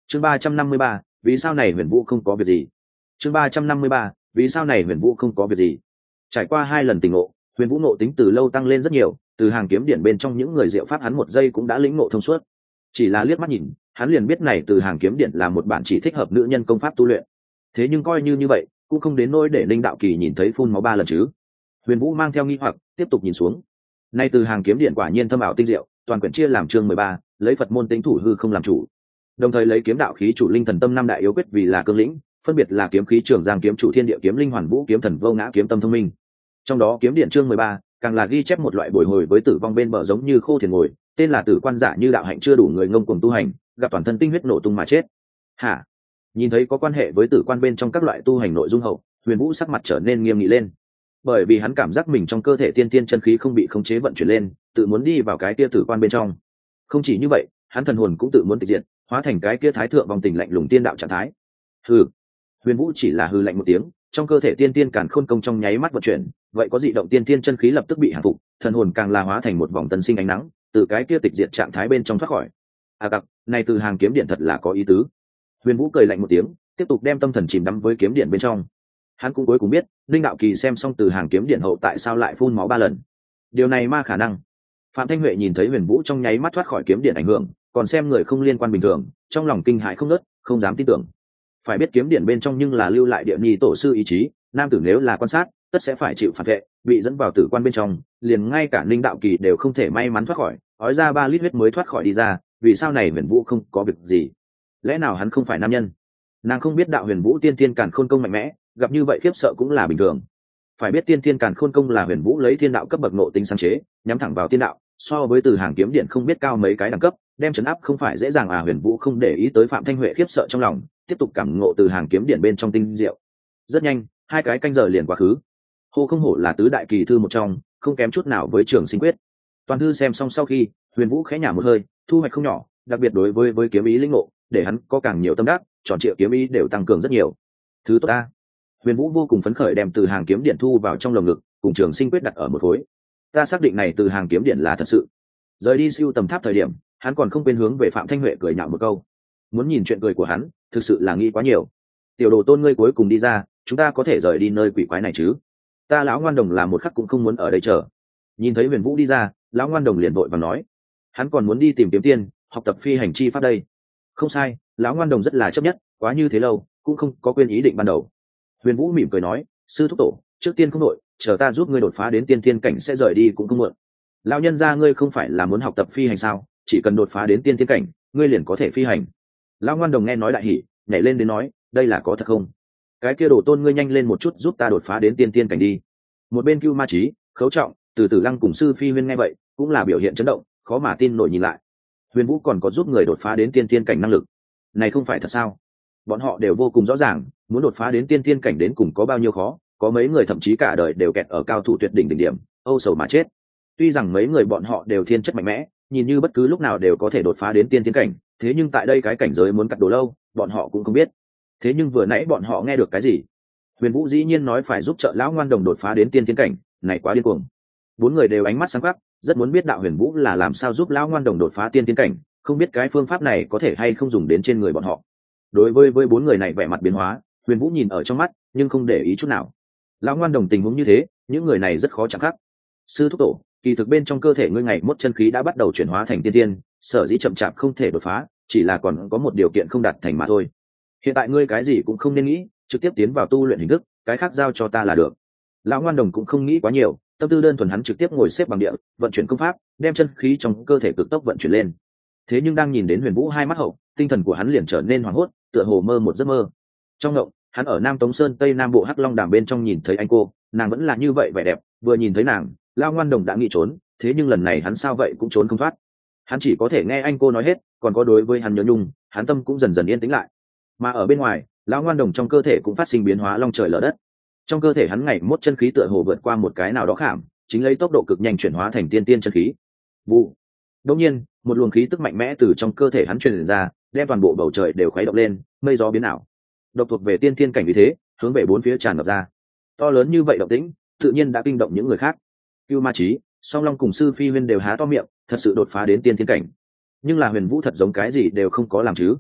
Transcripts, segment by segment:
chương 353, vì sao này Huyền Vũ không có việc gì. chương 353, vì sao này Huyền Vũ không có việc gì. Trải qua 2 lần tình ngộ, Huyền Vũ ngộ tính từ lâu tăng lên rất nhiều, từ hàng kiếm điển bên trong những người diệu pháp hắn một giây cũng đã lĩnh ngộ thông suốt. Chỉ là liếc mắt nhìn, hắn liền biết này từ hàng kiếm điển là một bản chỉ thích hợp nữ nhân công pháp tu luyện. Thế nhưng coi như vậy, cũng không đến nỗi để Linh Đạo Kỳ nhìn thấy phun máu 3 lần chứ. Huyền Vũ mang theo nghi hoặc, tiếp tục nhìn xuống. Nay từ hàng kiếm điển quả nhiên thâm ảo tinh diệu, toàn quyển chia làm chương 13, lấy Phật môn tính thủ hư không làm chủ. Đồng thời lấy kiếm đạo khí chủ linh thần tâm 5 đại yếu quyết vì là cương lĩnh, phân biệt là kiếm khí trường giang kiếm chủ thiên địa kiếm linh hoàn vũ kiếm thần vô ngã kiếm tâm thông minh. Trong đó kiếm điển chương 13, càng là ghi chép một loại bồi hồi với tử vong bên bờ giống như khô thiền ngồi, tên là tử quan giả như đạo hạnh chưa đủ người ngông cuồng tu hành, gặp toàn thân tinh huyết nổ tung mà chết. Hả? Nhìn thấy có quan hệ với tử quan bên trong các loại tu hành nội dung hậu, Huyền Vũ sắc mặt trở nên nghiêm nghị lên, bởi vì hắn cảm giác mình trong cơ thể tiên tiên chân khí không bị khống chế vận chuyển lên, tự muốn đi vào cái kia tử quan bên trong. Không chỉ như vậy, hắn thần hồn cũng tự muốn tịch diệt, hóa thành cái kia thái thượng vòng tình lạnh lùng tiên đạo trạng thái. Hừ. Huyền Vũ chỉ là hừ lạnh một tiếng, trong cơ thể tiên tiên càn khôn công trong nháy mắt vận chuyển, vậy có dị động tiên tiên chân khí lập tức bị hạ phục, thần hồn càng là hóa thành một vòng tân sinh ánh nắng, từ cái kia tịch diệt trạng thái bên trong thoát khỏi. Đặc, này từ hàng kiếm điện thật là có ý tứ. Huyền Vũ cười lạnh một tiếng, tiếp tục đem tâm thần chìm đắm với kiếm điện bên trong. Hắn cũng cuối cùng biết, Linh Đạo Kỳ xem xong từ hàng kiếm điện hậu tại sao lại phun máu 3 lần. Điều này ma khả năng. Phạm Thanh Huệ nhìn thấy Huyền Vũ trong nháy mắt thoát khỏi kiếm điện ảnh hưởng, còn xem người không liên quan bình thường, trong lòng kinh hãi không ngớt, không dám tin tưởng. Phải biết kiếm điện bên trong nhưng là lưu lại địa ni tổ sư ý chí, nam tử nếu là quan sát, tất sẽ phải chịu phản vệ, bị dẫn vào tử quan bên trong, liền ngay cả Linh Đạo Kỳ đều không thể may mắn thoát khỏi, ói ra 3 lít huyết mới thoát khỏi đi ra, vì sao này Huyền Vũ không có việc gì? Lẽ nào hắn không phải nam nhân? Nàng không biết đạo Huyền Vũ tiên tiên càn khôn công mạnh mẽ, gặp như vậy khiếp sợ cũng là bình thường. Phải biết tiên tiên càn khôn công là Huyền Vũ lấy thiên đạo cấp bậc nội tính sáng chế, nhắm thẳng vào tiên đạo, so với từ hàng kiếm điện không biết cao mấy cái đẳng cấp, đem chấn áp không phải dễ dàng à. Huyền Vũ không để ý tới Phạm Thanh Huệ khiếp sợ trong lòng, tiếp tục cảm ngộ từ hàng kiếm điện bên trong tinh diệu. Rất nhanh, 2 cái canh giờ liền quá khứ. Hô không hổ là tứ đại kỳ thư một trong, không kém chút nào với Trường Sinh Quyết. Toàn thư xem xong sau khi, Huyền Vũ khẽ nhả một hơi, thu hoạch không nhỏ, đặc biệt đối với kiếm ý linh ngộ, để hắn có càng nhiều tâm đắc, tròn trịa kiếm ý đều tăng cường rất nhiều. Thứ tốt ta. Huyền Vũ vô cùng phấn khởi đem từ hàng kiếm điện thu vào trong lồng ngực, cùng Trường Sinh Quyết đặt ở một khối. Ta xác định này từ hàng kiếm điện là thật sự. Rời đi siêu tầm tháp thời điểm, hắn còn không quên hướng về Phạm Thanh Huệ cười nhạo một câu. Muốn nhìn chuyện cười của hắn, thực sự là nghĩ quá nhiều. Tiểu đồ tôn ngươi cuối cùng đi ra, chúng ta có thể rời đi nơi quỷ quái này chứ? Ta lão ngoan đồng là một khắc cũng không muốn ở đây chờ. Nhìn thấy Huyền Vũ đi ra, lão ngoan đồng liền vội và nói, hắn còn muốn đi tìm kiếm tiên, học tập phi hành chi pháp đây. Không sai, lão ngoan đồng rất là chấp nhất, quá như thế lâu, cũng không có quên ý định ban đầu. Huyền Vũ mỉm cười nói, sư thúc tổ, trước tiên không đội, chờ ta giúp ngươi đột phá đến tiên thiên cảnh sẽ rời đi cũng không muộn. Lão nhân gia ngươi không phải là muốn học tập phi hành sao? Chỉ cần đột phá đến tiên thiên cảnh, ngươi liền có thể phi hành. Lão ngoan đồng nghe nói đại hỉ, nhảy lên đến nói, đây là có thật không? Cái kia đồ tôn ngươi nhanh lên một chút giúp ta đột phá đến tiên thiên cảnh đi. Một bên Cưu Ma Chí, Khấu Trọng, Từ Tử Lăng cùng sư phi huyên nghe vậy, cũng là biểu hiện chấn động, khó mà tin nổi nhìn lại. Huyền Vũ còn có giúp người đột phá đến tiên thiên cảnh năng lực, này không phải thật sao? Bọn họ đều vô cùng rõ ràng, muốn đột phá đến tiên thiên cảnh đến cùng có bao nhiêu khó, có mấy người thậm chí cả đời đều kẹt ở cao thủ tuyệt đỉnh đỉnh điểm, âu sầu mà chết. Tuy rằng mấy người bọn họ đều thiên chất mạnh mẽ, nhìn như bất cứ lúc nào đều có thể đột phá đến tiên thiên cảnh, thế nhưng tại đây cái cảnh giới muốn cắt đồ lâu, bọn họ cũng không biết. Thế nhưng vừa nãy bọn họ nghe được cái gì? Huyền Vũ dĩ nhiên nói phải giúp trợ lão ngoan đồng đột phá đến tiên thiên cảnh, này quá điên cuồng. 4 người đều ánh mắt sáng quắc, rất muốn biết đạo Huyền Vũ là làm sao giúp lão ngoan đồng đột phá tiên thiên cảnh, không biết cái phương pháp này có thể hay không dùng đến trên người bọn họ. Đối với 4 người này vẻ mặt biến hóa, Huyền Vũ nhìn ở trong mắt, nhưng không để ý chút nào. Lão ngoan đồng tình huống như thế, những người này rất khó chạm khắc. Sư thúc tổ, kỳ thực bên trong cơ thể ngươi ngày mốt chân khí đã bắt đầu chuyển hóa thành tiên tiên, sở dĩ chậm chạp không thể đột phá, chỉ là còn có một điều kiện không đạt thành mà thôi. Hiện tại ngươi cái gì cũng không nên nghĩ, trực tiếp tiến vào tu luyện hình thức, cái khác giao cho ta là được. Lão ngoan đồng cũng không nghĩ quá nhiều, tâm tư đơn thuần, hắn trực tiếp ngồi xếp bằng địa, vận chuyển công pháp, đem chân khí trong cơ thể cực tốc vận chuyển lên. Thế nhưng đang nhìn đến Huyền Vũ hai mắt hậu, tinh thần của hắn liền trở nên hoảng hốt, tựa hồ mơ một giấc mơ. Trong ngộng, hắn ở Nam Tống Sơn Tây Nam Bộ Hắc Long Đàm bên trong nhìn thấy anh cô, nàng vẫn là như vậy vẻ đẹp, vừa nhìn thấy nàng, Lão ngoan đồng đã nghĩ trốn, thế nhưng lần này hắn sao vậy cũng trốn không thoát. Hắn chỉ có thể nghe anh cô nói hết, còn có đối với hắn nhớ nhung, hắn tâm cũng dần dần yên tĩnh lại. Mà ở bên ngoài, Lão ngoan đồng trong cơ thể cũng phát sinh biến hóa long trời lở đất. Trong cơ thể hắn ngày mốt chân khí tựa hồ vượt qua một cái nào đó khảm, chính lấy tốc độ cực nhanh chuyển hóa thành tiên tiên chân khí. Vụ. Đột nhiên, một luồng khí tức mạnh mẽ từ trong cơ thể hắn truyền ra, đem toàn bộ bầu trời đều khuấy động lên, mây gió biến ảo. Độc thuộc về tiên tiên cảnh vì thế, hướng về 4 phía tràn ngập ra. To lớn như vậy động tĩnh, tự nhiên đã kinh động những người khác. Cưu Ma Chí, Song Long cùng sư phi huyên đều há to miệng, thật sự đột phá đến tiên tiên cảnh. Nhưng là Huyền Vũ thật giống cái gì đều không có làm chứ.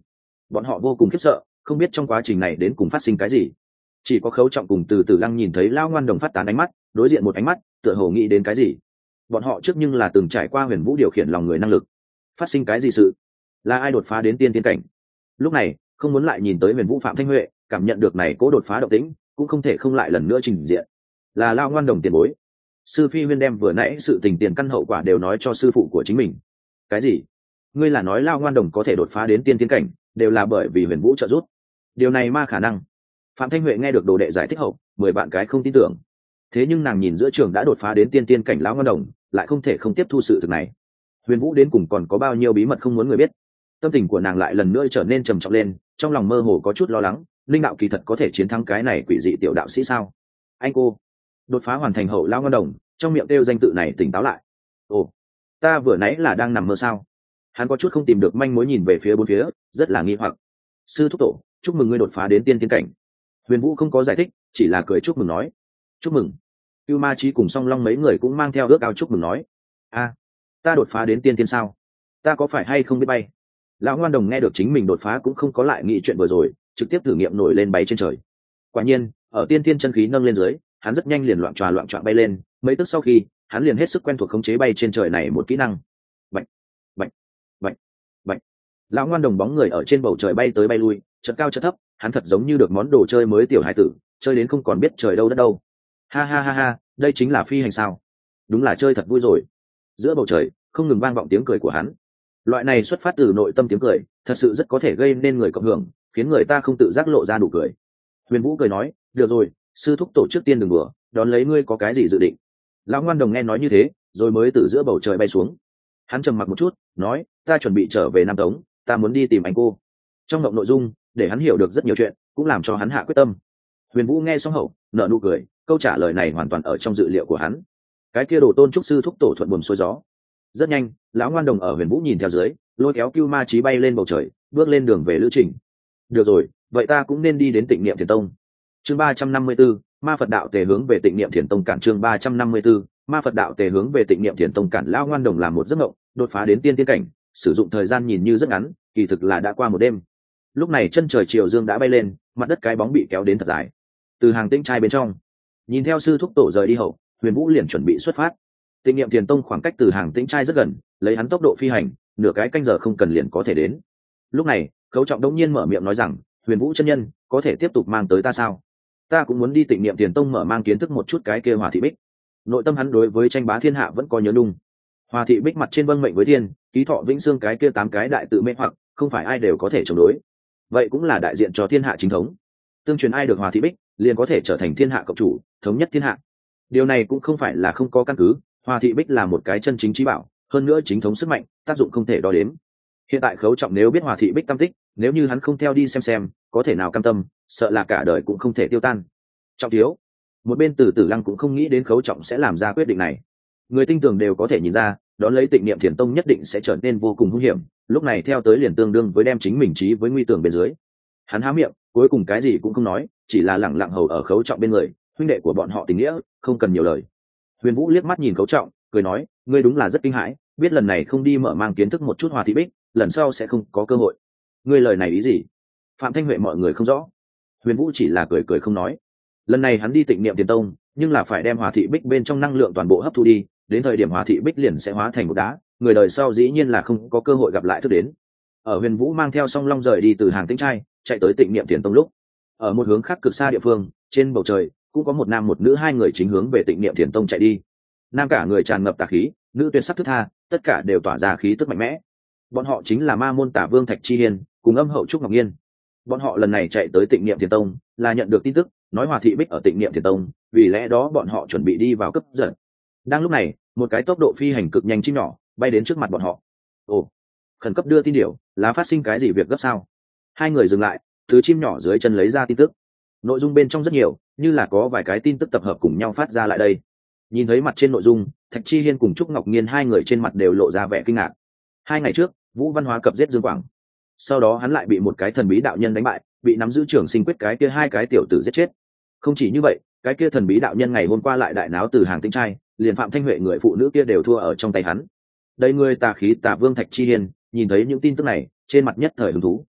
bọn họ vô cùng khiếp sợ, không biết trong quá trình này đến cùng phát sinh cái gì. Chỉ có Khấu Trọng cùng Từ Tử Lăng nhìn thấy Lão Ngoan Đồng phát tán ánh mắt, đối diện một ánh mắt, tựa hồ nghĩ đến cái gì. Bọn họ trước nhưng là từng trải qua Huyền Vũ điều khiển lòng người năng lực. Phát sinh cái gì sự? Là ai đột phá đến tiên tiên cảnh? Lúc này, không muốn lại nhìn tới Huyền Vũ Phạm Thanh Huệ, cảm nhận được này cố đột phá động tĩnh, cũng không thể không lại lần nữa trình diện. Là Lão Ngoan Đồng tiền bối. Sư Phi Huyên đem vừa nãy sự tình tiền căn hậu quả đều nói cho sư phụ của chính mình. Cái gì? Ngươi là nói Lão Ngoan Đồng có thể đột phá đến tiên tiên cảnh, đều là bởi vì Huyền Vũ trợ giúp? Điều này ma khả năng. Phạm Thanh Huệ nghe được đồ đệ giải thích hậu, 10 vạn cái không tin tưởng. Thế nhưng nàng nhìn giữa trường đã đột phá đến tiên tiên cảnh Lão Ngoan Đồng, lại không thể không tiếp thu sự thực này. Huyền Vũ đến cùng còn có bao nhiêu bí mật không muốn người biết. Tâm tình của nàng lại lần nữa trở nên trầm trọng lên, trong lòng mơ hồ có chút lo lắng, linh đạo kỳ thật có thể chiến thắng cái này quỷ dị tiểu đạo sĩ sao? Anh cô, đột phá hoàn thành hậu Lão Ngoan Đồng, trong miệng kêu danh tự này tỉnh táo lại. Ồ, ta vừa nãy là đang nằm mơ sao? Hắn có chút không tìm được manh mối, nhìn về phía bốn phía, rất là nghi hoặc. Sư thúc tổ, chúc mừng ngươi đột phá đến tiên tiên cảnh. Huyền Vũ không có giải thích, chỉ là cười chúc mừng nói. Chúc mừng. Cưu Ma Chí cùng Song Long mấy người cũng mang theo ước ao chúc mừng nói. A, ta đột phá đến tiên tiên sao? Ta có phải hay không biết bay? Lão Ngoan Đồng nghe được chính mình đột phá cũng không có lại nghĩ chuyện vừa rồi, trực tiếp thử nghiệm nổi lên bay trên trời. Quả nhiên, ở tiên tiên chân khí nâng lên dưới, hắn rất nhanh liền loạn tròa bay lên, mấy tức sau khi, hắn liền hết sức quen thuộc khống chế bay trên trời này một kỹ năng. Bạch, bạch, bạch, bạch. Lão Ngoan Đồng bóng người ở trên bầu trời bay tới bay lui, chợt cao chợt thấp, hắn thật giống như được món đồ chơi mới tiểu hải tử, chơi đến không còn biết trời đâu đất đâu. Ha ha ha ha, đây chính là phi hành sao? Đúng là chơi thật vui rồi. Giữa bầu trời không ngừng vang vọng tiếng cười của hắn. Loại này xuất phát từ nội tâm tiếng cười, thật sự rất có thể gây nên người cộng hưởng, khiến người ta không tự giác lộ ra nụ cười. Huyền Vũ cười nói, được rồi, sư thúc tổ trước tiên đừng đùa, đón lấy ngươi có cái gì dự định? Lão Ngoan Đồng nghe nói như thế, rồi mới từ giữa bầu trời bay xuống. Hắn trầm mặc một chút, nói, ta chuẩn bị trở về Nam Tống, ta muốn đi tìm anh cô. Trong mộng nội dung, để hắn hiểu được rất nhiều chuyện, cũng làm cho hắn hạ quyết tâm. Huyền Vũ nghe xong hậu, nở nụ cười, câu trả lời này hoàn toàn ở trong dự liệu của hắn. Cái kia đồ tôn trúc sư thúc tổ thuận buồm xuôi gió. Rất nhanh, Lão Ngoan Đồng ở Huyền Vũ nhìn theo dưới, lôi kéo Cưu Ma Chí bay lên bầu trời, bước lên đường về lữ trình. Được rồi, vậy ta cũng nên đi đến Tịnh Niệm Thiền Tông. Chương 354, Ma Phật đạo tề hướng về Tịnh Niệm Thiền Tông cản. Chương 354, Ma Phật đạo tề hướng về Tịnh Niệm Thiền Tông cản. Lão Ngoan Đồng làm một giấc mộng, đột phá đến tiên tiên cảnh, sử dụng thời gian nhìn như rất ngắn, kỳ thực là đã qua một đêm. Lúc này chân trời chiều dương đã bay lên, mặt đất cái bóng bị kéo đến thật dài. Từ hàng Tĩnh trai bên trong, nhìn theo sư thúc tổ rời đi hậu, Huyền Vũ liền chuẩn bị xuất phát. Tịnh Niệm Thiền Tông khoảng cách từ hàng Tĩnh trai rất gần, lấy hắn tốc độ phi hành, nửa cái canh giờ không cần liền có thể đến. Lúc này, Khấu Trọng đống nhiên mở miệng nói rằng, Huyền Vũ chân nhân, có thể tiếp tục mang tới ta sao? Ta cũng muốn đi Tịnh Niệm Thiền Tông mở mang kiến thức một chút cái kia Hòa Thị Bích. Nội tâm hắn đối với tranh bá thiên hạ vẫn có nhớ nung. Hòa Thị Bích mặt trên vâng mệnh với thiên, ký thọ vĩnh xương cái kia 8 cái đại tự mê hoặc, không phải ai đều có thể chống đối. Vậy cũng là đại diện cho thiên hạ chính thống. Tương truyền ai được Hòa Thị Bích, liền có thể trở thành thiên hạ cộng chủ, thống nhất thiên hạ. Điều này cũng không phải là không có căn cứ, Hòa Thị Bích là một cái chân chính trí bảo, hơn nữa chính thống sức mạnh, tác dụng không thể đo đếm. Hiện tại Khấu Trọng nếu biết Hòa Thị Bích tâm tích, nếu như hắn không theo đi xem, có thể nào cam tâm, sợ là cả đời cũng không thể tiêu tan. Trọng thiếu, một bên Từ Tử Lăng cũng không nghĩ đến Khấu Trọng sẽ làm ra quyết định này. Người tinh tường đều có thể nhìn ra, đón lấy Tịnh Niệm Thiền Tông nhất định sẽ trở nên vô cùng hung hiểm, lúc này theo tới liền tương đương với đem chính mình trí với nguy tường bên dưới. Hắn há miệng, cuối cùng cái gì cũng không nói, chỉ là lẳng lặng hầu ở Khấu Trọng bên người, huynh đệ của bọn họ tình nghĩa, không cần nhiều lời. Huyền Vũ liếc mắt nhìn Khấu Trọng, cười nói, ngươi đúng là rất kinh hãi, biết lần này không đi mở mang kiến thức một chút Hòa Thị Bích, lần sau sẽ không có cơ hội. Ngươi lời này ý gì? Phạm Thanh Huệ mọi người không rõ. Huyền Vũ chỉ là cười cười không nói. Lần này hắn đi Tịnh Niệm Thiền Tông, nhưng là phải đem Hòa Thị Bích bên trong năng lượng toàn bộ hấp thu đi, đến thời điểm Hòa Thị Bích liền sẽ hóa thành một đá, người đời sau dĩ nhiên là không có cơ hội gặp lại thức đến. Ở Huyền Vũ mang theo Song Long rời đi từ hàng Tĩnh trai, chạy tới Tịnh Niệm Thiền Tông lúc, ở một hướng khác cực xa địa phương, trên bầu trời cũng có một nam một nữ hai người chính hướng về Tịnh Niệm Thiền Tông chạy đi. Nam cả người tràn ngập tà khí, nữ tuyệt sắc thức tha, tất cả đều tỏa ra khí tức mạnh mẽ. Bọn họ chính là Ma môn Tả Vương Thạch Chi Hiên cùng Âm hậu Trúc Ngọc Nhiên. Bọn họ lần này chạy tới Tịnh Niệm Thiền Tông là nhận được tin tức, nói Hòa Thị Bích ở Tịnh Niệm Thiền Tông, vì lẽ đó bọn họ chuẩn bị đi vào cấp giật. Đang lúc này, một cái tốc độ phi hành cực nhanh chim nhỏ bay đến trước mặt bọn họ. Ồ, khẩn cấp đưa tin điểu, là phát sinh cái gì việc gấp sao? Hai người dừng lại, thứ chim nhỏ dưới chân lấy ra tin tức. Nội dung bên trong rất nhiều, như là có vài cái tin tức tập hợp cùng nhau phát ra lại đây. Nhìn thấy mặt trên nội dung, Thạch Chi Hiên cùng Trúc Ngọc Nhiên hai người trên mặt đều lộ ra vẻ kinh ngạc. 2 ngày trước, Vũ Văn Hóa cập giết Dương Quảng, sau đó hắn lại bị một cái thần bí đạo nhân đánh bại, bị nắm giữ trường sinh quyết cái kia 2 cái tiểu tử giết chết. Không chỉ như vậy, cái kia thần bí đạo nhân ngày hôm qua lại đại náo từ hàng Tĩnh trai, liền Phạm Thanh Huệ người phụ nữ kia đều thua ở trong tay hắn. Đây người tà khí Tả Vương Thạch Chi Hiên nhìn thấy những tin tức này, trên mặt nhất thời hứng thú.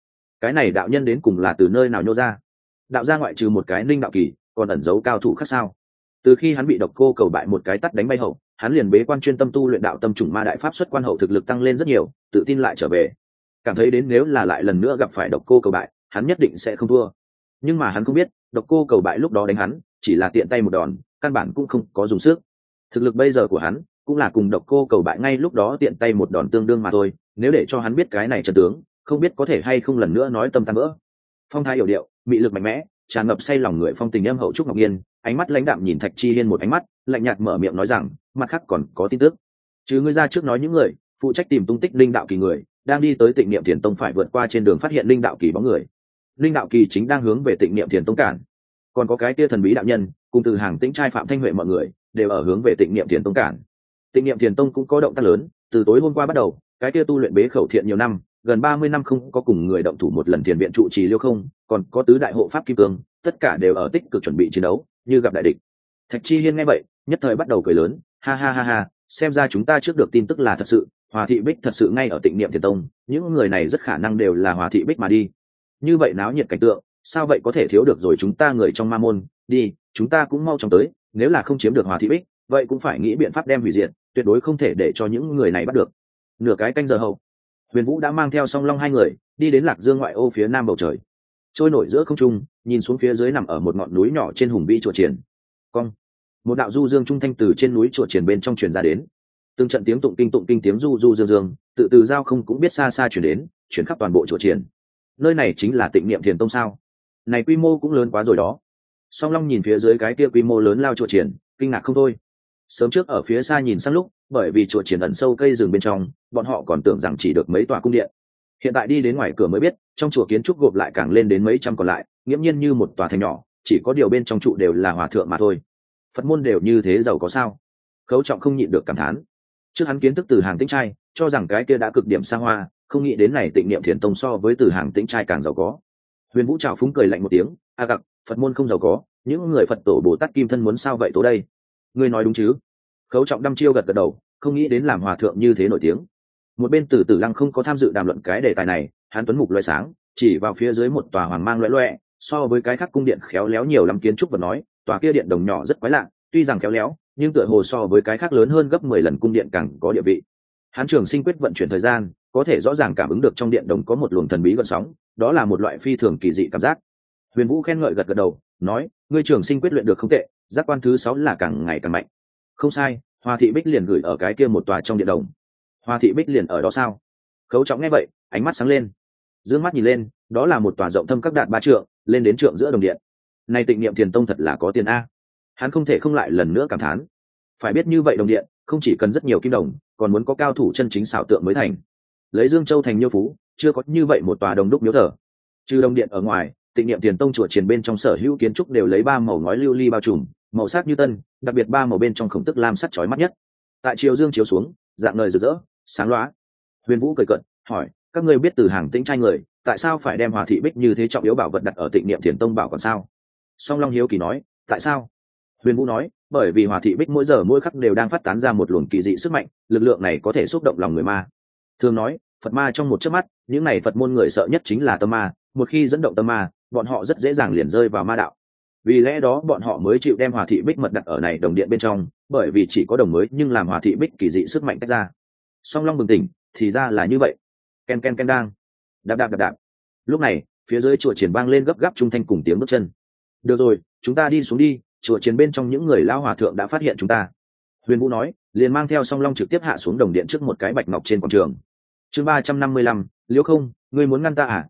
cái này đạo nhân đến cùng là từ nơi nào nhô ra? Đạo gia ngoại trừ một cái Ninh Đạo Kỳ, còn ẩn giấu cao thủ khác sao? Từ khi hắn bị độc cô cầu bại một cái tắt đánh bay hậu, hắn liền bế quan chuyên tâm tu luyện đạo tâm trùng ma đại pháp, xuất quan hậu thực lực tăng lên rất nhiều, tự tin lại trở về, cảm thấy đến nếu là lại lần nữa gặp phải độc cô cầu bại, hắn nhất định sẽ không thua. Nhưng mà hắn không biết, độc cô cầu bại lúc đó đánh hắn chỉ là tiện tay một đòn, căn bản cũng không có dùng sức. Thực lực bây giờ của hắn cũng là cùng độc cô cầu bại ngay lúc đó tiện tay một đòn tương đương mà thôi. Nếu để cho hắn biết cái này chân tướng, không biết có thể hay không lần nữa nói tâm tan vỡ. Phong thái hiểu điệu, mị lực mạnh mẽ, tràn ngập say lòng người phong tình em hậu trúc ngọc nhiên, ánh mắt lãnh đạm nhìn Thạch Chi Hiên một ánh mắt, lạnh nhạt mở miệng nói rằng, mặt khác còn có tin tức. Chứ ngươi ra trước nói những người phụ trách tìm tung tích Linh Đạo Kỳ người đang đi tới Tịnh Niệm Thiền Tông, phải vượt qua trên đường phát hiện Linh Đạo Kỳ bóng người. Linh Đạo Kỳ chính đang hướng về Tịnh Niệm Thiền Tông cản. Còn có cái kia thần bí đạo nhân cùng từ hàng Tĩnh trai Phạm Thanh Huệ, mọi người đều ở hướng về Tịnh Niệm Thiền Tông cản. Tịnh Niệm Thiền Tông cũng có động tác lớn, từ tối hôm qua bắt đầu, cái kia tu luyện bế khẩu thiện nhiều năm, gần 30 năm không có cùng người động thủ một lần thiền viện trụ trì Liêu Không, còn có tứ đại hộ pháp kim cương, tất cả đều ở tích cực chuẩn bị chiến đấu, như gặp đại địch. Thạch Chi Hiên nghe vậy, nhất thời bắt đầu cười lớn, ha ha ha ha, xem ra chúng ta trước được tin tức là thật sự, Hòa Thị Bích thật sự ngay ở Tịnh Niệm Thiền Tông, những người này rất khả năng đều là Hòa Thị Bích mà đi. Như vậy náo nhiệt cảnh tượng, sao vậy có thể thiếu được rồi chúng ta người trong ma môn, đi, chúng ta cũng mau chóng tới, nếu là không chiếm được Hòa Thị Bích, vậy cũng phải nghĩ biện pháp đem hủy diệt, tuyệt đối không thể để cho những người này bắt được. Nửa cái canh giờ hậu, Huyền Vũ đã mang theo Song Long hai người đi đến Lạc Dương ngoại ô phía nam bầu trời, trôi nổi giữa không trung, nhìn xuống phía dưới nằm ở một ngọn núi nhỏ trên hùng vĩ chùa triển. Cong, một đạo du dương trung thanh từ trên núi chùa triển bên trong truyền ra đến, từng trận tiếng tụng kinh tiếng du du dương dương, tự từ giao không cũng biết xa xa truyền đến, truyền khắp toàn bộ chùa triển. Nơi này chính là Tịnh Niệm Thiền Tông sao? Này quy mô cũng lớn quá rồi đó. Song Long nhìn phía dưới cái kia quy mô lớn lao chùa triển, kinh ngạc không thôi. Sớm trước ở phía xa nhìn sang lúc, bởi vì chùa triển ẩn sâu cây rừng bên trong, bọn họ còn tưởng rằng chỉ được mấy tòa cung điện. Hiện tại đi đến ngoài cửa mới biết, trong chùa kiến trúc gộp lại càng lên đến mấy trăm còn lại, nghiễm nhiên như một tòa thành nhỏ, chỉ có điều bên trong trụ đều là hòa thượng mà thôi. Phật môn đều như thế giàu có sao? Khấu Trọng không nhịn được cảm thán. Trước hắn kiến thức từ hàng Tĩnh trai, cho rằng cái kia đã cực điểm xa hoa, không nghĩ đến này Tịnh Niệm Thiền Tông so với từ hàng Tĩnh trai càng giàu có. Huyền Vũ trào phúng cười lạnh một tiếng, a gặc, Phật môn không giàu có, những người Phật tổ Bồ Tát kim thân muốn sao vậy tố đây? Ngươi nói đúng chứ? Khấu Trọng đăm chiêu gật gật đầu, không nghĩ đến làm hòa thượng như thế nổi tiếng. Một bên Tử Tử Lăng không có tham dự đàm luận cái đề tài này, hắn tuấn mục loé sáng, chỉ vào phía dưới một tòa hoàng mang loé loé, so với cái khác cung điện khéo léo nhiều lắm kiến trúc và nói, tòa kia điện đồng nhỏ rất quái lạ, tuy rằng khéo léo, nhưng tựa hồ so với cái khác lớn hơn gấp 10 lần cung điện càng có địa vị. Hắn Trường Sinh quyết vận chuyển thời gian, có thể rõ ràng cảm ứng được trong điện đồng có một luồng thần bí gợn sóng, đó là một loại phi thường kỳ dị cảm giác. Huyền Vũ khen ngợi gật gật đầu, nói, ngươi Trường Sinh quyết luyện được không tệ, giác quan thứ 6 là càng ngày càng mạnh. Không sai, Hoa Thị Bích liền gửi ở cái kia một tòa trong điện đồng. Hoa Thị Bích liền ở đó sao? Khấu Trọng nghe vậy, ánh mắt sáng lên. Dương mắt nhìn lên, đó là một tòa rộng thâm các đạt 3 trượng, lên đến trượng giữa đồng điện. Này Tịnh Niệm Thiền Tông thật là có tiền a. Hắn không thể không lại lần nữa cảm thán. Phải biết như vậy đồng điện, không chỉ cần rất nhiều kim đồng, còn muốn có cao thủ chân chính xảo tượng mới thành. Lấy Dương Châu thành nhiêu phú, chưa có như vậy một tòa đồng đúc miếu thờ. Trừ đồng điện ở ngoài, Tịnh Niệm Thiền Tông chùa triển bên trong sở hữu kiến trúc đều lấy 3 màu ngói lưu ly bao trùm, màu sắc như tân, đặc biệt 3 màu bên trong khổng tức lam sắt chói mắt nhất. Tại chiều dương chiếu xuống, dạng ngời rực rỡ, sáng lóa. Huyền Vũ cười cợt, hỏi, các ngươi biết từ hàng Tĩnh trai người, tại sao phải đem Hòa Thị Bích như thế trọng yếu bảo vật đặt ở Tịnh Niệm Thiền Tông bảo còn sao? Song Long hiếu kỳ nói, tại sao? Huyền Vũ nói, bởi vì Hòa Thị Bích mỗi giờ mỗi khắc đều đang phát tán ra một luồng kỳ dị sức mạnh, lực lượng này có thể xúc động lòng người ma. Thường nói, Phật ma trong một chớp mắt, những này Phật môn người sợ nhất chính là tâm ma, một khi dẫn động tâm ma, bọn họ rất dễ dàng liền rơi vào ma đạo. Vì lẽ đó bọn họ mới chịu đem Hòa Thị Bích mật đặt ở này đồng điện bên trong, bởi vì chỉ có đồng mới nhưng làm Hòa Thị Bích kỳ dị sức mạnh tách ra. Song Long bừng tỉnh, thì ra là như vậy. Ken ken ken đang, đạp đạp đạp đạp. Lúc này, phía dưới chùa triển vang lên gấp gáp trung thanh cùng tiếng bước chân. Được rồi, chúng ta đi xuống đi, chùa triển bên trong những người lao hòa thượng đã phát hiện chúng ta. Huyền Vũ nói, liền mang theo Song Long trực tiếp hạ xuống đồng điện trước một cái bạch ngọc trên quảng trường. Chương 355, Liễu Không, ngươi muốn ngăn ta à?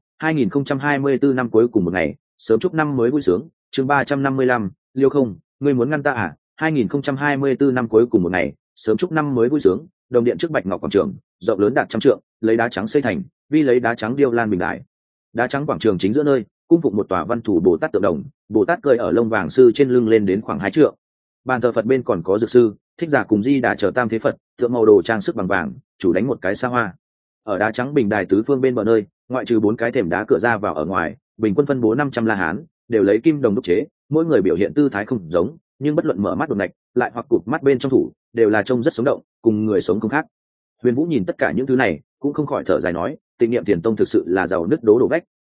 2024 năm cuối cùng một ngày, sớm chúc năm mới vui sướng. Chương 355, Liễu Không, ngươi muốn ngăn ta à? 2024 năm cuối cùng một ngày, sớm chúc năm mới vui sướng. Đồng điện trước bạch ngọc quảng trường, rộng lớn đạt trăm trượng, lấy đá trắng xây thành, vi lấy đá trắng điêu lan bình đại. Đá trắng quảng trường chính giữa nơi, cung phụng một tòa văn thủ Bồ Tát tượng đồng, Bồ Tát cười ở lông vàng sư trên lưng lên đến khoảng 2 trượng. Bàn thờ Phật bên còn có dược sư, Thích Giả cùng Di Đà chờ tam thế Phật, tượng màu đồ trang sức bằng vàng, chủ đánh một cái xa hoa. Ở đá trắng bình đài tứ phương bên bờ nơi, ngoại trừ 4 cái thềm đá cửa ra vào ở ngoài, bình quân phân bố 500 La Hán, đều lấy kim đồng đúc chế, mỗi người biểu hiện tư thái không giống, nhưng bất luận mở mắt đột ngạch, lại hoặc cụp mắt bên trong thủ, đều là trông rất sống động, cùng người sống không khác. Huyền Vũ nhìn tất cả những thứ này, cũng không khỏi thở dài nói, Tịnh Niệm Thiền Tông thực sự là giàu nứt đố đổ vách,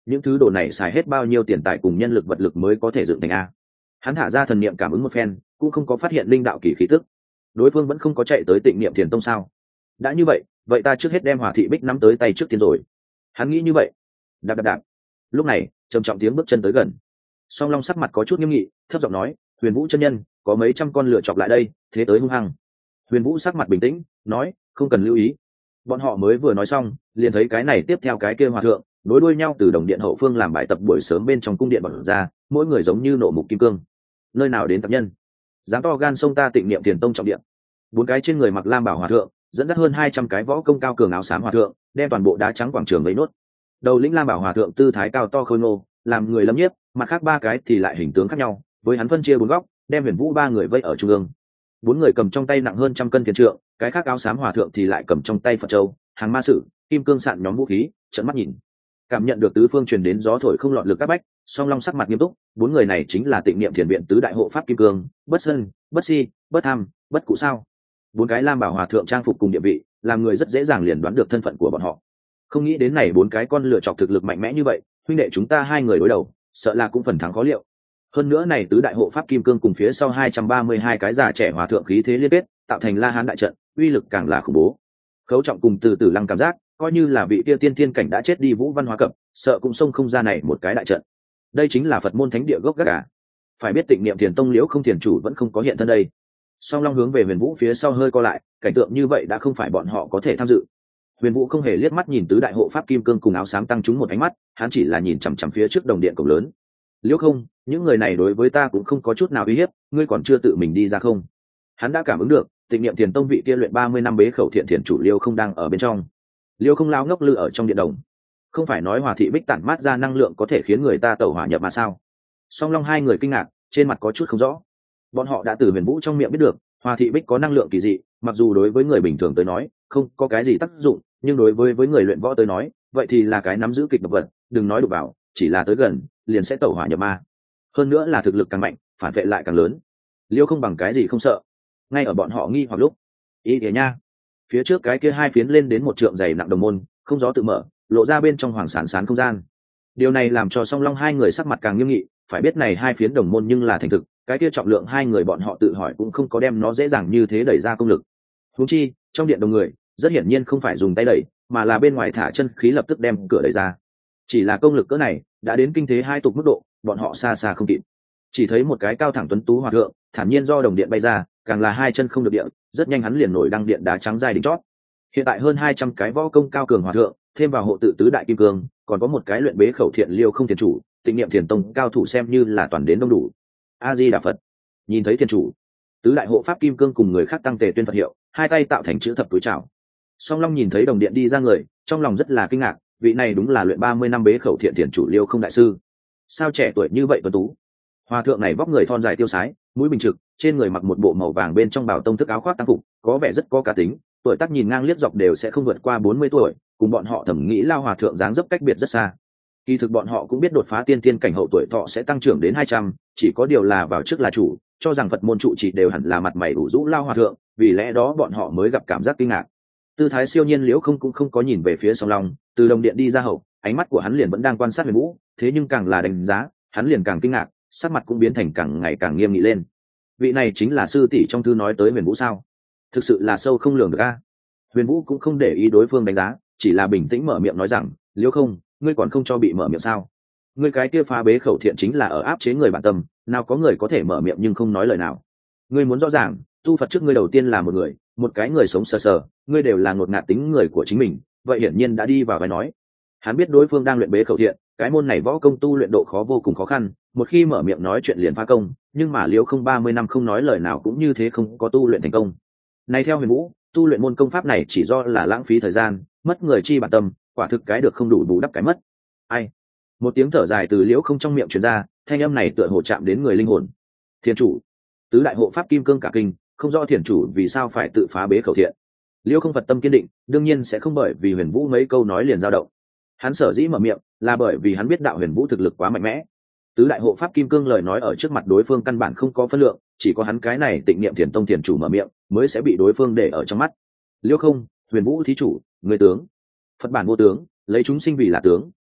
những thứ đồ này xài hết bao nhiêu tiền tài cùng nhân lực vật lực mới có thể dựng thành a. Hắn thả ra thần niệm cảm ứng một phen, cũng không có phát hiện linh đạo kỳ khí tức. Đối phương vẫn không có chạy tới Tịnh Niệm Thiền Tông sao? Đã như vậy ta trước hết đem Hỏa Thị Bích nắm tới tay trước tiên rồi. Hắn nghĩ như vậy. Đạp đạp đạp. Lúc này, trầm trọng tiếng bước chân tới gần. Song Long sắc mặt có chút nghiêm nghị, thấp giọng nói, Huyền Vũ chân nhân, có mấy trăm con lửa chọc lại đây, thế tới hung hăng. Huyền Vũ sắc mặt bình tĩnh, nói, không cần lưu ý. Bọn họ mới vừa nói xong, liền thấy cái này tiếp theo cái kia hòa thượng, nối đuôi nhau từ đồng điện hậu phương làm bài tập buổi sớm bên trong cung điện bật ra, mỗi người giống như nộ mục kim cương. Nơi nào đến tập nhân? Dám to gan xông ta Tịnh Niệm Thiền Tông trọng điện. Bốn cái trên người mặc lam bảo hòa thượng, dẫn dắt hơn 200 cái võ công cao cường áo xám hòa thượng, đem toàn bộ đá trắng quảng trường lấy nốt. Đầu lĩnh lam bảo hòa thượng tư thái cao to khôi ngô, làm người lâm nhiếp, mặt khác ba cái thì lại hình tướng khác nhau, với hắn phân chia bốn góc, đem Huyền Vũ ba người vây ở trung ương. Bốn người cầm trong tay nặng hơn 100 cân thiền trượng, cái khác áo xám hòa thượng thì lại cầm trong tay Phật châu, hàng ma sử, kim cương sạn nhóm vũ khí, trợn mắt nhìn. Cảm nhận được tứ phương truyền đến gió thổi không lọt lực các bách, Song Long sắc mặt nghiêm túc, bốn người này chính là Tịnh Niệm Thiền viện tứ đại hộ pháp kim cương, bất sân, bất si, bất tham, bất cụ sao. Bốn cái lam bảo hòa thượng trang phục cùng địa vị, làm người rất dễ dàng liền đoán được thân phận của bọn họ. Không nghĩ đến này bốn cái con lựa chọc thực lực mạnh mẽ như vậy, huynh đệ chúng ta hai người đối đầu, sợ là cũng phần thắng khó liệu. Hơn nữa này tứ đại hộ pháp kim cương cùng phía sau 232 cái già trẻ hòa thượng khí thế liên kết, tạo thành La Hán đại trận, uy lực càng là khủng bố. Khấu Trọng cùng Từ Tử Lăng cảm giác, coi như là vị kia tiên thiên cảnh đã chết đi Vũ Văn Hóa Cập, sợ cũng xông không ra này một cái đại trận. Đây chính là Phật môn thánh địa gốc gác cả. Phải biết Tịnh Niệm Thiền Tông Liễu Không Thiền chủ vẫn không có hiện thân đây. Song Long hướng về Huyền Vũ phía sau hơi co lại, cảnh tượng như vậy đã không phải bọn họ có thể tham dự. Huyền Vũ không hề liếc mắt nhìn tứ đại hộ pháp kim cương cùng áo xám tăng chúng một ánh mắt, hắn chỉ là nhìn chằm chằm phía trước đồng điện cổng lớn. Liễu Không, những người này đối với ta cũng không có chút nào uy hiếp, ngươi còn chưa tự mình đi ra không? Hắn đã cảm ứng được, Tịnh Niệm Thiền Tông vị kia luyện 30 năm bế khẩu thiện thiền chủ Liễu Không đang ở bên trong. Liễu Không lao ngốc lư ở trong điện đồng. Không phải nói Hòa Thị Bích tản mát ra năng lượng có thể khiến người ta tẩu hỏa nhập mà sao? Song Long hai người kinh ngạc, trên mặt có chút không rõ. Bọn họ đã từ Huyền Vũ trong miệng biết được, Hòa Thị Bích có năng lượng kỳ dị, mặc dù đối với người bình thường tới nói, không có cái gì tác dụng, nhưng đối với người luyện võ tới nói, vậy thì là cái nắm giữ kịch độc vật, đừng nói đụng vào, chỉ là tới gần, liền sẽ tẩu hỏa nhập ma. Hơn nữa là thực lực càng mạnh, phản vệ lại càng lớn. Liêu Không bằng cái gì không sợ. Ngay ở bọn họ nghi hoặc lúc, ý kìa nha, phía trước cái kia hai phiến lên đến một trượng dày nặng đồng môn, không gió tự mở, lộ ra bên trong hoàng sản sán không gian. Điều này làm cho Song Long hai người sắc mặt càng nghiêm nghị, phải biết này hai phiến đồng môn nhưng là thành thực, cái kia trọng lượng hai người bọn họ tự hỏi cũng không có đem nó dễ dàng như thế đẩy ra công lực. Huống chi, trong điện đồng người, rất hiển nhiên không phải dùng tay đẩy, mà là bên ngoài thả chân khí lập tức đem cửa đẩy ra. Chỉ là công lực cỡ này, đã đến kinh thế hai tục mức độ, bọn họ xa xa không kịp. Chỉ thấy một cái cao thẳng tuấn tú hòa thượng, thản nhiên do đồng điện bay ra, càng là hai chân không được điện, rất nhanh hắn liền nổi đăng điện đá trắng dài đỉnh chót. Hiện tại hơn 200 cái võ công cao cường hòa thượng, thêm vào hộ tự tứ đại kim cương, còn có một cái luyện bế khẩu thiện Liêu Không thiền chủ, Tịnh Niệm Thiền Tông cao thủ xem như là toàn đến đông đủ. A Di Đà Phật. Nhìn thấy thiền chủ, tứ đại hộ pháp kim cương cùng người khác tăng tề tuyên Phật hiệu, hai tay tạo thành chữ thập túi chào. Song Long nhìn thấy đồng điện đi ra người, trong lòng rất là kinh ngạc, vị này đúng là luyện 30 năm bế khẩu thiện thiền chủ Liêu Không đại sư. Sao trẻ tuổi như vậy tuấn tú? Hòa thượng này vóc người thon dài tiêu sái, mũi bình trực, trên người mặc một bộ màu vàng bên trong bảo tông thức áo khoác tăng phục, có vẻ rất có cá tính, tuổi tác nhìn ngang liếc dọc đều sẽ không vượt qua 40 tuổi, cùng bọn họ thẩm nghĩ lao hòa thượng dáng dấp cách biệt rất xa. Kỳ thực bọn họ cũng biết đột phá tiên tiên cảnh hậu tuổi thọ sẽ tăng trưởng đến 200, chỉ có điều là vào trước là chủ, cho rằng Phật môn trụ trì đều hẳn là mặt mày ủ rũ lao hòa thượng, vì lẽ đó bọn họ mới gặp cảm giác kinh ngạc. Tư thái siêu nhiên Liễu Không cũng không có nhìn về phía Song Long, từ đồng điện đi ra hậu, ánh mắt của hắn liền vẫn đang quan sát Huyền Vũ, thế nhưng càng là đánh giá, hắn liền càng kinh ngạc, sắc mặt cũng biến thành càng ngày càng nghiêm nghị lên. Vị này chính là sư tỷ trong thư nói tới Huyền Vũ sao? Thực sự là sâu không lường được a. Huyền Vũ cũng không để ý đối phương đánh giá, chỉ là bình tĩnh mở miệng nói rằng, Liễu Không, ngươi còn không cho bị mở miệng sao? Ngươi cái kia phá bế khẩu thiện chính là ở áp chế người bản tâm, nào có người có thể mở miệng nhưng không nói lời nào. Ngươi muốn rõ ràng, tu Phật trước ngươi đầu tiên là một người, một cái người sống sờ sờ, ngươi đều là ngột ngạt tính người của chính mình, vậy hiển nhiên đã đi vào vai nói. Hắn biết đối phương đang luyện bế khẩu thiện, cái môn này võ công tu luyện độ khó vô cùng khó khăn, một khi mở miệng nói chuyện liền phá công, nhưng mà Liễu Không 30 năm không nói lời nào cũng như thế không có tu luyện thành công. Này theo Huyền Vũ, tu luyện môn công pháp này chỉ do là lãng phí thời gian, mất người chi bản tâm, quả thực cái được không đủ bù đắp cái mất. Ai? Một tiếng thở dài từ Liễu Không trong miệng truyền ra, thanh âm này tựa hồ chạm đến người linh hồn. Thiên chủ, tứ đại hộ pháp kim cương cả kinh, không rõ thiền chủ vì sao phải tự phá bế khẩu thiện. Liễu Không Phật tâm kiên định, đương nhiên sẽ không bởi vì Huyền Vũ mấy câu nói liền dao động. Hắn sở dĩ mở miệng, là bởi vì hắn biết đạo Huyền Vũ thực lực quá mạnh mẽ. Tứ đại hộ pháp kim cương lời nói ở trước mặt đối phương căn bản không có phân lượng, chỉ có hắn cái này Tịnh Niệm Thiền Tông thiền chủ mở miệng, mới sẽ bị đối phương để ở trong mắt. Liễu Không, Huyền Vũ thí chủ, người tướng. Phật bản vô tướng, lấy chúng sinh vì là tướng,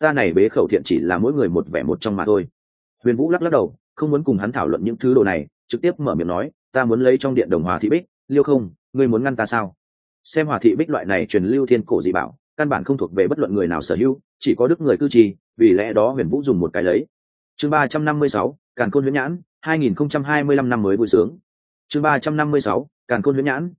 ta này bế khẩu thiện chỉ là mỗi người một vẻ một trong mà thôi. Huyền Vũ lắc lắc đầu, không muốn cùng hắn thảo luận những thứ đồ này, trực tiếp mở miệng nói, ta muốn lấy trong điện đồng Hòa Thị Bích. Liêu không, ngươi muốn ngăn ta sao? Xem Hòa Thị Bích loại này truyền lưu thiên cổ dị bảo, căn bản không thuộc về bất luận người nào sở hữu, chỉ có đức người cư trì, vì lẽ đó Huyền Vũ dùng một cái lấy. Chương 356, Càn Khôn Huyễn Nhãn, 2025 năm mới vui sướng. Chương 356, Càn Khôn Huyễn Nhãn,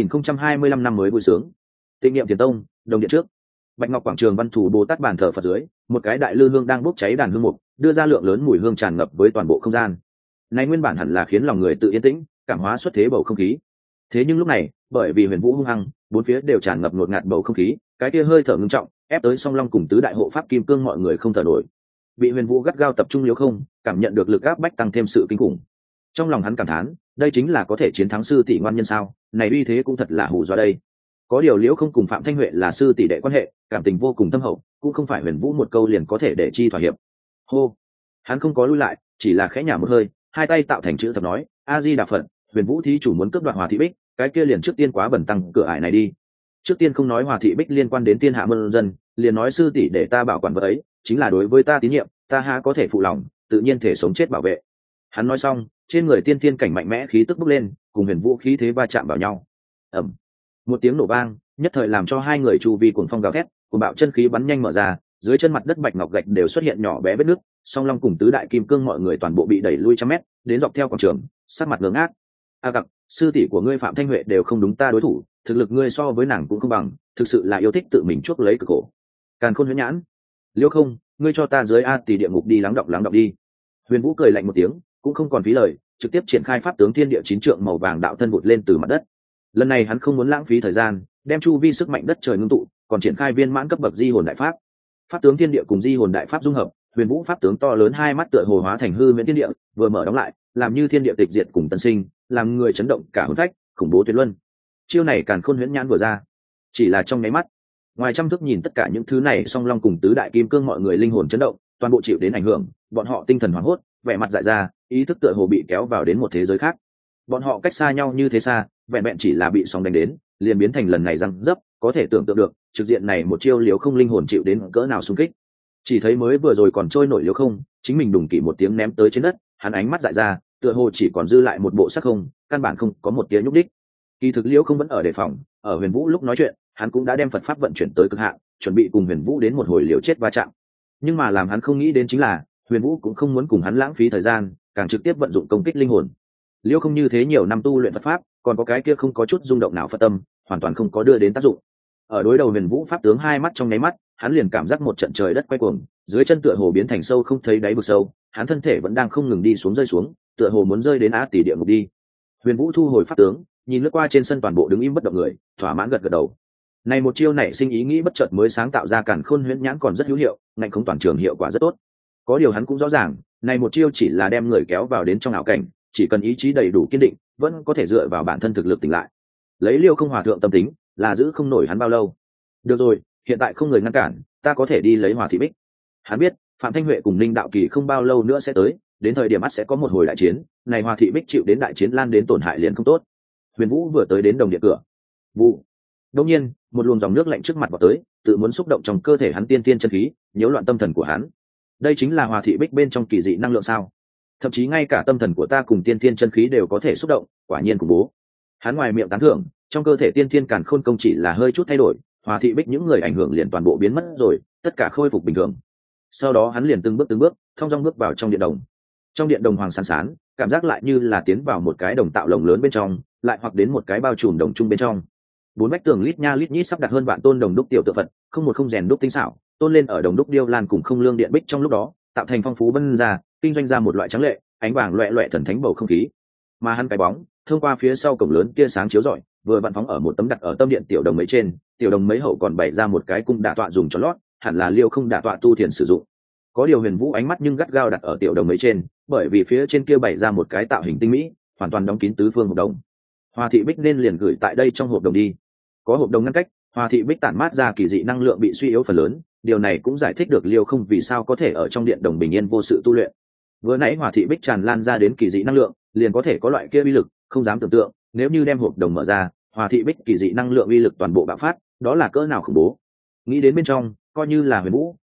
2025 năm mới vui sướng. Tịnh Niệm Tiền Tông, đồng điện trước. Bạch Ngọc quảng trường Văn Thủ Bồ Tát bàn thờ Phật dưới, một cái đại lư hương đang bốc cháy đàn hương mục, đưa ra lượng lớn mùi hương tràn ngập với toàn bộ không gian. Này nguyên bản hẳn là khiến lòng người tự yên tĩnh, cảm hóa xuất thế bầu không khí. Thế nhưng lúc này, bởi vì Huyền Vũ hung hăng, bốn phía đều tràn ngập ngột ngạt bầu không khí, cái kia hơi thở ngưng trọng, ép tới Song Long cùng tứ đại hộ pháp kim cương mọi người không thở nổi. Bị Huyền Vũ gắt gao tập trung Liễu Không, cảm nhận được lực áp bách tăng thêm sự kinh khủng. Trong lòng hắn cảm thán, đây chính là có thể chiến thắng sư tỷ ngoan nhân sao? Này uy thế cũng thật là hù dọa đây. Có điều Liễu Không cùng Phạm Thanh Huệ là sư tỷ đệ quan hệ, cảm tình vô cùng thâm hậu, cũng không phải Huyền Vũ một câu liền có thể để chi thỏa hiệp. Hô, hắn không có lui lại, chỉ là khẽ nhả một hơi, hai tay tạo thành chữ thập nói, A Di Đà Phật. Huyền Vũ thí chủ muốn cướp đoạt Hòa Thị Bích, cái kia liền trước tiên quá bẩn tăng cửa ải này đi. Trước tiên không nói Hòa Thị Bích liên quan đến thiên hạ môn dân, liền nói sư tỷ để ta bảo quản vật ấy, chính là đối với ta tín nhiệm, ta há có thể phụ lòng, tự nhiên thể sống chết bảo vệ. Hắn nói xong, trên người tiên thiên cảnh mạnh mẽ khí tức bốc lên, cùng Huyền Vũ khí thế va chạm vào nhau. Ầm, một tiếng nổ vang, nhất thời làm cho hai người chu vi cuồng phong gào thét, cuồng bạo chân khí bắn nhanh mở ra, dưới chân mặt đất bạch ngọc gạch đều xuất hiện nhỏ bé vết nứt. Song Long cùng tứ đại kim cương mọi người toàn bộ bị đẩy lui trăm mét, đến dọc theo quảng trường, sắc mặt ngơ ngác. A Gặc, sư tỷ của ngươi Phạm Thanh Huệ đều không đúng ta đối thủ, thực lực ngươi so với nàng cũng không bằng, thực sự là yêu thích tự mình chuốc lấy cực khổ. Càn Khôn Huyễn Nhãn, Liễu Không, ngươi cho ta dưới A tỷ địa ngục đi lắng động đi. Huyền Vũ cười lạnh một tiếng, cũng không còn phí lời, trực tiếp triển khai pháp tướng thiên địa chín trượng màu vàng đạo thân vụt lên từ mặt đất. Lần này hắn không muốn lãng phí thời gian, đem chu vi sức mạnh đất trời ngưng tụ, còn triển khai viên mãn cấp bậc di hồn đại pháp. Pháp tướng thiên địa cùng di hồn đại pháp dung hợp, Huyền Vũ pháp tướng to lớn hai mắt tựa hồ hóa thành hư huyễn thiên địa, vừa mở đóng lại, làm như thiên địa tịch diệt cùng tân sinh, làm người chấn động cả hồn phách, khủng bố tuyệt luân. Chiêu này Càn Khôn Huyễn Nhãn vừa ra, chỉ là trong nháy mắt, ngoài trăm thước nhìn tất cả những thứ này, Song Long cùng tứ đại kim cương mọi người linh hồn chấn động, toàn bộ chịu đến ảnh hưởng, bọn họ tinh thần hoảng hốt, vẻ mặt dại ra, ý thức tựa hồ bị kéo vào đến một thế giới khác. Bọn họ cách xa nhau như thế xa, vẹn vẹn chỉ là bị sóng đánh đến, liền biến thành lần này răng dấp, có thể tưởng tượng được, trực diện này một chiêu Liễu Không linh hồn chịu đến cỡ nào xung kích. Chỉ thấy mới vừa rồi còn trôi nổi Liễu Không, chính mình đùng kỵ một tiếng ném tới trên đất, hắn ánh mắt dại ra, tựa hồ chỉ còn dư lại một bộ sắc không, căn bản không có một tiếng nhúc đích. Kỳ thực Liễu Không vẫn ở đề phòng, ở Huyền Vũ lúc nói chuyện, hắn cũng đã đem Phật pháp vận chuyển tới cực hạn, chuẩn bị cùng Huyền Vũ đến một hồi liều chết va chạm. Nhưng mà làm hắn không nghĩ đến chính là, Huyền Vũ cũng không muốn cùng hắn lãng phí thời gian, càng trực tiếp vận dụng công kích linh hồn. Liễu Không như thế nhiều năm tu luyện Phật pháp, còn có cái kia không có chút rung động nào Phật tâm, hoàn toàn không có đưa đến tác dụng. Ở đối đầu Huyền Vũ pháp tướng hai mắt trong nháy mắt, hắn liền cảm giác một trận trời đất quay cuồng, dưới chân tựa hồ biến thành sâu không thấy đáy vực sâu, hắn thân thể vẫn đang không ngừng đi xuống rơi xuống, tựa hồ muốn rơi đến Á Tỷ địa ngục đi. Huyền Vũ thu hồi pháp tướng, nhìn lướt qua trên sân toàn bộ đứng im bất động người, thỏa mãn gật gật đầu. Này một chiêu nảy sinh ý nghĩ bất chợt mới sáng tạo ra Càn Khôn Huyễn Nhãn còn rất hữu hiệu, ngạnh không toàn trường hiệu quả rất tốt. Có điều hắn cũng rõ ràng, này một chiêu chỉ là đem người kéo vào đến trong ảo cảnh, chỉ cần ý chí đầy đủ kiên định, vẫn có thể dựa vào bản thân thực lực tỉnh lại. Lấy Liêu Không hòa thượng tâm tính, là giữ không nổi hắn bao lâu. Được rồi, hiện tại không người ngăn cản, ta có thể đi lấy Hòa Thị Bích. Hắn biết, Phạm Thanh Huệ cùng Ninh Đạo Kỳ không bao lâu nữa sẽ tới, đến thời điểm ắt sẽ có một hồi đại chiến, này Hòa Thị Bích chịu đến đại chiến lan đến tổn hại liền không tốt. Huyền Vũ vừa tới đến đồng điện cửa, vụ, đột nhiên, một luồng dòng nước lạnh trước mặt vọt tới, tự muốn xúc động trong cơ thể hắn tiên tiên chân khí, nhiễu loạn tâm thần của hắn. Đây chính là Hòa Thị Bích bên trong kỳ dị năng lượng sao? Thậm chí ngay cả tâm thần của ta cùng tiên tiên chân khí đều có thể xúc động, quả nhiên khủng bố. Hắn ngoài miệng tán thưởng, trong cơ thể tiên tiên càn khôn công chỉ là hơi chút thay đổi, Hòa Thị Bích những người ảnh hưởng liền toàn bộ biến mất rồi, tất cả khôi phục bình thường. Sau đó hắn liền từng bước thong dong bước vào trong điện đồng. Trong điện đồng hoàng sáng sán, cảm giác lại như là tiến vào một cái đồng tạo lồng lớn bên trong, lại hoặc đến một cái bao trùm đồng trung bên trong. Bốn vách tường lít nha lít nhít sắp đặt hơn vạn tôn đồng đúc tiểu tự Phật, không một không rèn đúc tinh xảo, tôn lên ở đồng đúc điêu lan cùng không lương điện bích trong lúc đó, tạo thành phong phú vân ra, kinh doanh ra một loại trắng lệ, ánh vàng loẹt loẹt thần thánh bầu không khí. Mà hắn cái bóng, thông qua phía sau cổng lớn kia sáng chiếu rọi, vừa vặn phóng ở một tấm đặt ở tâm điện tiểu đồng mấy trên, tiểu đồng mấy hậu còn bày ra một cái cung đả tọa dùng cho lót, hẳn là Liêu Không đả tọa tu thiền sử dụng. Có điều Huyền Vũ ánh mắt nhưng gắt gao đặt ở tiểu đồng mấy trên, bởi vì phía trên kia bày ra một cái tạo hình tinh mỹ, hoàn toàn đóng kín tứ phương hộp đồng. Hòa Thị Bích nên liền gửi tại đây trong hộp đồng đi. Có hộp đồng ngăn cách, Hòa Thị Bích tản mát ra kỳ dị năng lượng bị suy yếu phần lớn, điều này cũng giải thích được Liêu Không vì sao có thể ở trong điện đồng bình yên vô sự tu luyện. Vừa nãy Hòa Thị Bích tràn lan ra đến kỳ dị năng lượng, liền có thể có loại kia uy lực, không dám tưởng tượng, nếu như đem hộp đồng mở ra, Hòa Thị Bích kỳ dị năng lượng uy lực toàn bộ bạo phát, đó là cỡ nào khủng bố. Nghĩ đến bên trong, coi như là Huyền Vũ,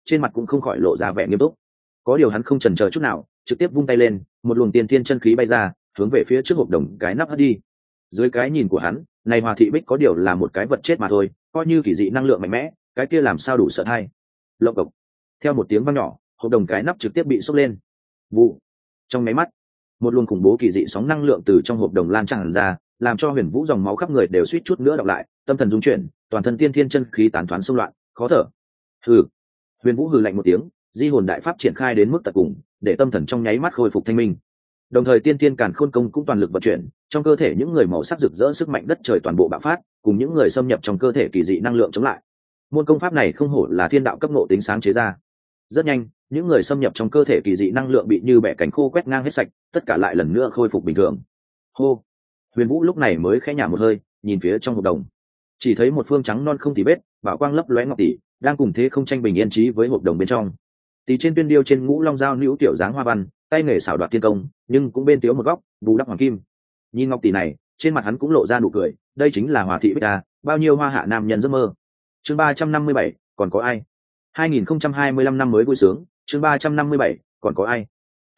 trên mặt cũng không khỏi lộ ra vẻ nghiêm túc. Có điều hắn không chần chờ chút nào, trực tiếp vung tay lên, một luồng tiên thiên chân khí bay ra, hướng về phía trước hộp đồng cái nắp hất đi. Dưới cái nhìn của hắn, này Hòa Thị Bích có điều là một cái vật chết mà thôi, coi như kỳ dị năng lượng mạnh mẽ, cái kia làm sao đủ sợ hay. Lộc cộc. Theo một tiếng vang nhỏ, hộp đồng cái nắp trực tiếp bị sốc lên. Vụ. Trong máy mắt, một luồng khủng bố kỳ dị sóng năng lượng từ trong hộp đồng lan tràn ra, làm cho Huyền Vũ dòng máu khắp người đều suýt chút nữa đọc lại, tâm thần rung chuyển, toàn thân tiên thiên chân khí tán thoán xung loạn, khó thở. Hừ. Huyền Vũ hừ lạnh một tiếng, di hồn đại pháp triển khai đến mức tận cùng, để tâm thần trong nháy mắt khôi phục thanh minh. Đồng thời tiên thiên càn khôn công cũng toàn lực vận chuyển, trong cơ thể những người màu sắc rực rỡ sức mạnh đất trời toàn bộ bạo phát, cùng những người xâm nhập trong cơ thể kỳ dị năng lượng chống lại. Môn công pháp này không hổ là thiên đạo cấp ngộ tính sáng chế ra. Rất nhanh, những người xâm nhập trong cơ thể kỳ dị năng lượng bị như bẻ cánh khô quét ngang hết sạch, tất cả lại lần nữa khôi phục bình thường. Hô. Huyền Vũ lúc này mới khẽ nhả một hơi, nhìn phía trong hộp đồng, chỉ thấy một phương trắng non không tì vết, bảo quang lấp lóe ngọc tỷ, đang cùng thế không tranh bình yên trí với hộp đồng bên trong. Tỷ trên tuyên điêu trên ngũ long dao nữ tiểu dáng hoa văn, tay nghề xảo đoạt thiên công, nhưng cũng bên tiếu một góc, bù đắp hoàng kim. Nhìn ngọc tỷ này, trên mặt hắn cũng lộ ra nụ cười, đây chính là Hòa Thị Bích à, bao nhiêu hoa hạ nam nhân giấc mơ. Chương 357, còn có ai? 2025 năm mới vui sướng, chương 357, còn có ai?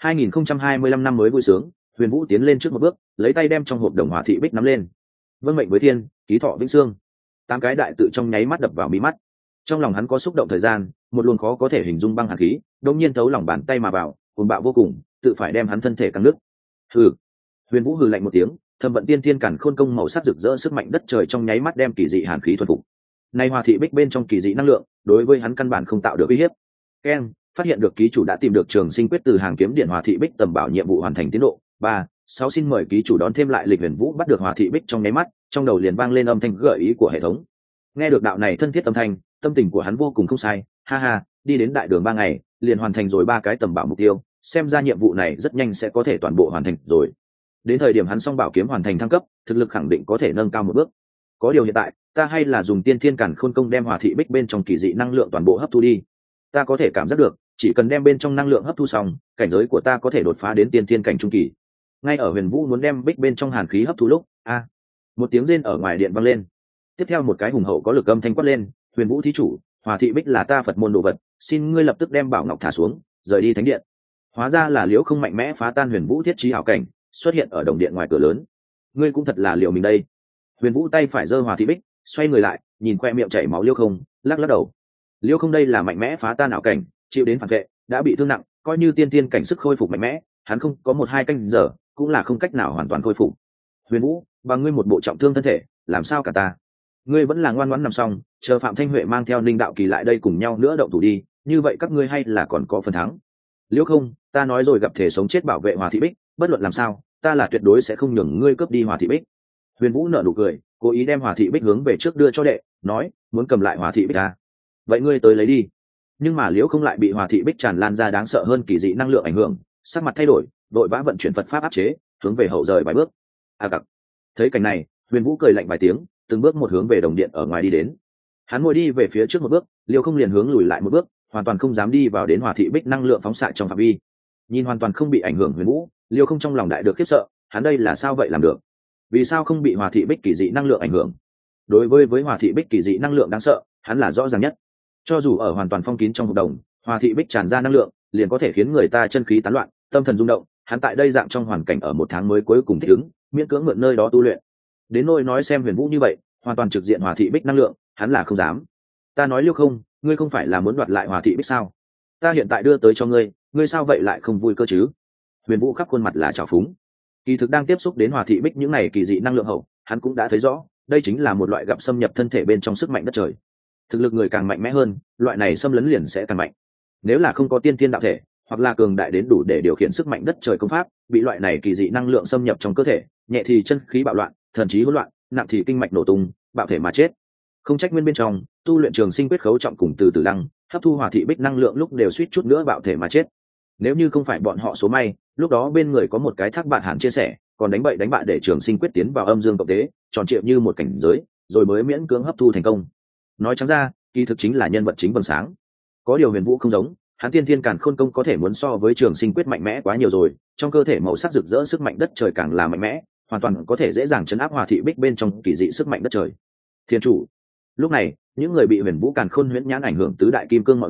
2025 năm mới vui sướng, Huyền Vũ tiến lên trước một bước, lấy tay đem trong hộp đồng Hòa Thị Bích nắm lên. Vâng mệnh với thiên, ký thọ vĩnh xương. 8 cái đại tự trong nháy mắt đập vào mí mắt. Trong lòng hắn có xúc động thời gian, một luồng khó có thể hình dung băng hàn khí, đột nhiên thấu lòng bàn tay mà vào, cuồng bạo vô cùng, tự phải đem hắn thân thể căng nứt. Hừ. Huyền Vũ hừ lạnh một tiếng, thâm vận tiên thiên càn khôn công màu sắc rực rỡ sức mạnh đất trời trong nháy mắt đem kỳ dị hàn khí thuần phục. Nay Hòa Thị Bích bên trong kỳ dị năng lượng, đối với hắn căn bản không tạo được uy hiếp. Ken, phát hiện được ký chủ đã tìm được trường sinh quyết từ hàng kiếm điện Hòa Thị Bích tầm bảo nhiệm vụ hoàn thành tiến độ. 3-6 xin mời ký chủ đón thêm lại lịch. Huyền Vũ bắt được Hòa Thị Bích trong nháy mắt, trong đầu liền vang lên âm thanh gợi ý của hệ thống. Nghe được đạo này thân thiết âm thanh, tâm tình của hắn vô cùng không sai, ha ha, đi đến đại đường 3 ngày, liền hoàn thành rồi 3 cái tầm bảo mục tiêu, xem ra nhiệm vụ này rất nhanh sẽ có thể toàn bộ hoàn thành rồi. Đến thời điểm hắn song bảo kiếm hoàn thành thăng cấp, thực lực khẳng định có thể nâng cao một bước. Có điều hiện tại, ta hay là dùng tiên thiên càn khôn công đem Hòa Thị Bích bên trong kỳ dị năng lượng toàn bộ hấp thu đi. Ta có thể cảm giác được, chỉ cần đem bên trong năng lượng hấp thu xong, cảnh giới của ta có thể đột phá đến tiên thiên cảnh trung kỳ. Ngay ở Huyền Vũ muốn đem Bích bên trong hàn khí hấp thu lúc, một tiếng rên ở ngoài điện vang lên. Tiếp theo một cái hùng hậu có lực âm thanh quát lên, Huyền Vũ thí chủ, Hòa Thị Bích là ta Phật môn đồ vật, xin ngươi lập tức đem bảo ngọc thả xuống, rời đi thánh điện. Hóa ra là Liễu Không mạnh mẽ phá tan Huyền Vũ thiết trí ảo cảnh, xuất hiện ở đồng điện ngoài cửa lớn. Ngươi cũng thật là liệu mình đây. Huyền Vũ tay phải giơ Hòa Thị Bích, xoay người lại, nhìn khoe miệng chảy máu Liễu Không, lắc lắc đầu. Liễu Không đây là mạnh mẽ phá tan ảo cảnh, chịu đến phản vệ, đã bị thương nặng, coi như tiên tiên cảnh sức khôi phục mạnh mẽ, hắn không có 1-2 canh giờ, cũng là không cách nào hoàn toàn khôi phục. Huyền Vũ, bằng ngươi một bộ trọng thương thân thể, làm sao cả ta? Ngươi vẫn là ngoan ngoãn nằm xong, chờ Phạm Thanh Huệ mang theo Ninh Đạo Kỳ lại đây cùng nhau nữa động thủ đi, như vậy các ngươi hay là còn có phần thắng. Liễu Không, ta nói rồi, gặp thể sống chết bảo vệ Hòa Thị Bích, bất luận làm sao, ta là tuyệt đối sẽ không nhường ngươi cướp đi Hòa Thị Bích. Huyền Vũ nở nụ cười, cố ý đem Hòa Thị Bích hướng về trước đưa cho đệ, nói, muốn cầm lại Hòa Thị Bích à? Vậy ngươi tới lấy đi. Nhưng mà Liễu Không lại bị Hòa Thị Bích tràn lan ra đáng sợ hơn kỳ dị năng lượng ảnh hưởng, sắc mặt thay đổi, đội vã vận chuyển Phật pháp áp chế, hướng về hậu rời vài bước. Cặc. Thấy cảnh này, Huyền Vũ cười lạnh vài tiếng, từng bước một hướng về đồng điện ở ngoài đi đến. Hắn ngồi đi về phía trước một bước, Liễu Không liền hướng lùi lại một bước, hoàn toàn không dám đi vào đến Hòa Thị Bích năng lượng phóng xạ trong phạm vi. Nhìn hoàn toàn không bị ảnh hưởng Huyền Vũ, Liễu Không trong lòng đại được khiếp sợ, hắn đây là sao vậy làm được? Vì sao không bị Hòa Thị Bích kỳ dị năng lượng ảnh hưởng? Đối với Hòa Thị Bích kỳ dị năng lượng đáng sợ, hắn là rõ ràng nhất. Cho dù ở hoàn toàn phong kín trong hộp đồng, Hòa Thị Bích tràn ra năng lượng, liền có thể khiến người ta chân khí tán loạn, tâm thần rung động. Hắn tại đây dạng trong hoàn cảnh ở 1 tháng mới cuối cùng thích ứng, miễn cưỡng mượn nơi đó tu luyện. Đến nỗi nói xem Huyền Vũ như vậy, hoàn toàn trực diện Hòa Thị Bích năng lượng, hắn là không dám. Ta nói Liễu Không, ngươi không phải là muốn đoạt lại Hòa Thị Bích sao? Ta hiện tại đưa tới cho ngươi, ngươi sao vậy lại không vui cơ chứ? Huyền Vũ khắp khuôn mặt là trào phúng. Kỳ thực đang tiếp xúc đến Hòa Thị Bích những này kỳ dị năng lượng hậu, hắn cũng đã thấy rõ, đây chính là một loại gặp xâm nhập thân thể bên trong sức mạnh đất trời. Thực lực người càng mạnh mẽ hơn, loại này xâm lấn liền sẽ càng mạnh. Nếu là không có tiên thiên đạo thể, hoặc là cường đại đến đủ để điều khiển sức mạnh đất trời công pháp, bị loại này kỳ dị năng lượng xâm nhập trong cơ thể, nhẹ thì chân khí bạo loạn, thần trí hỗn loạn, nặng thì kinh mạch nổ tung, bạo thể mà chết. Không trách nguyên bên trong tu luyện trường sinh quyết khấu trọng cùng từ từ lăng, hấp thu Hòa Thị Bích năng lượng lúc đều suýt chút nữa bạo thể mà chết. Nếu như không phải bọn họ số may, lúc đó bên người có một cái Thác Bạn Hàn chia sẻ, còn đánh bậy đánh bạ để trường sinh quyết tiến vào âm dương cộng tế, tròn trịa như một cảnh giới, rồi mới miễn cưỡng hấp thu thành công. Nói trắng ra, kỳ thực chính là nhân vật chính vầng sáng. Có điều Huyền Vũ không giống, hắn tiên thiên càn khôn công có thể muốn so với trường sinh quyết mạnh mẽ quá nhiều rồi, trong cơ thể màu sắc rực rỡ sức mạnh đất trời càng là mạnh mẽ, hoàn toàn có thể dễ dàng chấn áp Hòa Thị Bích bên trong kỳ dị sức mạnh đất trời. Thiên chủ. Lúc này, những người bị Huyền Vũ càn khôn huyễn nhãn ảnh hưởng tứ đại kim cương mọi người,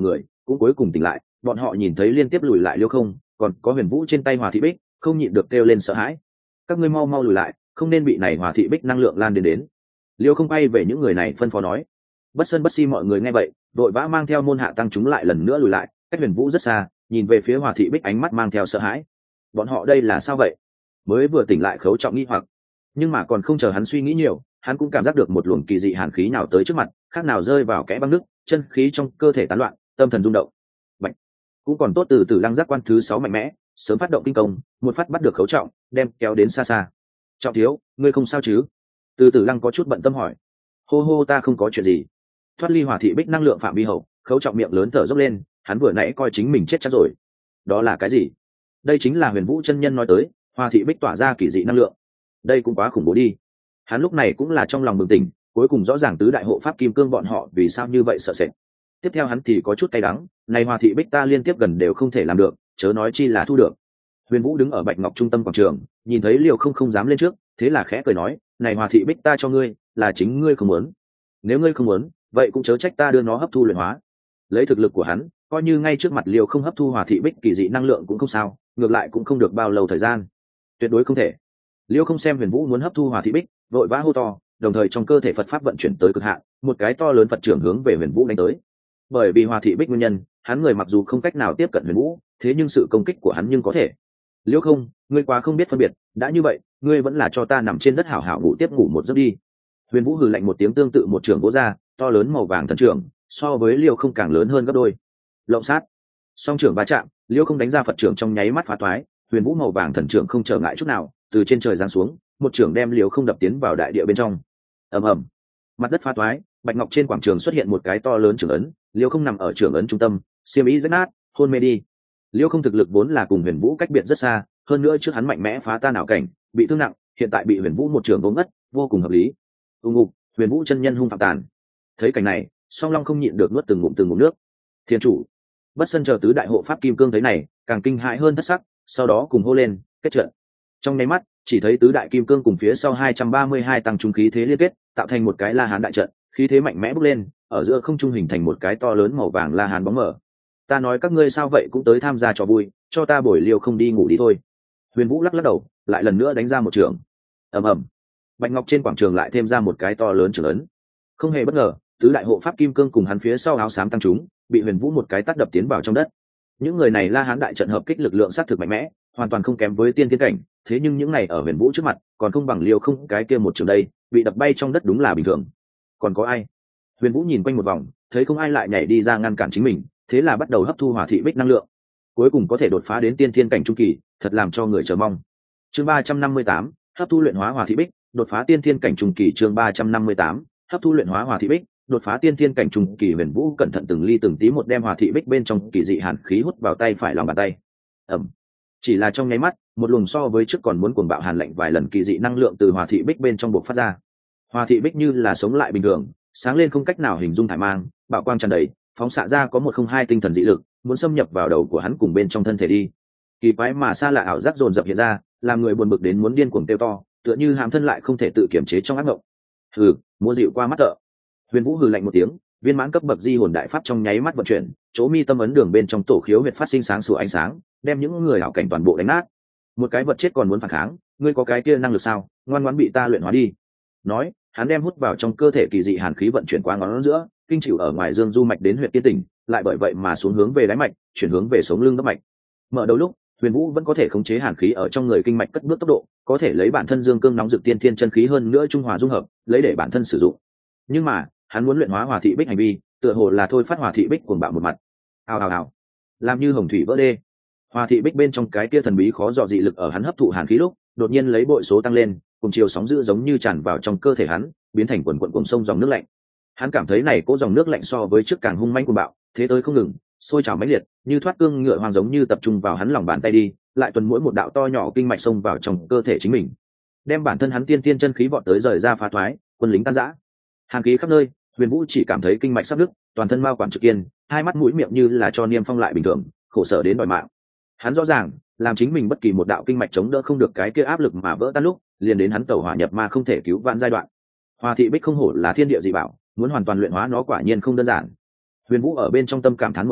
cũng cuối cùng tỉnh lại. Bọn họ nhìn thấy liên tiếp lùi lại Liêu Không, còn có Huyền Vũ trên tay Hòa Thị Bích, không nhịn được kêu lên sợ hãi. Các ngươi mau mau lùi lại, không nên bị này Hòa Thị Bích năng lượng lan đến. Liêu Không bay về những người này phân phó nói. Bất Sơn bất Si mọi người nghe vậy, vội vã mang theo môn hạ tăng chúng lại lần nữa lùi lại, cách Huyền Vũ rất xa, nhìn về phía Hòa Thị Bích ánh mắt mang theo sợ hãi. Bọn họ đây là sao vậy? Mới vừa tỉnh lại Khấu Trọng nghi hoặc, nhưng mà còn không chờ hắn suy nghĩ nhiều, hắn cũng cảm giác được một luồng kỳ dị hàn khí nào tới trước mặt, khác nào rơi vào kẽ băng nước, chân khí trong cơ thể tán loạn, tâm thần rung động. Bạch, cũng còn tốt từ Lăng Giác quan thứ 6 mạnh mẽ, sớm phát động kinh công, một phát bắt được Khấu Trọng, đem kéo đến xa xa. Trọng thiếu, ngươi không sao chứ? Từ Lăng có chút bận tâm hỏi. Hô, ta không có chuyện gì. Thoát ly Hòa Thị Bích năng lượng phạm vi hậu, Khấu Trọng miệng lớn thở dốc lên, hắn vừa nãy coi chính mình chết chắc rồi. Đó là cái gì? Đây chính là Huyền Vũ chân nhân nói tới, Hòa Thị Bích tỏa ra kỳ dị năng lượng. Đây cũng quá khủng bố đi. Hắn lúc này cũng là trong lòng bừng tỉnh, cuối cùng rõ ràng tứ đại hộ pháp kim cương bọn họ vì sao như vậy sợ sệt. Tiếp theo hắn thì có chút cay đắng, này Hòa Thị Bích ta liên tiếp gần đều không thể làm được, chớ nói chi là thu được. Huyền Vũ đứng ở Bạch Ngọc trung tâm quảng trường, nhìn thấy Liêu không dám lên trước, thế là khẽ cười nói, này Hòa Thị Bích ta cho ngươi, là chính ngươi không muốn. Nếu ngươi không muốn, vậy cũng chớ trách ta đưa nó hấp thu luyện hóa. Lấy thực lực của hắn, coi như ngay trước mặt Liêu không hấp thu Hòa Thị Bích kỳ dị năng lượng cũng không sao, ngược lại cũng không được bao lâu thời gian. Tuyệt đối không thể. Liêu không xem Huyền Vũ muốn hấp thu Hòa Thị Bích, vội vã hô to, đồng thời trong cơ thể Phật pháp vận chuyển tới cực hạn, một cái to lớn Phật trưởng hướng về Huyền Vũ đánh tới. Bởi vì Hòa Thị Bích nguyên nhân, hắn người mặc dù không cách nào tiếp cận Huyền Vũ, thế nhưng sự công kích của hắn nhưng có thể. Liêu không, ngươi quá không biết phân biệt, đã như vậy, ngươi vẫn là cho ta nằm trên đất hảo hảo ngủ tiếp ngủ một giấc đi. Huyền Vũ hừ lạnh một tiếng, tương tự một trưởng vỗ ra, to lớn màu vàng thần trưởng, so với Liêu không càng lớn hơn gấp đôi. Lộng sát. Song trưởng va chạm, Liêu không đánh ra Phật trưởng trong nháy mắt phá toái, Huyền Vũ màu vàng thần trưởng không trở ngại chút nào, từ trên trời giáng xuống, một trưởng đem Liêu không đập tiến vào đại địa bên trong. Ầm ầm, mặt đất phá toái, Bạch Ngọc trên quảng trường xuất hiện một cái to lớn trưởng ấn, Liêu không nằm ở trưởng ấn trung tâm, xiêm y rách nát, hôn mê đi. Liêu không thực lực vốn là cùng Huyền Vũ cách biệt rất xa, hơn nữa trước hắn mạnh mẽ phá tan ảo cảnh, bị thương nặng, hiện tại bị Huyền Vũ một trưởng vỗ ngất, vô cùng hợp lý. Ngục, Huyền Vũ chân nhân hung phạm tàn. Thấy cảnh này, Song Long không nhịn được nuốt từng ngụm nước. Thiên chủ, Bất Sân chờ tứ đại hộ pháp kim cương thấy này, càng kinh hãi hơn thất sắc, sau đó cùng hô lên, kết trận. Trong nháy mắt, chỉ thấy tứ đại kim cương cùng phía sau 232 tăng trung khí thế liên kết, tạo thành một cái La Hán đại trận, khí thế mạnh mẽ bốc lên, ở giữa không trung hình thành một cái to lớn màu vàng La Hán bóng mờ. Ta nói các ngươi sao vậy cũng tới tham gia trò vui, cho ta bồi Liêu không đi ngủ đi thôi. Huyền Vũ lắc đầu, lại lần nữa đánh ra một trường. Ầm ầm, Bạch Ngọc trên quảng trường lại thêm ra một cái to lớn trường ấn. Không hề bất ngờ, tứ đại hộ pháp kim cương cùng hắn phía sau áo xám tăng chúng, bị Huyền Vũ một cái tát đập tiến vào trong đất. Những người này La Hán đại trận hợp kích lực lượng sát thực mạnh mẽ, hoàn toàn không kém với tiên thiên cảnh, thế nhưng những này ở Huyền Vũ trước mặt, còn không bằng Liêu không cái kia một trường đây, bị đập bay trong đất đúng là bình thường. Còn có ai? Huyền Vũ nhìn quanh một vòng, thấy không ai lại nhảy đi ra ngăn cản chính mình, thế là bắt đầu hấp thu Hòa Thị Bích năng lượng. Cuối cùng có thể đột phá đến tiên thiên cảnh trung kỳ, thật làm cho người chờ mong. Chương 358, hấp thu luyện hóa Hòa Thị Bích, đột phá tiên thiên cảnh trung kỳ. Chương 358, hấp thu luyện hóa Hòa Thị Bích, đột phá tiên thiên cảnh trung kỳ. Huyền Vũ cẩn thận từng ly từng tí một đem Hòa Thị Bích bên trong kỳ dị hàn khí hút vào tay phải lòng bàn tay. Ẩm. Chỉ là trong nháy mắt, một luồng so với trước còn muốn cuồng bạo hàn lạnh vài lần kỳ dị năng lượng từ Hòa Thị Bích bên trong bộc phát ra. Hòa Thị Bích như là sống lại bình thường, sáng lên không cách nào hình dung thải mang, bạo quang tràn đầy, phóng xạ ra có 102 tinh thần dị lực, muốn xâm nhập vào đầu của hắn cùng bên trong thân thể đi. Kỳ quái mà xa lạ ảo giác dồn dập hiện ra, làm người buồn bực đến muốn điên cuồng kêu to, tựa như hàm thân lại không thể tự kiểm chế trong ác mộng. Hừ, mua dịu qua mắt thợ. Huyền Vũ hừ lạnh một tiếng, viên mãn cấp bậc di hồn đại pháp trong nháy mắt vận chuyển, chỗ mi tâm ấn đường bên trong tổ khiếu huyệt phát sinh sáng sủa ánh sáng, đem những người ảo cảnh toàn bộ đánh nát. Một cái vật chết còn muốn phản kháng, ngươi có cái kia năng lực sao? Ngoan ngoãn bị ta luyện hóa đi. Nói, hắn đem hút vào trong cơ thể kỳ dị hàn khí vận chuyển qua ngón giữa, kinh chịu ở ngoài dương du mạch đến huyện tiên tỉnh, lại bởi vậy mà xuống hướng về đáy mạch, chuyển hướng về sống lưng đốc mạch. Mở đầu lúc, Huyền Vũ vẫn có thể khống chế hàn khí ở trong người kinh mạch cất bước tốc độ, có thể lấy bản thân dương cương nóng dực tiên thiên chân khí hơn nữa trung hòa dung hợp, lấy để bản thân sử dụng. Nhưng mà, hắn muốn luyện hóa Hòa Thị Bích hành vi, tựa hồ là thôi phát Hòa Thị Bích cuồng bạo một mặt. Ào, làm như hồng thủy vỡ đê. Hòa Thị Bích bên trong cái kia thần bí khó dò dị lực ở hắn hấp thụ hàn khí lúc, đột nhiên lấy bội số tăng lên, cùng chiều sóng dữ giống như tràn vào trong cơ thể hắn, biến thành quần quần cuồng sông dòng nước lạnh. Hắn cảm thấy này cỗ dòng nước lạnh so với trước càng hung manh cuồng bạo, thế tới không ngừng, sôi trào mãnh liệt, như thoát cương ngựa hoang giống như tập trung vào hắn lòng bàn tay đi, lại tuần mỗi một đạo to nhỏ kinh mạch xông vào trong cơ thể chính mình, đem bản thân hắn tiên tiên chân khí vọt tới rời ra phá thoái, quân lính tan rã, hàn khí khắp nơi. Huyền Vũ chỉ cảm thấy kinh mạch sắp đứt, toàn thân mao quản trực kiên, hai mắt mũi miệng như là cho niêm phong lại bình thường, khổ sở đến đòi mạng. Hắn rõ ràng, làm chính mình bất kỳ một đạo kinh mạch chống đỡ không được cái kia áp lực mà vỡ tan lúc, liền đến hắn tẩu hỏa nhập ma không thể cứu vãn giai đoạn. Hòa Thị Bích không hổ là thiên địa dị bảo, muốn hoàn toàn luyện hóa nó quả nhiên không đơn giản. Huyền Vũ ở bên trong tâm cảm thán một câu,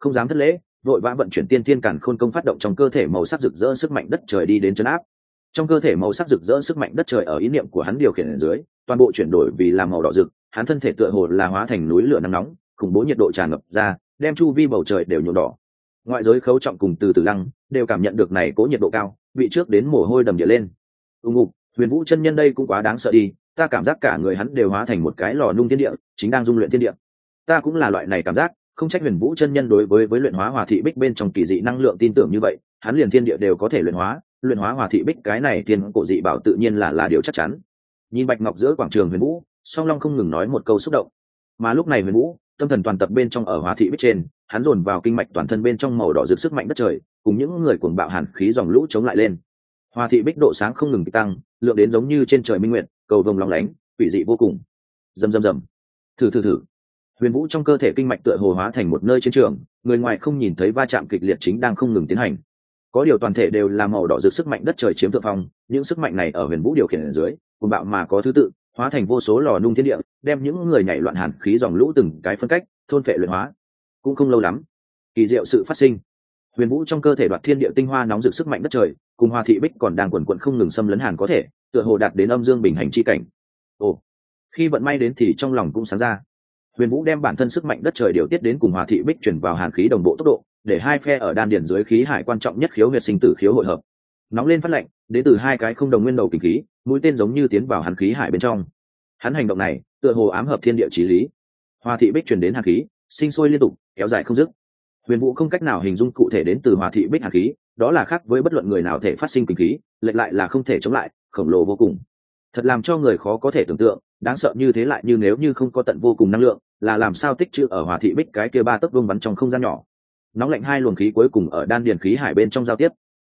không dám thất lễ, vội vã vận chuyển tiên thiên càn khôn công phát động trong cơ thể màu sắc rực rỡ sức mạnh đất trời đi đến trấn áp. Trong cơ thể màu sắc rực rỡ sức mạnh đất trời ở ý niệm của hắn điều khiển ở dưới, toàn bộ chuyển đổi vì làm màu đỏ rực, hắn thân thể tựa hồ là hóa thành núi lửa nóng nóng, khủng bố nhiệt độ tràn ngập ra, đem chu vi bầu trời đều nhuộm đỏ. Ngoại giới Khấu Trọng cùng Từ Từ Lăng đều cảm nhận được này cố nhiệt độ cao, vị trước đến mồ hôi đầm địa lên. Ùng ục, Huyền Vũ chân nhân đây cũng quá đáng sợ đi, ta cảm giác cả người hắn đều hóa thành một cái lò nung thiên địa, chính đang dung luyện thiên địa. Ta cũng là loại này cảm giác, không trách Huyền Vũ chân nhân đối với luyện hóa Hòa Thị Bích bên trong kỳ dị năng lượng tin tưởng như vậy, hắn liền thiên địa đều có thể luyện hóa Hòa Thị Bích cái này tiên cổ dị bảo tự nhiên là điều chắc chắn. Nhìn bạch ngọc giữa quảng trường Huyền Vũ, Song Long không ngừng nói một câu xúc động. Mà lúc này Huyền Vũ, tâm thần toàn tập bên trong ở Hòa Thị Bích trên, hắn dồn vào kinh mạch toàn thân bên trong màu đỏ rực sức mạnh đất trời, cùng những người cuồng bạo hàn khí dòng lũ chống lại lên. Hòa Thị Bích độ sáng không ngừng tăng, lượng đến giống như trên trời minh nguyệt, cầu vồng lóng lánh, quỷ dị vô cùng. Rầm rầm rầm. Thử. Huyền Vũ trong cơ thể kinh mạch tựa hồ hóa thành một nơi chiến trường, người ngoài không nhìn thấy va chạm kịch liệt chính đang không ngừng tiến hành. Có điều toàn thể đều là màu đỏ rực sức mạnh đất trời chiếm thượng phong, những sức mạnh này ở Huyền Vũ điều khiển ở dưới, cuồng bạo mà có thứ tự, hóa thành vô số lò nung thiên địa, đem những người nhảy loạn hàn khí dòng lũ từng cái phân cách, thôn phệ luyện hóa. Cũng không lâu lắm, kỳ diệu sự phát sinh. Huyền Vũ trong cơ thể đoạt thiên địa tinh hoa nóng rực sức mạnh đất trời, cùng Hòa Thị Bích còn đang quần quật không ngừng xâm lấn hàn có thể, tựa hồ đạt đến âm dương bình hành chi cảnh. Ồ, khi vận may đến thì trong lòng cũng sáng ra. Huyền Vũ đem bản thân sức mạnh đất trời điều tiết đến cùng Hòa Thị Bích chuyển vào hàn khí đồng bộ tốc độ, để hai phe ở đan điền dưới khí hải quan trọng nhất khiếu huyệt sinh tử khiếu hội hợp. Nóng lên phát lạnh, đến từ hai cái không đồng nguyên đầu kình khí, mũi tên giống như tiến vào hàn khí hải bên trong. Hắn hành động này, tựa hồ ám hợp thiên địa chí lý. Hòa Thị Bích truyền đến hàn khí, sinh sôi liên tục, kéo dài không dứt. Huyền Vũ không cách nào hình dung cụ thể đến từ Hòa Thị Bích hàn khí, đó là khác với bất luận người nào thể phát sinh kình khí, lệch lại là không thể chống lại, khổng lồ vô cùng. Thật làm cho người khó có thể tưởng tượng, đáng sợ như thế lại như nếu như không có tận vô cùng năng lượng, là làm sao tích trữ ở Hòa Thị Bích cái kia ba tấc vuông bắn trong không gian nhỏ. Nóng lạnh hai luồng khí cuối cùng ở đan điền khí hải bên trong giao tiếp.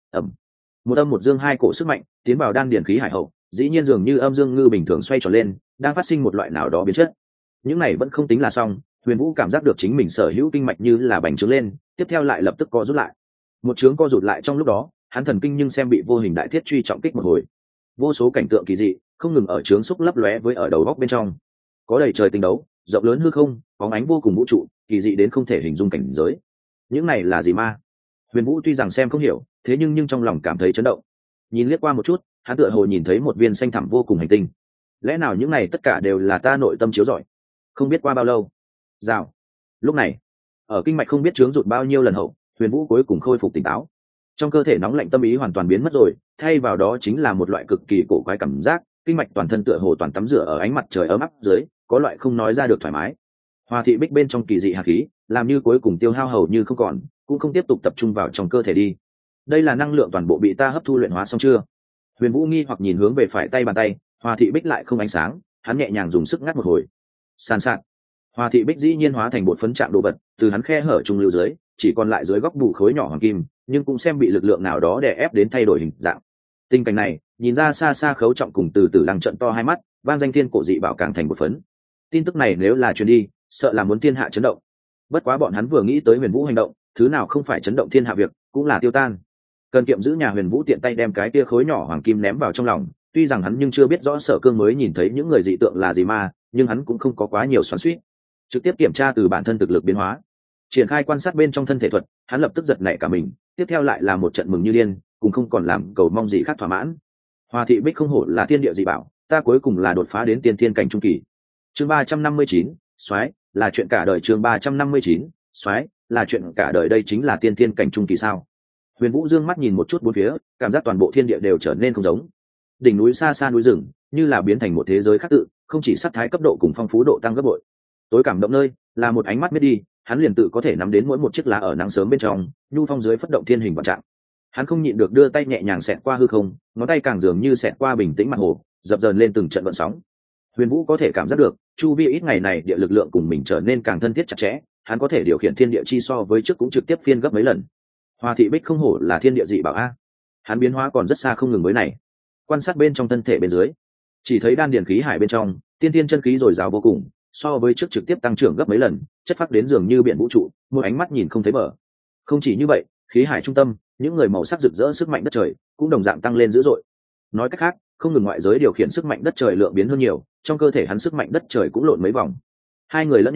Một âm một dương hai cổ sức mạnh tiến vào đan điền khí hải hậu, dĩ nhiên dường như âm dương ngư bình thường xoay tròn lên, đang phát sinh một loại nào đó biến chất. Những này vẫn không tính là xong, Huyền Vũ cảm giác được chính mình sở hữu kinh mạch như là bành trướng lên, tiếp theo lại lập tức co rút lại. Một trướng co rụt lại trong lúc đó, hắn thần kinh nhưng xem bị vô hình đại thiết truy trọng kích một hồi. Vô số cảnh tượng kỳ dị không ngừng ở trướng xúc lấp lóe với ở đầu góc bên trong. Có đầy trời tinh đấu, rộng lớn hư không, bóng ánh vô cùng vũ trụ, kỳ dị đến không thể hình dung cảnh giới. Những này là gì ma? Huyền Vũ tuy rằng xem không hiểu, thế nhưng trong lòng cảm thấy chấn động. Nhìn liếc qua một chút, hắn tựa hồ nhìn thấy một viên xanh thẳm vô cùng hành tinh. Lẽ nào những này tất cả đều là ta nội tâm chiếu rọi? Không biết qua bao lâu. Rào. Lúc này, ở kinh mạch không biết chướng rụt bao nhiêu lần hậu, Huyền Vũ cuối cùng khôi phục tỉnh táo. Trong cơ thể nóng lạnh tâm ý hoàn toàn biến mất rồi, thay vào đó chính là một loại cực kỳ cổ quái cảm giác, kinh mạch toàn thân tựa hồ toàn tắm rửa ở ánh mặt trời ấm áp dưới, có loại không nói ra được thoải mái. Hòa Thị Bích bên trong kỳ dị hạt khí, làm như cuối cùng tiêu hao hầu như không còn, cũng không tiếp tục tập trung vào trong cơ thể đi. Đây là năng lượng toàn bộ bị ta hấp thu luyện hóa xong chưa? Huyền Vũ nghi hoặc nhìn hướng về phải tay bàn tay, Hòa Thị Bích lại không ánh sáng, hắn nhẹ nhàng dùng sức ngắt một hồi. San sạt. Hòa Thị Bích dĩ nhiên hóa thành bột phấn trạng đồ vật, từ hắn khe hở trung lưu dưới, chỉ còn lại dưới góc bù khối nhỏ hoàng kim, nhưng cũng xem bị lực lượng nào đó đè ép đến thay đổi hình dạng. Tình cảnh này, nhìn ra xa xa Khấu Trọng cùng Từ Từ Lăng trận to hai mắt, vang danh thiên cổ dị bảo càng thành bột phấn. Tin tức này nếu là truyền đi, sợ là muốn thiên hạ chấn động. Bất quá bọn hắn vừa nghĩ tới Huyền Vũ hành động, thứ nào không phải chấn động thiên hạ việc, cũng là tiêu tan. Cần Kiệm giữ nhà Huyền Vũ tiện tay đem cái kia khối nhỏ hoàng kim ném vào trong lòng, tuy rằng hắn nhưng chưa biết rõ Sở Cương mới nhìn thấy những người dị tượng là gì mà, nhưng hắn cũng không có quá nhiều xoắn xuýt. Trực tiếp kiểm tra từ bản thân thực lực biến hóa, triển khai quan sát bên trong thân thể thuật, hắn lập tức giật nảy cả mình, tiếp theo lại là một trận mừng như điên, cũng không còn làm cầu mong gì khác thỏa mãn. Hòa Thị Bích không hổ là thiên địa dị bảo, ta cuối cùng là đột phá đến tiên thiên cảnh trung kỳ. Chương 359, soái, là chuyện cả đời. Chương 359, soái, là chuyện cả đời. Đây chính là tiên thiên cảnh trung kỳ sao? Huyền Vũ dương mắt nhìn một chút bốn phía, cảm giác toàn bộ thiên địa đều trở nên không giống. Đỉnh núi xa xa núi rừng, như là biến thành một thế giới khác tự, không chỉ sắc thái cấp độ cùng phong phú độ tăng gấp bội. Tối cảm động nơi, là một ánh mắt miết đi, hắn liền tự có thể nắm đến mỗi một chiếc lá ở nắng sớm bên trong, nhu phong dưới phất động thiên hình vạn trạng. Hắn không nhịn được đưa tay nhẹ nhàng xẹt qua hư không, ngón tay càng dường như xẹt qua bình tĩnh mặt hồ, dập dờn lên từng trận vận sóng. Huyền Vũ có thể cảm giác được, chu vi ít ngày này địa lực lượng cùng mình trở nên càng thân thiết chặt chẽ, hắn có thể điều khiển thiên địa chi so với trước cũng trực tiếp phiên gấp mấy lần. Hòa Thị Bích không hổ là thiên địa dị bảo a. Hắn biến hóa còn rất xa không ngừng với này. Quan sát bên trong thân thể bên dưới, chỉ thấy đan điền khí hải bên trong, tiên tiên chân khí dồi dào vô cùng, so với trước trực tiếp tăng trưởng gấp mấy lần, chất phác đến dường như biển vũ trụ, một ánh mắt nhìn không thấy bờ. Không chỉ như vậy, khí hải trung tâm, những người màu sắc rực rỡ sức mạnh đất trời cũng đồng dạng tăng lên dữ dội. Nói cách khác, không ngừng ngoại giới điều khiển sức mạnh đất trời lượng biến hơn nhiều, trong cơ thể hắn sức mạnh đất trời cũng lộn mấy vòng. Hai người lẫn nhau,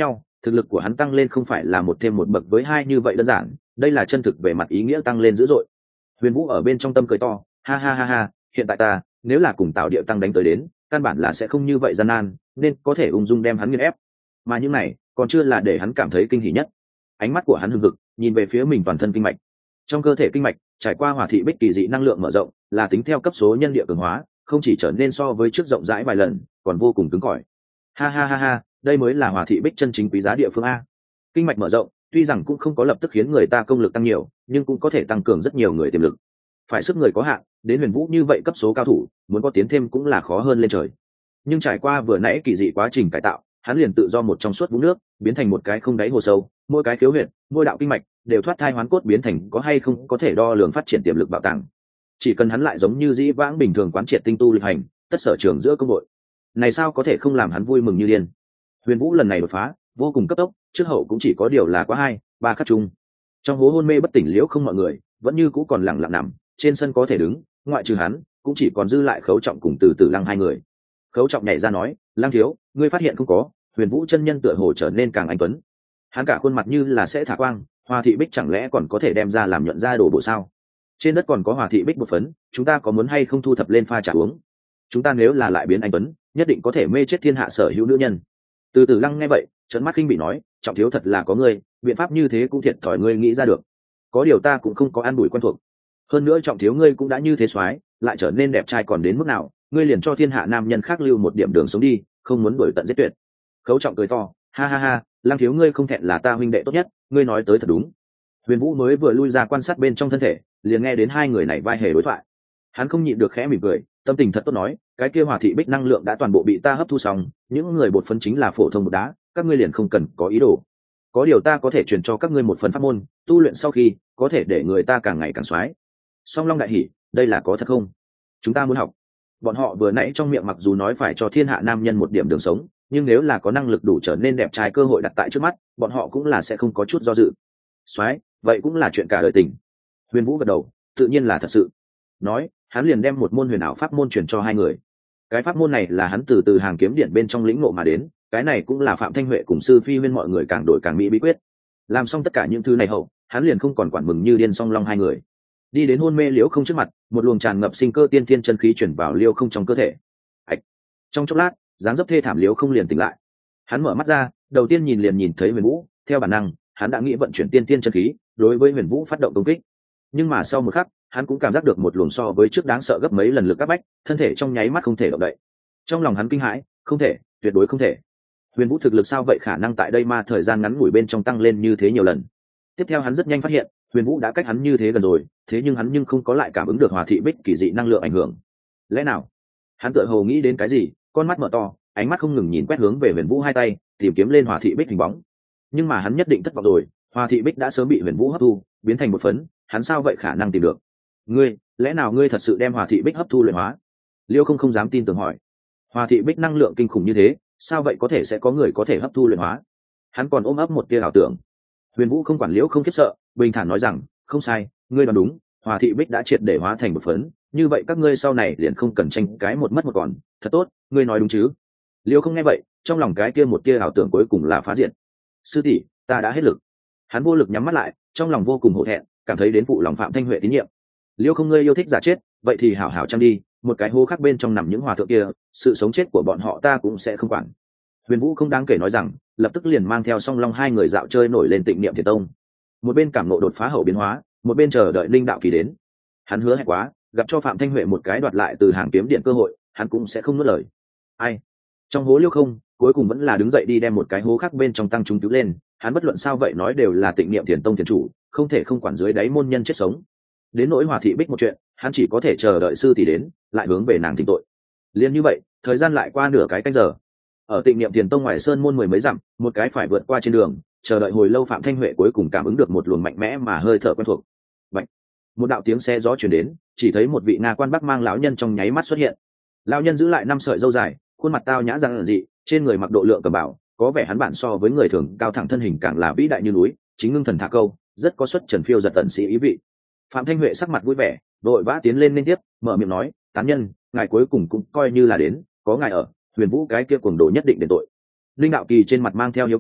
thực lực của hắn tăng lên không phải là một thêm một bậc với hai như vậy đơn giản, đây là chân thực về mặt ý nghĩa tăng lên dữ dội. Huyền Vũ ở bên trong tâm cười to, ha ha ha ha, hiện tại ta nếu là cùng Tào Điệu tăng đánh tới đến, căn bản là sẽ không như vậy gian nan, nên có thể ung dung đem hắn nghiền ép. Mà những này còn chưa là để hắn cảm thấy kinh hỉ nhất. Ánh mắt của hắn hừng hực, nhìn về phía mình toàn thân kinh mạch. Trong cơ thể kinh mạch trải qua hỏa thị bích kỳ dị năng lượng mở rộng, là tính theo cấp số nhân địa cường hóa, không chỉ trở nên so với trước rộng rãi vài lần, còn vô cùng cứng cỏi. Ha ha ha ha, đây mới là hỏa thị bích chân chính quý giá địa phương a. Kinh mạch mở rộng, tuy rằng cũng không có lập tức khiến người ta công lực tăng nhiều, nhưng cũng có thể tăng cường rất nhiều người tiềm lực. Phải sức người có hạn, đến Huyền Vũ như vậy cấp số cao thủ, muốn có tiến thêm cũng là khó hơn lên trời. Nhưng trải qua vừa nãy kỳ dị quá trình cải tạo, hắn liền tự do một trong suốt vũng nước, biến thành một cái không đáy hồ sâu, mỗi cái khiếu huyệt, mỗi đạo kinh mạch đều thoát thai hoán cốt, biến thành có hay không có thể đo lường phát triển tiềm lực bảo tàng. Chỉ cần hắn lại giống như dĩ vãng bình thường quán triệt tinh tu lịch hành, tất sở trường giữa công đội này, sao có thể không làm hắn vui mừng như điên. Huyền Vũ lần này đột phá vô cùng cấp tốc, trước hậu cũng chỉ có điều là quá 2-3 khắc chung. Trong hố hôn mê bất tỉnh liễu không mọi người vẫn như cũ còn lặng lặng nằm trên sân có thể đứng, ngoại trừ hắn cũng chỉ còn dư lại Khấu Trọng cùng Từ Tử Lăng hai người. Khấu Trọng nhảy ra nói, Lăng thiếu, ngươi phát hiện không có, Huyền Vũ chân nhân tựa hồ trở nên càng anh tuấn. Hắn cả khuôn mặt như là sẽ thả quang, Hoa thị bích chẳng lẽ còn có thể đem ra làm nhuận ra đồ bộ sao? Trên đất còn có Hoa thị bích một phấn, chúng ta có muốn hay không thu thập lên pha trà uống? Chúng ta nếu là lại biến anh tuấn, nhất định có thể mê chết thiên hạ sở hữu nữ nhân. Từ Tử Lăng nghe vậy trợn mắt kinh bị nói, Trọng thiếu thật là có ngươi, biện pháp như thế cũng thiệt thòi ngươi nghĩ ra được. Có điều ta cũng không có an bùi quen thuộc. Hơn nữa Trọng thiếu ngươi cũng đã như thế soái, lại trở nên đẹp trai còn đến mức nào, ngươi liền cho thiên hạ nam nhân khác lưu một điểm đường sống đi, không muốn đuổi tận giết tuyệt. Khấu Trọng cười to, ha ha ha, Lăng thiếu ngươi không thẹn là ta huynh đệ tốt nhất, ngươi nói tới thật đúng. Huyền Vũ mới vừa lui ra quan sát bên trong thân thể, liền nghe đến hai người này vai hề đối thoại. Hắn không nhịn được khẽ mỉm cười, tâm tình thật tốt nói, cái kia Hỏa thị bích năng lượng đã toàn bộ bị ta hấp thu xong, những người bột phấn chính là phổ thông một đá, các ngươi liền không cần có ý đồ. Có điều ta có thể truyền cho các ngươi một phần pháp môn, tu luyện sau khi có thể để người ta càng ngày càng xoái. Song Long đại hỉ, đây là có thật không? Chúng ta muốn học. Bọn họ vừa nãy trong miệng mặc dù nói phải cho thiên hạ nam nhân một điểm đường sống, nhưng nếu là có năng lực đủ trở nên đẹp trai cơ hội đặt tại trước mắt, bọn họ cũng là sẽ không có chút do dự. Xoái, vậy cũng là chuyện cả đời tình. Huyền Vũ gật đầu, tự nhiên là thật sự. Nói, hắn liền đem một môn huyền ảo pháp môn truyền cho hai người. Cái pháp môn này là hắn từ hàng kiếm điện bên trong lĩnh ngộ mà đến, cái này cũng là Phạm Thanh Huệ cùng sư phi huyên mọi người càng đổi càng mỹ bí quyết. Làm xong tất cả những thứ này hậu, hắn liền không còn quản mừng như điên Song Long hai người. Đi đến hôn mê liễu không trước mặt, một luồng tràn ngập sinh cơ tiên thiên chân khí chuyển vào liễu không trong cơ thể. Ảch. Trong chốc lát, dáng dấp thê thảm liễu không liền tỉnh lại. Hắn mở mắt ra, đầu tiên nhìn thấy Huyền Vũ, theo bản năng, hắn đã nghĩ vận chuyển tiên thiên chân khí, đối với Huyền Vũ phát động công kích. Nhưng mà sau một khắc, hắn cũng cảm giác được một luồng so với trước đáng sợ gấp mấy lần lực áp bách, thân thể trong nháy mắt không thể động đậy. Trong lòng hắn kinh hãi, không thể, tuyệt đối không thể. Huyền Vũ thực lực sao vậy, khả năng tại đây mà thời gian ngắn ngủi bên trong tăng lên như thế nhiều lần. Tiếp theo hắn rất nhanh phát hiện, Huyền Vũ đã cách hắn như thế gần rồi, thế nhưng hắn không có lại cảm ứng được Hỏa thị bích kỳ dị năng lượng ảnh hưởng. Lẽ nào? Hắn tựa hồ nghĩ đến cái gì, con mắt mở to, ánh mắt không ngừng nhìn quét hướng về Huyền Vũ hai tay, tìm kiếm lên Hỏa thị bích hình bóng. Nhưng mà hắn nhất định thất vọng rồi, Hỏa thị bích đã sớm bị Huyền Vũ hấp thu, biến thành một phấn, hắn sao vậy khả năng tìm được? Ngươi, lẽ nào ngươi thật sự đem Hỏa thị bích hấp thu luyện hóa? Liêu không dám tin tưởng hỏi. Hỏa thị bích năng lượng kinh khủng như thế, sao vậy có thể sẽ có người có thể hấp thu luyện hóa? Hắn còn ôm ấp một tia ảo tưởng. Huyền Vũ không quản Liễu không khiếp sợ, bình thản nói rằng, không sai, ngươi đoán đúng, Hỏa thị bích đã triệt để hóa thành một phấn, như vậy các ngươi sau này liền không cần tranh cái một mất một còn, thật tốt, ngươi nói đúng chứ? Liễu không nghe vậy, trong lòng cái kia một tia ảo tưởng cuối cùng là phá diệt. Sư tỷ, ta đã hết lực. Hắn vô lực nhắm mắt lại, trong lòng vô cùng hổ thẹn, cảm thấy đến phụ lòng Phạm Thanh Huệ tín nhiệm. Liễu không, ngươi yêu thích giả chết, vậy thì hảo hảo chăm đi, một cái hố khác bên trong nằm những hòa thượng kia, sự sống chết của bọn họ ta cũng sẽ không quản. Huyền Vũ không đáng kể nói rằng, lập tức liền mang theo Song Long hai người dạo chơi nổi lên Tịnh Niệm Thiền Tông. Một bên cảm ngộ đột phá hậu biến hóa, một bên chờ đợi linh đạo kỳ đến. Hắn hứa hẹn quá, gặp cho Phạm Thanh Huệ một cái đoạt lại từ hàng kiếm điện cơ hội, hắn cũng sẽ không nuốt lời. Ai? Trong hố Liễu không, cuối cùng vẫn là đứng dậy đi đem một cái hố khác bên trong tăng chúng cứu lên. Hắn bất luận sao vậy nói đều là Tịnh Niệm Thiền Tông thiền chủ, không thể không quản dưới đáy môn nhân chết sống. Đến nỗi Hỏa thị bích một chuyện, hắn chỉ có thể chờ đợi sư tỷ đến, lại hướng về nàng thỉnh tội. Liên như vậy, thời gian lại qua nửa cái canh giờ. Ở Tịnh Niệm Thiền Tông ngoài sơn môn mười mấy dặm, một cái phải vượt qua trên đường, chờ đợi hồi lâu Phạm Thanh Huệ cuối cùng cảm ứng được một luồng mạnh mẽ mà hơi thở quen thuộc. Vậy, một đạo tiếng xe gió truyền đến, chỉ thấy một vị Nga quan Bắc mang lão nhân trong nháy mắt xuất hiện. Lão nhân giữ lại 5 sợi râu dài, khuôn mặt tao nhã rạng rỡ, trên người mặc độ lượng cẩm bào, có vẻ hắn bản so với người thường cao thẳng, thân hình càng là vĩ đại như núi, chính ngưng thần thả câu, rất có xuất trần phiêu giật tận sĩ ý vị. Phạm Thanh Huệ sắc mặt vui vẻ, vội vã tiến lên liên tiếp, mở miệng nói, tán nhân, ngài cuối cùng cũng coi như là đến, có ngài ở, Huyền Vũ cái kia cuồng đồ nhất định đền tội. Linh đạo kỳ trên mặt mang theo hiếu kỳ,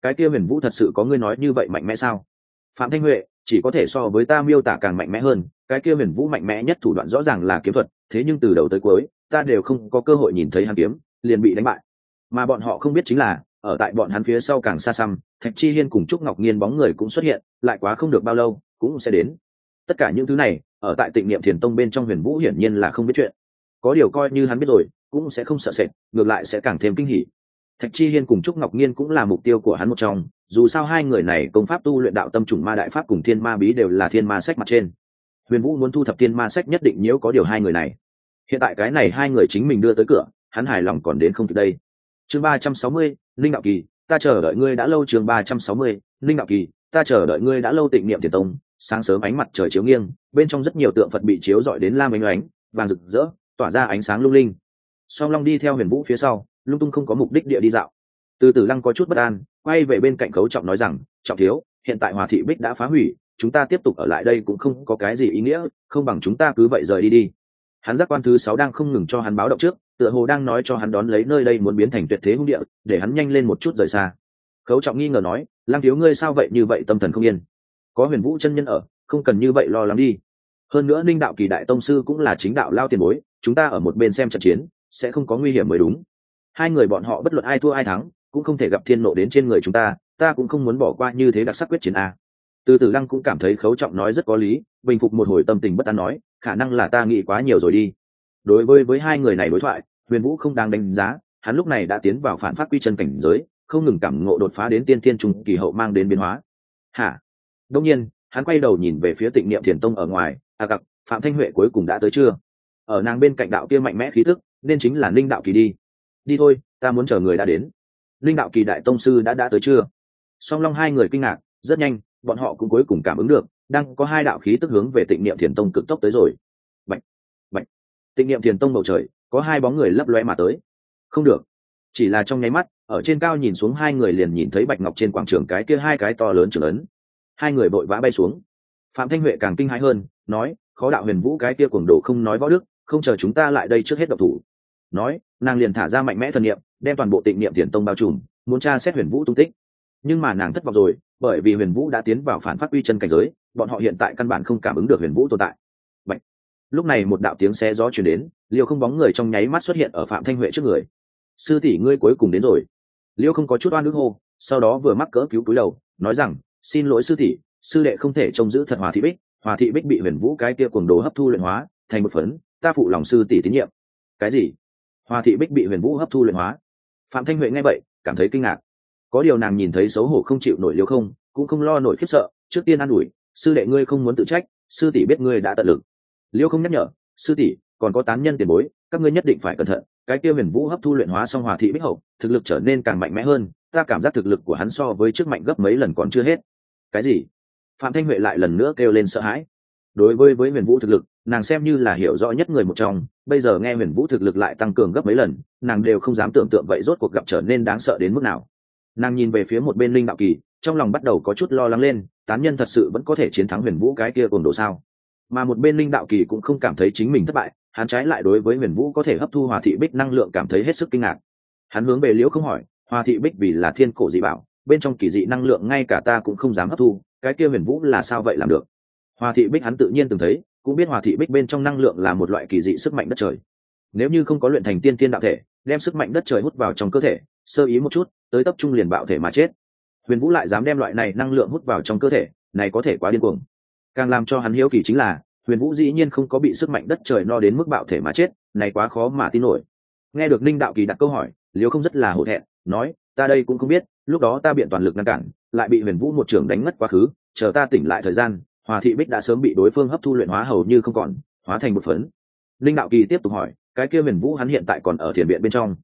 cái kia huyền vũ thật sự có ngươi nói như vậy mạnh mẽ sao? Phạm Thanh Huệ, chỉ có thể so với ta miêu tả càng mạnh mẽ hơn, cái kia huyền vũ mạnh mẽ nhất thủ đoạn rõ ràng là kiếm thuật, thế nhưng từ đầu tới cuối ta đều không có cơ hội nhìn thấy hắn kiếm, liền bị đánh bại. Mà bọn họ không biết chính là ở tại bọn hắn phía sau càng xa xăm, Thạch Chi Hiên cùng Trúc Ngọc Nhiên bóng người cũng xuất hiện, lại quá không được bao lâu cũng sẽ đến. Tất cả những thứ này ở tại Tịnh Niệm Thiền Tông bên trong huyền vũ hiển nhiên là không biết chuyện, có điều coi như hắn biết rồi cũng sẽ không sợ sệt, ngược lại sẽ càng thêm kinh hỉ. Thạch Chi Hiên cùng Trúc Ngọc Nhiên cũng là mục tiêu của hắn một trong, dù sao hai người này công pháp tu luyện đạo tâm trùng ma đại pháp cùng thiên ma bí đều là thiên ma sách mặt trên. Huyền Vũ muốn thu thập thiên ma sách nhất định nhiễu có điều hai người này. Hiện tại cái này hai người chính mình đưa tới cửa, hắn hài lòng còn đến không kịp đây. Chương 360, Linh Đạo Kỳ, ta chờ đợi ngươi đã lâu. Chương 360, Linh Đạo Kỳ, ta chờ đợi ngươi đã lâu. Tịnh Niệm Thiền Tông, sáng sớm ánh mặt trời chiếu nghiêng, bên trong rất nhiều tượng Phật bị chiếu rọi đến lam ánh ánh, vàng rực rỡ, tỏa ra ánh sáng lung linh. Song Long đi theo Huyền Vũ phía sau, lung tung không có mục đích địa đi dạo. Từ Tử Lăng có chút bất an, quay về bên cạnh Khấu Trọng nói rằng, Trọng thiếu, hiện tại Hòa Thị Bích đã phá hủy, chúng ta tiếp tục ở lại đây cũng không có cái gì ý nghĩa, không bằng chúng ta cứ vậy rời đi đi. Hắn giác quan thứ 6 đang không ngừng cho hắn báo động trước, tựa hồ đang nói cho hắn đón lấy nơi đây muốn biến thành tuyệt thế hung địa, để hắn nhanh lên một chút rời xa. Khấu Trọng nghi ngờ nói, Lăng thiếu ngươi sao vậy, như vậy tâm thần không yên? Có Huyền Vũ chân nhân ở, không cần như vậy lo lắng đi. Hơn nữa Ninh Đạo Kỳ đại tông sư cũng là chính đạo lao tiền bối, chúng ta ở một bên xem trận chiến, sẽ không có nguy hiểm mới đúng. Hai người bọn họ bất luận ai thua ai thắng, cũng không thể gặp thiên nộ đến trên người chúng ta cũng không muốn bỏ qua như thế đặc sắc quyết chiến a. Từ Tử Lăng cũng cảm thấy Khấu Trọng nói rất có lý, bình phục một hồi tâm tình bất an nói, khả năng là ta nghĩ quá nhiều rồi đi. Đối với hai người này đối thoại, Huyền Vũ không đang đánh giá, hắn lúc này đã tiến vào phản pháp quy chân cảnh giới, không ngừng cảm ngộ đột phá đến tiên thiên trung kỳ hậu mang đến biến hóa. Hả? Đương nhiên, hắn quay đầu nhìn về phía Tịnh Niệm Thiền Tông ở ngoài, gặp Phạm Thanh Huệ cuối cùng đã tới chưa? Ở nàng bên cạnh đạo kia mạnh mẽ khí tức, nên chính là Linh Đạo Kỳ đi. Đi thôi, ta muốn chờ người đã đến. Linh Đạo Kỳ đại tông sư đã tới chưa? Song Long hai người kinh ngạc, rất nhanh, bọn họ cũng cuối cùng cảm ứng được, đang có hai đạo khí tức hướng về Tịnh Niệm Thiền Tông cực tốc tới rồi. Bạch, bạch. Tịnh Niệm Thiền Tông bầu trời, có hai bóng người lấp lóe mà tới. Không được, chỉ là trong nháy mắt, ở trên cao nhìn xuống hai người liền nhìn thấy bạch ngọc trên quảng trường cái kia hai cái to lớn trường ấn. Hai người vội vã bay xuống. Phạm Thanh Huệ càng kinh hãi hơn, nói, khó đạo Huyền Vũ cái kia cuồng đồ không nói võ đức, không chờ chúng ta lại đây trước hết độc thủ. Nói, nàng liền thả ra mạnh mẽ thần niệm, đem toàn bộ Tịnh Niệm Thiền Tông bao trùm, muốn tra xét Huyền Vũ tung tích. Nhưng mà nàng thất vọng rồi, bởi vì Huyền Vũ đã tiến vào phản phát uy chân cảnh giới, bọn họ hiện tại căn bản không cảm ứng được Huyền Vũ tồn tại. Bạch. Lúc này một đạo tiếng xé gió truyền đến, Liêu Không bóng người trong nháy mắt xuất hiện ở Phạm Thanh Huệ trước người. Sư tỷ ngươi cuối cùng đến rồi. Liêu Không có chút oan ức hô, sau đó vừa mắc cỡ cứu cúi đầu, nói rằng, xin lỗi sư tỷ, sư đệ không thể trông giữ thật Hòa Thị Bích, Hòa Thị Bích bị Huyền Vũ cái kia cuồng đồ hấp thu luyện hóa thành một phấn, ta phụ lòng sư tỷ tín nhiệm. Cái gì? Hòa Thị Bích bị Huyền Vũ hấp thu luyện hóa? Phạm Thanh Huệ nghe vậy, cảm thấy kinh ngạc. Có điều nàng nhìn thấy xấu hổ không chịu nổi Liêu Không, cũng không lo nổi khiếp sợ, trước tiên an ủi, sư đệ ngươi không muốn tự trách, sư tỷ biết ngươi đã tận lực. Liêu Không nhắc nhở, sư tỷ, còn có tán nhân tiền bối, các ngươi nhất định phải cẩn thận, cái kia Huyền Vũ hấp thu luyện hóa xong Hòa Thị Bích hậu, thực lực trở nên càng mạnh mẽ hơn, ta cảm giác thực lực của hắn so với trước mạnh gấp mấy lần còn chưa hết. Cái gì? Phạm Thanh Huệ lại lần nữa kêu lên sợ hãi. Đối với Huyền Vũ thực lực, nàng xem như là hiểu rõ nhất người một trong, bây giờ nghe Huyền Vũ thực lực lại tăng cường gấp mấy lần, nàng đều không dám tưởng tượng vậy rốt cuộc gặp trở nên đáng sợ đến mức nào. Nàng nhìn về phía một bên Linh Đạo Kỳ, trong lòng bắt đầu có chút lo lắng lên, tán nhân thật sự vẫn có thể chiến thắng Huyền Vũ cái kia cuồng đồ sao? Mà một bên Linh Đạo Kỳ cũng không cảm thấy chính mình thất bại, hắn trái lại đối với Huyền Vũ có thể hấp thu Hòa Thị Bích năng lượng cảm thấy hết sức kinh ngạc. Hắn hướng về Liễu Không hỏi, Hòa Thị Bích vì là thiên cổ dị bảo, bên trong kỳ dị năng lượng ngay cả ta cũng không dám hấp thu, cái kia Huyền Vũ là sao vậy làm được? Hòa Thị Bích hắn tự nhiên từng thấy, cũng biết Hòa Thị Bích bên trong năng lượng là một loại kỳ dị sức mạnh đất trời. Nếu như không có luyện thành tiên tiên đạo thể, đem sức mạnh đất trời hút vào trong cơ thể, sơ ý một chút, tới tập trung liền bạo thể mà chết. Huyền Vũ lại dám đem loại này năng lượng hút vào trong cơ thể, này có thể quá điên cuồng. Càng làm cho hắn hiếu kỳ chính là, Huyền Vũ dĩ nhiên không có bị sức mạnh đất trời no đến mức bạo thể mà chết, này quá khó mà tin nổi. Nghe được Ninh Đạo Kỳ đặt câu hỏi, Liêu Không rất là hổ thẹn, nói, ta đây cũng không biết, lúc đó ta biện toàn lực ngăn cản, lại bị Huyền Vũ một trường đánh ngất quá khứ, chờ ta tỉnh lại thời gian, Hòa Thị Bích đã sớm bị đối phương hấp thu luyện hóa hầu như không còn, hóa thành một phấn. Ninh Đạo Kỳ tiếp tục hỏi, cái kia Huyền Vũ hắn hiện tại còn ở thiền viện bên trong?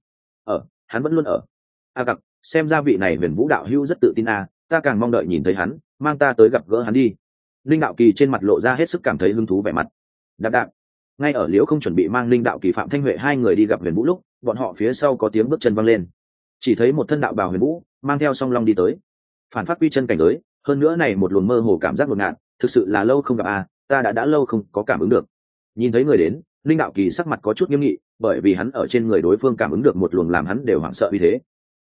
Hắn vẫn luôn ở. Cặc, xem ra vị này Huyền Vũ đạo hữu rất tự tin ta càng mong đợi nhìn thấy hắn, mang ta tới gặp gỡ hắn đi. Linh Đạo Kỳ trên mặt lộ ra hết sức cảm thấy hứng thú vẻ mặt. Đạp. Ngay ở Liễu Không chuẩn bị mang Linh Đạo Kỳ Phạm Thanh Huệ hai người đi gặp Huyền Vũ lúc, bọn họ phía sau có tiếng bước chân văng lên. Chỉ thấy một thân đạo bào Huyền Vũ mang theo Song Long đi tới. Phản phát quy chân cảnh giới, hơn nữa này một luồng mơ hồ cảm giác ngột ngạt, thực sự là lâu không gặp ta đã lâu không có cảm ứng được. Nhìn thấy người đến, Linh Đạo Kỳ sắc mặt có chút nghiêm nghị, bởi vì hắn ở trên người đối phương cảm ứng được một luồng làm hắn đều hoảng sợ như thế.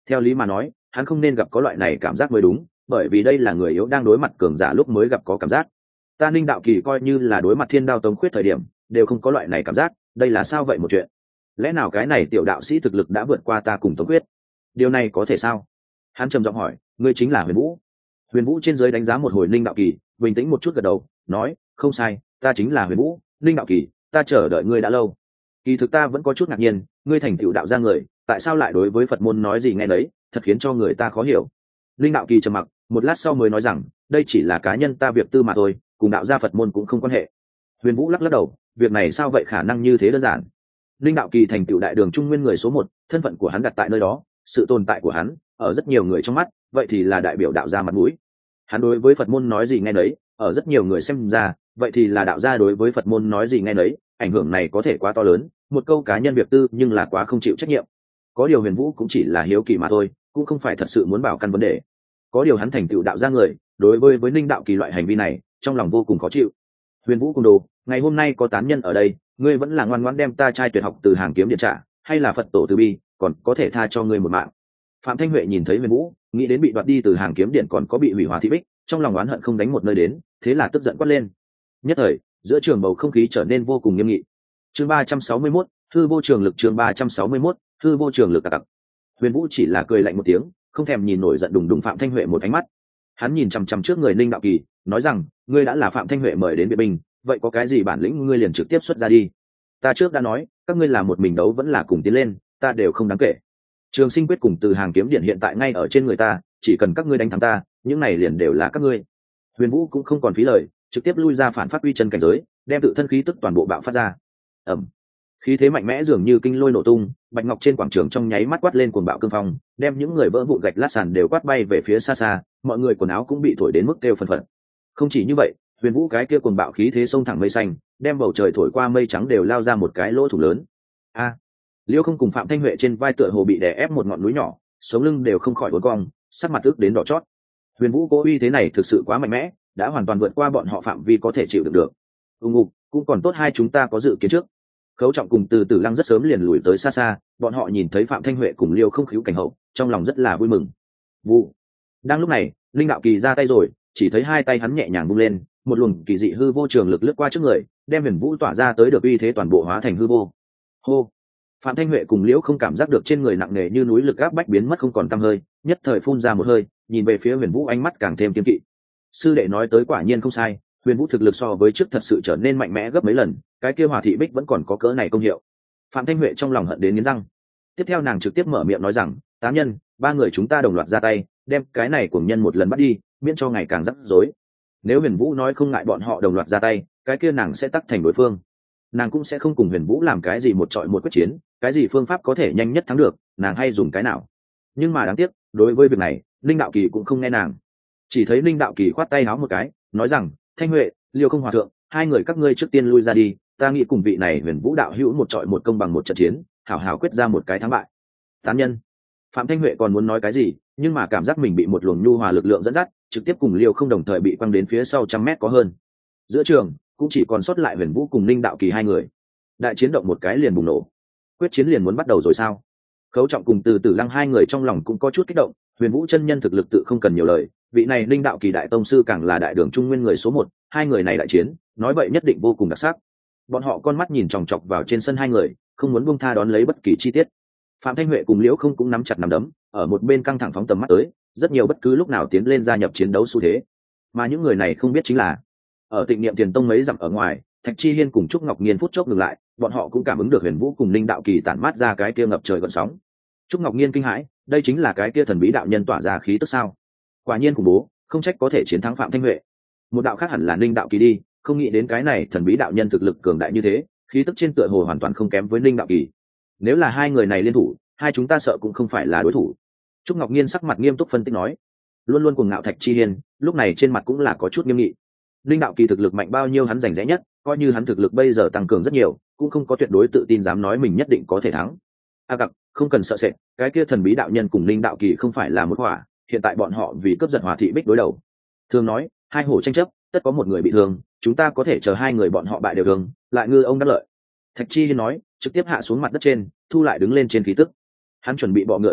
Theo lý mà nói hắn không nên gặp có loại này cảm giác mới đúng, bởi vì đây là người yếu đang đối mặt cường giả lúc mới gặp có cảm giác. Ta Ninh Đạo Kỳ coi như là đối mặt Thiên Đao Tống Khuyết thời điểm đều không có loại này cảm giác, đây là sao vậy một chuyện? Lẽ nào cái này tiểu đạo sĩ thực lực đã vượt qua ta cùng Tống Khuyết? Điều này có thể sao? Hắn trầm giọng hỏi, ngươi chính là Huyền Vũ? Huyền Vũ trên dưới đánh giá một hồi Ninh Đạo Kỳ, bình tĩnh một chút gật đầu, nói, không sai, ta chính là Huyền Vũ. Ninh Đạo Kỳ, ta chờ đợi ngươi đã lâu. Kỳ thực ta vẫn có chút ngạc nhiên, ngươi thành tựu đạo ra người, tại sao lại đối với Phật môn nói gì nghe đấy, thật khiến cho người ta khó hiểu. Ninh Đạo Kỳ trầm mặc, một lát sau mới nói rằng, đây chỉ là cá nhân ta việc tư mà thôi, cùng đạo gia Phật môn cũng không quan hệ. Huyền Vũ lắc lắc đầu, việc này sao vậy, khả năng như thế đơn giản. Ninh Đạo Kỳ thành tựu đại đường trung nguyên người số 1, thân phận của hắn đặt tại nơi đó, sự tồn tại của hắn ở rất nhiều người trong mắt vậy thì là đại biểu đạo gia mặt mũi. Hắn đối với Phật môn nói gì nghe nấy, ở rất nhiều người xem ra vậy thì là đạo gia đối với Phật môn nói gì nghe nấy, ảnh hưởng này có thể quá to lớn, một câu cá nhân việc tư nhưng là quá không chịu trách nhiệm. Có điều Huyền Vũ cũng chỉ là hiếu kỳ mà thôi, cũng không phải thật sự muốn bảo căn vấn đề. Có điều hắn thành tựu đạo gia người, đối với Ninh Đạo Kỳ loại hành vi này trong lòng vô cùng khó chịu. Huyền Vũ cùng đồ, ngày hôm nay có tán nhân ở đây, ngươi vẫn là ngoan ngoãn đem ta trai tuyệt học từ hàng kiếm điện trả, hay là Phật tổ từ bi còn có thể tha cho ngươi một mạng? Phạm Thanh Huệ nhìn thấy Huyền Vũ, nghĩ đến bị đoạt đi từ hàng kiếm điện còn có bị hủy hòa thị bích, trong lòng oán hận không đánh một nơi đến, thế là tức giận quát lên. Nhất thời giữa trường bầu không khí trở nên vô cùng nghiêm nghị. Chương 361, hư vô trường lực. Chương 361, hư vô trường lực. Huyền Vũ chỉ là cười lạnh một tiếng, không thèm nhìn nổi giận đùng đùng Phạm Thanh Huệ một ánh mắt. Hắn nhìn chằm chằm trước người Ninh Đạo Kỳ, nói rằng, ngươi đã là Phạm Thanh Huệ mời đến viện binh, vậy có cái gì bản lĩnh ngươi liền trực tiếp xuất ra đi. Ta trước đã nói, các ngươi là một mình đấu vẫn là cùng tiến lên, ta đều không đáng kể. Trường Sinh quyết cùng từ hàng kiếm điện hiện tại ngay ở trên người ta, chỉ cần các ngươi đánh thắng ta, những này liền đều là các ngươi. Huyền Vũ cũng không còn phí lời, trực tiếp lui ra phản phát uy chân cảnh giới, đem tự thân khí tức toàn bộ bạo phát ra. Ầm. Khí thế mạnh mẽ dường như kinh lôi nổ tung, bạch ngọc trên quảng trường trong nháy mắt quát lên cuồng bạo cương phong, đem những người vỡ vụn gạch lát sàn đều quát bay về phía xa xa, mọi người quần áo cũng bị thổi đến mức kêu phân phật. Không chỉ như vậy, Huyền Vũ cái kia cuồng bạo khí thế xông thẳng mây xanh, đem bầu trời thổi qua mây trắng đều lao ra một cái lỗ thủng lớn. A! Liêu Không cùng Phạm Thanh Huệ trên vai tựa hồ bị đè ép một ngọn núi nhỏ, sống lưng đều không khỏi uốn cong, sắc mặt ức đến đỏ chót. Huyền Vũ cố uy thế này thực sự quá mạnh mẽ, đã hoàn toàn vượt qua bọn họ phạm vi có thể chịu đựng được. Ngục, cũng còn tốt hai chúng ta có dự kiến trước. Khấu Trọng cùng Từ Tử Lăng rất sớm liền lùi tới xa xa, bọn họ nhìn thấy Phạm Thanh Huệ cùng Liêu Không khíu cảnh hậu, trong lòng rất là vui mừng. Vụ. Đang lúc này, Linh Đạo Kỳ ra tay rồi, chỉ thấy hai tay hắn nhẹ nhàng vung lên, một luồng kỳ dị hư vô trường lực lướt qua trước người, đem Huyền Vũ tỏa ra tới được uy thế toàn bộ hóa thành hư vô. Hô. Phạm Thanh Huệ cùng Liễu Không cảm giác được trên người nặng nề như núi lực áp bách biến mất không còn tăm hơi, nhất thời phun ra một hơi, nhìn về phía Huyền Vũ ánh mắt càng thêm kiên kỵ. Sư đệ nói tới quả nhiên không sai, Huyền Vũ thực lực so với trước thật sự trở nên mạnh mẽ gấp mấy lần, cái kia Hòa thị bích vẫn còn có cỡ này công hiệu. Phạm Thanh Huệ trong lòng hận đến nghiến răng. Tiếp theo nàng trực tiếp mở miệng nói rằng, tám nhân, ba người chúng ta đồng loạt ra tay, đem cái này cùng nhân một lần bắt đi, miễn cho ngày càng rắc rối. Nếu Huyền Vũ nói không ngại bọn họ đồng loạt ra tay, cái kia nàng sẽ tắc thành đối phương. Nàng cũng sẽ không cùng Huyền Vũ làm cái gì một trọi một quyết chiến, cái gì phương pháp có thể nhanh nhất thắng được, nàng hay dùng cái nào. Nhưng mà đáng tiếc, đối với việc này, Linh Đạo Kỳ cũng không nghe nàng. Chỉ thấy Linh Đạo Kỳ khoát tay áo một cái, nói rằng, Thanh Huệ, Liêu Không hòa thượng, hai người các ngươi trước tiên lui ra đi, ta nghĩ cùng vị này Huyền Vũ đạo hữu một trọi một công bằng một trận chiến, hảo hảo quyết ra một cái thắng bại. Tán nhân. Phạm Thanh Huệ còn muốn nói cái gì, nhưng mà cảm giác mình bị một luồng nhu hòa lực lượng dẫn dắt, trực tiếp cùng Liêu Không đồng thời bị quăng đến phía sau 100 mét có hơn. Giữa trường cũng chỉ còn sót lại Huyền Vũ cùng Linh Đạo Kỳ hai người. Đại chiến động một cái liền bùng nổ. Quyết chiến liền muốn bắt đầu rồi sao? Khấu Trọng cùng Từ Tử Lăng hai người trong lòng cũng có chút kích động, Huyền Vũ chân nhân thực lực tự không cần nhiều lời, vị này Linh Đạo Kỳ đại tông sư càng là đại đường trung nguyên người số 1, hai người này đại chiến, nói vậy nhất định vô cùng đặc sắc. Bọn họ con mắt nhìn chòng chọc vào trên sân hai người, không muốn buông tha đón lấy bất kỳ chi tiết. Phạm Thanh Huệ cùng Liễu Không cũng nắm chặt nắm đấm, ở một bên căng thẳng phóng tầm mắt tới, rất nhiều bất cứ lúc nào tiến lên gia nhập chiến đấu xu thế. Mà những người này không biết chính là, ở Tịnh Niệm Tiền Tông mấy dặm ở ngoài, Thạch Chi Hiên cùng Trúc Ngọc Nghiên phút chốc ngừng lại, bọn họ cũng cảm ứng được Huyền Vũ cùng Linh Đạo Kỳ tản mát ra cái kia ngập trời gợn sóng. Trúc Ngọc Nghiên kinh hãi, đây chính là cái kia thần bí đạo nhân tỏa ra khí tức sao? Quả nhiên khủng bố, không trách có thể chiến thắng Phạm Thanh Huệ. Một đạo khác hẳn là Linh Đạo Kỳ đi, không nghĩ đến cái này thần bí đạo nhân thực lực cường đại như thế, khí tức trên tựa hồ hoàn toàn không kém với Linh Đạo Kỳ. Nếu là hai người này liên thủ, hai chúng ta sợ cũng không phải là đối thủ. Trúc Ngọc Nghiên sắc mặt nghiêm túc phân tích nói. Luôn luôn cuồng ngạo Thạch Chi Hiên, lúc này trên mặt cũng là có chút nghiêm nghị. Linh Đạo Kỳ thực lực mạnh bao nhiêu hắn rành rẽ nhất, coi như hắn thực lực bây giờ tăng cường rất nhiều, cũng không có tuyệt đối tự tin dám nói mình nhất định có thể thắng. Cặc, không cần sợ sệt, cái kia thần bí đạo nhân cùng Linh Đạo Kỳ không phải là một hỏa, hiện tại bọn họ vì cướp giật Hòa thị bích đối đầu. Thường nói, hai hổ tranh chấp, tất có một người bị thương, chúng ta có thể chờ hai người bọn họ bại đều thương, lại ngư ông đắc lợi. Thạch Chi Hiên nói, trực tiếp hạ xuống mặt đất trên, thu lại đứng lên trên khí tức. Hắn chuẩn bị bọ ngựa bắt ve,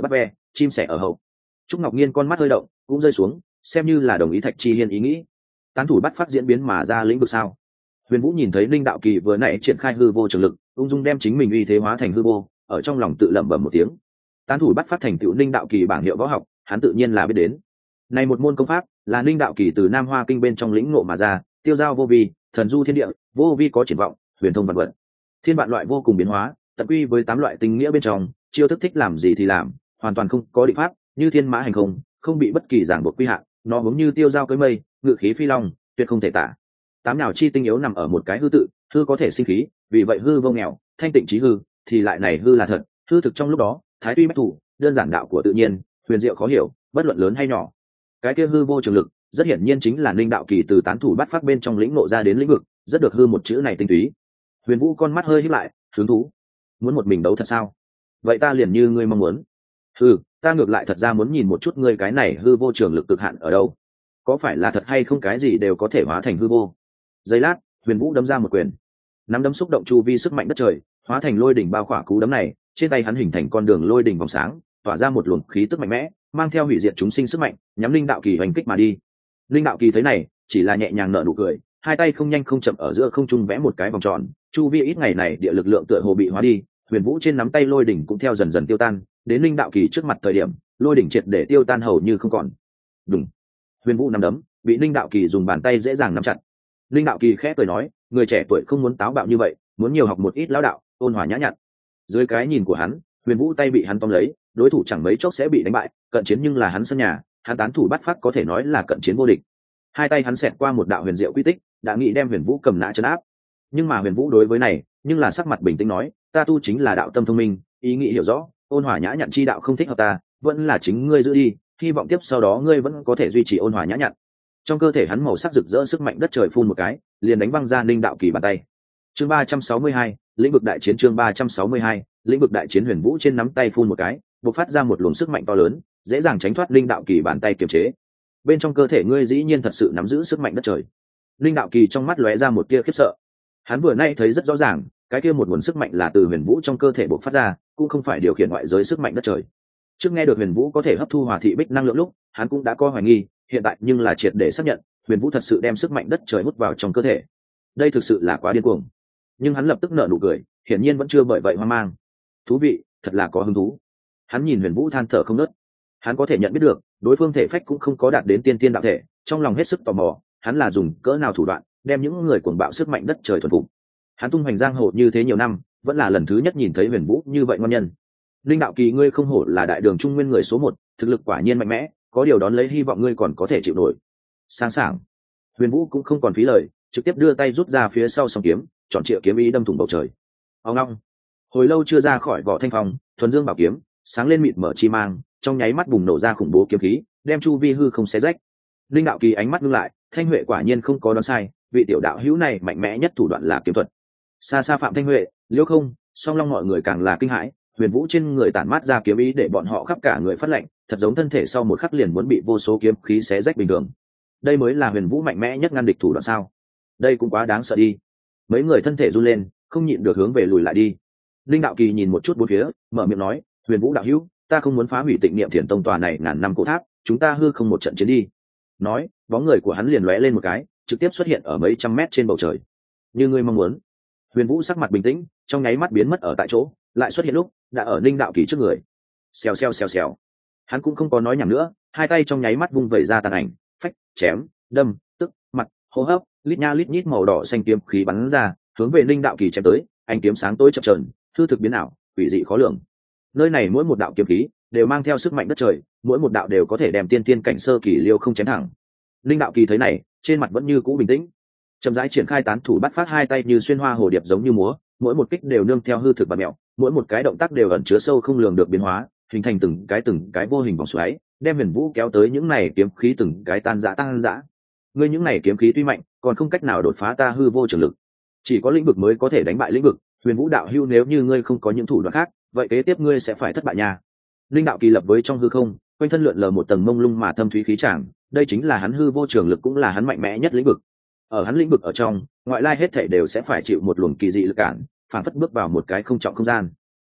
chim sẻ ở hậu. Trúc Ngọc Nhiên con mắt hơi động, cũng rơi xuống, xem như là đồng ý Thạch Chi Hiên ý nghĩ. Tán thủ bắt phát diễn biến mà ra lĩnh vực sao? Huyền Vũ nhìn thấy Linh Đạo Kỳ vừa nãy triển khai hư vô trường lực, ung dung đem chính mình uy thế hóa thành hư vô, ở trong lòng tự lẩm bẩm một tiếng. Tán thủ bắt phát thành tựu Linh Đạo Kỳ bảng hiệu võ học, hắn tự nhiên là biết đến. Này một môn công pháp, là Linh Đạo Kỳ từ Nam Hoa Kinh bên trong lĩnh ngộ mà ra, tiêu giao vô vi, thần du thiên địa, vô vi có triển vọng, huyền thông vạn vật. Thiên vạn loại vô cùng biến hóa, tận quy với 8 loại tinh nghĩa bên trong, chiêu thức thích làm gì thì làm, hoàn toàn không có định pháp, như thiên mã hành không, không bị bất kỳ ràng buộc quy hạn, nó giống như tiêu giao cưỡi mây, ngự khí phi long, tuyệt không thể tả. Tám nào chi tinh yếu nằm ở một cái hư tự, hư có thể sinh khí, vì vậy hư vô nghèo, thanh tịnh trí hư, thì lại này hư là thật, hư thực trong lúc đó, thái tuy bách thủ, đơn giản đạo của tự nhiên, huyền diệu khó hiểu, bất luận lớn hay nhỏ. Cái kia hư vô trường lực, rất hiển nhiên chính là Linh Đạo Kỳ từ tán thủ bắt phát bên trong lĩnh ngộ ra đến lĩnh vực, rất được hư một chữ này tinh túy. Huyền Vũ con mắt hơi híp lại, hứng thú. Muốn một mình đấu thật sao? Vậy ta liền như ngươi mong muốn. Ta ngược lại thật ra muốn nhìn một chút ngươi cái này hư vô trường lực cực hạn ở đâu. Có phải là thật hay không cái gì đều có thể hóa thành hư vô? Giây lát, Huyền Vũ đấm ra một quyền. Nắm đấm xúc động chu vi sức mạnh đất trời, hóa thành lôi đỉnh bao khỏa cú đấm này, trên tay hắn hình thành con đường lôi đỉnh vòng sáng, tỏa ra một luồng khí tức mạnh mẽ, mang theo hủy diệt chúng sinh sức mạnh, nhắm Linh Đạo Kỳ hành kích mà đi. Linh Đạo Kỳ thấy này, chỉ là nhẹ nhàng nở nụ cười, hai tay không nhanh không chậm ở giữa không trung vẽ một cái vòng tròn, chu vi ít ngày này địa lực lượng tựa hồ bị hóa đi, Huyền Vũ trên nắm tay lôi đỉnh cũng theo dần dần tiêu tan, đến Linh Đạo Kỳ trước mặt thời điểm, lôi đỉnh triệt để tiêu tan hầu như không còn. Đùng. Huyền Vũ nắm đấm, bị Linh Đạo Kỳ dùng bàn tay dễ dàng nắm chặt. Linh Đạo Kỳ khẽ cười nói, người trẻ tuổi không muốn táo bạo như vậy, muốn nhiều học một ít lão đạo, ôn hòa nhã nhặn. Dưới cái nhìn của hắn, Huyền Vũ tay bị hắn tóm lấy, đối thủ chẳng mấy chốc sẽ bị đánh bại, cận chiến nhưng là hắn sân nhà, hắn tán thủ bắt phát có thể nói là cận chiến vô địch. Hai tay hắn xẹt qua một đạo huyền diệu quy tích, đã nghĩ đem Huyền Vũ cầm nã trấn áp. Nhưng mà Huyền Vũ đối với này, nhưng là sắc mặt bình tĩnh nói, ta tu chính là đạo tâm thông minh, ý nghĩ hiểu rõ, ôn hòa nhã nhặn chi đạo không thích hợp ta, vẫn là chính ngươi giữ đi, hy vọng tiếp sau đó ngươi vẫn có thể duy trì ôn hòa nhã nhặn. Trong cơ thể hắn màu sắc rực rỡ sức mạnh đất trời phun một cái, liền đánh văng ra Linh Đạo Kỳ bàn tay. Chương 362, lĩnh vực đại chiến. Chương 362, lĩnh vực đại chiến. Huyền Vũ trên nắm tay phun một cái, bộc phát ra một luồng sức mạnh to lớn, dễ dàng tránh thoát Linh Đạo Kỳ bàn tay kiềm chế. Bên trong cơ thể ngươi dĩ nhiên thật sự nắm giữ sức mạnh đất trời. Linh Đạo Kỳ trong mắt lóe ra một tia khiếp sợ. Hắn vừa nay thấy rất rõ ràng, cái kia một nguồn sức mạnh là từ Huyền Vũ trong cơ thể bộc phát ra, cũng không phải điều khiển ngoại giới sức mạnh đất trời. Trước nghe được Huyền Vũ có thể hấp thu Hỏa Thị Bích năng lượng lúc, hắn cũng đã có hoài nghi, hiện tại nhưng là triệt để xác nhận, Huyền Vũ thật sự đem sức mạnh đất trời hút vào trong cơ thể. Đây thực sự là quá điên cuồng. Nhưng hắn lập tức nở nụ cười, hiển nhiên vẫn chưa bởi vậy hoang mang. Thú vị, thật là có hứng thú. Hắn nhìn Huyền Vũ than thở không ngớt. Hắn có thể nhận biết được, đối phương thể phách cũng không có đạt đến tiên tiên đạo thể, trong lòng hết sức tò mò, hắn là dùng cỡ nào thủ đoạn, đem những người cuồng bạo sức mạnh đất trời thuần phục. Hắn tung hoành giang hồ như thế nhiều năm, vẫn là lần thứ nhất nhìn thấy Huyền Vũ như vậy ngon nhân. Linh Đạo Kỳ, ngươi không hổ là đại đường trung nguyên người số 1, thực lực quả nhiên mạnh mẽ, có điều đón lấy hy vọng ngươi còn có thể chịu nổi. Sáng sảng. Huyền Vũ cũng không còn phí lời, trực tiếp đưa tay rút ra phía sau song kiếm, chọn triệu kiếm ý đâm thủng bầu trời. Ông long. Hồi lâu chưa ra khỏi vỏ thanh phong, thuần dương bảo kiếm, sáng lên mịt mở chi mang, trong nháy mắt bùng nổ ra khủng bố kiếm khí, đem chu vi hư không xé rách. Linh Đạo Kỳ ánh mắt ngưng lại, Thanh Huệ quả nhiên không có đoán sai, vị tiểu đạo hữu này mạnh mẽ nhất thủ đoạn là kiếm thuật. Xa xa Phạm Thanh Huệ, Liễu Không, Song Long mọi người càng là kinh hãi, Huyền Vũ trên người tản mát ra kiếm ý để bọn họ khắp cả người phát lạnh, thật giống thân thể sau một khắc liền muốn bị vô số kiếm khí xé rách bình thường. Đây mới là Huyền Vũ mạnh mẽ nhất ngăn địch thủ đoạn sao? Đây cũng quá đáng sợ đi. Mấy người thân thể run lên, không nhịn được hướng về lùi lại đi. Linh Đạo Kỳ nhìn một chút bốn phía, mở miệng nói, Huyền Vũ đạo hữu, ta không muốn phá hủy Tịnh Niệm Thiền Tông tòa này ngàn năm cổ tháp, chúng ta hư không một trận chiến đi. Nói, bóng người của hắn liền lóe lên một cái, trực tiếp xuất hiện ở mấy trăm mét trên bầu trời. Như ngươi mong muốn. Huyền Vũ sắc mặt bình tĩnh, trong nháy mắt biến mất ở tại chỗ, lại xuất hiện lúc đã ở Linh Đạo Kỳ trước người. Xèo xèo xèo xèo. Hắn cũng không có nói nhảm nữa, hai tay trong nháy mắt vung vẩy ra tàn ảnh, phách, chém, đâm, tức, mặt, hô hấp, lít nha lít nhít màu đỏ xanh kiếm khí bắn ra, hướng về Linh Đạo Kỳ chém tới, ánh kiếm sáng tối chập chờn, hư thực biến ảo, quỷ dị khó lường. Nơi này mỗi một đạo kiếm khí đều mang theo sức mạnh đất trời, mỗi một đạo đều có thể đem tiên tiên cảnh sơ kỳ liêu không chém thẳng. Linh Đạo Kỳ thấy này, trên mặt vẫn như cũ bình tĩnh, chậm rãi triển khai tán thủ bắt phát hai tay như xuyên hoa hồ điệp giống như múa, mỗi một kích đều nương theo hư thực và mẹo, mỗi một cái động tác đều ẩn chứa sâu không lường được biến hóa, hình thành từng cái vô hình vòng xoáy, đem Huyền Vũ kéo tới những này kiếm khí từng cái tan rã. Ngươi những này kiếm khí tuy mạnh, còn không cách nào đột phá ta hư vô trường lực. Chỉ có lĩnh vực mới có thể đánh bại lĩnh vực, Huyền Vũ đạo hữu, nếu như ngươi không có những thủ đoạn khác, vậy kế tiếp ngươi sẽ phải thất bại nha. Linh Đạo Kỳ lập với trong hư không, quanh thân lượn lờ một tầng mông lung mà thâm thúy khí tràng, đây chính là hắn hư vô trường lực, cũng là hắn mạnh mẽ nhất lĩnh vực. Ở hắn lĩnh vực ở trong, ngoại lai hết thảy đều sẽ phải chịu một luồng kỳ dị lực cản, phản phất bước vào một cái không trọng không gian.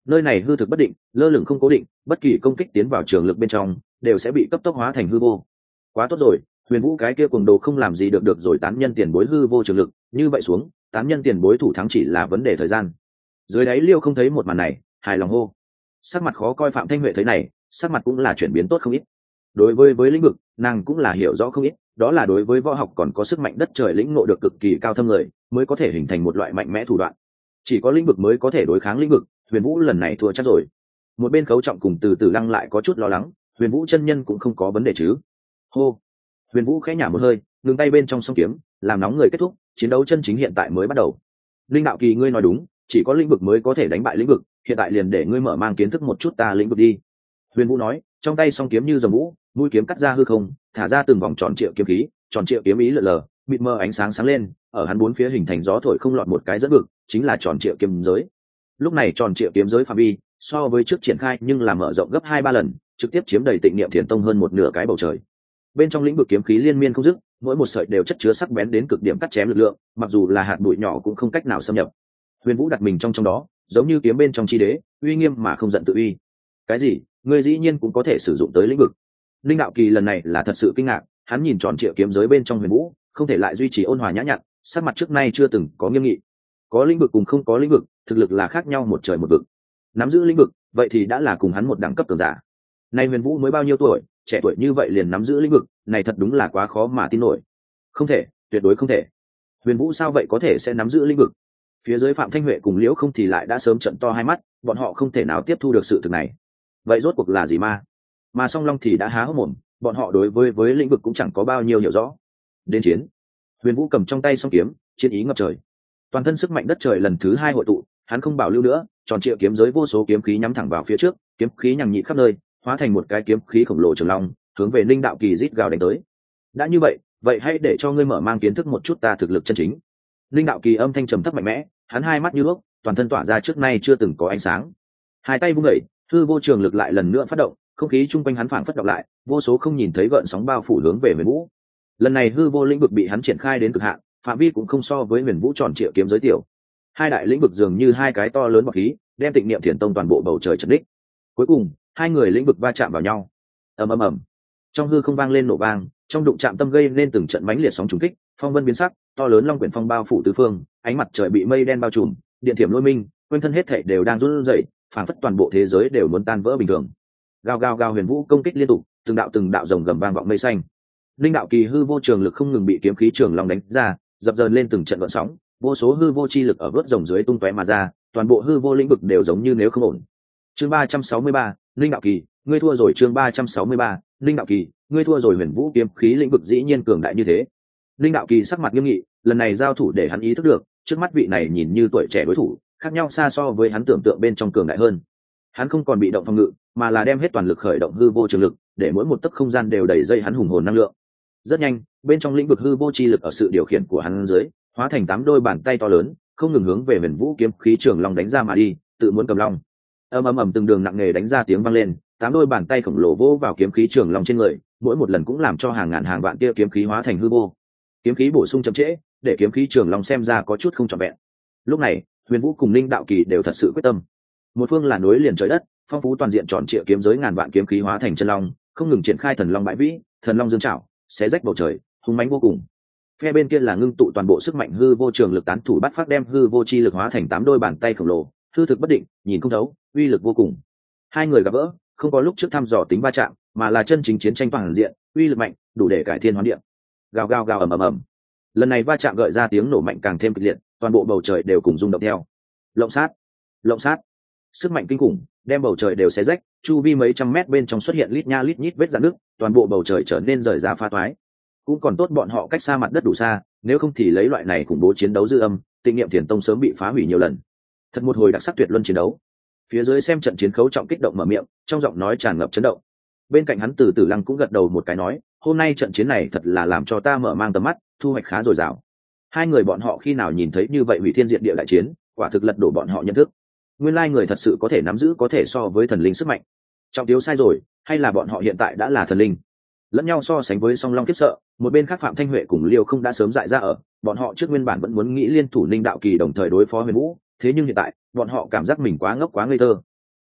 nơi này hư thực bất định, lơ lửng không cố định, bất kỳ công kích tiến vào trường lực bên trong đều sẽ bị cấp tốc hóa thành hư vô. Quá tốt rồi, Huyền Vũ cái kia cuồng đồ không làm gì được rồi tán nhân tiền bối hư vô trường lực, như vậy xuống, tán nhân tiền bối thủ thắng chỉ là vấn đề thời gian. Dưới đáy Liêu không thấy một màn này, hài lòng hô. Sắc mặt khó coi Phạm Thanh Huệ thấy này, sắc mặt cũng là chuyển biến tốt không ít. Đối với lĩnh vực, nàng cũng là hiểu rõ không ít, đó là đối với võ học còn có sức mạnh đất trời lĩnh ngộ được cực kỳ cao thâm người, mới có thể hình thành một loại mạnh mẽ thủ đoạn. Chỉ có lĩnh vực mới có thể đối kháng lĩnh vực, Huyền Vũ lần này thua chắc rồi. Một bên Khấu Trọng cùng Từ Từ Lăng lại có chút lo lắng, Huyền Vũ chân nhân cũng không có vấn đề chứ? Hô. Huyền Vũ khẽ nhả một hơi, ngừng tay bên trong song kiếm, làm nóng người kết thúc, chiến đấu chân chính hiện tại mới bắt đầu. Linh Đạo Kỳ ngươi nói đúng, chỉ có lĩnh vực mới có thể đánh bại lĩnh vực, hiện tại liền để ngươi mở mang kiến thức một chút ta lĩnh vực đi. Huyền Vũ nói, trong tay song kiếm như rồng vũ, mũi kiếm cắt ra hư không, thả ra từng vòng tròn triệu kiếm khí, tròn triệu kiếm ý lờ lờ, mịt mờ ánh sáng sáng lên, ở hắn bốn phía hình thành gió thổi không lọt một cái dẫn vực, chính là tròn triệu kiếm giới. Lúc này tròn triệu kiếm giới phạm vi so với trước triển khai nhưng là mở rộng gấp 2-3 lần, trực tiếp chiếm đầy Tịnh Niệm Thiền Tông hơn một nửa cái bầu trời. Bên trong lĩnh vực kiếm khí liên miên không dứt, mỗi một sợi đều chất chứa sắc bén đến cực điểm cắt chém lực lượng, mặc dù là hạt bụi nhỏ cũng không cách nào xâm nhập. Huyền Vũ đặt mình trong đó, giống như kiếm bên trong chi đế, uy nghiêm mà không giận tự uy. Cái gì? Ngươi dĩ nhiên cũng có thể sử dụng tới lĩnh vực? Linh Đạo Kỳ lần này là thật sự kinh ngạc, hắn nhìn tròn triệu kiếm giới bên trong Huyền Vũ, không thể lại duy trì ôn hòa nhã nhặn, sắc mặt trước nay chưa từng có nghiêm nghị. Có lĩnh vực cùng không có lĩnh vực, thực lực là khác nhau một trời một vực. Nắm giữ lĩnh vực, vậy thì đã là cùng hắn một đẳng cấp cường giả. Nay Huyền Vũ mới bao nhiêu tuổi, trẻ tuổi như vậy liền nắm giữ lĩnh vực, này thật đúng là quá khó mà tin nổi. Không thể, tuyệt đối không thể. Huyền Vũ sao vậy có thể sẽ nắm giữ lĩnh vực? Phía dưới Phạm Thanh Huệ cùng Liễu Không thì lại đã sớm trợn to hai mắt, bọn họ không thể nào tiếp thu được sự thực này. Vậy rốt cuộc là gì ma? Mà Song Long thì đã há hốc mồm, bọn họ đối với lĩnh vực cũng chẳng có bao nhiêu hiểu rõ. Đến chiến. Huyền Vũ cầm trong tay song kiếm, chiến ý ngập trời. Toàn thân sức mạnh đất trời lần thứ 2 hội tụ, hắn không bảo lưu nữa, tròn triệu kiếm giới vô số kiếm khí nhắm thẳng vào phía trước, kiếm khí nhằng nhị khắp nơi, hóa thành một cái kiếm khí khổng lồ trường long, hướng về Ninh Đạo Kỳ rít gào đánh tới. Đã như vậy hãy để cho ngươi mở mang kiến thức một chút ta thực lực chân chính. Ninh Đạo Kỳ âm thanh trầm thấp mạnh mẽ, hắn hai mắt như đuốc, toàn thân tỏa ra trước nay chưa từng có ánh sáng. Hai tay vung dậy, hư vô trường lực lại lần nữa phát động, không khí chung quanh hắn phảng phất động lại, vô số không nhìn thấy gợn sóng bao phủ hướng về Huyền Vũ. Lần này hư vô lĩnh vực bị hắn triển khai đến cực hạn, phạm vi cũng không so với Huyền Vũ tròn triệu kiếm giới tiểu. Hai đại lĩnh vực dường như hai cái to lớn bọt khí, đem Tịnh Niệm Thiền Tông toàn bộ bầu trời chật ních. Cuối cùng, hai người lĩnh vực va chạm vào nhau. Ầm ầm ầm. Trong hư không vang lên nổ vang, trong đụng chạm tâm gây nên từng trận mãnh liệt sóng trùng kích, phong vân biến sắc, to lớn long quyển phong bao phủ tứ phương, ánh mặt trời bị mây đen bao trùm, điện thiểm lôi minh, quanh thân hết thảy đều đang run rẩy, phảng phất toàn bộ thế giới đều muốn tan vỡ bình thường. Gào gào gào Huyền Vũ công kích liên tục, từng đạo rồng gầm vang vọng mây xanh. Linh Đạo Kỳ hư vô trường lực không ngừng bị kiếm khí trường long đánh ra, dập dờn lên từng trận gợn sóng, vô số hư vô chi lực ở vớt rồng dưới tung tóe mà ra, toàn bộ hư vô lĩnh vực đều giống như nếu không ổn. Chương 363, Linh Đạo Kỳ, ngươi thua rồi. Chương 363, Linh Đạo Kỳ, ngươi thua rồi. Huyền Vũ kiếm khí lĩnh vực dĩ nhiên cường đại như thế. Linh Đạo Kỳ sắc mặt nghiêm nghị, lần này giao thủ để hắn ý thức được, trước mắt vị này nhìn như tuổi trẻ đối thủ, khác nhau xa so với hắn tưởng tượng bên trong cường đại hơn. Hắn không còn bị động phòng ngự, mà là đem hết toàn lực khởi động hư vô trường lực, để mỗi một tấc không gian đều đầy dây hắn hùng hồn năng lượng. Rất nhanh, bên trong lĩnh vực hư vô chi lực ở sự điều khiển của hắn dưới, hóa thành 8 đôi bàn tay to lớn, không ngừng hướng về Huyền Vũ kiếm khí trường long đánh ra mà đi, tự muốn cầm long. Ầm ầm ầm từng đường nặng nề đánh ra tiếng vang lên, 8 đôi bàn tay khổng lồ vỗ vào kiếm khí trường long trên người, mỗi một lần cũng làm cho hàng ngàn hàng vạn kia kiếm khí hóa thành hư vô. Kiếm khí bổ sung chậm trễ, để kiếm khí trường long xem ra có chút không trọn vẹn. Lúc này, Huyền Vũ cùng Linh Đạo Kỳ đều thật sự quyết tâm. Một phương là núi liền trời đất, phong phú toàn diện tròn trịa kiếm giới ngàn vạn kiếm khí hóa thành chân long, không ngừng triển khai thần long bãi vĩ, thần long dương trảo, xé rách bầu trời, hung mãnh vô cùng. Phe bên kia là ngưng tụ toàn bộ sức mạnh hư vô trường lực tán thủ bắt phát đem hư vô chi lực hóa thành 8 đôi bàn tay khổng lồ, hư thực bất định, nhìn không thấu, uy lực vô cùng. Hai người gặp gỡ, không có lúc trước thăm dò tính va chạm, mà là chân chính chiến tranh toàn diện, uy lực mạnh, đủ để cải thiên hoán địa. Gào gào gào ầm ầm ầm. Lần này va chạm gợi ra tiếng nổ mạnh càng thêm kịch liệt, toàn bộ bầu trời đều cùng rung động theo. Lộng sát. Sức mạnh kinh khủng, đem bầu trời đều xé rách, chu vi mấy trăm mét bên trong xuất hiện lít nha lít nhít vết rạn nước, toàn bộ bầu trời trở nên rời ra pha toái. Cũng còn tốt bọn họ cách xa mặt đất đủ xa, nếu không thì lấy loại này khủng bố chiến đấu dư âm, Tịnh Niệm Thiền Tông sớm bị phá hủy nhiều lần. Thật một hồi đặc sắc tuyệt luân chiến đấu. Phía dưới xem trận chiến Khấu Trọng kích động mở miệng, trong giọng nói tràn ngập chấn động. Bên cạnh hắn Từ Từ Lăng cũng gật đầu một cái nói, hôm nay trận chiến này thật là làm cho ta mở mang tầm mắt, thu hoạch khá dồi dào. Hai người bọn họ khi nào nhìn thấy như vậy hủy thiên diệt địa đại chiến, quả thực lật đổ bọn họ nhận thức. Nguyên lai người thật sự có thể nắm giữ có thể so với thần linh sức mạnh. Trọng thiếu sai rồi, hay là bọn họ hiện tại đã là thần linh? Lẫn nhau so sánh với Song Long kiếp sợ, một bên khác Phạm Thanh Huệ cùng Liêu Không đã sớm dại ra ở, bọn họ trước nguyên bản vẫn muốn nghĩ liên thủ Ninh Đạo Kỳ đồng thời đối phó Huyền Vũ, thế nhưng hiện tại, bọn họ cảm giác mình quá ngốc quá ngây thơ,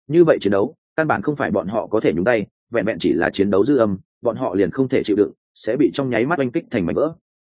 Như vậy chiến đấu căn bản không phải bọn họ có thể nhúng tay, vẹn vẹn chỉ là chiến đấu dư âm, bọn họ liền không thể chịu đựng, sẽ bị trong nháy mắt oanh kích thành mảnh vỡ.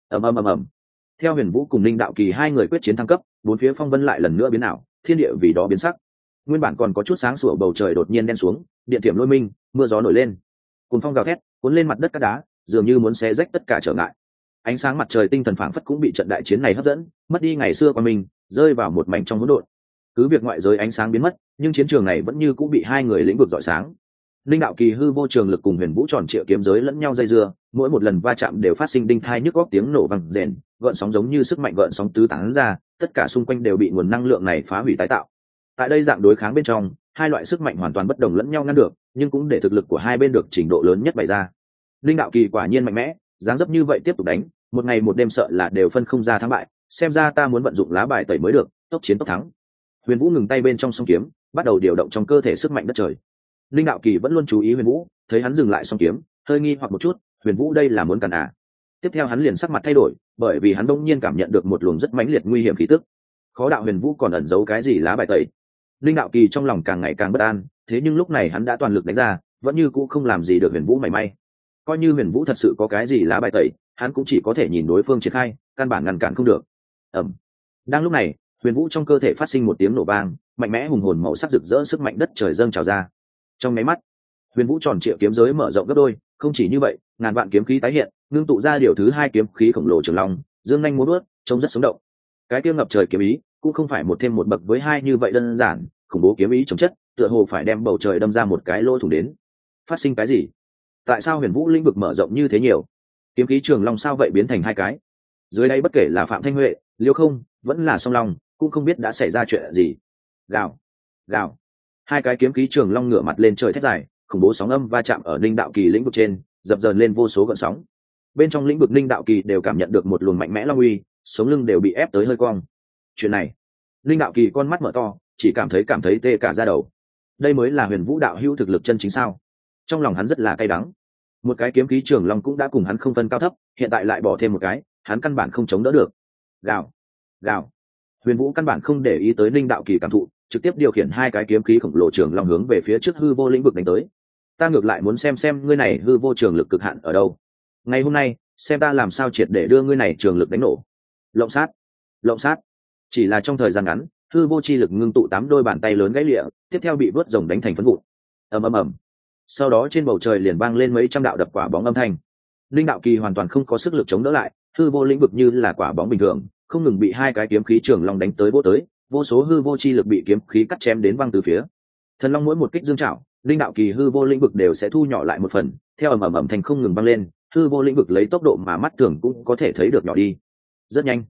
Ầm. Theo Huyền Vũ cùng Linh Đạo Kỳ hai người quyết chiến thăng cấp, bốn phía phong vân lại lần nữa biến ảo, thiên địa vì đó biến sắc. Nguyên bản còn có chút sáng sủa bầu trời đột nhiên đen xuống, điện thiểm lôi minh, mưa gió nổi lên, cuồng phong gào thét, cuốn lên mặt đất cát đá, dường như muốn xé rách tất cả trở ngại. Ánh sáng mặt trời tinh thần phảng phất cũng bị trận đại chiến này hấp dẫn, mất đi ngày xưa của mình, rơi vào một mảnh trong hỗn độn. Cứ việc ngoại giới ánh sáng biến mất, nhưng chiến trường này vẫn như cũng bị hai người lĩnh vực rọi sáng. Linh Đạo Kỳ hư vô trường lực cùng Huyền Vũ tròn triệu kiếm giới lẫn nhau dây dưa, mỗi một lần va chạm đều phát sinh đinh thai nhức góc tiếng nổ vang rền, gợn sóng giống như sức mạnh gợn sóng tứ tán ra, tất cả xung quanh đều bị nguồn năng lượng này phá hủy tái tạo. Tại đây dạng đối kháng bên trong, hai loại sức mạnh hoàn toàn bất đồng lẫn nhau ngăn được, nhưng cũng để thực lực của hai bên được trình độ lớn nhất bày ra. Linh Đạo Kỳ quả nhiên mạnh mẽ, dáng dấp như vậy tiếp tục đánh, một ngày một đêm sợ là đều phân không ra thắng bại, xem ra ta muốn vận dụng lá bài tẩy mới được, tốc chiến tốc thắng. Huyền Vũ ngừng tay bên trong song kiếm, bắt đầu điều động trong cơ thể sức mạnh đất trời. Linh Đạo Kỳ vẫn luôn chú ý Huyền Vũ, thấy hắn dừng lại song kiếm, hơi nghi hoặc một chút, Huyền Vũ đây là muốn cản à? Tiếp theo hắn liền sắc mặt thay đổi, bởi vì hắn bỗng nhiên cảm nhận được một luồng rất mãnh liệt nguy hiểm khí tức. Khó đạo Huyền Vũ còn ẩn giấu cái gì lá bài tẩy. Linh Đạo Kỳ trong lòng càng ngày càng bất an, thế nhưng lúc này hắn đã toàn lực đánh ra, vẫn như cũ không làm gì được Huyền Vũ mảy may. Coi như Huyền Vũ thật sự có cái gì lá bài tẩy, hắn cũng chỉ có thể nhìn đối phương triển khai, căn bản ngăn cản không được. Ầm. Đang lúc này, Huyền Vũ trong cơ thể phát sinh một tiếng nổ vang, mạnh mẽ hùng hồn màu sắc rực rỡ sức mạnh đất trời dâng trào ra. Trong máy mắt, Huyền Vũ tròn triệu kiếm giới mở rộng gấp đôi, không chỉ như vậy, ngàn vạn kiếm khí tái hiện, ngưng tụ ra điều thứ hai kiếm khí khổng lồ trường long, dương nhanh múa vuốt, trông rất sống động. Cái kia ngập trời kiếm ý, cũng không phải một thêm một bậc với hai như vậy đơn giản, khủng bố kiếm ý chống chất, tựa hồ phải đem bầu trời đâm ra một cái lỗ thủng đến. Phát sinh cái gì? Tại sao Huyền Vũ lĩnh vực mở rộng như thế nhiều? Kiếm khí trường long sao vậy biến thành hai cái? Dưới đây bất kể là Phạm Thanh Huệ, Liêu Không, vẫn là Song Long, cũng không biết đã xảy ra chuyện gì. Gào, gào. Hai cái kiếm khí trường long ngửa mặt lên trời thét dài, khủng bố sóng âm va chạm ở Linh Đạo Kỳ lĩnh vực trên, dập dờn lên vô số gợn sóng. Bên trong lĩnh vực Linh Đạo Kỳ đều cảm nhận được một luồng mạnh mẽ long uy, sống lưng đều bị ép tới hơi cong. Chuyện này, Linh Đạo Kỳ con mắt mở to, chỉ cảm thấy tê cả da đầu. Đây mới là Huyền Vũ đạo hữu thực lực chân chính sao? Trong lòng hắn rất là cay đắng. Một cái kiếm khí trường long cũng đã cùng hắn không phân cao thấp, hiện tại lại bỏ thêm một cái, hắn căn bản không chống đỡ được. Gào, gào. Huyền Vũ căn bản không để ý tới Linh Đạo Kỳ cảm thụ, trực tiếp điều khiển hai cái kiếm khí khổng lồ trường long hướng về phía trước hư vô lĩnh vực đánh tới. Ta ngược lại muốn xem ngươi này hư vô trường lực cực hạn ở đâu. Ngày hôm nay, xem ta làm sao triệt để đưa ngươi này trường lực đánh nổ. Lộng sát, lộng sát. Chỉ là trong thời gian ngắn, hư vô chi lực ngưng tụ 8 đôi bàn tay lớn gãy lịa, tiếp theo bị vớt rồng đánh thành phấn vụn. Ầm. Sau đó trên bầu trời liền vang lên mấy trăm đạo đập quả bóng âm thanh. Linh Đạo Kỳ hoàn toàn không có sức lực chống đỡ lại, hư vô lĩnh vực như là quả bóng bình thường, không ngừng bị hai cái kiếm khí trường long đánh tới vô tới, vô số hư vô chi lực bị kiếm khí cắt chém đến văng từ phía. Thần long mỗi một kích dương trảo, Linh Đạo Kỳ hư vô lĩnh vực đều sẽ thu nhỏ lại một phần, theo ầm thành không ngừng vang lên, hư vô lĩnh vực lấy tốc độ mà mắt thường cũng có thể thấy được nhỏ đi. Rất nhanh.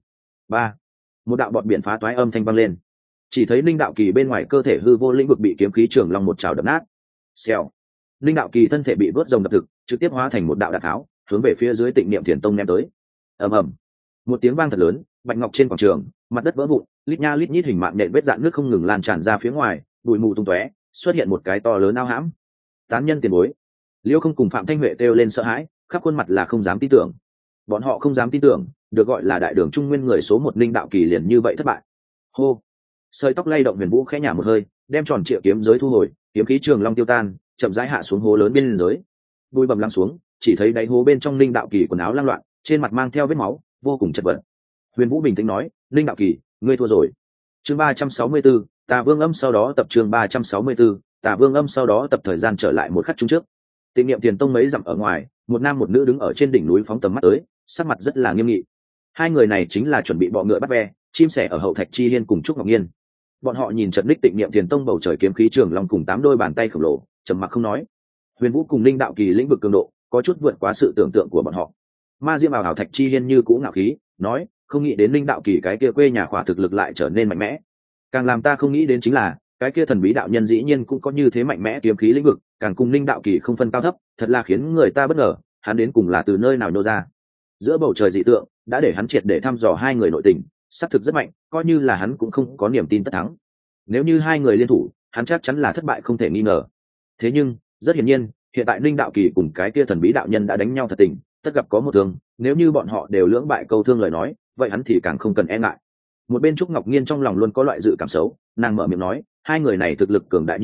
Một đạo bọt biển phá toái âm thanh vang lên. Chỉ thấy Linh Đạo Kỳ bên ngoài cơ thể hư vô lĩnh vực bị kiếm khí trường long một trảo đập nát. Xèo. Linh Đạo Kỳ thân thể bị vớt rồng đập thực, trực tiếp hóa thành một đạo đạn tháo, hướng về phía dưới Tịnh Niệm Thiền Tông ném tới. Ầm. Một tiếng vang thật lớn, bạch ngọc trên quảng trường, mặt đất vỡ vụn, lít nha lít nhít hình mạng nện vết dạn nước không ngừng lan tràn ra phía ngoài, bụi mù tung tóe, xuất hiện một cái to lớn ao hãm. Tán nhân tiền bối. Liêu Không cùng Phạm Thanh Huệ kêu lên sợ hãi, khắp khuôn mặt là không dám tin tưởng. Bọn họ không dám tin tưởng, được gọi là đại đường trung nguyên người số 1 Linh Đạo Kỳ liền như vậy thất bại. Hô. Sợi tóc lay động, Huyền Vũ khẽ nhả một hơi, đem tròn triệu kiếm giới thu hồi, kiếm khí trường long tiêu tan, chậm rãi hạ xuống hố lớn bên dưới. Bụi bầm lắng xuống, chỉ thấy đáy hố bên trong Linh Đạo Kỳ quần áo lang loạn, trên mặt mang theo vết máu, vô cùng chật vật. Huyền Vũ bình tĩnh nói, Linh Đạo Kỳ, ngươi thua rồi. Chương 364, Tà Vương Âm sau đó tập chương 364, Tà Vương Âm sau đó tập thời gian trở lại một khắc chung trước. Tịnh Niệm Tiền Tông mấy dặm ở ngoài, một nam một nữ đứng ở trên đỉnh núi phóng tầm mắt tới, sắc mặt rất là nghiêm nghị. Hai người này chính là chuẩn bị bọ ngựa bắt ve, chim sẻ ở hậu thạch chi hiên cùng Trúc Ngọc Nhiên. Bọn họ nhìn trận đích Tịnh Niệm Tiền Tông bầu trời kiếm khí trường long cùng 8 đôi bàn tay khổng lồ, trầm mặc không nói. Huyền Vũ cùng Linh Đạo Kỳ lĩnh vực cường độ có chút vượt quá sự tưởng tượng của bọn họ. Ma Diêm vào hảo thạch chi hiên như cũ ngạo khí, nói, không nghĩ đến Linh Đạo Kỳ cái kia quê nhà khỏa thực lực lại trở nên mạnh mẽ. Càng làm ta không nghĩ đến chính là, cái kia thần bí đạo nhân dĩ nhiên cũng có như thế mạnh mẽ kiếm khí lĩnh vực, càng cùng Linh Đạo Kỳ không phân cao thấp, thật là khiến người ta bất ngờ, hắn đến cùng là từ nơi nào nô ra. Giữa bầu trời dị tượng đã để hắn triệt để thăm dò hai người nội tình, xác thực rất mạnh, coi như là hắn cũng không có niềm tin tất thắng. Nếu như hai người liên thủ, hắn chắc chắn là thất bại không thể nghi ngờ. Thế nhưng, rất hiển nhiên, hiện tại Linh Đạo Kỳ cùng cái kia thần bí đạo nhân đã đánh nhau thật tình, tất gặp có một thương, nếu như bọn họ đều lưỡng bại câu thương lời nói, vậy hắn thì càng không cần e ngại. Một bên Trúc Ngọc Nhiên trong lòng luôn có loại dự cảm xấu, nàng mở miệng nói, hai người này thực lực cường đại như thế,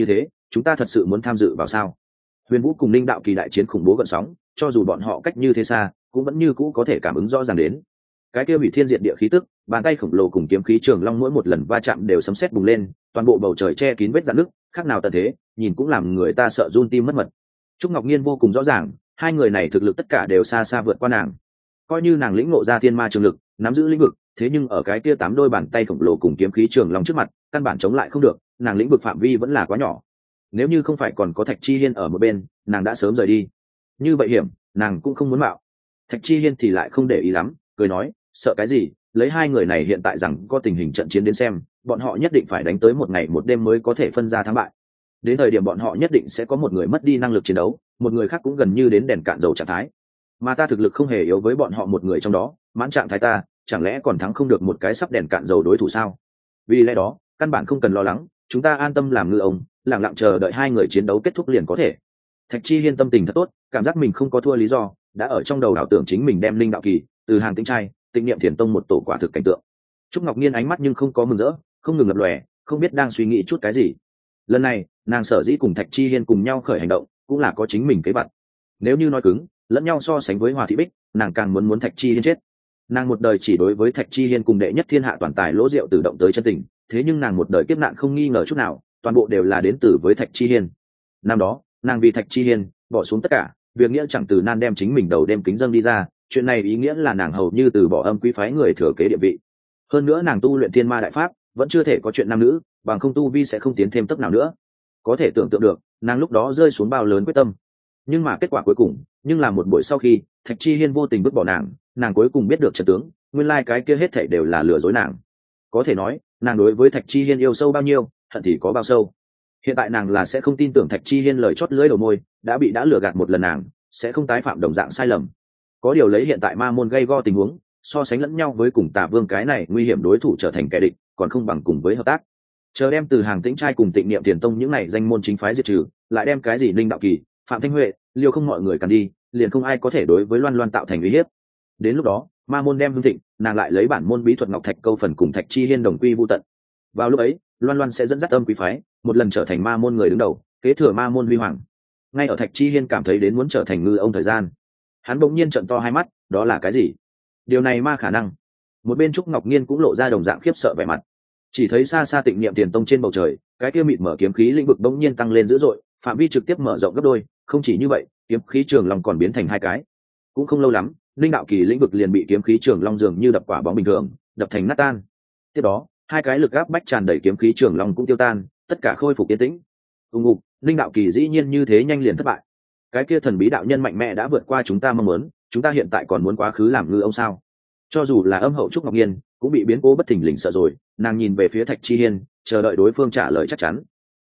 chúng ta thật sự muốn tham dự vào sao? Huyền Vũ cùng Linh đạo kỳ đại chiến khủng bố gợn sóng, cho dù bọn họ cách như thế xa cũng vẫn như cũ có thể cảm ứng rõ ràng đến cái kia hủy thiên diệt địa khí tức. Bàn tay khổng lồ cùng kiếm khí trường long mỗi một lần va chạm đều sấm sét bùng lên, toàn bộ bầu trời che kín vết rạn nứt, khác nào tận thế, nhìn cũng làm người ta sợ run tim mất mật. Trúc Ngọc Nhiên vô cùng rõ ràng, hai người này thực lực tất cả đều xa xa vượt qua nàng. Coi như nàng lĩnh ngộ ra thiên ma trường lực, nắm giữ lĩnh vực, thế nhưng ở cái kia 8 đôi bàn tay khổng lồ cùng kiếm khí trường long trước mặt, căn bản chống lại không được, nàng lĩnh vực phạm vi vẫn là quá nhỏ. Nếu như không phải còn có Thạch Chi Hiên ở một bên, nàng đã sớm rời đi. Như vậy hiểm, nàng cũng không muốn mạo. Thạch Chi Hiên thì lại không để ý lắm, cười nói, sợ cái gì, lấy hai người này hiện tại rằng có tình hình trận chiến đến xem, bọn họ nhất định phải đánh tới một ngày một đêm mới có thể phân ra thắng bại. Đến thời điểm bọn họ nhất định sẽ có một người mất đi năng lực chiến đấu, một người khác cũng gần như đến đèn cạn dầu trạng thái. Mà ta thực lực không hề yếu với bọn họ một người trong đó, mãn trạng thái ta, chẳng lẽ còn thắng không được một cái sắp đèn cạn dầu đối thủ sao? Vì lẽ đó, căn bản không cần lo lắng, chúng ta an tâm làm ngư ông, lặng lặng chờ đợi hai người chiến đấu kết thúc liền có thể. Thạch Chi Hiên tâm tình thật tốt, cảm giác mình không có thua lý do, đã ở trong đầu ảo tưởng chính mình đem Linh đạo kỳ từ hàng Tĩnh trai, Tịnh Niệm Thiền Tông một tổ quả thực cảnh tượng. Trúc Ngọc Nhiên ánh mắt nhưng không có mừng rỡ, không ngừng lập lòe, không biết đang suy nghĩ chút cái gì. Lần này, nàng sở dĩ cùng Thạch Chi Hiên cùng nhau khởi hành động, cũng là có chính mình kế vật. Nếu như nói cứng, lẫn nhau so sánh với Hòa Thị Bích, nàng càng muốn Thạch Chi Hiên chết. Nàng một đời chỉ đối với Thạch Chi Hiên cùng đệ nhất thiên hạ toàn tài Lỗ Diệu tự động tới chân tình, thế nhưng nàng một đời kiếp nạn không nghi ngờ chút nào, toàn bộ đều là đến từ với Thạch Chi Hiên. Năm đó, nàng vì Thạch Chi Hiên bỏ xuống tất cả, việc nghĩa chẳng từ nan đem chính mình đầu đem kính dâng đi ra, chuyện này ý nghĩa là nàng hầu như từ bỏ âm quý phái người thừa kế địa vị. Hơn nữa nàng tu luyện thiên ma đại pháp, vẫn chưa thể có chuyện nam nữ, bằng không tu vi sẽ không tiến thêm tấc nào nữa. Có thể tưởng tượng được, nàng lúc đó rơi xuống bao lớn quyết tâm. Nhưng mà kết quả cuối cùng, nhưng là một buổi sau khi Thạch Chi Hiên vô tình vứt bỏ nàng cuối cùng biết được trận tướng, nguyên lai cái kia hết thảy đều là lừa dối nàng. Có thể nói, nàng đối với Thạch Chi Hiên yêu sâu bao nhiêu, hận thì có bao sâu. Hiện tại nàng là sẽ không tin tưởng Thạch Chi Hiên lời chót lưỡi đầu môi, đã lừa gạt một lần nàng, sẽ không tái phạm đồng dạng sai lầm. Có điều lấy hiện tại ma môn gây go tình huống, so sánh lẫn nhau với cùng Tả Vương cái này nguy hiểm đối thủ trở thành kẻ địch, còn không bằng cùng với hợp tác. Chờ đem từ hàng Tĩnh trai cùng Tịnh Niệm Tiền Tông những này danh môn chính phái diệt trừ, lại đem cái gì Linh đạo kỳ, Phạm Thanh Huệ, Liêu không mọi người càn đi, liền không ai có thể đối với Loan Loan tạo thành uy hiếp. Đến lúc đó, ma môn đem hưng thịnh, nàng lại lấy bản môn bí thuật Ngọc Thạch câu phần cùng Thạch Chi Hiên đồng quy vu tận. Vào lúc ấy, Loan Loan sẽ dẫn dắt âm quý phái, một lần trở thành ma môn người đứng đầu, kế thừa ma môn huy hoàng. Ngay ở Thạch Chi Hiên cảm thấy đến muốn trở thành ngư ông thời gian, hắn bỗng nhiên trợn to hai mắt, đó là cái gì? Điều này ma khả năng. Một bên Trúc Ngọc Nhiên cũng lộ ra đồng dạng khiếp sợ vẻ mặt. Chỉ thấy xa xa Tịnh Niệm Tiền Tông trên bầu trời, cái kia mịt mở kiếm khí lĩnh vực bỗng nhiên tăng lên dữ dội, phạm vi trực tiếp mở rộng gấp đôi. Không chỉ như vậy, kiếm khí trường long còn biến thành hai cái. Cũng không lâu lắm, Linh đạo kỳ lĩnh vực liền bị kiếm khí trường long dường như đập quả bóng bình thường, đập thành nát tan. Tiếp đó, hai cái lực áp bách tràn đầy kiếm khí trường long cũng tiêu tan, tất cả khôi phục yên tĩnh. Ùng ục, Linh đạo kỳ dĩ nhiên như thế nhanh liền thất bại. Cái kia thần bí đạo nhân mạnh mẽ đã vượt qua chúng ta mong muốn, chúng ta hiện tại còn muốn quá khứ làm ngư ông sao? Cho dù là âm hậu Trúc Ngọc Nhiên cũng bị biến cố bất thình lình sợ rồi, nàng nhìn về phía Thạch Chi Hiên, chờ đợi đối phương trả lời chắc chắn.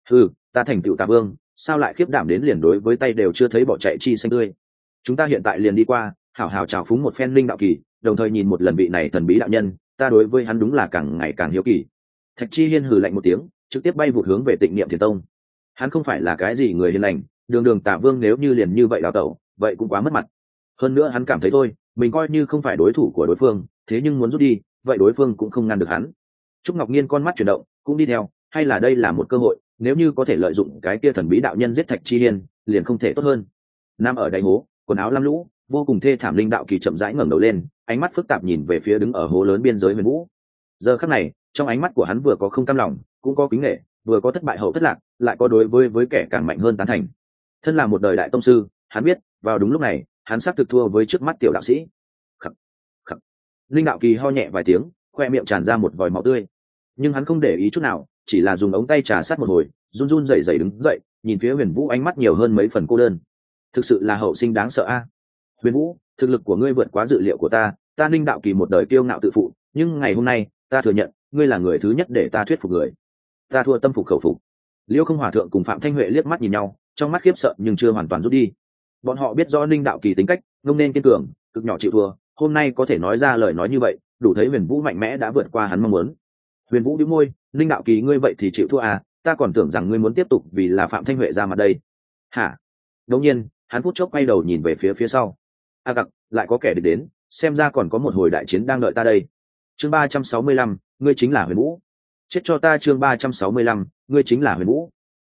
Ta thành tựu Tà Vương, sao lại khiếp đảm đến liền đối với tay đều chưa thấy bỏ chạy chi xanh tươi? Chúng ta hiện tại liền đi qua, hảo hảo chào phúng một phen Linh đạo kỳ, đồng thời nhìn một lần vị này thần bí đạo nhân, ta đối với hắn đúng là càng ngày càng hiếu kỳ. Thạch Chi Hiên hừ lạnh một tiếng, trực tiếp bay vụt hướng về Tịnh Niệm Thiền Tông. Hắn không phải là cái gì người hiền lành, đường Tà Vương nếu như liền như vậy đào tẩu, vậy cũng quá mất mặt. Hơn nữa hắn cảm thấy thôi, mình coi như không phải đối thủ của đối phương, thế nhưng muốn rút đi, vậy đối phương cũng không ngăn được hắn. Trúc Ngọc Nhiên con mắt chuyển động, cũng đi theo, hay là đây là một cơ hội, nếu như có thể lợi dụng cái kia thần bí đạo nhân giết Thạch Chi Hiên, liền không thể tốt hơn. Nam ở đáy hố, quần áo lam lũ, vô cùng thê thảm Linh đạo kỳ chậm rãi ngẩng đầu lên, ánh mắt phức tạp nhìn về phía đứng ở hố lớn biên giới Huyền Vũ. Giờ khắc này, trong ánh mắt của hắn vừa có không cam lòng, cũng có kính nể, vừa có thất bại hậu thất lạc, lại có đối với kẻ càng mạnh hơn tán thành. Thân là một đời đại tông sư, hắn biết, vào đúng lúc này, hắn sắp thực thua với trước mắt tiểu đạo sĩ. Khắc, khắc. Linh đạo kỳ ho nhẹ vài tiếng, khoe miệng tràn ra một vòi máu tươi, nhưng hắn không để ý chút nào, chỉ là dùng ống tay trà sát một hồi, run run rẩy rẩy đứng dậy, nhìn phía Huyền Vũ ánh mắt nhiều hơn mấy phần cô đơn. Thực sự là hậu sinh đáng sợ a. Huyền Vũ, thực lực của ngươi vượt quá dự liệu của ta, ta Linh đạo kỳ một đời kiêu ngạo tự phụ, nhưng ngày hôm nay, ta thừa nhận, ngươi là người thứ nhất để ta thuyết phục người. Ta thua tâm phục khẩu phục. Liêu không hòa thượng cùng Phạm Thanh Huệ liếc mắt nhìn nhau, trong mắt khiếp sợ nhưng chưa hoàn toàn rút đi. Bọn họ biết rõ Linh đạo kỳ tính cách, ngông nên kiên cường, cực nhỏ chịu thua, hôm nay có thể nói ra lời nói như vậy, đủ thấy Huyền Vũ mạnh mẽ đã vượt qua hắn mong muốn. Huyền Vũ bĩu môi, Linh đạo kỳ ngươi vậy thì chịu thua à, ta còn tưởng rằng ngươi muốn tiếp tục vì là Phạm Thanh Huệ ra mặt đây. Hả? Đột nhiên, hắn phút chốc quay đầu nhìn về phía sau. A cặc, lại có kẻ địch đến, xem ra còn có một hồi đại chiến đang đợi ta đây. Chương 365, ngươi chính là Huyền Vũ. Chết cho ta chương 365, ngươi chính là Huyền Vũ.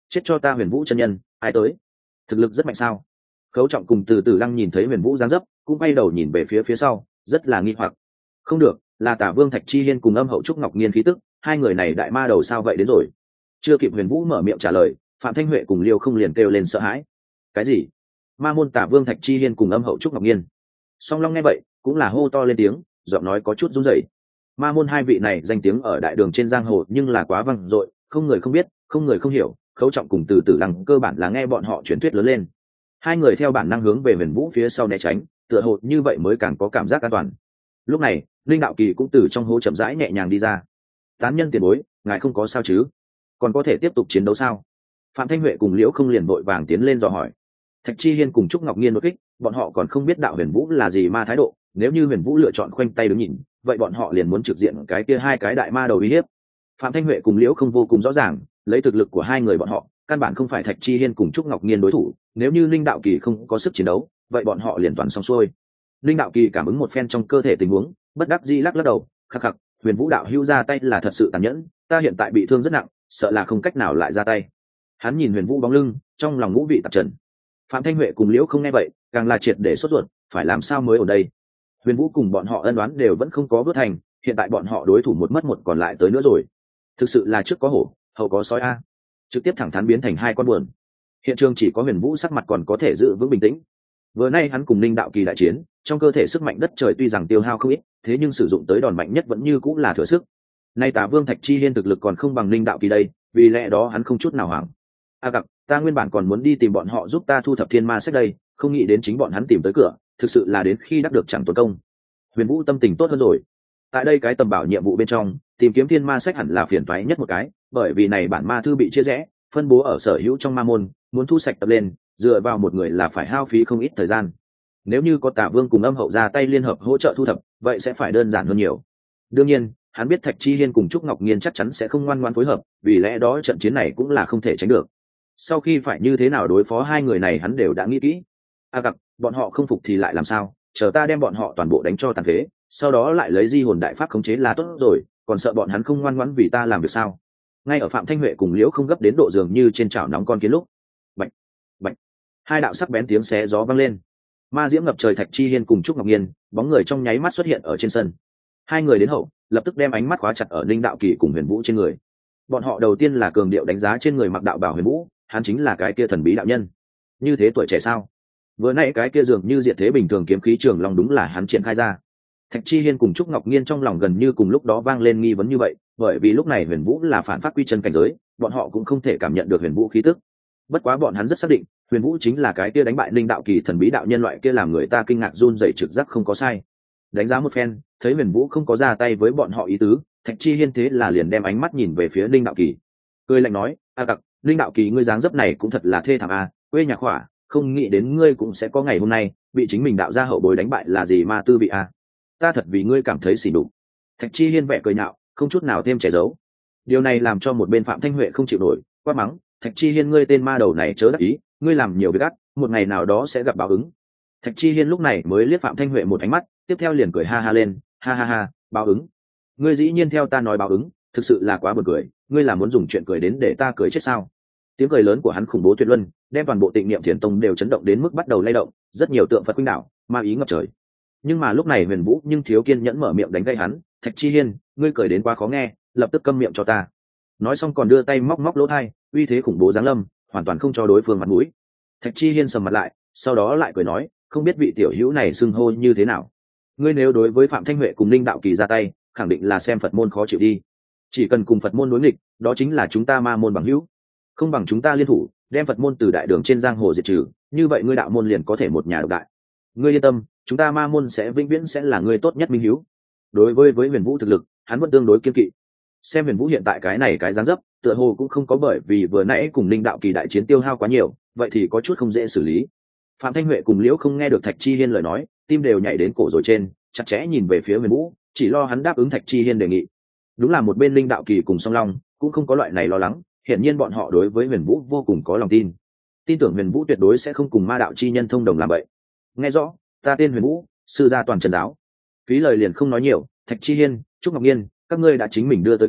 chết cho ta Huyền Vũ chân nhân, ai tới? Thực lực rất mạnh sao? Khấu Trọng cùng Từ Từ Lăng nhìn thấy Huyền Vũ giáng dấp, cũng bay đầu nhìn về phía sau, rất là nghi hoặc. Không được, là Tả Vương Thạch Chi Hiên cùng Âm Hậu Trúc Ngọc Nghiên khí tức, hai người này đại ma đầu sao vậy đến rồi? Chưa kịp Huyền Vũ mở miệng trả lời, Phạm Thanh Huệ cùng Liêu Không liền kêu lên sợ hãi. Cái gì? Ma môn Tả Vương Thạch Chi Hiên cùng Âm Hậu Trúc Ngọc Nghiên? Song Long nghe vậy, cũng là hô to lên tiếng, giọng nói có chút run rẩy. Ma môn hai vị này danh tiếng ở đại đường trên giang hồ nhưng là quá vang dội, không người không biết, không người không hiểu. Khấu Trọng cùng Từ Từ Lăng cơ bản là nghe bọn họ truyền thuyết lớn lên. Hai người theo bản năng hướng về Huyền Vũ phía sau né tránh, tựa hồ như vậy mới càng có cảm giác an toàn. Lúc này, Linh Đạo Kỳ cũng từ trong hố chậm rãi nhẹ nhàng đi ra. Tán nhân tiền bối, ngài không có sao chứ? Còn có thể tiếp tục chiến đấu sao? Phạm Thanh Huệ cùng Liễu Không liền vội vàng tiến lên dò hỏi. Thạch Chi Hiên cùng Trúc Ngọc Nghiên đột kích, bọn họ còn không biết đạo Huyền Vũ là gì ma thái độ, nếu như Huyền Vũ lựa chọn khoanh tay đứng nhìn, vậy bọn họ liền muốn trực diện cái kia hai cái đại ma đầu uy hiếp. Phạm Thanh Huệ cùng Liễu Không vô cùng rõ ràng, lấy thực lực của hai người bọn họ, căn bản không phải Thạch Chi Hiên cùng Trúc Ngọc Nghiên đối thủ, nếu như Linh Đạo Kỳ không có sức chiến đấu, vậy bọn họ liền toàn xong xuôi. Linh Đạo Kỳ cảm ứng một phen trong cơ thể tình huống, bất đắc dĩ lắc đầu, khắc khắc, Huyền Vũ đạo hữu ra tay là thật sự tàn nhẫn, ta hiện tại bị thương rất nặng, sợ là không cách nào lại ra tay. Hắn nhìn Huyền Vũ bóng lưng, trong lòng ngũ vị tạp trần. Phạm Thanh Huệ cùng Liễu Không nghe vậy, càng là triệt để sốt ruột, phải làm sao mới ở đây? Huyền Vũ cùng bọn họ ân đoán đều vẫn không có vớt thành, hiện tại bọn họ đối thủ một mất một còn lại tới nữa rồi. Thực sự là trước có hổ, hậu có sói a, trực tiếp thẳng thắn biến thành hai con buồn. Hiện trường chỉ có Huyền Vũ sắc mặt còn có thể giữ vững bình tĩnh. Vừa nay hắn cùng Linh Đạo Kỳ đại chiến, trong cơ thể sức mạnh đất trời tuy rằng tiêu hao không ít, thế nhưng sử dụng tới đòn mạnh nhất vẫn như cũng là thừa sức. Nay Tả Vương Thạch Chi Hiên thực lực còn không bằng Linh Đạo Kỳ đây, vì lẽ đó hắn không chút nào hoảng. Gặp, ta nguyên bản còn muốn đi tìm bọn họ giúp ta thu thập thiên ma sách đây, không nghĩ đến chính bọn hắn tìm tới cửa, thực sự là đến khi đắc được chẳng tốn công. Huyền Vũ tâm tình tốt hơn rồi. Tại đây cái tầm bảo nhiệm vụ bên trong, tìm kiếm thiên ma sách hẳn là phiền toái nhất một cái, bởi vì này bản ma thư bị chia rẽ, phân bố ở sở hữu trong ma môn, muốn thu sạch tập lên, dựa vào một người là phải hao phí không ít thời gian. Nếu như có Tả Vương cùng Âm Hậu ra tay liên hợp hỗ trợ thu thập, vậy sẽ phải đơn giản hơn nhiều. Đương nhiên, hắn biết Thạch Chi Hiên cùng Trúc Ngọc Nghiên chắc chắn sẽ không ngoan ngoãn phối hợp, vì lẽ đó trận chiến này cũng là không thể tránh được. Sau khi phải như thế nào đối phó hai người này hắn đều đã nghĩ kỹ. Gặp, bọn họ không phục thì lại làm sao, chờ ta đem bọn họ toàn bộ đánh cho tàn phế, sau đó lại lấy di hồn đại pháp khống chế là tốt rồi, còn sợ bọn hắn không ngoan ngoãn vì ta làm việc sao? Ngay ở Phạm Thanh Huệ cùng Liễu Không gấp đến độ dường như trên chảo nóng con kiến lúc. Bạch, bạch, hai đạo sắc bén tiếng xé gió vang lên. Ma diễm ngập trời Thạch Chi Hiên cùng Trúc Ngọc Nghiên, bóng người trong nháy mắt xuất hiện ở trên sân. Hai người đến hậu, lập tức đem ánh mắt khóa chặt ở Linh Đạo Kỳ cùng Huyền Vũ trên người. Bọn họ đầu tiên là cường điệu đánh giá trên người mặc đạo bào Huyền Vũ, hắn chính là cái kia thần bí đạo nhân. Như thế tuổi trẻ sao? Vừa nãy cái kia dường như diệt thế bình thường kiếm khí trường long đúng là hắn triển khai ra. Thạch Chi Hiên cùng Trúc Ngọc Nghiên trong lòng gần như cùng lúc đó vang lên nghi vấn như vậy, bởi vì lúc này Huyền Vũ là phản pháp quy chân cảnh giới, bọn họ cũng không thể cảm nhận được Huyền Vũ khí tức. Bất quá bọn hắn rất xác định, Huyền Vũ chính là cái kia đánh bại Linh Đạo Kỳ thần bí đạo nhân loại kia làm người ta kinh ngạc run rẩy trực giác không có sai. Đánh giá một phen, thấy Huyền Vũ không có ra tay với bọn họ ý tứ, Thạch Chi Hiên thế là liền đem ánh mắt nhìn về phía Linh Đạo Kỳ. Cười lạnh nói, Cặc, Linh Đạo Kỳ ngươi dáng dấp này cũng thật là thê thảm a, quê nhà khỏa, không nghĩ đến ngươi cũng sẽ có ngày hôm nay, bị chính mình đạo gia hậu bối đánh bại là gì ma tư vị a. Ta thật vì ngươi cảm thấy xỉ nhục. Thạch Chi Hiên vẻ cười nhạo, không chút nào thêm che giấu. Điều này làm cho một bên Phạm Thanh Huệ không chịu nổi, quát mắng, Thạch Chi Hiên ngươi tên ma đầu này chớ đắc ý, ngươi làm nhiều việc ác, một ngày nào đó sẽ gặp báo ứng. Thạch Chi Hiên lúc này mới liếc Phạm Thanh Huệ một ánh mắt, tiếp theo liền cười ha ha lên, ha ha ha, báo ứng. Ngươi dĩ nhiên theo ta nói báo ứng, thực sự là quá buồn cười, ngươi là muốn dùng chuyện cười đến để ta cười chết sao? Tiếng cười lớn của hắn khủng bố tuyệt luân, đem toàn bộ Tịnh Niệm Thiền Tông đều chấn động đến mức bắt đầu lay động, rất nhiều tượng Phật khuynh đảo, ma ý ngập trời. Nhưng mà lúc này Huyền Vũ nhưng thiếu kiên nhẫn mở miệng đánh gây hắn, Thạch Chi Hiên, ngươi cười đến quá khó nghe, lập tức câm miệng cho ta. Nói xong còn đưa tay móc móc lỗ tai, uy thế khủng bố giáng lâm, hoàn toàn không cho đối phương mặt mũi. Thạch Chi Hiên sầm mặt lại, sau đó lại cười nói, không biết vị tiểu hữu này xưng hô như thế nào. Ngươi nếu đối với Phạm Thanh Huệ cùng Linh Đạo Kỳ ra tay, khẳng định là xem Phật môn khó chịu đi. Chỉ cần cùng Phật môn đối nghịch, đó chính là chúng ta ma môn bằng hữu. Không bằng chúng ta liên thủ, đem Phật môn từ đại đường trên giang hồ diệt trừ, như vậy ngươi đạo môn liền có thể một nhà độc đại. Ngươi yên tâm, chúng ta ma môn sẽ vĩnh viễn sẽ là ngươi tốt nhất minh hữu. Đối với Huyền Vũ thực lực, hắn vẫn tương đối kiên kỵ. Xem Huyền Vũ hiện tại cái này cái dáng dấp, tựa hồ cũng không có bởi vì vừa nãy cùng Linh Đạo Kỳ đại chiến tiêu hao quá nhiều, vậy thì có chút không dễ xử lý. Phạm Thanh Huệ cùng Liễu không nghe được Thạch Chi Hiên lời nói, tim đều nhảy đến cổ rồi trên, chặt chẽ nhìn về phía Huyền Vũ, chỉ lo hắn đáp ứng Thạch Chi Hiên đề nghị. Đúng là một bên Linh Đạo Kỳ cùng Song Long cũng không có loại này lo lắng, hiển nhiên bọn họ đối với Huyền Vũ vô cùng có lòng tin, tin tưởng Huyền Vũ tuyệt đối sẽ không cùng ma đạo chi nhân thông đồng làm vậy. Nghe rõ, ta tên Huyền Vũ, sư gia toàn trần giáo. Phí lời liền không nói nhiều, Thạch Chi Hiên, Trúc Ngọc Nghiên, các ngươi đã chính mình đưa tới cửa,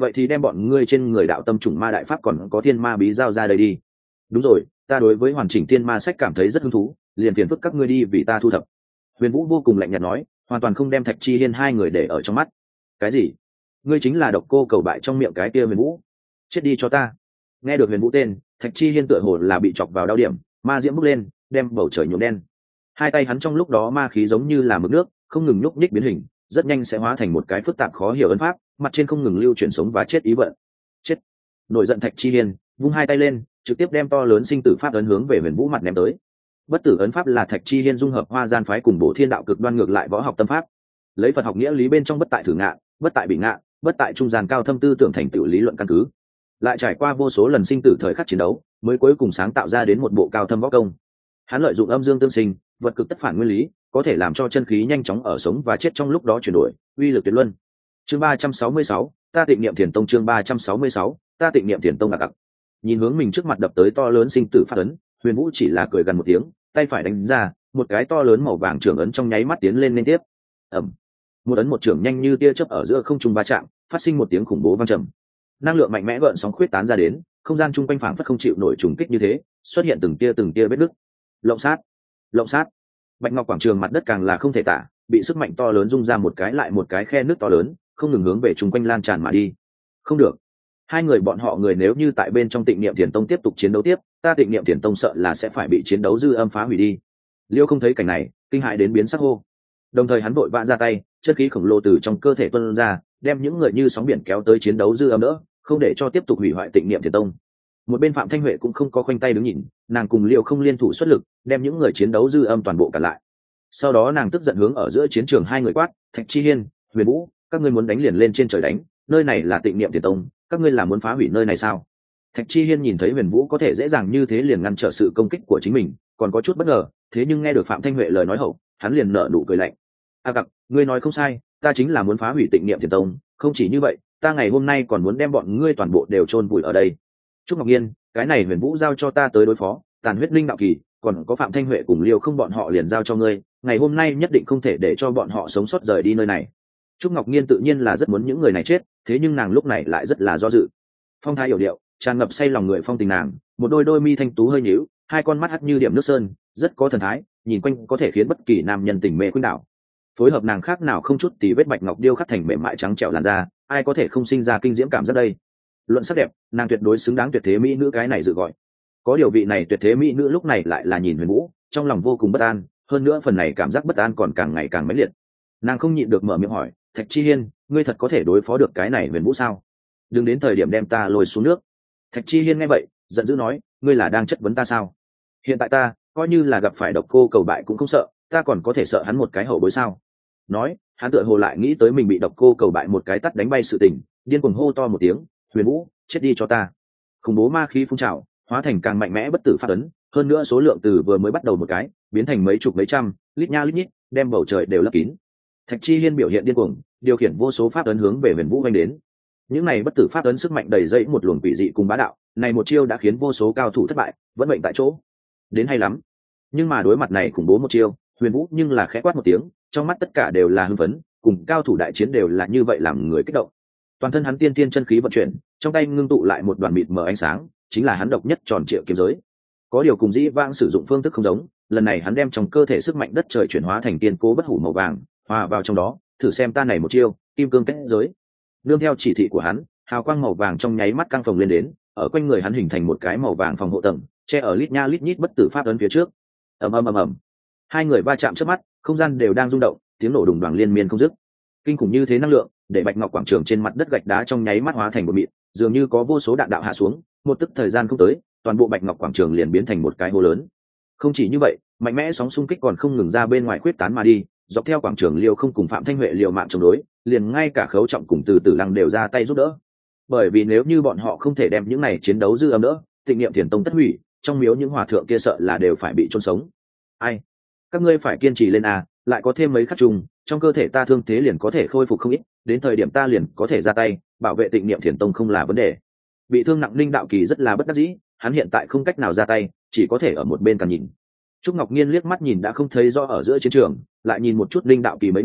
vậy thì đem bọn ngươi trên người đạo tâm trùng ma đại pháp còn có thiên ma bí giao ra đây đi. Đúng rồi, ta đối với hoàn chỉnh thiên ma sách cảm thấy rất hứng thú, liền phiền phức các ngươi đi vì ta thu thập. Huyền Vũ vô cùng lạnh nhạt nói, hoàn toàn không đem Thạch Chi Hiên hai người để ở trong mắt. Cái gì? Ngươi chính là độc cô cầu bại trong miệng cái kia Huyền Vũ? Chết đi cho ta. Nghe được Huyền Vũ tên, Thạch Chi Hiên tựa hồ là bị chọc vào đau điểm, ma diễm bốc lên, đem bầu trời nhuộm đen. Hai tay hắn trong lúc đó ma khí giống như là mực nước, không ngừng nhúc nhích biến hình, rất nhanh sẽ hóa thành một cái phức tạp khó hiểu ấn pháp, mặt trên không ngừng lưu chuyển sống và chết ý vận. Chết. Nổi giận Thạch Chi Hiên vung hai tay lên, trực tiếp đem to lớn sinh tử pháp ấn hướng về Huyền Vũ mặt ném tới. Bất tử ấn pháp là Thạch Chi Hiên dung hợp Hoa Gian phái cùng Bổ Thiên đạo cực đoan ngược lại võ học tâm pháp, lấy Phật học nghĩa lý bên trong bất tại thử ngạ, bất tại bị ngạ, bất tại trung gian cao thâm tư tưởng thành tựu lý luận căn cứ, lại trải qua vô số lần sinh tử thời khắc chiến đấu, mới cuối cùng sáng tạo ra đến một bộ cao thâm võ công. Hắn lợi dụng âm dương tương sinh, vật cực tất phản nguyên lý, có thể làm cho chân khí nhanh chóng ở sống và chết trong lúc đó chuyển đổi, uy lực tuyệt luân. Chương 366, ta tịnh niệm Thiền Tông. Chương 366, ta tịnh niệm Thiền Tông. Đặc. Nhìn hướng mình trước mặt đập tới to lớn sinh tử pháp ấn, Huyền Vũ chỉ là cười gần một tiếng, tay phải đánh ra, một cái to lớn màu vàng trưởng ấn trong nháy mắt tiến lên liên tiếp. Ầm. Một ấn một trưởng nhanh như tia chớp ở giữa không trung va chạm, phát sinh một tiếng khủng bố vang trầm. Năng lượng mạnh mẽ gợn sóng khuyết tán ra đến, không gian chung quanh phảng phất không chịu nổi trùng kích như thế, xuất hiện từng tia vết nứt. Lộng sát, lộng sát. Bạch Ngọc quảng trường mặt đất càng là không thể tả, bị sức mạnh to lớn rung ra một cái lại một cái khe nước to lớn, không ngừng hướng về chung quanh lan tràn mà đi. Không được, hai người bọn họ người nếu như tại bên trong Tịnh Niệm Thiền Tông tiếp tục chiến đấu tiếp, ta Tịnh Niệm Thiền Tông sợ là sẽ phải bị chiến đấu dư âm phá hủy đi. Liêu không thấy cảnh này, kinh hãi đến biến sắc hô. Đồng thời hắn vội vã ra tay, chân khí khổng lồ từ trong cơ thể tuôn ra, đem những người như sóng biển kéo tới chiến đấu dư âm nữa, không để cho tiếp tục hủy hoại Tịnh Niệm Thiền Tông. Một bên Phạm Thanh Huệ cũng không có khoanh tay đứng nhìn, nàng cùng Liêu không liên thủ xuất lực, đem những người chiến đấu dư âm toàn bộ cả lại. Sau đó nàng tức giận hướng ở giữa chiến trường hai người quát, Thạch Chi Hiên, Huyền Vũ, các ngươi muốn đánh liền lên trên trời đánh, nơi này là Tịnh Niệm Thiền Tông, các ngươi là muốn phá hủy nơi này sao? Thạch Chi Hiên nhìn thấy Huyền Vũ có thể dễ dàng như thế liền ngăn trở sự công kích của chính mình, còn có chút bất ngờ, thế nhưng nghe được Phạm Thanh Huệ lời nói hậu, hắn liền nở nụ cười lạnh. A Cặc, ngươi nói không sai, ta chính là muốn phá hủy Tịnh Niệm Thiền Tông, không chỉ như vậy, ta ngày hôm nay còn muốn đem bọn ngươi toàn bộ đều chôn vùi ở đây. Trúc Ngọc Nhiên, cái này Huyền Vũ giao cho ta tới đối phó, Tàn Huyết Linh đạo kỳ, còn có Phạm Thanh Huệ cùng Liêu không bọn họ liền giao cho ngươi, ngày hôm nay nhất định không thể để cho bọn họ sống sót rời đi nơi này. Trúc Ngọc Nhiên tự nhiên là rất muốn những người này chết, thế nhưng nàng lúc này lại rất là do dự. Phong thái hiểu điệu, tràn ngập say lòng người phong tình nàng, một đôi mi thanh tú hơi nhíu, hai con mắt hắt như điểm nước sơn, rất có thần thái, nhìn quanh có thể khiến bất kỳ nam nhân tình mê khuynh đảo. Phối hợp nàng khác nào không chút tí vết bạch ngọc điêu khắc thành mềm mại trắng trẻo làn da, ai có thể không sinh ra kinh diễm cảm giác đây. Luận sắc đẹp, nàng tuyệt đối xứng đáng tuyệt thế mỹ nữ cái này dự gọi. Có điều vị này tuyệt thế mỹ nữ lúc này lại là nhìn Huyền Vũ, trong lòng vô cùng bất an, hơn nữa phần này cảm giác bất an còn càng ngày càng mãnh liệt. Nàng không nhịn được mở miệng hỏi, Thạch Chi Hiên, ngươi thật có thể đối phó được cái này Huyền Vũ sao? Đừng đến thời điểm đem ta lôi xuống nước. Thạch Chi Hiên nghe vậy, giận dữ nói, ngươi là đang chất vấn ta sao? Hiện tại ta, coi như là gặp phải độc cô cầu bại cũng không sợ, ta còn có thể sợ hắn một cái hậu bối sao? Nói, hắn tựa hồ lại nghĩ tới mình bị độc cô cầu bại một cái tát đánh bay sự tình, điên cuồng hô to một tiếng, Huyền Vũ, chết đi cho ta. Khủng bố ma khí phun trào, hóa thành càng mạnh mẽ bất tử pháp ấn, hơn nữa số lượng từ vừa mới bắt đầu một cái, biến thành mấy chục mấy trăm, lít nha lít nhít, đem bầu trời đều lấp kín. Thạch Chi Hiên biểu hiện điên cuồng, điều khiển vô số pháp ấn hướng về Huyền Vũ vây đến. Những này bất tử pháp ấn sức mạnh đầy dẫy một luồng quỷ dị cùng bá đạo, này một chiêu đã khiến vô số cao thủ thất bại, vẫn mệnh tại chỗ. Đến hay lắm. Nhưng mà đối mặt này khủng bố một chiêu, Huyền Vũ nhưng là khẽ quát một tiếng, trong mắt tất cả đều là hưng phấn, cùng cao thủ đại chiến đều là như vậy làm người kích động. Toàn thân hắn tiên tiên chân khí vận chuyển, trong tay ngưng tụ lại một đoàn mịt mờ ánh sáng, chính là hắn độc nhất tròn triệu kiếm giới. Có điều cùng dĩ vãng sử dụng phương thức không giống, lần này hắn đem trong cơ thể sức mạnh đất trời chuyển hóa thành tiên cố bất hủ màu vàng, hòa vào trong đó, thử xem ta này một chiêu, kim cương kết giới. Nương theo chỉ thị của hắn, hào quang màu vàng trong nháy mắt căng phồng lên đến, ở quanh người hắn hình thành một cái màu vàng phòng hộ tầng, che ở lít nha lít nhít bất tử pháp ấn phía trước. Ầm ầm ầm ầm. Hai người va chạm trước mắt, không gian đều đang rung động, tiếng nổ đùng đoàng liên miên không dứt. Kinh khủng như thế năng lượng, để Bạch Ngọc quảng trường trên mặt đất gạch đá trong nháy mắt hóa thành một mịn, dường như có vô số đạn đạo hạ xuống, một tức thời gian không tới, toàn bộ Bạch Ngọc quảng trường liền biến thành một cái hố lớn. Không chỉ như vậy, mạnh mẽ sóng xung kích còn không ngừng ra bên ngoài khuyết tán mà đi, dọc theo quảng trường Liêu không cùng Phạm Thanh Huệ liều mạng chống đối, liền ngay cả Khấu Trọng cùng Từ Tử Lăng đều ra tay giúp đỡ. Bởi vì nếu như bọn họ không thể đem những này chiến đấu dư âm đỡ, Tịnh Niệm Thiền Tông tất hủy, trong miếu những hòa thượng kia sợ là đều phải bị chôn sống. Ai? Các ngươi phải kiên trì lên à, lại có thêm mấy khắc trùng, trong cơ thể ta thương thế liền có thể khôi phục không ít, đến thời điểm ta liền có thể ra tay, bảo vệ Tịnh Niệm Thiền Tông không là vấn đề. Bị thương nặng Linh Đạo Kỳ rất là bất đắc dĩ, hắn hiện tại không cách nào ra tay, chỉ có thể ở một bên càng nhìn. Trúc Ngọc Nhiên liếc mắt nhìn đã không thấy rõ ở giữa chiến trường, lại nhìn một chút Linh Đạo Kỳ mấy người,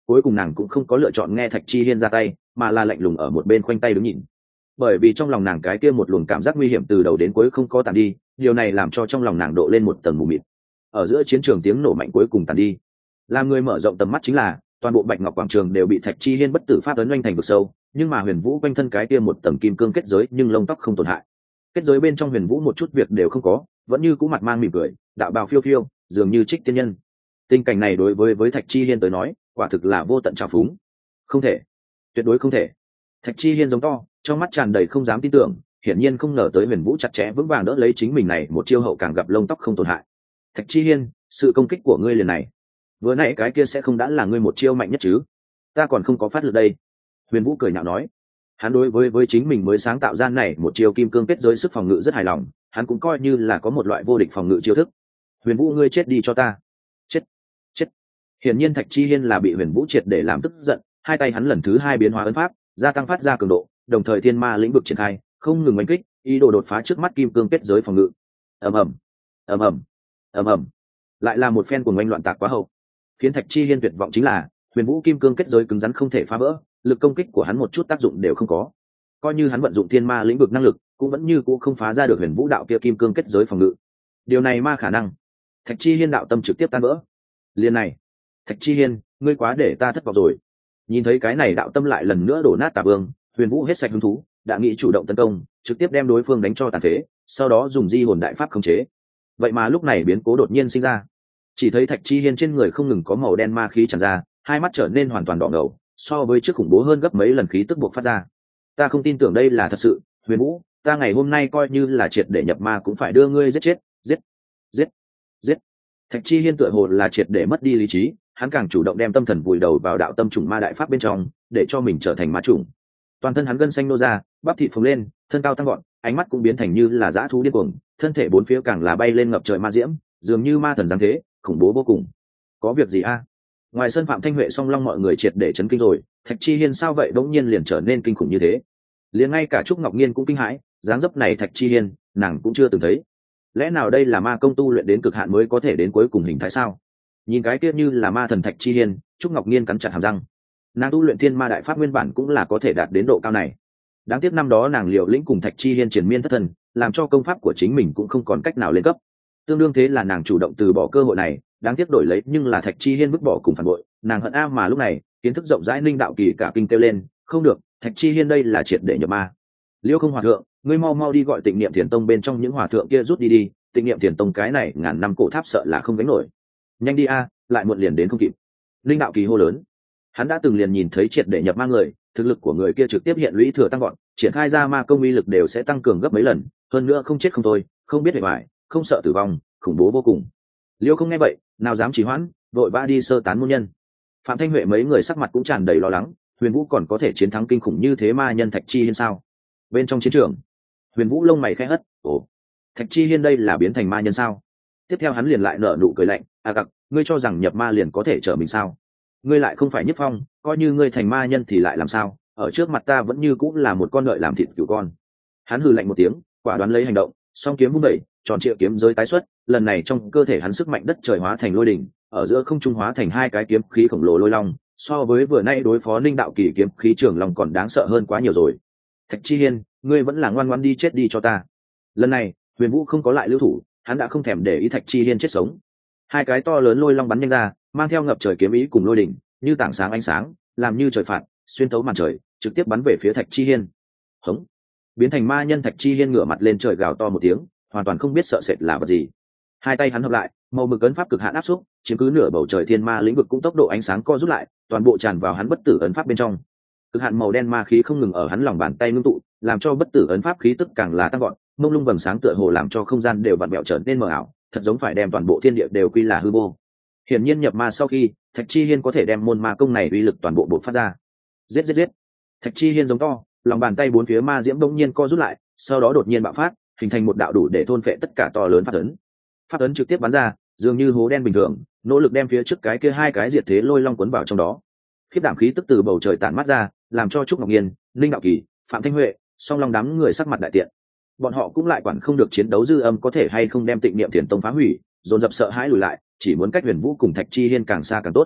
cuối cùng nàng cũng không có lựa chọn nghe Thạch Chi Hiên ra tay, mà là lạnh lùng ở một bên khoanh tay đứng nhìn. Bởi vì trong lòng nàng cái kia một luồng cảm giác nguy hiểm từ đầu đến cuối không có tàn đi, điều này làm cho trong lòng nàng độ lên một tầng mù mịt. Ở giữa chiến trường tiếng nổ mạnh cuối cùng tàn đi. Làm người mở rộng tầm mắt chính là toàn bộ Bạch Ngọc quảng trường đều bị Thạch Chi Hiên bất tử pháp ấn oanh thành vực sâu, nhưng mà Huyền Vũ quanh thân cái kia một tầng kim cương kết giới nhưng lông tóc không tổn hại. Kết giới bên trong Huyền Vũ một chút việc đều không có, vẫn như cũ mặt mang mỉm cười, đạo bào phiêu phiêu, dường như trích tiên nhân. Tình cảnh này đối với Thạch Chi Hiên tới nói, quả thực là vô tận trào phúng. Không thể, tuyệt đối không thể. Thạch Chi Hiên giống to, trong mắt tràn đầy không dám tin tưởng, hiển nhiên không ngờ tới Huyền Vũ chặt chẽ vững vàng đỡ lấy chính mình này một chiêu hậu càng gặp lông tóc không tổn hại. Thạch Chi Hiên, sự công kích của ngươi liền này, vừa nãy cái kia sẽ không đã là ngươi một chiêu mạnh nhất chứ? Ta còn không có phát lực đây. Huyền Vũ cười nhạo nói. Hắn đối với chính mình mới sáng tạo ra này một chiêu kim cương kết giới sức phòng ngự rất hài lòng, hắn cũng coi như là có một loại vô địch phòng ngự chiêu thức. Huyền Vũ, ngươi chết đi cho ta. Chết, chết. Hiển nhiên Thạch Chi Hiên là bị Huyền Vũ triệt để làm tức giận, hai tay hắn lần thứ hai biến hóa ấn pháp, gia tăng phát ra cường độ, đồng thời thiên ma lĩnh vực triển khai, không ngừng đánh kích, ý đồ đột phá trước mắt kim cương kết giới phòng ngự. Ầm ầm, ầm ầm, ầm ầm. Lại là một phen cuồng oanh loạn tạc quá hậu. Khiến Thạch Chi Hiên tuyệt vọng chính là Huyền Vũ kim cương kết giới cứng rắn không thể phá vỡ, lực công kích của hắn một chút tác dụng đều không có. Coi như hắn vận dụng thiên ma lĩnh vực năng lực, cũng vẫn như cũ không phá ra được Huyền Vũ đạo kia kim cương kết giới phòng ngự. Điều này ma khả năng. Thạch Chi Hiên đạo tâm trực tiếp tan vỡ. Liên này, Thạch Chi Hiên, ngươi quá để ta thất vọng rồi. Nhìn thấy cái này đạo tâm lại lần nữa đổ nát tà vương, Huyền Vũ hết sạch hứng thú, đã nghĩ chủ động tấn công, trực tiếp đem đối phương đánh cho tàn phế, sau đó dùng di hồn đại pháp khống chế. Vậy mà lúc này biến cố đột nhiên sinh ra. Chỉ thấy Thạch Chi Hiên trên người không ngừng có màu đen ma khí tràn ra, hai mắt trở nên hoàn toàn đỏ ngầu, so với trước khủng bố hơn gấp mấy lần khí tức buộc phát ra. Ta không tin tưởng đây là thật sự, Huyền Vũ, ta ngày hôm nay coi như là triệt để nhập ma cũng phải đưa ngươi giết chết, giết, giết, giết. Thạch Chi Hiên tựa hồ là triệt để mất đi lý trí, hắn càng chủ động đem tâm thần vùi đầu vào đạo tâm trùng ma đại pháp bên trong, để cho mình trở thành ma trùng. Toàn thân hắn gân xanh nô ra, bắp thịt phồng lên, thân cao tăng gọn, ánh mắt cũng biến thành như là dã thú điên cuồng, thân thể bốn phía càng là bay lên ngập trời ma diễm, dường như ma thần giáng thế, khủng bố vô cùng. Có việc gì a? Ngoài sân Phạm Thanh Huệ song long mọi người triệt để chấn kinh rồi, Thạch Chi Hiên sao vậy bỗng nhiên liền trở nên kinh khủng như thế? Liền ngay cả Trúc Ngọc Nhiên cũng kinh hãi, dáng dấp này Thạch Chi Hiên, nàng cũng chưa từng thấy. Lẽ nào đây là ma công tu luyện đến cực hạn mới có thể đến cuối cùng hình thái sao? Nhìn cái kia như là ma thần Thạch Chi Hiên, Trúc Ngọc Nhiên cắn chặt hàm răng. Nàng tu luyện thiên ma đại pháp nguyên bản cũng là có thể đạt đến độ cao này. Đáng tiếc năm đó nàng liều lĩnh cùng Thạch Chi Hiên triền miên thất thần, làm cho công pháp của chính mình cũng không còn cách nào lên cấp. Tương đương thế là nàng chủ động từ bỏ cơ hội này, đáng tiếc đổi lấy nhưng là Thạch Chi Hiên vứt bỏ cùng phản bội, nàng hận a mà lúc này, kiến thức rộng rãi Ninh Đạo Kỳ cả kinh kêu lên, không được, Thạch Chi Hiên đây là triệt để nhập ma. Liêu Không hòa thượng, ngươi mau mau đi gọi Tịnh Niệm Thiền Tông bên trong những hòa thượng kia rút đi đi, Tịnh Niệm Thiền Tông cái này ngàn năm cổ tháp sợ là không gánh nổi. Nhanh đi a, lại muộn liền đến không kịp. Ninh Đạo Kỳ hô lớn. Hắn đã từng liền nhìn thấy triệt để nhập ma người, thực lực của người kia trực tiếp hiện lũy thừa tăng gọn, triển khai ra ma công uy lực đều sẽ tăng cường gấp mấy lần, hơn nữa không chết không thôi, không biết bề ngoài, không sợ tử vong, khủng bố vô cùng. Liêu Không nghe vậy, nào dám trì hoãn, vội vã đi sơ tán môn nhân. Phạm Thanh Huệ mấy người sắc mặt cũng tràn đầy lo lắng, Huyền Vũ còn có thể chiến thắng kinh khủng như thế ma nhân Thạch Chi Hiên sao? Bên trong chiến trường, Huyền Vũ lông mày khẽ hất, ồ, Thạch Chi Hiên đây là biến thành ma nhân sao? Tiếp theo hắn liền lại nở nụ cười lạnh, a gặc, ngươi cho rằng nhập ma liền có thể trở mình sao? Ngươi lại không phải Nhất Phong, coi như ngươi thành ma nhân thì lại làm sao? Ở trước mặt ta vẫn như cũng là một con ngợi làm thịt cừu con. Hắn hừ lạnh một tiếng, quả đoán lấy hành động, song kiếm vung đẩy, tròn trịa kiếm giới tái xuất, lần này trong cơ thể hắn sức mạnh đất trời hóa thành lôi đỉnh, ở giữa không trung hóa thành hai cái kiếm khí khổng lồ lôi long, so với vừa nay đối phó Ninh Đạo Kỳ kiếm khí trường long còn đáng sợ hơn quá nhiều rồi. Thạch Chi Hiên, ngươi vẫn là ngoan ngoãn đi chết đi cho ta. Lần này, Huyền Vũ không có lại lưu thủ, hắn đã không thèm để ý Thạch Chi Hiên chết sống. Hai cái to lớn lôi long bắn nhanh ra, mang theo ngập trời kiếm ý cùng lôi đỉnh, như tảng sáng ánh sáng, làm như trời phạt, xuyên thấu màn trời, trực tiếp bắn về phía Thạch Chi Hiên. Hống! Biến thành ma nhân Thạch Chi Hiên ngửa mặt lên trời gào to một tiếng, hoàn toàn không biết sợ sệt là vật gì. Hai tay hắn hợp lại, màu mực ấn pháp cực hạn áp xúc, chiếm cứ nửa bầu trời thiên ma lĩnh vực cũng tốc độ ánh sáng co rút lại, toàn bộ tràn vào hắn bất tử ấn pháp bên trong. Cực hạn màu đen ma khí không ngừng ở hắn lòng bàn tay ngưng tụ, làm cho bất tử ấn pháp khí tức càng là tăng gọn, mông lung vầng sáng tựa hồ làm cho không gian đều vặn vẹo trở nên mờ ảo, thật giống phải đem toàn bộ thiên địa đều quy là hư vô. Hiển nhiên nhập ma sau khi, Thạch Chi Hiên có thể đem môn ma công này uy lực toàn bộ bộc phát ra. Giết giết giết! Thạch Chi Hiên giống to, lòng bàn tay bốn phía ma diễm bỗng nhiên co rút lại, sau đó đột nhiên bạo phát, hình thành một đạo đủ để thôn phệ tất cả to lớn pháp ấn. Pháp ấn trực tiếp bắn ra, dường như hố đen bình thường, nỗ lực đem phía trước cái kia hai cái diệt thế lôi long cuốn vào trong đó. Khiếp đảm khí tức từ bầu trời tản mát ra, làm cho Trúc Ngọc Nhiên, Linh Đạo Kỳ, Phạm Thanh Huệ, song long đám người sắc mặt đại tiện. Bọn họ cũng lại quản không được chiến đấu dư âm có thể hay không đem Tịnh Niệm Thiền Tông phá hủy, dồn dập sợ hãi lùi lại, chỉ muốn cách Huyền Vũ cùng Thạch Chi Hiên càng xa càng tốt.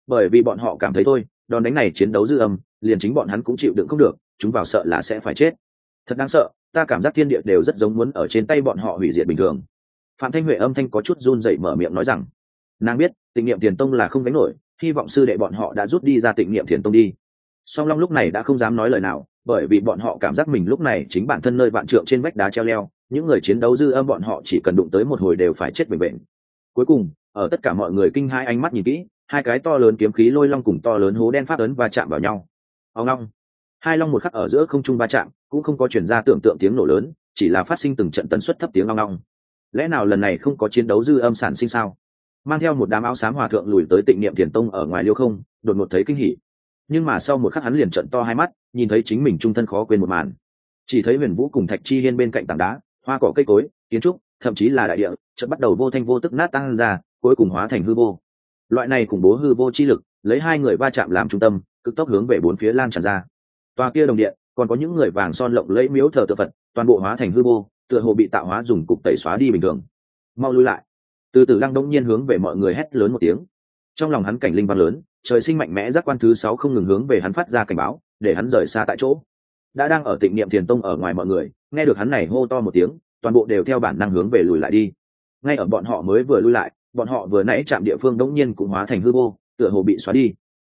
bởi vì bọn họ cảm thấy thôi, đòn đánh này chiến đấu dư âm, liền chính bọn hắn cũng chịu đựng không được, chúng vào sợ là sẽ phải chết. Thật đáng sợ, ta cảm giác thiên địa đều rất giống muốn ở trên tay bọn họ hủy diệt bình thường. Phạm Thanh Huệ âm thanh có chút run rẩy mở miệng nói rằng, nàng biết Tịnh Niệm Tiền Tông là không gánh nổi, hy vọng sư đệ bọn họ đã rút đi ra Tịnh Niệm Tiền Tông đi. Song Long lúc này đã không dám nói lời nào, bởi vì bọn họ cảm giác mình lúc này chính bản thân nơi vạn trượng trên vách đá treo leo, những người chiến đấu dư âm bọn họ chỉ cần đụng tới một hồi đều phải chết bềnh bềnh. Cuối cùng, ở tất cả mọi người kinh hai ánh mắt nhìn kỹ, hai cái to lớn kiếm khí lôi long cùng to lớn hố đen pháp ấn va chạm vào nhau. Ong long, hai long một khắc ở giữa không trung va chạm, cũng không có truyền ra tưởng tượng tiếng nổ lớn, chỉ là phát sinh từng trận tần suất thấp tiếng ong long. Lẽ nào lần này không có chiến đấu dư âm sản sinh sao? Mang theo một đám áo xám hòa thượng lùi tới Tịnh Niệm Tiền Tông ở ngoài liêu không, đột ngột thấy kinh hỉ. Nhưng mà sau một khắc hắn liền trợn to hai mắt, nhìn thấy chính mình trung thân khó quên một màn. Chỉ thấy Huyền Vũ cùng Thạch Chi Hiên bên cạnh tảng đá, hoa cỏ cây cối, kiến trúc, thậm chí là đại địa, chợt bắt đầu vô thanh vô tức nát tan ra, cuối cùng hóa thành hư vô. Loại này khủng bố hư vô chi lực, lấy hai người va chạm làm trung tâm, cực tốc hướng về bốn phía lan tràn ra. Tòa kia đồng điện, còn có những người vàng son lộng lẫy miếu thờ tự Phật, toàn bộ hóa thành hư vô, tựa hồ bị tạo hóa dùng cục tẩy xóa đi bình thường. Mau lui lại. Từ Từ Lăng đông nhiên hướng về mọi người hét lớn một tiếng. Trong lòng hắn cảnh linh vang lớn, trời sinh mạnh mẽ giác quan thứ 6 không ngừng hướng về hắn phát ra cảnh báo, để hắn rời xa tại chỗ. Đã đang ở Tịnh Niệm Tiền Tông ở ngoài mọi người, nghe được hắn này hô to một tiếng, toàn bộ đều theo bản năng hướng về lùi lại đi. Ngay ở bọn họ mới vừa lui lại, bọn họ vừa nãy chạm địa phương đống nhiên cũng hóa thành hư vô, tựa hồ bị xóa đi.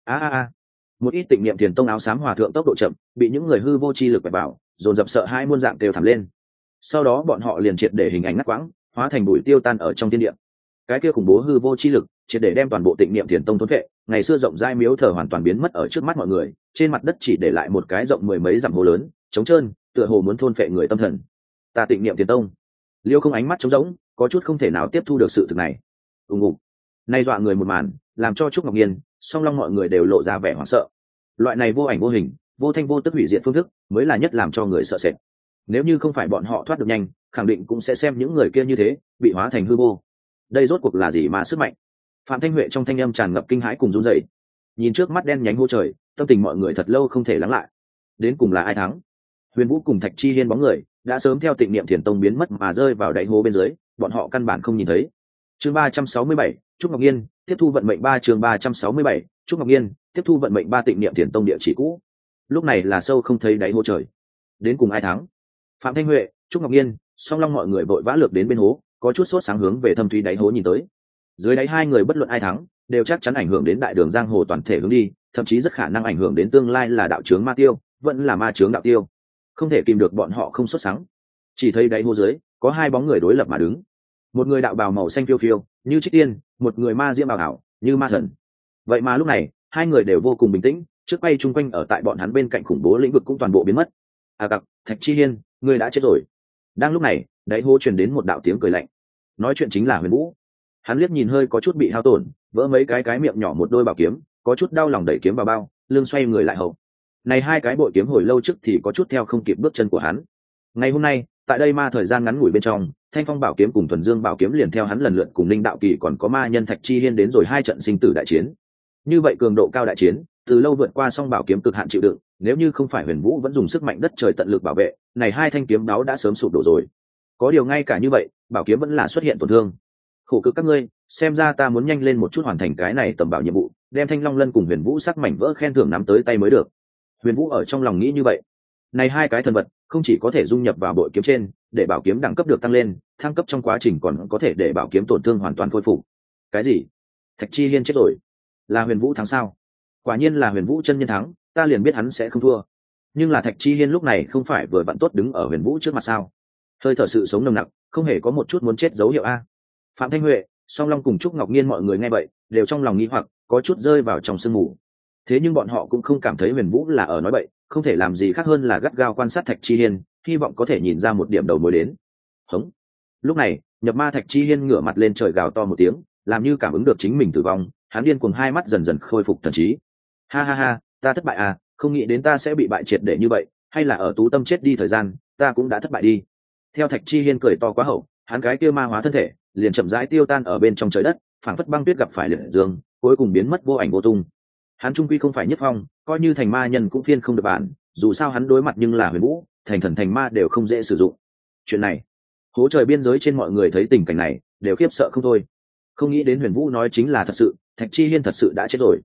Một ít Tịnh Niệm Tiền Tông áo xám hòa thượng tốc độ chậm, bị những người hư vô chi lực bẻ bảo, dồn dập sợ hai muôn dạng đều thảm lên. Sau đó bọn họ liền triệt để hình ảnh ngắt quãng, hóa thành bụi tiêu tan ở trong thiên địa. Cái kia khủng bố hư vô chi lực triệt để đem toàn bộ Tịnh Niệm Tiền Tông thôn phệ, ngày xưa rộng rãi miếu thờ hoàn toàn biến mất ở trước mắt mọi người, trên mặt đất chỉ để lại một cái rộng mười mấy dặm hố lớn, trống trơn, tựa hồ muốn thôn phệ người tâm thần. Ta Tịnh Niệm Tiền Tông. Liêu không ánh mắt trống rỗng, có chút không thể nào tiếp thu được sự thực này. Ùng ục. Nay dọa người một màn, làm cho Trúc Ngọc Nhiên, Song Long mọi người đều lộ ra vẻ hoảng sợ. Loại này vô ảnh vô hình, vô thanh vô tức hủy diệt phương thức, mới là nhất làm cho người sợ sệt. Nếu như không phải bọn họ thoát được nhanh, khẳng định cũng sẽ xem những người kia như thế, bị hóa thành hư vô. Đây rốt cuộc là gì mà sức mạnh? Phạm Thanh Huệ trong thanh âm tràn ngập kinh hãi cùng run rẩy. Nhìn trước mắt đen nhánh hô trời, tâm tình mọi người thật lâu không thể lắng lại. Đến cùng là ai thắng? Huyền Vũ cùng Thạch Chi Hiên bóng người đã sớm theo Tịnh Niệm Thiền Tông biến mất mà rơi vào đáy hố bên dưới, bọn họ căn bản không nhìn thấy. Chương 367, Trúc Ngọc Nhiên tiếp thu vận mệnh 3. Chương 367, Trúc Ngọc Nhiên tiếp thu vận mệnh 3. Tịnh Niệm Thiền Tông địa chỉ cũ. Lúc này là sâu không thấy đáy hố trời. Đến cùng ai thắng? Phạm Thanh Huệ, Trúc Ngọc Nhiên, Song Long mọi người vội vã lược đến bên hố, có chút sốt sáng hướng về thâm thúy đáy hố nhìn tới. Dưới đáy hai người bất luận ai thắng, đều chắc chắn ảnh hưởng đến đại đường giang hồ toàn thể hướng đi, thậm chí rất khả năng ảnh hưởng đến tương lai là đạo chướng ma tiêu, vẫn là ma chướng đạo tiêu. Không thể kìm được bọn họ không sốt sáng. Chỉ thấy đáy hố dưới có hai bóng người đối lập mà đứng. Một người đạo bào màu xanh phiêu phiêu, như trích tiên, một người ma diễm bào ảo, như ma thần. Vậy mà lúc này, hai người đều vô cùng bình tĩnh, trước quay chung quanh ở tại bọn hắn bên cạnh khủng bố lĩnh vực cũng toàn bộ biến mất. Cặc, Thạch Chi Hiên, ngươi đã chết rồi. Đang lúc này, đáy hố truyền đến một đạo tiếng cười lạnh. Nói chuyện chính là Huyền Vũ. Hắn liếc nhìn hơi có chút bị hao tổn, vỡ mấy cái miệng nhỏ một đôi bảo kiếm, có chút đau lòng đẩy kiếm vào bao, lưng xoay người lại hậu. Này hai cái bội kiếm hồi lâu trước thì có chút theo không kịp bước chân của hắn. Ngày hôm nay, tại đây ma thời gian ngắn ngủi bên trong, Thanh Phong bảo kiếm cùng Thuần Dương bảo kiếm liền theo hắn lần lượt cùng Linh Đạo Kỳ còn có ma nhân Thạch Chi Hiên đến rồi hai trận sinh tử đại chiến. Như vậy cường độ cao đại chiến, từ lâu vượt qua song bảo kiếm cực hạn chịu đựng, nếu như không phải Huyền Vũ vẫn dùng sức mạnh đất trời tận lực bảo vệ, này hai thanh kiếm đáo đã sớm sụp đổ rồi. Có điều ngay cả như vậy, bảo kiếm vẫn là xuất hiện tổn thương. Khổ cực các ngươi, xem ra ta muốn nhanh lên một chút hoàn thành cái này tầm bảo nhiệm vụ, đem Thanh Long Lân cùng Huyền Vũ sắc mảnh vỡ khen thưởng nắm tới tay mới được. Huyền Vũ ở trong lòng nghĩ như vậy. Này hai cái thần vật không chỉ có thể dung nhập vào bội kiếm trên, để bảo kiếm đẳng cấp được tăng lên, thăng cấp trong quá trình còn có thể để bảo kiếm tổn thương hoàn toàn khôi phục. Cái gì? Thạch Chi Hiên chết rồi? Là Huyền Vũ thắng sao? Quả nhiên là Huyền Vũ chân nhân thắng, ta liền biết hắn sẽ không thua. Nhưng là Thạch Chi Hiên lúc này không phải vừa vặn tốt đứng ở Huyền Vũ trước mặt sao? Hơi thở sự sống nồng nặc, không hề có một chút muốn chết dấu hiệu a. Phạm Thanh Huệ, Song Long cùng Trúc Ngọc Nhiên mọi người nghe vậy, đều trong lòng nghi hoặc, có chút rơi vào trong sương mù. Thế nhưng bọn họ cũng không cảm thấy Huyền Vũ là ở nói bậy, không thể làm gì khác hơn là gắt gao quan sát Thạch Chi Hiên, hy vọng có thể nhìn ra một điểm đầu mối đến. Hống. Lúc này, nhập ma Thạch Chi Hiên ngửa mặt lên trời gào to một tiếng, làm như cảm ứng được chính mình tử vong, hắn điên cuồng hai mắt dần dần khôi phục thần trí. Ha ha ha, ta thất bại à, không nghĩ đến ta sẽ bị bại triệt để như vậy, hay là ở Tú Tâm chết đi thời gian, ta cũng đã thất bại đi. Theo Thạch Chi Hiên cười to quá hậu, hắn cái kia ma hóa thân thể liền chậm rãi tiêu tan ở bên trong trời đất, phảng phất băng tuyết gặp phải liệt dương, cuối cùng biến mất vô ảnh vô tung. Hắn trung quy không phải Nhất Phong, coi như thành ma nhân cũng phiên không được bản, dù sao hắn đối mặt nhưng là Huyền Vũ, thành thần thành ma đều không dễ sử dụng. Chuyện này, hố trời biên giới trên mọi người thấy tình cảnh này, đều khiếp sợ không thôi. Không nghĩ đến Huyền Vũ nói chính là thật sự, Thạch Chi Hiên thật sự đã chết rồi,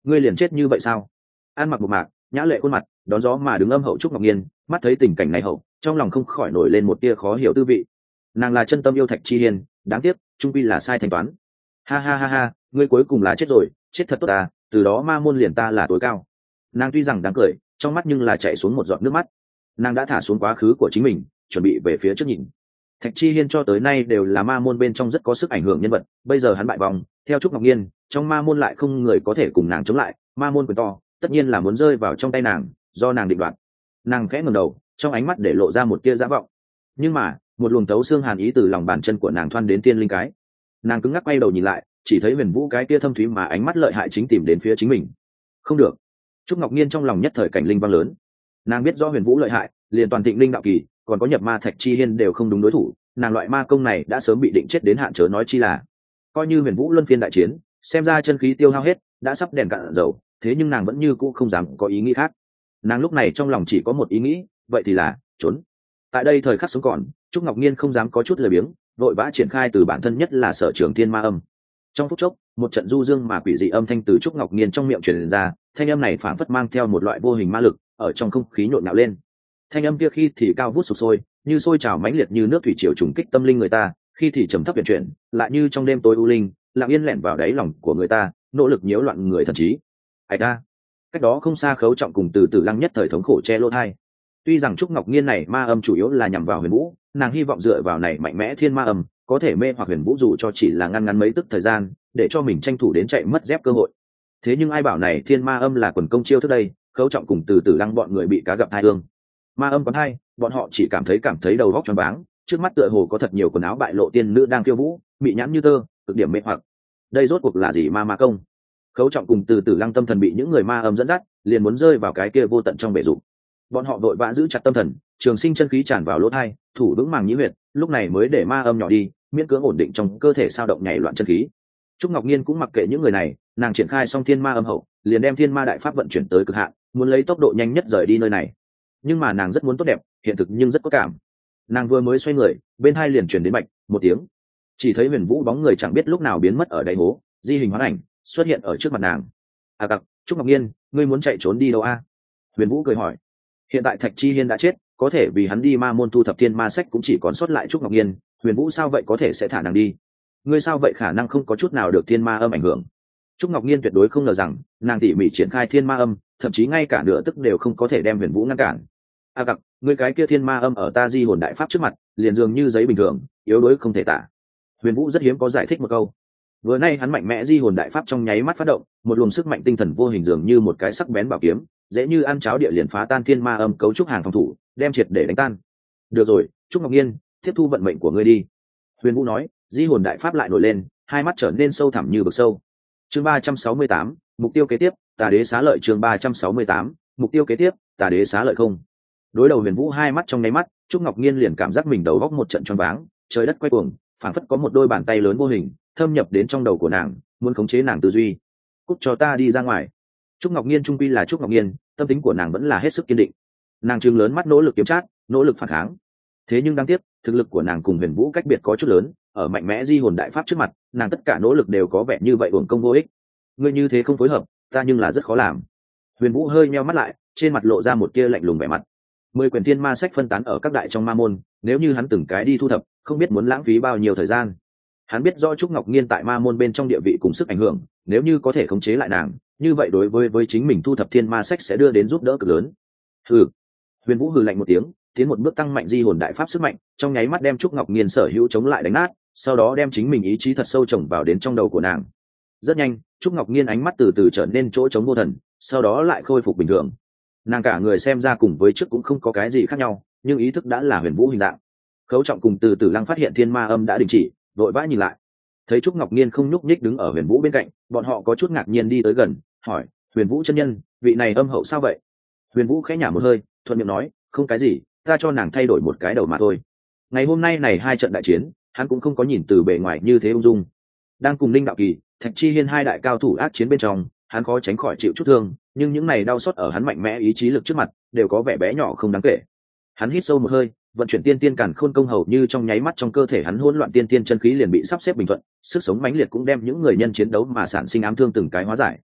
ngươi liền chết như vậy sao? An mặc một mạc nhã lệ khuôn mặt đón gió mà đứng âm hậu trúc ngọc nhiên mắt thấy tình cảnh này hậu trong lòng không khỏi nổi lên một tia khó hiểu tư vị. Nàng là chân tâm yêu Thạch Chi Hiên, đáng tiếc trung quy là sai thanh toán. Ha ha ha ha, ngươi cuối cùng là chết rồi, chết thật tốt ta, từ đó ma môn liền ta là tối cao. Nàng tuy rằng đáng cười, trong mắt nhưng là chạy xuống một giọt nước mắt. Nàng đã thả xuống quá khứ của chính mình, chuẩn bị về phía trước nhìn. Thạch Chi Hiên cho tới nay đều là ma môn bên trong rất có sức ảnh hưởng nhân vật, bây giờ hắn bại vòng, theo Trúc Ngọc Nhiên, trong ma môn lại không người có thể cùng nàng chống lại, ma môn quyền to, tất nhiên là muốn rơi vào trong tay nàng, do nàng định đoạt. Nàng khẽ ngẩng đầu, trong ánh mắt để lộ ra một tia dã vọng. Nhưng mà, một luồng tấu xương hàn ý từ lòng bàn chân của nàng thoăn đến tiên linh cái. Nàng cứng ngắc quay đầu nhìn lại, chỉ thấy Huyền Vũ cái tia thâm thúy mà ánh mắt lợi hại chính tìm đến phía chính mình. Không được. Trúc Ngọc Nhiên trong lòng nhất thời cảnh linh vang lớn. Nàng biết rõ Huyền Vũ lợi hại, liền toàn Thịnh Linh đạo kỳ, còn có nhập ma Thạch Chi Hiên đều không đúng đối thủ, nàng loại ma công này đã sớm bị định chết đến hạn chớ nói chi là. Coi như Huyền Vũ luân phiên đại chiến, xem ra chân khí tiêu hao hết, đã sắp đèn cạn dầu, thế nhưng nàng vẫn như cũ không dám có ý nghĩ khác. Nàng lúc này trong lòng chỉ có một ý nghĩ, vậy thì là trốn. Tại đây thời khắc sống còn, Trúc Ngọc Nhiên không dám có chút lười biếng, vội vã triển khai từ bản thân nhất là Sở Trường Thiên Ma Âm. Trong phút chốc, một trận du dương mà quỷ dị âm thanh từ Trúc Ngọc Nhiên trong miệng truyền ra, thanh âm này phảng phất mang theo một loại vô hình ma lực, ở trong không khí nhộn nhạo lên. Thanh âm kia khi thì cao vút sục sôi, như sôi trào mãnh liệt như nước thủy triều trùng kích tâm linh người ta, khi thì trầm thấp huyền chuyển, lại như trong đêm tối u linh, lặng yên lẻn vào đáy lòng của người ta, nỗ lực nhiễu loạn người thần trí. Ai ta? Cách đó không xa Khấu Trọng cùng Từ Tử Lăng nhất thời thống khổ che lỗ tai. Tuy rằng Trúc Ngọc Nhiên này ma âm chủ yếu là nhằm vào Huyền Vũ, nàng hy vọng dựa vào này mạnh mẽ thiên ma âm, có thể mê hoặc Huyền Vũ dù cho chỉ là ngăn ngắn mấy tức thời gian, để cho mình tranh thủ đến chạy mất dép cơ hội. Thế nhưng ai bảo này thiên ma âm là quần công chiêu thức đây, Khấu Trọng cùng Từ Tử Lăng bọn người bị cá gặp tai ương. Ma âm còn hay, bọn họ chỉ cảm thấy đầu óc choáng váng, trước mắt tựa hồ có thật nhiều quần áo bại lộ tiên nữ đang khiêu vũ, mị nhãn như tơ, cực điểm mê hoặc. Đây rốt cuộc là gì ma công? Khấu Trọng cùng Từ Tử Lăng tâm thần bị những người ma âm dẫn dắt, liền muốn rơi vào cái kia vô tận trong bể dục. Bọn họ vội vã giữ chặt tâm thần, trường sinh chân khí tràn vào lỗ tai, thủ vững màng nhĩ huyệt, lúc này mới để ma âm nhỏ đi, miễn cưỡng ổn định trong cơ thể sao động nhảy loạn chân khí. Trúc Ngọc Nhiên cũng mặc kệ những người này, nàng triển khai xong thiên ma âm hậu, liền đem thiên ma đại pháp vận chuyển tới cực hạn, muốn lấy tốc độ nhanh nhất rời đi nơi này. Nhưng mà nàng rất muốn tốt đẹp, hiện thực nhưng rất có cảm. Nàng vừa mới xoay người, bên hai liền truyền đến bạch một tiếng, chỉ thấy Huyền Vũ bóng người chẳng biết lúc nào biến mất ở đáy hố, di hình hóa ảnh xuất hiện ở trước mặt nàng. À cặc, Trúc Ngọc Nhiên, ngươi muốn chạy trốn đi đâu a? Huyền Vũ cười hỏi. Hiện tại Thạch Chi Hiên đã chết, có thể vì hắn đi ma môn thu thập thiên ma sách cũng chỉ còn sót lại Trúc Ngọc Nhiên, Huyền Vũ sao vậy có thể sẽ thả nàng đi? Ngươi sao vậy khả năng không có chút nào được thiên ma âm ảnh hưởng? Trúc Ngọc Nhiên tuyệt đối không ngờ rằng nàng tỉ mỉ triển khai thiên ma âm, thậm chí ngay cả nửa tức đều không có thể đem Huyền Vũ ngăn cản. A cặc, ngươi cái kia thiên ma âm ở ta di hồn đại pháp trước mặt, liền dường như giấy bình thường, yếu đuối không thể tả. Huyền Vũ rất hiếm có giải thích một câu. Vừa nay hắn mạnh mẽ di hồn đại pháp trong nháy mắt phát động, một luồng sức mạnh tinh thần vô hình dường như một cái sắc bén bảo kiếm, dễ như ăn cháo địa liền phá tan thiên ma âm cấu trúc hàng phòng thủ, đem triệt để đánh tan. Được rồi, Trúc Ngọc Nhiên, tiếp thu vận mệnh của ngươi đi. Huyền Vũ nói, di hồn đại pháp lại nổi lên, hai mắt trở nên sâu thẳm như vực sâu. Chương 368, mục tiêu kế tiếp, Tà Đế xá lợi. Chương 368, mục tiêu kế tiếp, Tà Đế xá lợi không. Đối đầu Huyền Vũ hai mắt trong nháy mắt, Trúc Ngọc Nhiên liền cảm giác mình đầu óc một trận choáng váng, trời đất quay cuồng, phảng phất có một đôi bàn tay lớn vô hình thâm nhập đến trong đầu của nàng, muốn khống chế nàng tư duy. Cút cho ta đi ra ngoài. Trúc Ngọc Nhiên trung quy là Trúc Ngọc Nhiên, tâm tính của nàng vẫn là hết sức kiên định. Nàng trừng lớn mắt nỗ lực kiếm trát, nỗ lực phản kháng. Thế nhưng đáng tiếc, thực lực của nàng cùng Huyền Vũ cách biệt có chút lớn, ở mạnh mẽ di hồn đại pháp trước mặt, nàng tất cả nỗ lực đều có vẻ như vậy uổng công vô ích. Ngươi như thế không phối hợp, ta nhưng là rất khó làm. Huyền Vũ hơi nheo mắt lại, trên mặt lộ ra một tia lạnh lùng vẻ mặt. 10 quyển thiên ma sách phân tán ở các đại trong ma môn, nếu như hắn từng cái đi thu thập, không biết muốn lãng phí bao nhiêu thời gian. Hắn biết rõ Trúc Ngọc Nhiên tại ma môn bên trong địa vị cùng sức ảnh hưởng, nếu như có thể khống chế lại nàng, như vậy đối với chính mình thu thập thiên ma sách sẽ đưa đến giúp đỡ cực lớn. Hừ. Huyền Vũ hừ lạnh một tiếng, tiến một bước tăng mạnh di hồn đại pháp sức mạnh, trong nháy mắt đem Trúc Ngọc Nhiên sở hữu chống lại đánh nát, sau đó đem chính mình ý chí thật sâu trồng vào đến trong đầu của nàng. Rất nhanh, Trúc Ngọc Nhiên ánh mắt từ từ trở nên chỗ trống vô thần, sau đó lại khôi phục bình thường. Nàng cả người xem ra cùng với trước cũng không có cái gì khác nhau, nhưng ý thức đã là Huyền Vũ hình dạng. Khấu Trọng cùng Từ Tử Lăng phát hiện thiên ma âm đã đình chỉ, vội vã nhìn lại, thấy Trúc Ngọc Nhiên không nhúc nhích đứng ở Huyền Vũ bên cạnh, bọn họ có chút ngạc nhiên đi tới gần, hỏi: Huyền Vũ chân nhân, vị này âm hậu sao vậy? Huyền Vũ khẽ nhả một hơi, thuận miệng nói: không cái gì, ta cho nàng thay đổi một cái đầu mà thôi. Ngày hôm nay này hai trận đại chiến, hắn cũng không có nhìn từ bề ngoài như thế ung dung. Đang cùng Linh Đạo Kỳ, Thạch Chi Hiên hai đại cao thủ ác chiến bên trong, hắn khó tránh khỏi chịu chút thương, nhưng những này đau xót ở hắn mạnh mẽ ý chí lực trước mặt, đều có vẻ bé nhỏ không đáng kể. Hắn hít sâu một hơi, vận chuyển tiên tiên càn khôn công hầu như trong nháy mắt trong cơ thể hắn hỗn loạn tiên tiên chân khí liền bị sắp xếp bình thuận, sức sống mãnh liệt cũng đem những người nhân chiến đấu mà sản sinh ám thương từng cái hóa giải.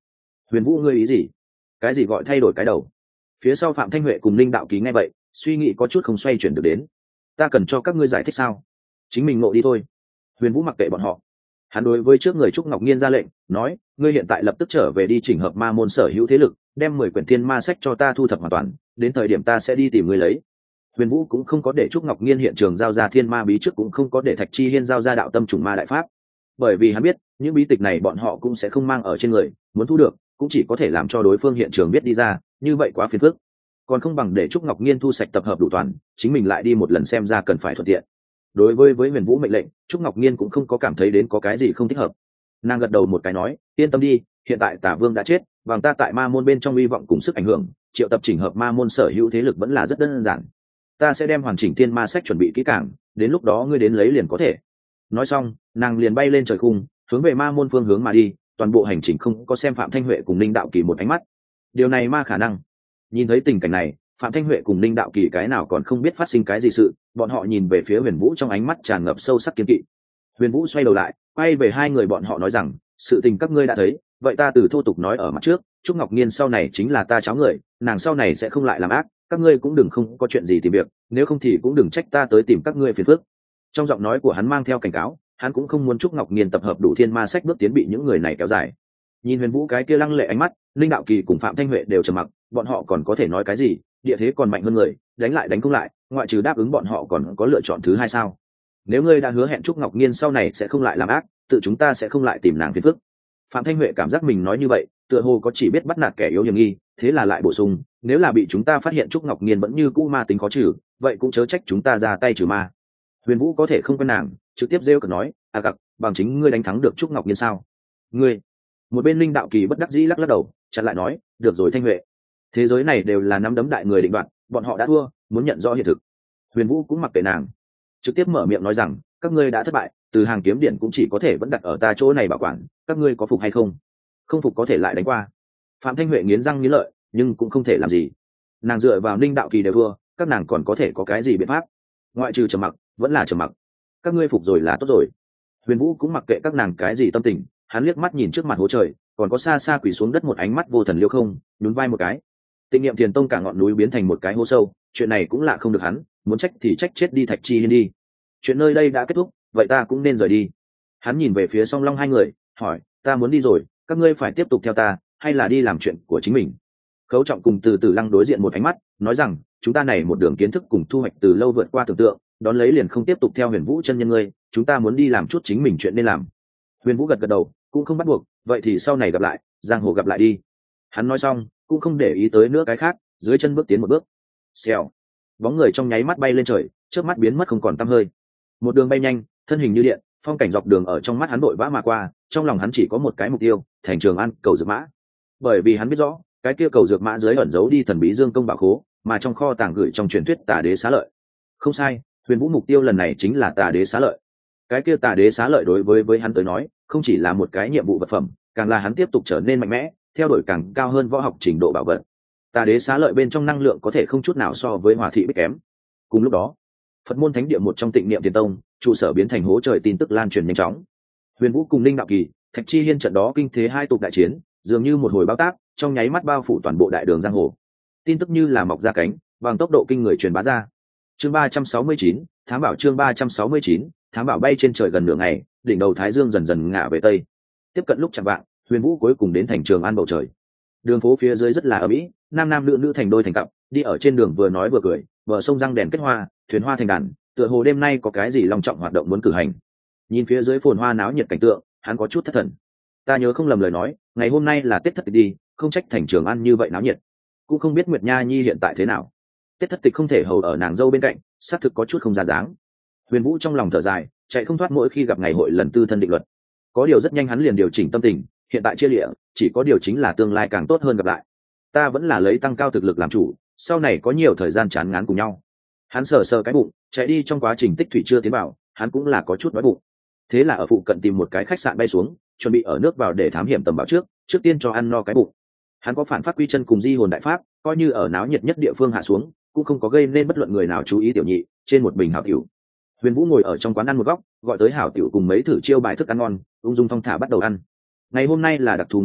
Huyền Vũ ngươi ý gì? Cái gì gọi thay đổi cái đầu? Phía sau Phạm Thanh Huệ cùng Linh Đạo Kỳ nghe vậy, suy nghĩ có chút không xoay chuyển được đến. Ta cần cho các ngươi giải thích sao? Chính mình ngộ đi thôi. Huyền Vũ mặc kệ bọn họ. Hắn đối với trước người Trúc Ngọc Nhiên ra lệnh, nói: ngươi hiện tại lập tức trở về đi chỉnh hợp ma môn sở hữu thế lực, đem 10 quyển thiên ma sách cho ta thu thập hoàn toàn, đến thời điểm ta sẽ đi tìm ngươi lấy. Huyền Vũ cũng không có để Trúc Ngọc Nhiên hiện trường giao ra thiên ma bí trước, cũng không có để Thạch Chi Hiên giao ra đạo tâm trùng ma đại pháp, bởi vì hắn biết những bí tịch này bọn họ cũng sẽ không mang ở trên người, muốn thu được cũng chỉ có thể làm cho đối phương hiện trường biết đi ra, như vậy quá phiền phức, còn không bằng để Trúc Ngọc Nhiên thu sạch tập hợp đủ toàn, chính mình lại đi một lần xem ra cần phải thuận tiện. Đối với Huyền Vũ mệnh lệnh, Trúc Ngọc Nhiên cũng không có cảm thấy đến có cái gì không thích hợp. Nàng gật đầu một cái nói: yên tâm đi, hiện tại Tả Vương đã chết, bằng ta tại ma môn bên trong hy vọng cùng sức ảnh hưởng, triệu tập chỉnh hợp ma môn sở hữu thế lực vẫn là rất đơn giản. Ta sẽ đem hoàn chỉnh thiên ma sách chuẩn bị kỹ càng, đến lúc đó ngươi đến lấy liền có thể. Nói xong, nàng liền bay lên trời khung, hướng về ma môn phương hướng mà đi, toàn bộ hành trình không có xem Phạm Thanh Huệ cùng Linh Đạo Kỳ một ánh mắt. Điều này ma khả năng. Nhìn thấy tình cảnh này, Phạm Thanh Huệ cùng Linh Đạo Kỳ cái nào còn không biết phát sinh cái gì sự, bọn họ nhìn về phía Huyền Vũ trong ánh mắt tràn ngập sâu sắc kiên kỵ. Huyền Vũ xoay đầu lại, quay về hai người bọn họ nói rằng: sự tình các ngươi đã thấy, vậy ta từ thô tục nói ở mặt trước, Trúc Ngọc Nhiên sau này chính là ta cháu người, nàng sau này sẽ không lại làm ác, các ngươi cũng đừng không có chuyện gì tìm việc, nếu không thì cũng đừng trách ta tới tìm các ngươi phiền phức. Trong giọng nói của hắn mang theo cảnh cáo, hắn cũng không muốn Trúc Ngọc Nhiên tập hợp đủ thiên ma sách bước tiến bị những người này kéo dài. Nhìn Huyền Vũ cái kia lăng lệ ánh mắt, Linh Đạo Kỳ cùng Phạm Thanh Huệ đều trầm mặc, bọn họ còn có thể nói cái gì, địa thế còn mạnh hơn người, đánh lại đánh không lại, ngoại trừ đáp ứng bọn họ còn có lựa chọn thứ hai sao? Nếu ngươi đã hứa hẹn Trúc Ngọc Nhiên sau này sẽ không lại làm ác, tự chúng ta sẽ không lại tìm nàng phiền phức. Phạm Thanh Huệ cảm giác mình nói như vậy, tựa hồ có chỉ biết bắt nạt kẻ yếu hiểm nghi, thế là lại bổ sung: nếu là bị chúng ta phát hiện Trúc Ngọc Nhiên vẫn như cũ ma tính khó trừ, vậy cũng chớ trách chúng ta ra tay trừ ma. Huyền Vũ có thể không quen nàng, trực tiếp rêu cợt nói: gặc, bằng chính ngươi đánh thắng được Trúc Ngọc Nhiên sao? Ngươi? Một bên Linh Đạo Kỳ bất đắc dĩ lắc lắc đầu, chặn lại nói: được rồi Thanh Huệ, thế giới này đều là nắm đấm đại người định đoạt, bọn họ đã thua, muốn nhận rõ hiện thực. Huyền Vũ cũng mặc kệ nàng, trực tiếp mở miệng nói rằng: các ngươi đã thất bại, từ hàng kiếm điện cũng chỉ có thể vẫn đặt ở ta chỗ này bảo quản, các ngươi có phục hay không? Không phục có thể lại đánh qua. Phạm Thanh Huệ nghiến răng nghiến lợi, nhưng cũng không thể làm gì. Nàng dựa vào Linh Đạo Kỳ đều thua, các nàng còn có thể có cái gì biện pháp? Ngoại trừ trầm mặc, vẫn là trầm mặc. Các ngươi phục rồi là tốt rồi. Huyền Vũ cũng mặc kệ các nàng cái gì tâm tình, hắn liếc mắt nhìn trước mặt hố trời, còn có xa xa quỳ xuống đất một ánh mắt vô thần liêu không, nhún vai một cái. Tịnh Niệm Thiền Tông cả ngọn núi biến thành một cái hố sâu, chuyện này cũng lạ không được hắn, muốn trách thì trách chết đi Thạch Chi Hiên đi. Chuyện nơi đây đã kết thúc, vậy ta cũng nên rời đi. Hắn nhìn về phía Song Long hai người, hỏi: ta muốn đi rồi, các ngươi phải tiếp tục theo ta, hay là đi làm chuyện của chính mình? Khấu Trọng cùng Từ Từ Lăng đối diện một ánh mắt, nói rằng: chúng ta này một đường kiến thức cùng thu hoạch từ lâu vượt qua tưởng tượng, đón lấy liền không tiếp tục theo Huyền Vũ chân nhân ngươi, chúng ta muốn đi làm chút chính mình chuyện nên làm. Huyền Vũ gật gật đầu, cũng không bắt buộc, vậy thì sau này gặp lại, giang hồ gặp lại đi. Hắn nói xong, cũng không để ý tới nữa cái khác, dưới chân bước tiến một bước. Xèo, bóng người trong nháy mắt bay lên trời, trước mắt biến mất không còn tăm hơi. Một đường bay nhanh, thân hình như điện, phong cảnh dọc đường ở trong mắt hắn đội vã mà qua, trong lòng hắn chỉ có một cái mục tiêu, thành Trường An cầu dược mã. Bởi vì hắn biết rõ, cái kia cầu dược mã dưới ẩn giấu đi thần bí dương công bảo khố, mà trong kho tàng gửi trong truyền thuyết Tà Đế Xá Lợi. Không sai, Huyền Vũ mục tiêu lần này chính là Tà Đế Xá Lợi. Cái kia Tà Đế Xá Lợi đối với hắn tới nói, không chỉ là một cái nhiệm vụ vật phẩm, càng là hắn tiếp tục trở nên mạnh mẽ, theo đuổi càng cao hơn võ học trình độ bảo vật. Tà Đế Xá Lợi bên trong năng lượng có thể không chút nào so với Hỏa Thị Bích kém. Cùng lúc đó, Phật môn thánh địa một trong Tịnh Niệm Thiền Tông, trụ sở biến thành hố trời, tin tức lan truyền nhanh chóng. Huyền Vũ cùng Linh Đạo Kỳ, Thạch Chi Hiên trận đó kinh thế hai tục đại chiến, dường như một hồi bão táp, trong nháy mắt bao phủ toàn bộ đại đường giang hồ. Tin tức như là mọc ra cánh, bằng tốc độ kinh người truyền bá ra. Chương 369, thám bảo chương 369, thám bảo bay trên trời gần nửa ngày, đỉnh đầu thái dương dần dần ngả về tây. Tiếp cận lúc chạng vạng, Huyền Vũ cuối cùng đến thành Trường An bầu trời. Đường phố phía dưới rất là ầm ĩ, nam nam nữ nữ thành đôi thành cặp, đi ở trên đường vừa nói vừa cười, bờ sông răng đèn kết hoa, thuyền hoa thành đàn, tựa hồ đêm nay có cái gì long trọng hoạt động muốn cử hành. Nhìn phía dưới phồn hoa náo nhiệt cảnh tượng, hắn có chút thất thần. Ta nhớ không lầm lời nói, ngày hôm nay là Tết Thất Tịch đi, không trách thành Trường An như vậy náo nhiệt. Cũng không biết Nguyệt Nha Nhi hiện tại thế nào. Tết Thất Tịch không thể hầu ở nàng dâu bên cạnh, xác thực có chút không ra dáng. Huyền Vũ trong lòng thở dài, chạy không thoát mỗi khi gặp ngày hội lần tư thân định luật. Có điều rất nhanh hắn liền điều chỉnh tâm tình, hiện tại chia lịa, chỉ có điều chính là tương lai càng tốt hơn gặp lại. Ta vẫn là lấy tăng cao thực lực làm chủ, sau này có nhiều thời gian chán ngán cùng nhau. Hắn sờ sờ cái bụng, chạy đi, trong quá trình tích thủy chưa tiến vào, hắn cũng là có chút đói bụng. Thế là ở phụ cận tìm một cái khách sạn bay xuống, chuẩn bị ở nước vào để thám hiểm tầm bảo trước tiên cho ăn no cái bụng. Hắn có phản phát quy chân cùng di hồn đại pháp, coi như ở náo nhiệt nhất địa phương hạ xuống, cũng không có gây nên bất luận người nào chú ý tiểu nhị, trên một bình hảo tiểu. Huyền Vũ ngồi ở trong quán ăn một góc, gọi tới hảo tiểu cùng mấy thử chiêu bài thức ăn ngon, ung dung thong thả bắt đầu ăn. Ngày hôm nay là đặc thù ngày lễ,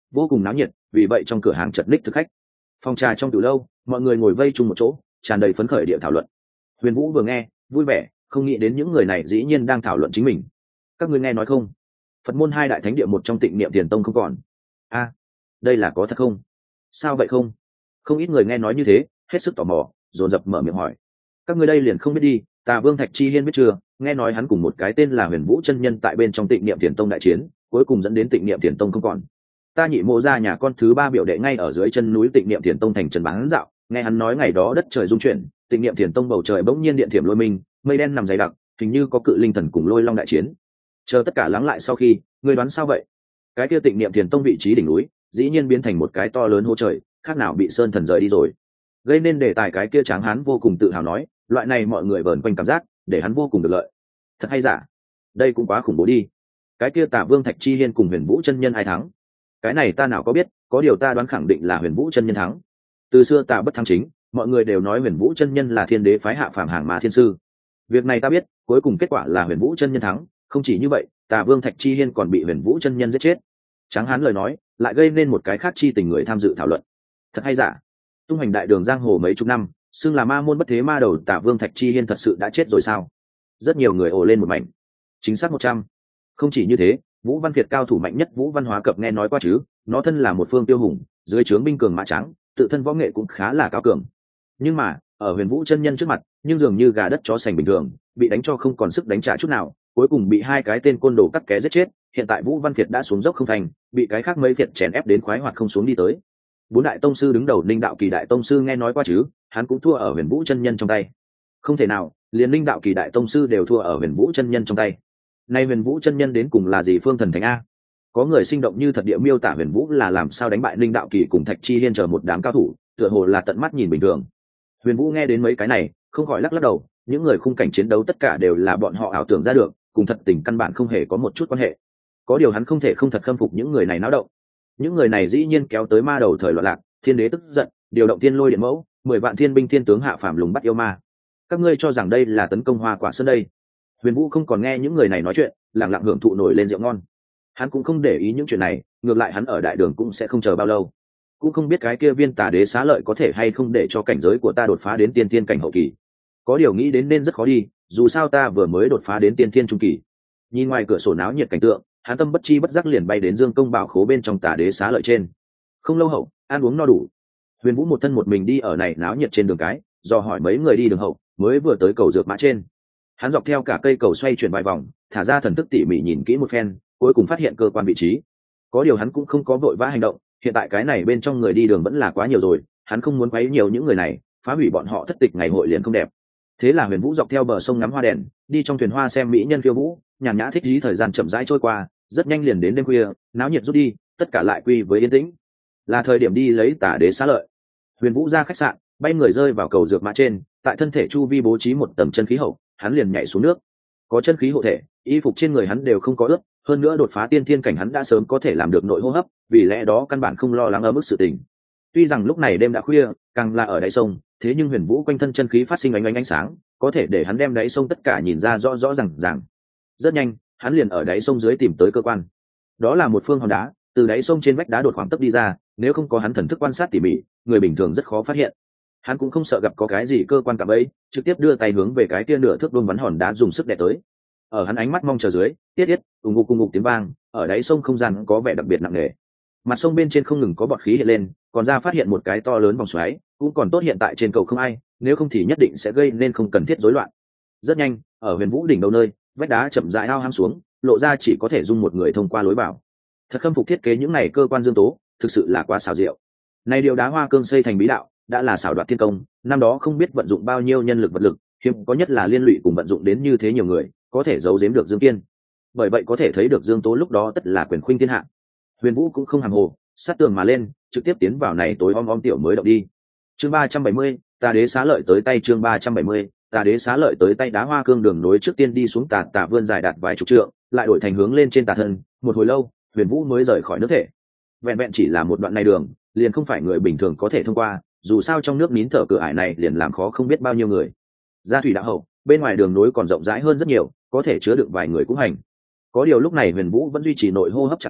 vô cùng náo nhiệt, vì vậy trong cửa hàng chật ních thực khách. Phòng trà trong từ lâu, mọi người ngồi vây chung một chỗ, tràn đầy phấn khởi địa thảo luận. Huyền Vũ vừa nghe vui vẻ, không nghĩ đến những người này dĩ nhiên đang thảo luận chính mình. Các ngươi nghe nói không, Phật môn hai đại thánh địa một trong Tịnh Niệm Thiền Tông không còn. A, đây là có thật không? Sao vậy không? Không ít người nghe nói như thế, hết sức tò mò, dồn dập mở miệng hỏi. Các ngươi đây liền không biết đi, Tà Vương Thạch Chi Hiên biết chưa? Nghe nói hắn cùng một cái tên là Huyền Vũ chân nhân tại bên trong Tịnh Niệm Thiền Tông đại chiến, cuối cùng dẫn đến Tịnh Niệm Thiền Tông không còn. Ta nhị mộ ra nhà con thứ ba biểu đệ ngay ở dưới chân núi Tịnh Niệm Thiền Tông thành trần bán dạo, nghe hắn nói ngày đó đất trời rung chuyển, Tịnh Niệm Thiền Tông bầu trời bỗng nhiên điện thiểm lôi minh, mây đen nằm dày đặc, hình như có cự linh thần cùng lôi long đại chiến. Chờ tất cả lắng lại sau khi, ngươi đoán sao vậy? Cái kia Tịnh Niệm Thiền Tông vị trí đỉnh núi, dĩ nhiên biến thành một cái to lớn hố trời, khác nào bị sơn thần rời đi rồi. Gây nên đề tài cái kia Tráng Hán vô cùng tự hào nói, loại này mọi người vờn quanh cảm giác, để hắn vô cùng được lợi. Thật hay giả? Đây cũng quá khủng bố đi. Cái kia Tà Vương Thạch Chi Hiên cùng Huyền Vũ chân nhân ai thắng? Cái này ta nào có biết, có điều ta đoán khẳng định là Huyền Vũ chân nhân thắng. Từ xưa Tà bất thắng chính, mọi người đều nói Huyền Vũ chân nhân là thiên đế phái hạ phàm hàng mà thiên sư. Việc này ta biết, cuối cùng kết quả là Huyền Vũ chân nhân thắng, không chỉ như vậy, Tà Vương Thạch Chi Hiên còn bị Huyền Vũ chân nhân giết chết. Tráng Hán lời nói, lại gây nên một cái khác chi tình người tham dự thảo luận. Thật hay giả? Tung hành đại đường giang hồ mấy chục năm, xưng là ma môn bất thế ma đầu Tà Vương Thạch Chi Hiên thật sự đã chết rồi sao? Rất nhiều người ồ lên một mảnh. Chính xác 100. Không chỉ như thế, Vũ Văn Việt cao thủ mạnh nhất Vũ Văn Hóa Cập nghe nói qua chứ, nó thân là một phương tiêu hùng, dưới trướng binh cường mã trắng, tự thân võ nghệ cũng khá là cao cường. Nhưng mà, ở Huyền Vũ chân nhân trước mặt, nhưng dường như gà đất chó sành bình thường, bị đánh cho không còn sức đánh trả chút nào, cuối cùng bị hai cái tên côn đồ cắt ké giết chết. Hiện tại Vũ Văn Việt đã xuống dốc không thành, bị cái khác mấy Việt chèn ép đến khoái hoạt không xuống đi tới. Bốn đại tông sư đứng đầu Linh Đạo Kỳ đại tông sư nghe nói qua chứ, hắn cũng thua ở Huyền Vũ chân nhân trong tay. Không thể nào, liền Linh Đạo Kỳ đại tông sư đều thua ở Huyền Vũ chân nhân trong tay. Nay Huyền Vũ chân nhân đến cùng là gì phương thần thánh a? Có người sinh động như thật địa miêu tả Huyền Vũ là làm sao đánh bại Linh Đạo Kỳ cùng Thạch Chi Hiên chờ một đám cao thủ, tựa hồ là tận mắt nhìn bình thường. Huyền Vũ nghe đến mấy cái này, không khỏi lắc lắc đầu, những người khung cảnh chiến đấu tất cả đều là bọn họ ảo tưởng ra được, cùng thật tình căn bản không hề có một chút quan hệ. Có điều hắn không thể không thật khâm phục những người này náo động. Những người này dĩ nhiên kéo tới ma đầu thời loạn lạc, thiên đế tức giận, điều động thiên lôi điện mẫu, 10 vạn thiên binh thiên tướng hạ phàm lùng bắt yêu ma. Các ngươi cho rằng đây là tấn công Hoa Quả Sơn đây? Huyền Vũ không còn nghe những người này nói chuyện, lặng lặng hưởng thụ nổi lên rượu ngon. Hắn cũng không để ý những chuyện này, ngược lại hắn ở đại đường cũng sẽ không chờ bao lâu. Cũng không biết cái kia Viên Tà Đế xá lợi có thể hay không để cho cảnh giới của ta đột phá đến tiên thiên cảnh hậu kỳ. Có điều nghĩ đến nên rất khó đi, dù sao ta vừa mới đột phá đến tiên thiên trung kỳ. Nhìn ngoài cửa sổ náo nhiệt cảnh tượng, hắn tâm bất chi bất giác liền bay đến Dương Công Bảo Khố bên trong Tà Đế xá lợi trên. Không lâu hậu, ăn uống no đủ, Huyền Vũ một thân một mình đi ở này náo nhiệt trên đường cái, do hỏi mấy người đi đường hậu, mới vừa tới cầu dược mã trên. Hắn dọc theo cả cây cầu xoay chuyển vài vòng, thả ra thần thức tỉ mỉ nhìn kỹ một phen, cuối cùng phát hiện cơ quan vị trí. Có điều hắn cũng không có vội vã hành động, hiện tại cái này bên trong người đi đường vẫn là quá nhiều rồi, hắn không muốn quấy nhiều những người này, phá hủy bọn họ thất tịch ngày hội liền không đẹp. Thế là Huyền Vũ dọc theo bờ sông ngắm hoa đèn, đi trong thuyền hoa xem mỹ nhân khiêu vũ, nhàn nhã thích ý thời gian chậm rãi trôi qua, rất nhanh liền đến đêm khuya, náo nhiệt rút đi, tất cả lại quy với yên tĩnh. Là thời điểm đi lấy Tà Đế xá lợi. Huyền Vũ ra khách sạn, bay người rơi vào cầu dược mã trên, tại thân thể chu vi bố trí một tầng chân khí hậu, hắn liền nhảy xuống nước. Có chân khí hộ thể, y phục trên người hắn đều không có ướt, hơn nữa đột phá tiên thiên cảnh hắn đã sớm có thể làm được nội hô hấp, vì lẽ đó căn bản không lo lắng ở mức sự tình. Tuy rằng lúc này đêm đã khuya, càng là ở đáy sông, thế nhưng Huyền Vũ quanh thân chân khí phát sinh ánh sáng, có thể để hắn đem đáy sông tất cả nhìn ra rõ rõ ràng. Rất nhanh, hắn liền ở đáy sông dưới tìm tới cơ quan. Đó là một phương hòn đá, từ đáy sông trên vách đá đột khoảng tấp đi ra, nếu không có hắn thần thức quan sát tỉ mỉ, người bình thường rất khó phát hiện. Hắn cũng không sợ gặp có cái gì cơ quan cạm bẫy, trực tiếp đưa tay hướng về cái kia nửa thước đôn bắn hòn đá dùng sức đè tới. Ở hắn ánh mắt mong chờ dưới, tiết ùng ngục tiếng vang, ở đáy sông không gian có vẻ đặc biệt nặng nề. Mặt sông bên trên không ngừng có bọt khí hiện lên, còn ra phát hiện một cái to lớn vòng xoáy, cũng còn tốt hiện tại trên cầu không ai, nếu không thì nhất định sẽ gây nên không cần thiết rối loạn. Rất nhanh, ở Huyền Vũ đỉnh đầu nơi, vách đá chậm rãi ao ham xuống, lộ ra chỉ có thể dung một người thông qua lối vào. Thật khâm phục thiết kế những này cơ quan dương tố, thực sự là quá xảo diệu. Này điều đá hoa cương xây thành bí đạo, đã là xảo đoạt thiên công, năm đó không biết vận dụng bao nhiêu nhân lực vật lực, hiếm có nhất là liên lụy cùng vận dụng đến như thế nhiều người, có thể giấu giếm được Dương Kiên. Bởi vậy có thể thấy được Dương Tố lúc đó tất là quyền khuynh thiên hạ. Huyền Vũ cũng không hàm hồ, sát tường mà lên, trực tiếp tiến vào này tối om tiểu mới động đi. Chương 370, Tà Đế xá lợi tới tay. Chương 370, Tà Đế xá lợi tới tay. Đá hoa cương đường nối trước tiên đi xuống tà vươn dài đạt vài chục trượng, lại đổi thành hướng lên trên tà thân. Một hồi lâu, Huyền Vũ mới rời khỏi nước thể. Vẹn vẹn chỉ là một đoạn này đường, liền không phải người bình thường có thể thông qua, dù sao trong nước nín thở cửa ải này liền làm khó không biết bao nhiêu người. Ra thủy đạo hậu, bên ngoài đường nối còn rộng rãi hơn rất nhiều, có thể chứa được vài người cũng hành. Có điều lúc này Huyền Vũ vẫn duy trì nội hô hấp trạng thái,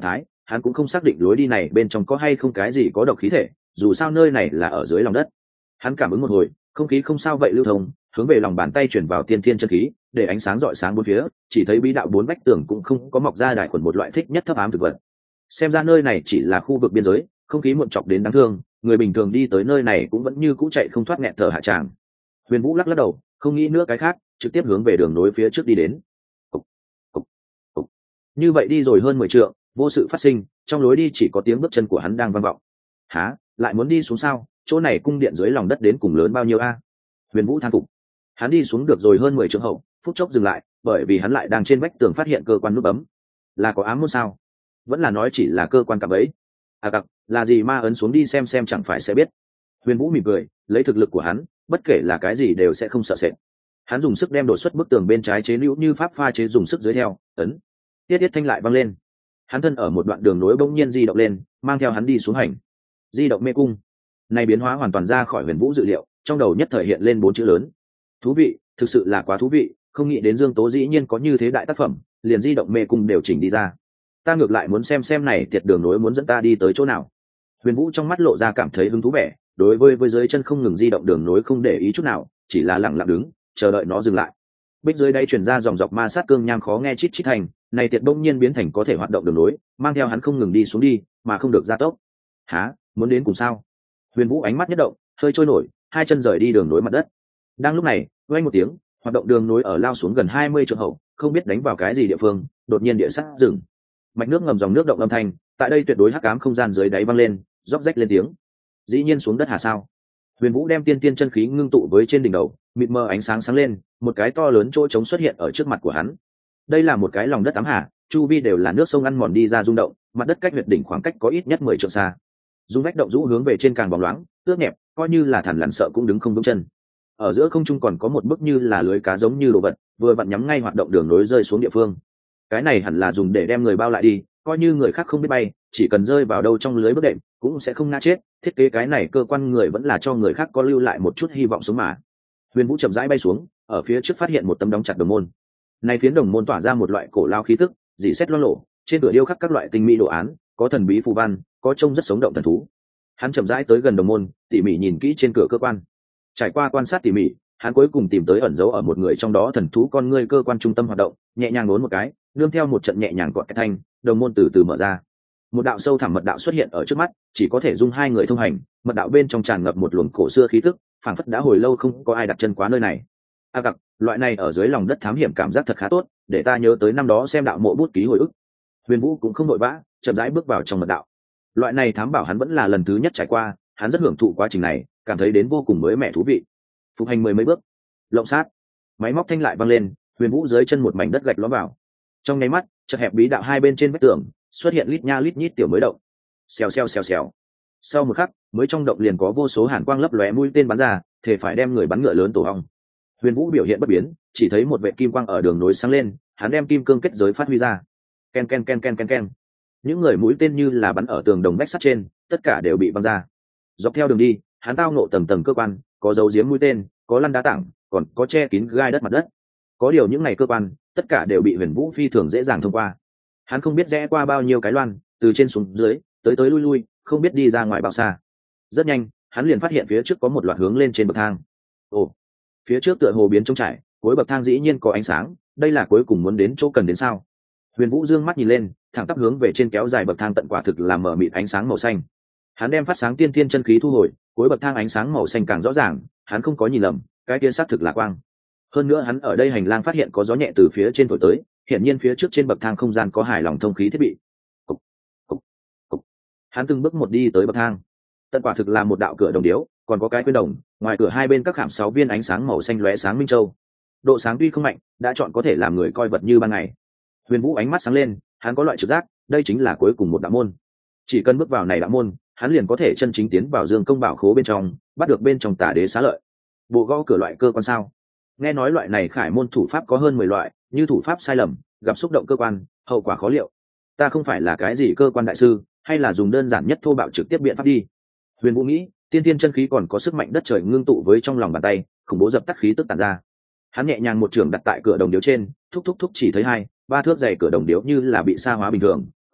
hắn cũng không xác định lối đi này bên trong có hay không cái gì có độc khí thể, dù sao nơi này là ở dưới lòng đất. Hắn cảm ứng một hồi, không khí không sao vậy lưu thông, hướng về lòng bàn tay chuyển vào tiên thiên chân khí, để ánh sáng rọi sáng bốn phía, chỉ thấy bí đạo bốn vách tường cũng không có mọc ra đại khuẩn một loại thích nhất thấp ám thực vật. Xem ra nơi này chỉ là khu vực biên giới, không khí muộn chọc đến đáng thương, người bình thường đi tới nơi này cũng vẫn như cũ chạy không thoát nghẹt thở hạ tràng. Huyền Vũ lắc lắc đầu, không nghĩ nữa cái khác, trực tiếp hướng về đường nối phía trước đi đến. Cục, cục, cục. Như vậy đi rồi hơn 10 trượng, vô sự phát sinh, trong lối đi chỉ có tiếng bước chân của hắn đang vang vọng. Hả, lại muốn đi xuống sao? Chỗ này cung điện dưới lòng đất đến cùng lớn bao nhiêu a? Huyền Vũ than phục. Hắn đi xuống được rồi hơn 10 trượng hậu, phút chốc dừng lại, bởi vì hắn lại đang trên vách tường phát hiện cơ quan nút bấm. Là có ám môn sao? Vẫn là nói chỉ là cơ quan cạm bẫy? À cặc, là gì ma ấn xuống đi xem chẳng phải sẽ biết. Huyền Vũ mỉm cười, lấy thực lực của hắn, bất kể là cái gì đều sẽ không sợ sệt. Hắn dùng sức đem đột xuất bức tường bên trái chế lưu như pháp pha chế dùng sức dưới theo, ấn. Tiết thanh lại văng lên. Hắn thân ở một đoạn đường nối bỗng nhiên di động lên, mang theo hắn đi xuống hành. Di động mê cung. Này biến hóa hoàn toàn ra khỏi Huyền Vũ dự liệu, trong đầu nhất thời hiện lên 4 chữ lớn. Thú vị, thực sự là quá thú vị, không nghĩ đến Dương Tố dĩ nhiên có như thế đại tác phẩm, liền di động mê cung đều chỉnh đi ra. Ta ngược lại muốn xem này tiệt đường nối muốn dẫn ta đi tới chỗ nào. Huyền Vũ trong mắt lộ ra cảm thấy hứng thú vẻ, đối với dưới chân không ngừng di động đường nối không để ý chút nào, chỉ là lặng lặng đứng, chờ đợi nó dừng lại. Bích dưới đây truyền ra dòng dọc ma sát cương nham khó nghe chít chít thành, này tiệt bỗng nhiên biến thành có thể hoạt động đường nối, mang theo hắn không ngừng đi xuống đi, mà không được gia tốc. Hả, muốn đến cùng sao? Huyền Vũ ánh mắt nhất động, hơi trôi nổi, hai chân rời đi đường nối mặt đất. Đang lúc này, vang một tiếng, hoạt động đường nối ở lao xuống gần 20 trượng hậu, không biết đánh vào cái gì địa phương, đột nhiên địa sát dừng. Mạch nước ngầm dòng nước động âm thanh, tại đây tuyệt đối hắc ám không gian dưới đáy vang lên, róc rách lên tiếng. Dĩ nhiên xuống đất hà sao? Huyền Vũ đem tiên tiên chân khí ngưng tụ với trên đỉnh đầu, mịt mờ ánh sáng sáng lên, một cái to lớn chỗ trống xuất hiện ở trước mặt của hắn. Đây là một cái lòng đất ám hà, chu vi đều là nước sông ăn mòn đi ra rung động, mặt đất cách huyệt đỉnh khoảng cách có ít nhất 10 trượng xa. Dung vách động rũ hướng về trên càng bóng loáng, ướt nhẹp, coi như là thằn lằn sợ cũng đứng không vững chân. Ở giữa không trung còn có một bức như là lưới cá giống như đồ vật, vừa vặn nhắm ngay hoạt động đường nối rơi xuống địa phương. Cái này hẳn là dùng để đem người bao lại đi, coi như người khác không biết bay, chỉ cần rơi vào đâu trong lưới bước đệm cũng sẽ không ngã chết. Thiết kế cái này cơ quan người vẫn là cho người khác có lưu lại một chút hy vọng sống mà. Huyền Vũ chậm rãi bay xuống, ở phía trước phát hiện một tấm đóng chặt đồng môn. Này phiến đồng môn tỏa ra một loại cổ lao khí tức, dì xét loang lổ, trên cửa điêu khắc các loại tinh mỹ đồ án, có thần bí phù văn, có trông rất sống động thần thú. Hắn chậm rãi tới gần đồng môn, tỉ mỉ nhìn kỹ trên cửa cơ quan. Trải qua quan sát tỉ mỉ, hắn cuối cùng tìm tới ẩn dấu ở một người trong đó thần thú con ngươi cơ quan trung tâm hoạt động, nhẹ nhàng uốn một cái, nương theo một trận nhẹ nhàng gọn cái thanh, đồng môn từ từ mở ra. Một đạo sâu thẳm mật đạo xuất hiện ở trước mắt, chỉ có thể dung hai người thông hành, mật đạo bên trong tràn ngập một luồng cổ xưa khí tức, phảng phất đã hồi lâu không có ai đặt chân quá nơi này. A cặc, loại này ở dưới lòng đất thám hiểm cảm giác thật khá tốt, để ta nhớ tới năm đó xem đạo mộ bút ký hồi ức. Huyền Vũ cũng không vội vã, chậm rãi bước vào trong mật đạo. Loại này thám bảo hắn vẫn là lần thứ nhất trải qua, hắn rất hưởng thụ quá trình này, cảm thấy đến vô cùng mới mẻ thú vị. Phục hành 10 mấy bước, lộng sát, máy móc thanh lại văng lên, Huyền Vũ dưới chân một mảnh đất gạch lõm vào. Trong nháy mắt, chật hẹp bí đạo hai bên trên vách tường xuất hiện lít nha lít nhít tiểu mới động. Xèo xèo xèo xèo. Sau một khắc, mới trong động liền có vô số hàn quang lấp lóe mũi tên bắn ra, thể phải đem người bắn ngựa lớn tổ ong. Huyền Vũ biểu hiện bất biến, chỉ thấy một vệ kim quang ở đường nối sáng lên, hắn đem kim cương kết giới phát huy ra. Ken ken ken ken ken ken. Những người mũi tên như là bắn ở tường đồng vách sắt trên, tất cả đều bị bắn ra. Dọc theo đường đi, hắn tao ngộ tầng tầng cơ quan, có dấu giếm mũi tên, có lăn đá tảng, còn có che kín gai đất mặt đất. Có điều những ngày cơ quan, tất cả đều bị Huyền Vũ phi thường dễ dàng thông qua. Hắn không biết rẽ qua bao nhiêu cái loan, từ trên xuống dưới, tới tới lui lui, không biết đi ra ngoài bao xa. Rất nhanh, hắn liền phát hiện phía trước có một loạt hướng lên trên bậc thang. Ồ, phía trước tựa hồ biến trống trải, cuối bậc thang dĩ nhiên có ánh sáng, đây là cuối cùng muốn đến chỗ cần đến sao? Huyền Vũ dương mắt nhìn lên, thẳng tắp hướng về trên kéo dài bậc thang tận quả thực là mở mịt ánh sáng màu xanh. Hắn đem phát sáng tiên thiên chân khí thu hồi, cuối bậc thang ánh sáng màu xanh càng rõ ràng, hắn không có nhìn lầm, cái kia xác thực là quang. Hơn nữa hắn ở đây hành lang phát hiện có gió nhẹ từ phía trên thổi tới, hiển nhiên phía trước trên bậc thang không gian có hài lòng thông khí thiết bị. Cục, cục, cục. Hắn từng bước một đi tới bậc thang. Tận quả thực là một đạo cửa đồng điếu, còn có cái quyên đồng, ngoài cửa hai bên các khảm 6 viên ánh sáng màu xanh lóe sáng minh châu. Độ sáng tuy không mạnh, đã chọn có thể làm người coi vật như ban ngày. Huyền Vũ ánh mắt sáng lên, hắn có loại trực giác, đây chính là cuối cùng một đạo môn. Chỉ cần bước vào này đạo môn, hắn liền có thể chân chính tiến vào Dương Công Bảo Khố bên trong, bắt được bên trong Tả Đế xá lợi. Bộ gõ cửa loại cơ quan sao? Nghe nói loại này khải môn thủ pháp có hơn 10 loại, như thủ pháp sai lầm, gặp xúc động cơ quan, hậu quả khó liệu. Ta không phải là cái gì cơ quan đại sư, hay là dùng đơn giản nhất thô bạo trực tiếp biện pháp đi. Huyền Vũ nghĩ, tiên tiên chân khí còn có sức mạnh đất trời ngưng tụ với trong lòng bàn tay, khủng bố dập tắt khí tức tản ra. Hắn nhẹ nhàng một trường đặt tại cửa đồng điếu trên, thúc thúc thúc chỉ thấy 2-3 thước dày cửa đồng điếu như là bị sa hóa bình thường,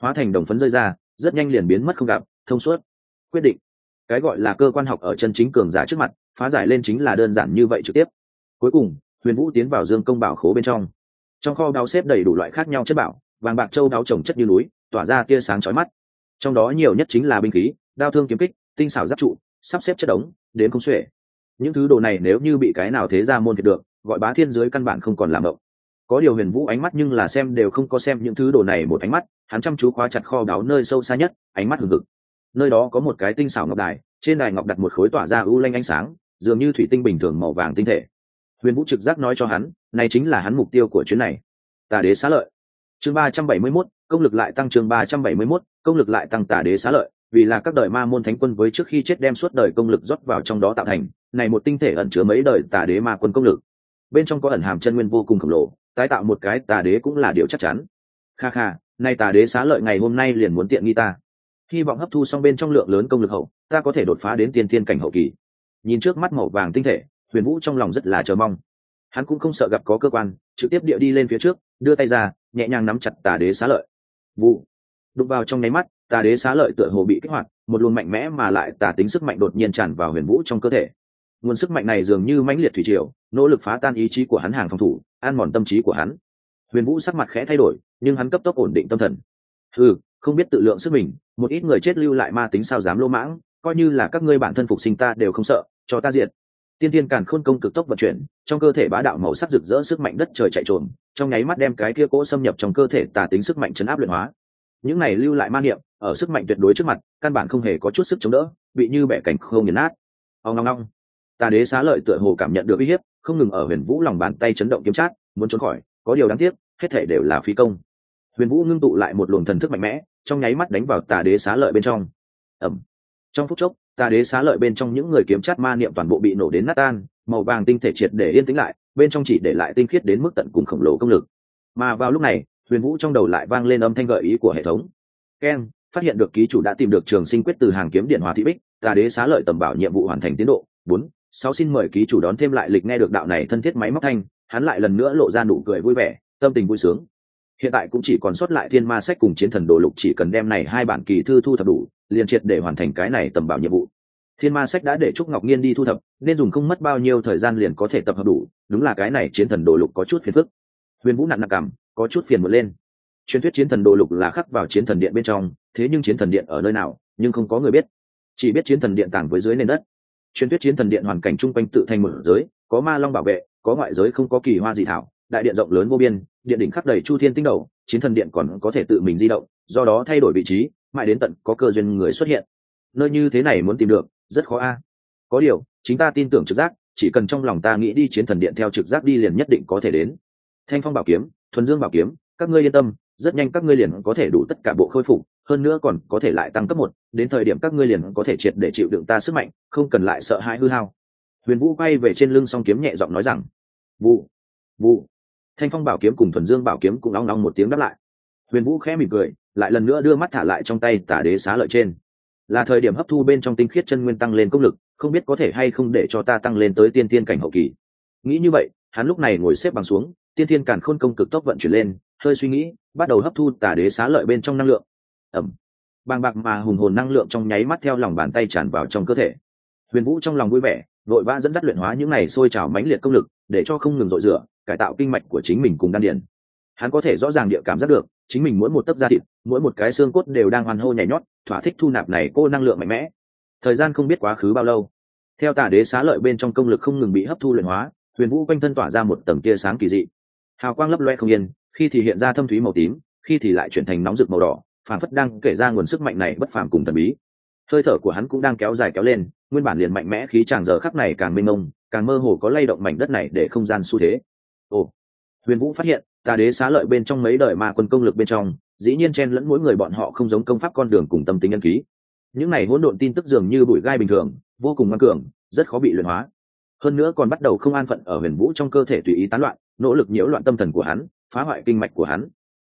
hóa thành đồng phấn rơi ra, rất nhanh liền biến mất không gặp. Thông suốt. Quyết định. Cái gọi là cơ quan học ở chân chính cường giả trước mặt, phá giải lên chính là đơn giản như vậy trực tiếp. Cuối cùng, Huyền Vũ tiến vào Dương Công bảo khố bên trong. Trong kho báu xếp đầy đủ loại khác nhau chất bảo, vàng bạc châu báu chồng chất như núi, tỏa ra tia sáng chói mắt. Trong đó nhiều nhất chính là binh khí, đao thương kiếm kích, tinh xảo giáp trụ, sắp xếp chất đống, đến không xuể. Những thứ đồ này nếu như bị cái nào thế ra môn thiệt được, gọi bá thiên dưới căn bản không còn làm động. Có điều Huyền Vũ ánh mắt nhưng là xem đều không có xem những thứ đồ này một ánh mắt, hắn chăm chú khóa chặt kho báu nơi sâu xa nhất, ánh mắt hừng hực. Nơi đó có một cái tinh xảo ngọc đài, trên đài ngọc đặt một khối tỏa ra u lanh ánh sáng, dường như thủy tinh bình thường màu vàng tinh thể. Huyền Vũ trực giác nói cho hắn, này chính là hắn mục tiêu của chuyến này. Tà đế xá lợi. Chương 371, công lực lại tăng. Chương 371, công lực lại tăng. Tà đế xá lợi, vì là các đời ma môn thánh quân với trước khi chết đem suốt đời công lực rót vào trong đó tạo thành, này một tinh thể ẩn chứa mấy đời tà đế ma quân công lực. Bên trong có ẩn hàm chân nguyên vô cùng khổng lồ, tái tạo một cái tà đế cũng là điều chắc chắn. Kha kha, nay tà đế xá lợi ngày hôm nay liền muốn tiện nghi ta. Hy vọng hấp thu xong bên trong lượng lớn công lực hậu, ta có thể đột phá đến tiên thiên cảnh hậu kỳ. Nhìn trước mắt màu vàng tinh thể, Huyền Vũ trong lòng rất là chờ mong. Hắn cũng không sợ gặp có cơ quan, trực tiếp địa đi lên phía trước, đưa tay ra, nhẹ nhàng nắm chặt tà đế xá lợi. Vụ. Đụng vào trong nháy mắt, tà đế xá lợi tựa hồ bị kích hoạt, một luồng mạnh mẽ mà lại tà tính sức mạnh đột nhiên tràn vào Huyền Vũ trong cơ thể. Nguồn sức mạnh này dường như mãnh liệt thủy triều, nỗ lực phá tan ý chí của hắn hàng phòng thủ, ăn mòn tâm trí của hắn. Huyền Vũ sắc mặt khẽ thay đổi, nhưng hắn cấp tốc ổn định tâm thần. Không biết tự lượng sức mình, một ít người chết lưu lại ma tính sao dám lô mãng, coi như là các ngươi bản thân phục sinh ta đều không sợ, cho ta diệt. Tiên tiên càn khôn công cực tốc vận chuyển, trong cơ thể bá đạo màu sắc rực rỡ sức mạnh đất trời chạy trồm, trong nháy mắt đem cái kia cỗ xâm nhập trong cơ thể tà tính sức mạnh chấn áp luyện hóa. Những này lưu lại ma niệm, ở sức mạnh tuyệt đối trước mặt, căn bản không hề có chút sức chống đỡ, bị như bẻ cảnh không nghiền nát. Ong ong ong. Tà đế xá lợi tựa hồ cảm nhận được uy hiếp, không ngừng ở Huyền Vũ lòng bàn tay chấn động kiếm chát, muốn trốn khỏi, có điều đáng tiếc, hết thể đều là phí công. Huyền Vũ ngưng tụ lại một luồng thần thức mạnh mẽ, trong nháy mắt đánh vào tà đế xá lợi bên trong. Ầm. Trong phút chốc, tà đế xá lợi bên trong những người kiếm chát ma niệm toàn bộ bị nổ đến nát tan, màu vàng tinh thể triệt để yên tĩnh lại, bên trong chỉ để lại tinh khiết đến mức tận cùng khổng lồ công lực. Mà vào lúc này, Huyền Vũ trong đầu lại vang lên âm thanh gợi ý của hệ thống. Ken, phát hiện được ký chủ đã tìm được trường sinh quyết từ hàng kiếm điện Hòa Thị Bích, tà đế xá lợi tầm bảo nhiệm vụ hoàn thành tiến độ 4-6, xin mời ký chủ đón thêm lại lịch. Nghe được đạo này thân thiết máy móc thanh, hắn lại lần nữa lộ ra nụ cười vui vẻ, tâm tình vui sướng. Hiện tại cũng chỉ còn sót lại Thiên Ma Sách cùng Chiến Thần Đồ Lục, chỉ cần đem này hai bản kỳ thư thu thập đủ, liền triệt để hoàn thành cái này tầm bảo nhiệm vụ. Thiên Ma Sách đã để Trúc Ngọc Nhiên đi thu thập, nên dùng không mất bao nhiêu thời gian liền có thể tập hợp đủ, đúng là cái này Chiến Thần Đồ Lục có chút phiền phức. Huyền Vũ nặng nặng cảm, có chút phiền muộn lên. Truyền thuyết Chiến Thần Đồ Lục là khắc vào Chiến Thần Điện bên trong, thế nhưng Chiến Thần Điện ở nơi nào, nhưng không có người biết. Chỉ biết Chiến Thần Điện tàng với dưới nền đất. Truyền thuyết Chiến Thần Điện hoàn cảnh trung quanh tự thành một giới, có ma long bảo vệ, có ngoại giới không có kỳ hoa dị thảo, đại điện rộng lớn vô biên, điện đỉnh khắp đầy chu thiên tinh đầu, Chiến Thần Điện còn có thể tự mình di động, do đó thay đổi vị trí, mãi đến tận có cơ duyên người xuất hiện. Nơi như thế này muốn tìm được, rất khó a. Có điều, chính ta tin tưởng trực giác, chỉ cần trong lòng ta nghĩ đi Chiến Thần Điện theo trực giác đi liền nhất định có thể đến. Thanh Phong Bảo Kiếm, Thuần Dương Bảo Kiếm, các ngươi yên tâm, rất nhanh các ngươi liền có thể đủ tất cả bộ khôi phục, hơn nữa còn có thể lại tăng cấp 1, đến thời điểm các ngươi liền có thể triệt để chịu đựng ta sức mạnh, không cần lại sợ hãi hư hao. Huyền Vũ quay về trên lưng song kiếm nhẹ giọng nói rằng: "Vụ, vụ." Thanh Phong Bảo Kiếm cùng Thuần Dương Bảo Kiếm cũng ong ong một tiếng đáp lại. Huyền Vũ khẽ mỉm cười, lại lần nữa đưa mắt thả lại trong tay tà đế xá lợi trên. Là thời điểm hấp thu bên trong tinh khiết chân nguyên tăng lên công lực, không biết có thể hay không để cho ta tăng lên tới tiên tiên cảnh hậu kỳ. Nghĩ như vậy, hắn lúc này ngồi xếp bằng xuống, tiên tiên càn khôn công cực tốc vận chuyển lên, hơi suy nghĩ, bắt đầu hấp thu tà đế xá lợi bên trong năng lượng. Ẩm. Bàng bạc mà hùng hồn năng lượng trong nháy mắt theo lòng bàn tay tràn vào trong cơ thể. Huyền Vũ trong lòng vui vẻ, vội vã dẫn dắt luyện hóa những này sôi trào mãnh liệt công lực, để cho không ngừng dội rửa, cải tạo kinh mạch của chính mình cùng đan điền. Hắn có thể rõ ràng địa cảm giác được, chính mình mỗi một tấc da thịt, mỗi một cái xương cốt đều đang hoan hô nhảy nhót, thỏa thích thu nạp này cô năng lượng mạnh mẽ. Thời gian không biết quá khứ bao lâu, theo tà đế xá lợi bên trong công lực không ngừng bị hấp thu luyện hóa, Huyền Vũ quanh thân tỏa ra một tầng tia sáng kỳ dị, hào quang lấp loe không yên, khi thì hiện ra thâm thúy màu tím, khi thì lại chuyển thành nóng rực màu đỏ, phản phất đang kể ra nguồn sức mạnh này bất phàm cùng thần bí. Hơi thở của hắn cũng đang kéo dài kéo lên, nguyên bản liền mạnh mẽ khí tràng giờ khắc này càng mênh mông, càng mơ hồ có lay động mảnh đất này để không gian xu thế. Ồ, Huyền Vũ phát hiện, tà đế xá lợi bên trong mấy đời ma quân công lực bên trong, dĩ nhiên chen lẫn mỗi người bọn họ không giống công pháp con đường cùng tâm tính nhân ký. Những này hỗn độn tin tức dường như bụi gai bình thường, vô cùng ngoan cường, rất khó bị luyện hóa. Hơn nữa còn bắt đầu không an phận ở Huyền Vũ trong cơ thể tùy ý tán loạn, nỗ lực nhiễu loạn tâm thần của hắn, phá hoại kinh mạch của hắn.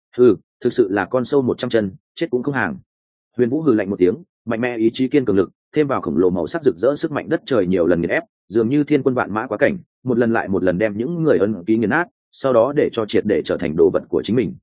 Thực sự là con sâu 100 chân, chết cũng không hàng. Huyền Vũ hừ lạnh một tiếng, mạnh mẽ ý chí kiên cường lực, thêm vào khổng lồ màu sắc rực rỡ sức mạnh đất trời nhiều lần nghiền ép, dường như thiên quân vạn mã quá cảnh, một lần lại một lần đem những người ân ký nghiền nát, sau đó để cho triệt để trở thành đồ vật của chính mình.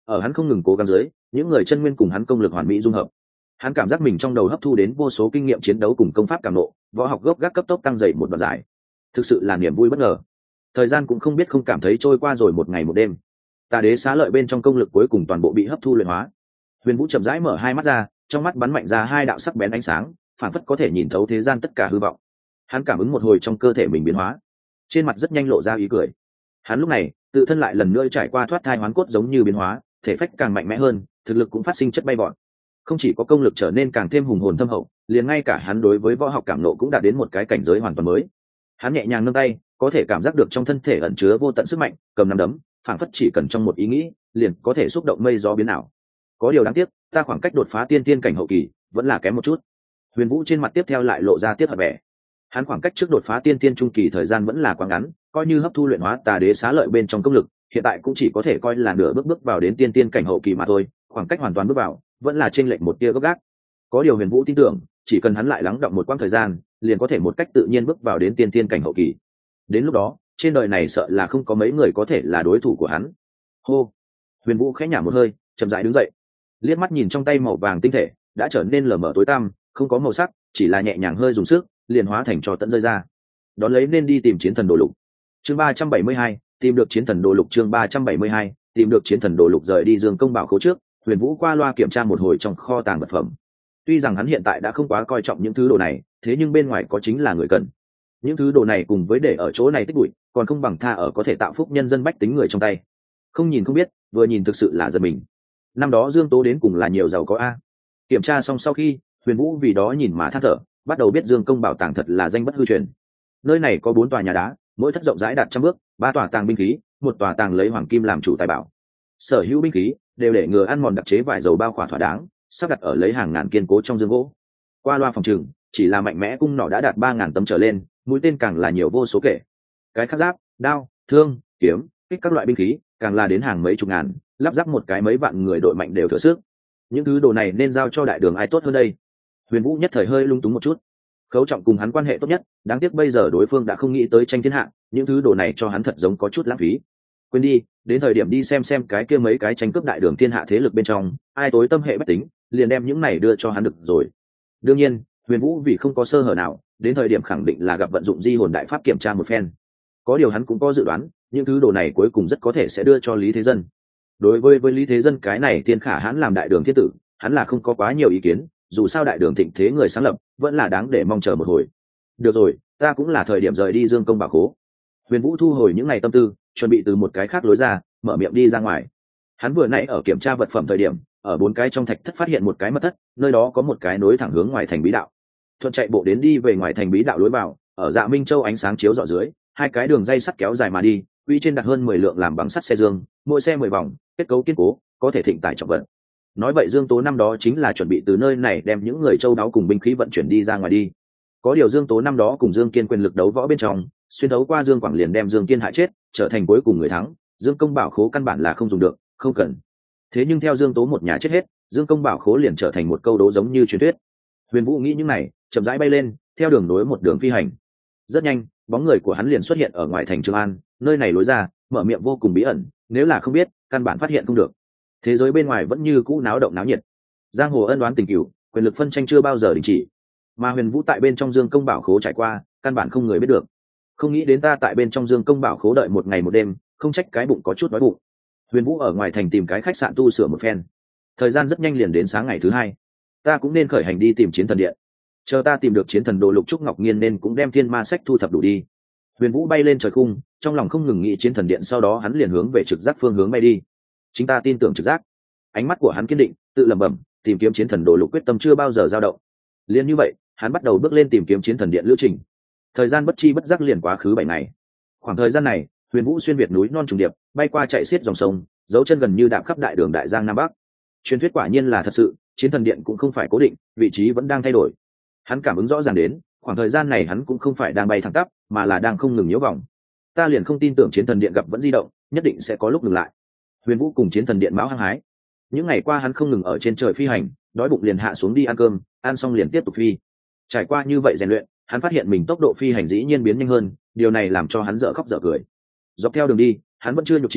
ở hắn không ngừng cố gắng dưới, những người chân nguyên cùng hắn công lực hoàn mỹ dung hợp. Hắn cảm giác mình trong đầu hấp thu đến vô số kinh nghiệm chiến đấu cùng công pháp cảm nộ, võ học gốc gác cấp tốc tăng dậy một đoạn dài. Thực sự là niềm vui bất ngờ. Thời gian cũng không biết không cảm thấy trôi qua rồi một ngày một đêm. Tà đế xá lợi bên trong công lực cuối cùng toàn bộ bị hấp thu luyện hóa. Huyền Vũ chậm rãi mở hai mắt ra, trong mắt bắn mạnh ra hai đạo sắc bén ánh sáng, phản phất có thể nhìn thấu thế gian tất cả hư vọng. Hắn cảm ứng một hồi trong cơ thể mình biến hóa, trên mặt rất nhanh lộ ra ý cười. Hắn lúc này tự thân lại lần nữa trải qua thoát thai hoán cốt giống như biến hóa, thể phách càng mạnh mẽ hơn, thực lực cũng phát sinh chất bay vọt. Không chỉ có công lực trở nên càng thêm hùng hồn thâm hậu, liền ngay cả hắn đối với võ học cảm nộ cũng đạt đến một cái cảnh giới hoàn toàn mới. Hắn nhẹ nhàng nâng tay, có thể cảm giác được trong thân thể ẩn chứa vô tận sức mạnh, cầm nắm đấm, phảng phất chỉ cần trong một ý nghĩ, liền có thể xúc động mây gió biến ảo. Có điều đáng tiếc, ta khoảng cách đột phá tiên tiên cảnh hậu kỳ vẫn là kém một chút. Huyền Vũ trên mặt tiếp theo lại lộ ra tiếc hận vẻ. Hắn khoảng cách trước đột phá tiên tiên trung kỳ thời gian vẫn là quá ngắn, coi như hấp thu luyện hóa tà đế xá lợi bên trong công lực, hiện tại cũng chỉ có thể coi là nửa bước vào đến tiên tiên cảnh hậu kỳ mà thôi, khoảng cách hoàn toàn bước vào vẫn là chênh lệch một tia gấp gáp. Có điều Huyền Vũ tin tưởng, chỉ cần hắn lại lắng đọng một quãng thời gian, liền có thể một cách tự nhiên bước vào đến tiên tiên cảnh hậu kỳ. Đến lúc đó, trên đời này sợ là không có mấy người có thể là đối thủ của hắn. Hô. Huyền Vũ khẽ nhả một hơi, chậm rãi đứng dậy, liếc mắt nhìn trong tay màu vàng tinh thể đã trở nên lờ mờ tối tăm, không có màu sắc, chỉ là nhẹ nhàng hơi dùng sức, liền hóa thành cho tận rơi ra. Đón lấy nên đi tìm chiến thần đồ lục. Chương 372, tìm được chiến thần đồ lục. Chương 372, tìm được chiến thần đồ lục. Rời đi Dương Công bảo khố trước, Huyền Vũ qua loa kiểm tra một hồi trong kho tàng vật phẩm. Tuy rằng hắn hiện tại đã không quá coi trọng những thứ đồ này, thế nhưng bên ngoài có chính là người cần. Những thứ đồ này cùng với để ở chỗ này tích bụi, còn không bằng tha ở có thể tạo phúc nhân dân bách tính người trong tay. Không nhìn không biết, vừa nhìn thực sự là giật mình. Năm đó Dương Tố đến cùng là nhiều giàu có a. Kiểm tra xong sau khi, Huyền Vũ vì đó nhìn mà than thở, bắt đầu biết Dương Công bảo tàng thật là danh bất hư truyền. Nơi này có 4 tòa nhà đá, mỗi thất rộng rãi đạt 100 bước, 3 tòa tàng binh khí, 1 tòa tàng lấy hoàng kim làm chủ tài bảo. Sở hữu binh khí đều để ngừa ăn mòn đặc chế vải dầu bao khỏa thỏa đáng, sắp đặt ở lấy hàng ngàn kiên cố trong dương gỗ. Qua loa phòng trừng, chỉ là mạnh mẽ cung nỏ đã đạt 3000 tấm trở lên, mũi tên càng là nhiều vô số kể. Cái khắc giáp, đao, thương, kiếm, kích các loại binh khí, càng là đến hàng mấy chục ngàn, lắp ráp một cái mấy vạn người đội mạnh đều thừa sức. Những thứ đồ này nên giao cho đại đường ai tốt hơn đây? Huyền Vũ nhất thời hơi lung túng một chút. Khấu Trọng cùng hắn quan hệ tốt nhất, đáng tiếc bây giờ đối phương đã không nghĩ tới tranh thiên hạ, những thứ đồ này cho hắn thật giống có chút lãng phí. Quên đi, đến thời điểm đi xem cái kia mấy cái tranh cướp đại đường thiên hạ thế lực bên trong, ai tối tâm hệ bách tính, liền đem những này đưa cho hắn được rồi. Đương nhiên, Huyền Vũ vì không có sơ hở nào, đến thời điểm khẳng định là gặp vận dụng di hồn đại pháp kiểm tra một phen. Có điều hắn cũng có dự đoán, những thứ đồ này cuối cùng rất có thể sẽ đưa cho Lý Thế Dân. Đối với Lý Thế Dân cái này thiên khả hãn làm đại đường thiên tử, hắn là không có quá nhiều ý kiến, dù sao đại đường thịnh thế người sáng lập vẫn là đáng để mong chờ một hồi. Được rồi, ta cũng là thời điểm rời đi Dương Công bảo khố. Huyền Vũ thu hồi những ngày tâm tư, chuẩn bị từ một cái khác lối ra, mở miệng đi ra ngoài. Hắn vừa nãy ở kiểm tra vật phẩm thời điểm, ở 4 cái trong thạch thất phát hiện một cái mật thất, nơi đó có một cái nối thẳng hướng ngoài thành bí đạo. Thuận chạy bộ đến đi về ngoài thành bí đạo lối vào, ở Dạ Minh Châu ánh sáng chiếu rọi dưới, 2 cái đường dây sắt kéo dài mà đi, quỹ trên đặt hơn 10 lượng làm bằng sắt xe dương, mỗi xe 10 vòng, kết cấu kiên cố, có thể thịnh tải trọng vận. Nói vậy Dương Tố năm đó chính là chuẩn bị từ nơi này đem những người châu đáo cùng binh khí vận chuyển đi ra ngoài đi. Có điều Dương Tố năm đó cùng Dương Kiên quyền lực đấu võ bên trong, xuyên đấu qua Dương Quảng liền đem Dương Kiên hại chết, trở thành cuối cùng người thắng. Dương Công bảo khố căn bản là không dùng được, không cần. Thế nhưng theo Dương Tố một nhà chết hết, Dương Công bảo khố liền trở thành một câu đố giống như truyền thuyết. Huyền Vũ nghĩ những này, chậm rãi bay lên, theo đường nối một đường phi hành. Rất nhanh, bóng người của hắn liền xuất hiện ở ngoài thành Trường An, nơi này lối ra, mở miệng vô cùng bí ẩn, nếu là không biết, căn bản phát hiện không được. Thế giới bên ngoài vẫn như cũ náo động náo nhiệt, giang hồ ân oán tình cửu, quyền lực phân tranh chưa bao giờ đình chỉ. Mà Huyền Vũ tại bên trong Dương Công bảo khố trải qua, căn bản không người biết được. Không nghĩ đến ta tại bên trong Dương Công bảo khố đợi một ngày một đêm, không trách cái bụng có chút đói bụng. Huyền Vũ ở ngoài thành tìm cái khách sạn tu sửa một phen. Thời gian rất nhanh liền đến sáng ngày thứ 2. Ta cũng nên khởi hành đi tìm chiến thần điện. Chờ ta tìm được chiến thần đồ lục trúc ngọc nghiên nên cũng đem thiên ma sách thu thập đủ đi. Huyền Vũ bay lên trời khung, trong lòng không ngừng nghĩ chiến thần điện, sau đó hắn liền hướng về trực giác phương hướng bay đi. Chính ta tin tưởng trực giác. Ánh mắt của hắn kiên định, tự lẩm bẩm, tìm kiếm chiến thần đồ lục quyết tâm chưa bao giờ dao động. Liên như vậy, hắn bắt đầu bước lên tìm kiếm chiến thần điện lữ trình. Thời gian bất chi bất giác liền quá khứ 7 ngày. Khoảng thời gian này, Huyền Vũ xuyên việt núi non trùng điệp, bay qua chạy xiết dòng sông, dấu chân gần như đạp khắp đại đường đại giang nam bắc. Truyền thuyết quả nhiên là thật sự, chiến thần điện cũng không phải cố định, vị trí vẫn đang thay đổi. Hắn cảm ứng rõ ràng đến, khoảng thời gian này hắn cũng không phải đang bay thẳng tắp, mà là đang không ngừng nhiễu vòng. Ta liền không tin tưởng chiến thần điện gặp vẫn di động, nhất định sẽ có lúc ngừng lại. Huyền Vũ cùng chiến thần điện máu hăng hái. Những ngày qua hắn không ngừng ở trên trời phi hành, đói bụng liền hạ xuống đi ăn cơm, ăn xong liền tiếp tục phi. Trải qua như vậy rèn luyện, hắn phát hiện mình tốc độ phi hành dĩ nhiên biến nhanh hơn, điều này làm cho hắn dở khóc dở cười. Dọc theo đường đi, hắn vẫn chưa nhục trí,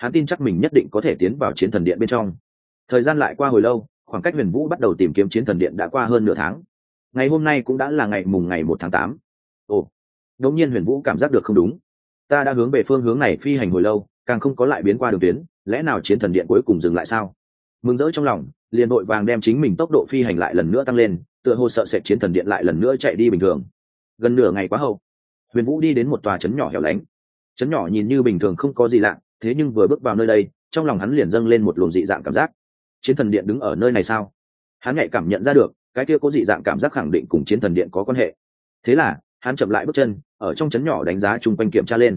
hắn tin chắc mình nhất định có thể tiến vào chiến thần điện bên trong. Thời gian lại qua hồi lâu, khoảng cách Huyền Vũ bắt đầu tìm kiếm chiến thần điện đã qua hơn nửa tháng. Ngày hôm nay cũng đã là ngày 1 tháng 8. Ồ, đột nhiên Huyền Vũ cảm giác được không đúng. Ta đã hướng về phương hướng này phi hành hồi lâu, càng không có lại biến qua đường tuyến, lẽ nào chiến thần điện cuối cùng dừng lại sao? Mừng rỡ trong lòng, liền vội vàng đem chính mình tốc độ phi hành lại lần nữa tăng lên, tựa hồ sợ sệt chiến thần điện lại lần nữa chạy đi bình thường. Gần nửa ngày quá hậu, Huyền Vũ đi đến một tòa trấn nhỏ hẻo lánh. Trấn nhỏ nhìn như bình thường không có gì lạ, thế nhưng vừa bước vào nơi đây, trong lòng hắn liền dâng lên một luồng dị dạng cảm giác. Chiến thần điện đứng ở nơi này sao? Hắn nhạy cảm nhận ra được, cái kia có dị dạng cảm giác khẳng định cùng chiến thần điện có quan hệ. Thế là, hắn chậm lại bước chân, ở trong trấn nhỏ đánh giá chung quanh kiểm tra lên.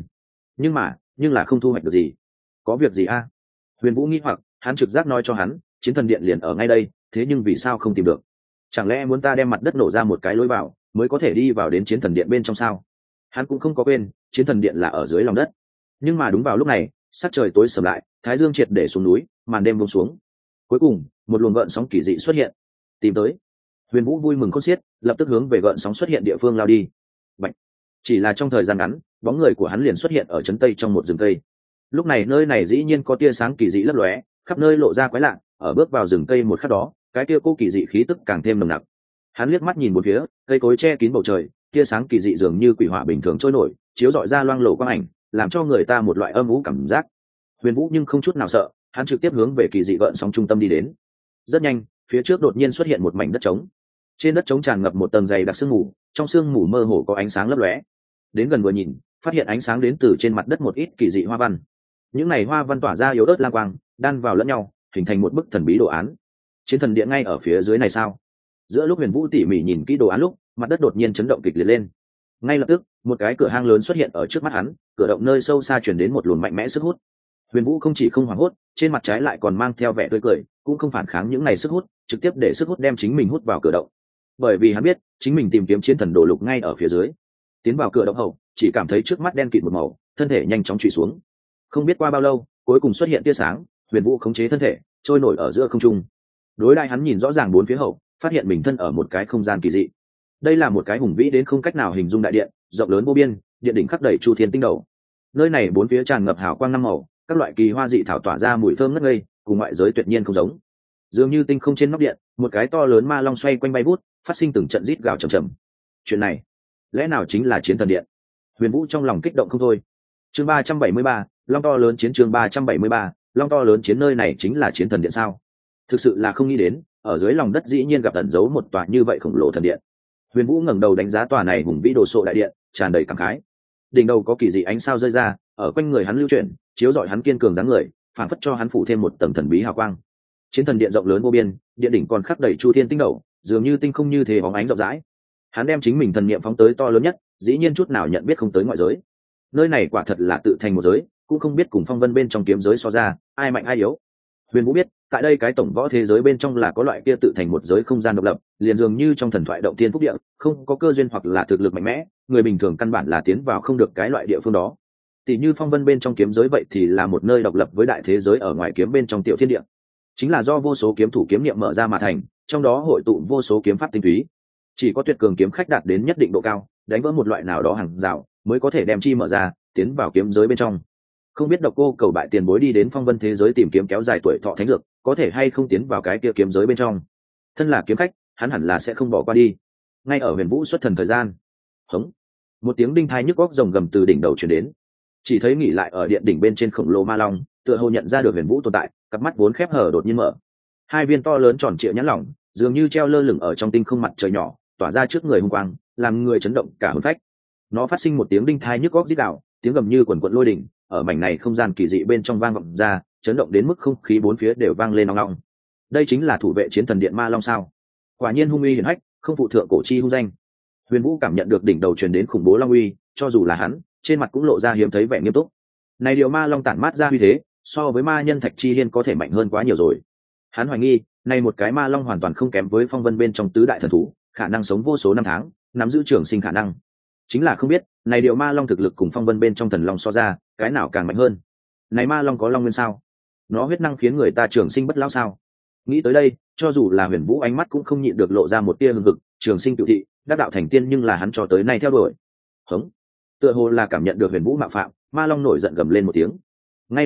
Nhưng là không thu hoạch được gì. Có việc gì a? Huyền Vũ nghi hoặc, hắn trực giác nói cho hắn, chiến thần điện liền ở ngay đây, thế nhưng vì sao không tìm được? Chẳng lẽ muốn ta đem mặt đất nổ ra một cái lối vào, mới có thể đi vào đến chiến thần điện bên trong sao? Hắn cũng không có quên, chiến thần điện là ở dưới lòng đất. Nhưng mà đúng vào lúc này, sắc trời tối sầm lại, thái dương triệt để xuống núi, màn đêm buông xuống. Cuối cùng, một luồng gợn sóng kỳ dị xuất hiện. Tìm tới. Huyền Vũ vui mừng khôn xiết, lập tức hướng về gợn sóng xuất hiện địa phương lao đi. Bạch. Chỉ là trong thời gian ngắn, bóng người của hắn liền xuất hiện ở trấn tây trong một rừng cây. Lúc này nơi này dĩ nhiên có tia sáng kỳ dị lấp lóe, khắp nơi lộ ra quái lạ. Ở bước vào rừng cây một khắc đó, cái tia cô kỳ dị khí tức càng thêm nồng nặc. Hắn liếc mắt nhìn bốn phía, cây cối che kín bầu trời, tia sáng kỳ dị dường như quỷ hỏa bình thường trôi nổi, chiếu rọi ra loang lổ quang ảnh, làm cho người ta một loại âm u cảm giác. Huyền Vũ nhưng không chút nào sợ, hắn trực tiếp hướng về kỳ dị gợn sóng trung tâm đi đến. Rất nhanh, phía trước đột nhiên xuất hiện một mảnh đất trống. Trên đất trống tràn ngập một tầng dày đặc sương mù, trong sương mù mơ hồ có ánh sáng lấp lóe. Đến gần vừa nhìn, phát hiện ánh sáng đến từ trên mặt đất một ít kỳ dị hoa văn. Những này hoa văn tỏa ra yếu ớt lang quang, đan vào lẫn nhau, hình thành một bức thần bí đồ án. Chiến thần điện ngay ở phía dưới này sao? Giữa lúc Huyền Vũ tỉ mỉ nhìn kỹ đồ án lúc, mặt đất đột nhiên chấn động kịch liệt lên. Ngay lập tức, một cái cửa hang lớn xuất hiện ở trước mắt hắn, cửa động nơi sâu xa truyền đến một luồng mạnh mẽ sức hút. Huyền Vũ không chỉ không hoảng hốt, trên mặt trái lại còn mang theo vẻ tươi cười, cũng không phản kháng những này sức hút, trực tiếp để sức hút đem chính mình hút vào cửa động. Bởi vì hắn biết, chính mình tìm kiếm chiến thần đồ lục ngay ở phía dưới. Tiến vào cửa động hậu, chỉ cảm thấy trước mắt đen kịt một màu, thân thể nhanh chóng trụy xuống. Không biết qua bao lâu, cuối cùng xuất hiện tia sáng, Huyền Vũ khống chế thân thể, trôi nổi ở giữa không trung. Đối đại hắn nhìn rõ ràng bốn phía hậu, phát hiện mình thân ở một cái không gian kỳ dị. Đây là một cái hùng vĩ đến không cách nào hình dung đại điện, rộng lớn vô biên, điện đỉnh khắc đầy chu thiên tinh đầu. Nơi này bốn phía tràn ngập hào quang năm màu, các loại kỳ hoa dị thảo tỏa ra mùi thơm ngất ngây, cùng ngoại giới tuyệt nhiên không giống. Dường như tinh không trên nóc điện, một cái to lớn ma long xoay quanh bay vút, phát sinh từng trận rít gào trầm trầm. Chuyện này, lẽ nào chính là chiến thần điện? Huyền Vũ trong lòng kích động không thôi. Chương 373, long to lớn chiến. Chương 373, long to lớn chiến. Nơi này chính là chiến thần điện sao? Thực sự là không nghĩ đến, ở dưới lòng đất dĩ nhiên gặp ẩn giấu một tòa như vậy khổng lồ thần điện. Huyền Vũ ngẩng đầu đánh giá tòa này hùng vĩ đồ sộ đại điện, tràn đầy cảm khái. Đỉnh đầu có kỳ dị ánh sao rơi ra, ở quanh người hắn lưu chuyển, chiếu rọi hắn kiên cường dáng người, phản phất cho hắn phủ thêm một tầng thần bí hào quang. Chiến thần điện rộng lớn vô biên, điện đỉnh còn khắc đầy chu thiên tinh đầu, dường như tinh không như thế bóng ánh rộng rãi. Hắn đem chính mình thần niệm phóng tới to lớn nhất, dĩ nhiên chút nào nhận biết không tới ngoại giới. Nơi này quả thật là tự thành một giới, cũng không biết cùng phong vân bên trong kiếm giới so ra, ai mạnh ai yếu. Huyền Vũ biết, tại đây cái tổng võ thế giới bên trong là có loại kia tự thành một giới không gian độc lập, liền dường như trong thần thoại động thiên phúc địa, không có cơ duyên hoặc là thực lực mạnh mẽ, người bình thường căn bản là tiến vào không được cái loại địa phương đó. Tỷ như phong vân bên trong kiếm giới vậy thì là một nơi độc lập với đại thế giới ở ngoài kiếm bên trong tiểu thiên địa, chính là do vô số kiếm thủ kiếm niệm mở ra mà thành, trong đó hội tụ vô số kiếm pháp tinh túy. Chỉ có tuyệt cường kiếm khách đạt đến nhất định độ cao, đánh vỡ một loại nào đó hàng rào, mới có thể đem chi mở ra, tiến vào kiếm giới bên trong. Không biết Độc Cô cầu bại tiền bối đi đến phong vân thế giới tìm kiếm kéo dài tuổi thọ thánh dược, có thể hay không tiến vào cái kia kiếm giới bên trong. Thân là kiếm khách, hắn hẳn là sẽ không bỏ qua đi. Ngay ở Huyền Vũ xuất thần thời gian, hống, một tiếng đinh thai nhức góc rồng gầm từ đỉnh đầu truyền đến. Chỉ thấy nghỉ lại ở điện đỉnh bên trên khổng lồ ma long, tựa hồ nhận ra được Huyền Vũ tồn tại, cặp mắt vốn khép hờ đột nhiên mở. Hai viên to lớn tròn trịa nhãn lỏng, dường như treo lơ lửng ở trong tinh không mặt trời nhỏ, tỏa ra trước người hung quang, làm người chấn động cả hồn phách. Nó phát sinh một tiếng đinh thai nhức góc rít gào, tiếng gầm như quần quận lôi đỉnh, ở mảnh này không gian kỳ dị bên trong vang vọng ra, chấn động đến mức không khí bốn phía đều vang lên ong ong. Đây chính là thủ vệ chiến thần điện ma long sao? Quả nhiên hung uy hiển hách, không phụ thượng cổ chi hung danh. Huyền Vũ cảm nhận được đỉnh đầu truyền đến khủng bố long uy, cho dù là hắn, trên mặt cũng lộ ra hiếm thấy vẻ nghiêm túc. Này điều ma long tản mát ra uy thế, so với ma nhân Thạch Chi Hiên có thể mạnh hơn quá nhiều rồi. Hắn hoài nghi, này một cái ma long hoàn toàn không kém với phong vân bên trong tứ đại thần thú, khả năng sống vô số năm tháng, nắm giữ trường sinh khả năng. Chính là không biết, này điều ma long thực lực cùng phong vân bên trong thần long so ra, cái nào càng mạnh hơn. Này ma long có long nguyên sao? Nó huyết năng khiến người ta trường sinh bất lão sao? Nghĩ tới đây, cho dù là Huyền Vũ ánh mắt cũng không nhịn được lộ ra một tia hưng hực, trường sinh cựu thị, đắc đạo thành tiên nhưng là hắn cho tới nay theo đuổi. Hống, tựa hồ là cảm nhận được Huyền Vũ mạo phạm, ma long nổi giận gầm lên một tiếng. Ngay lập tức,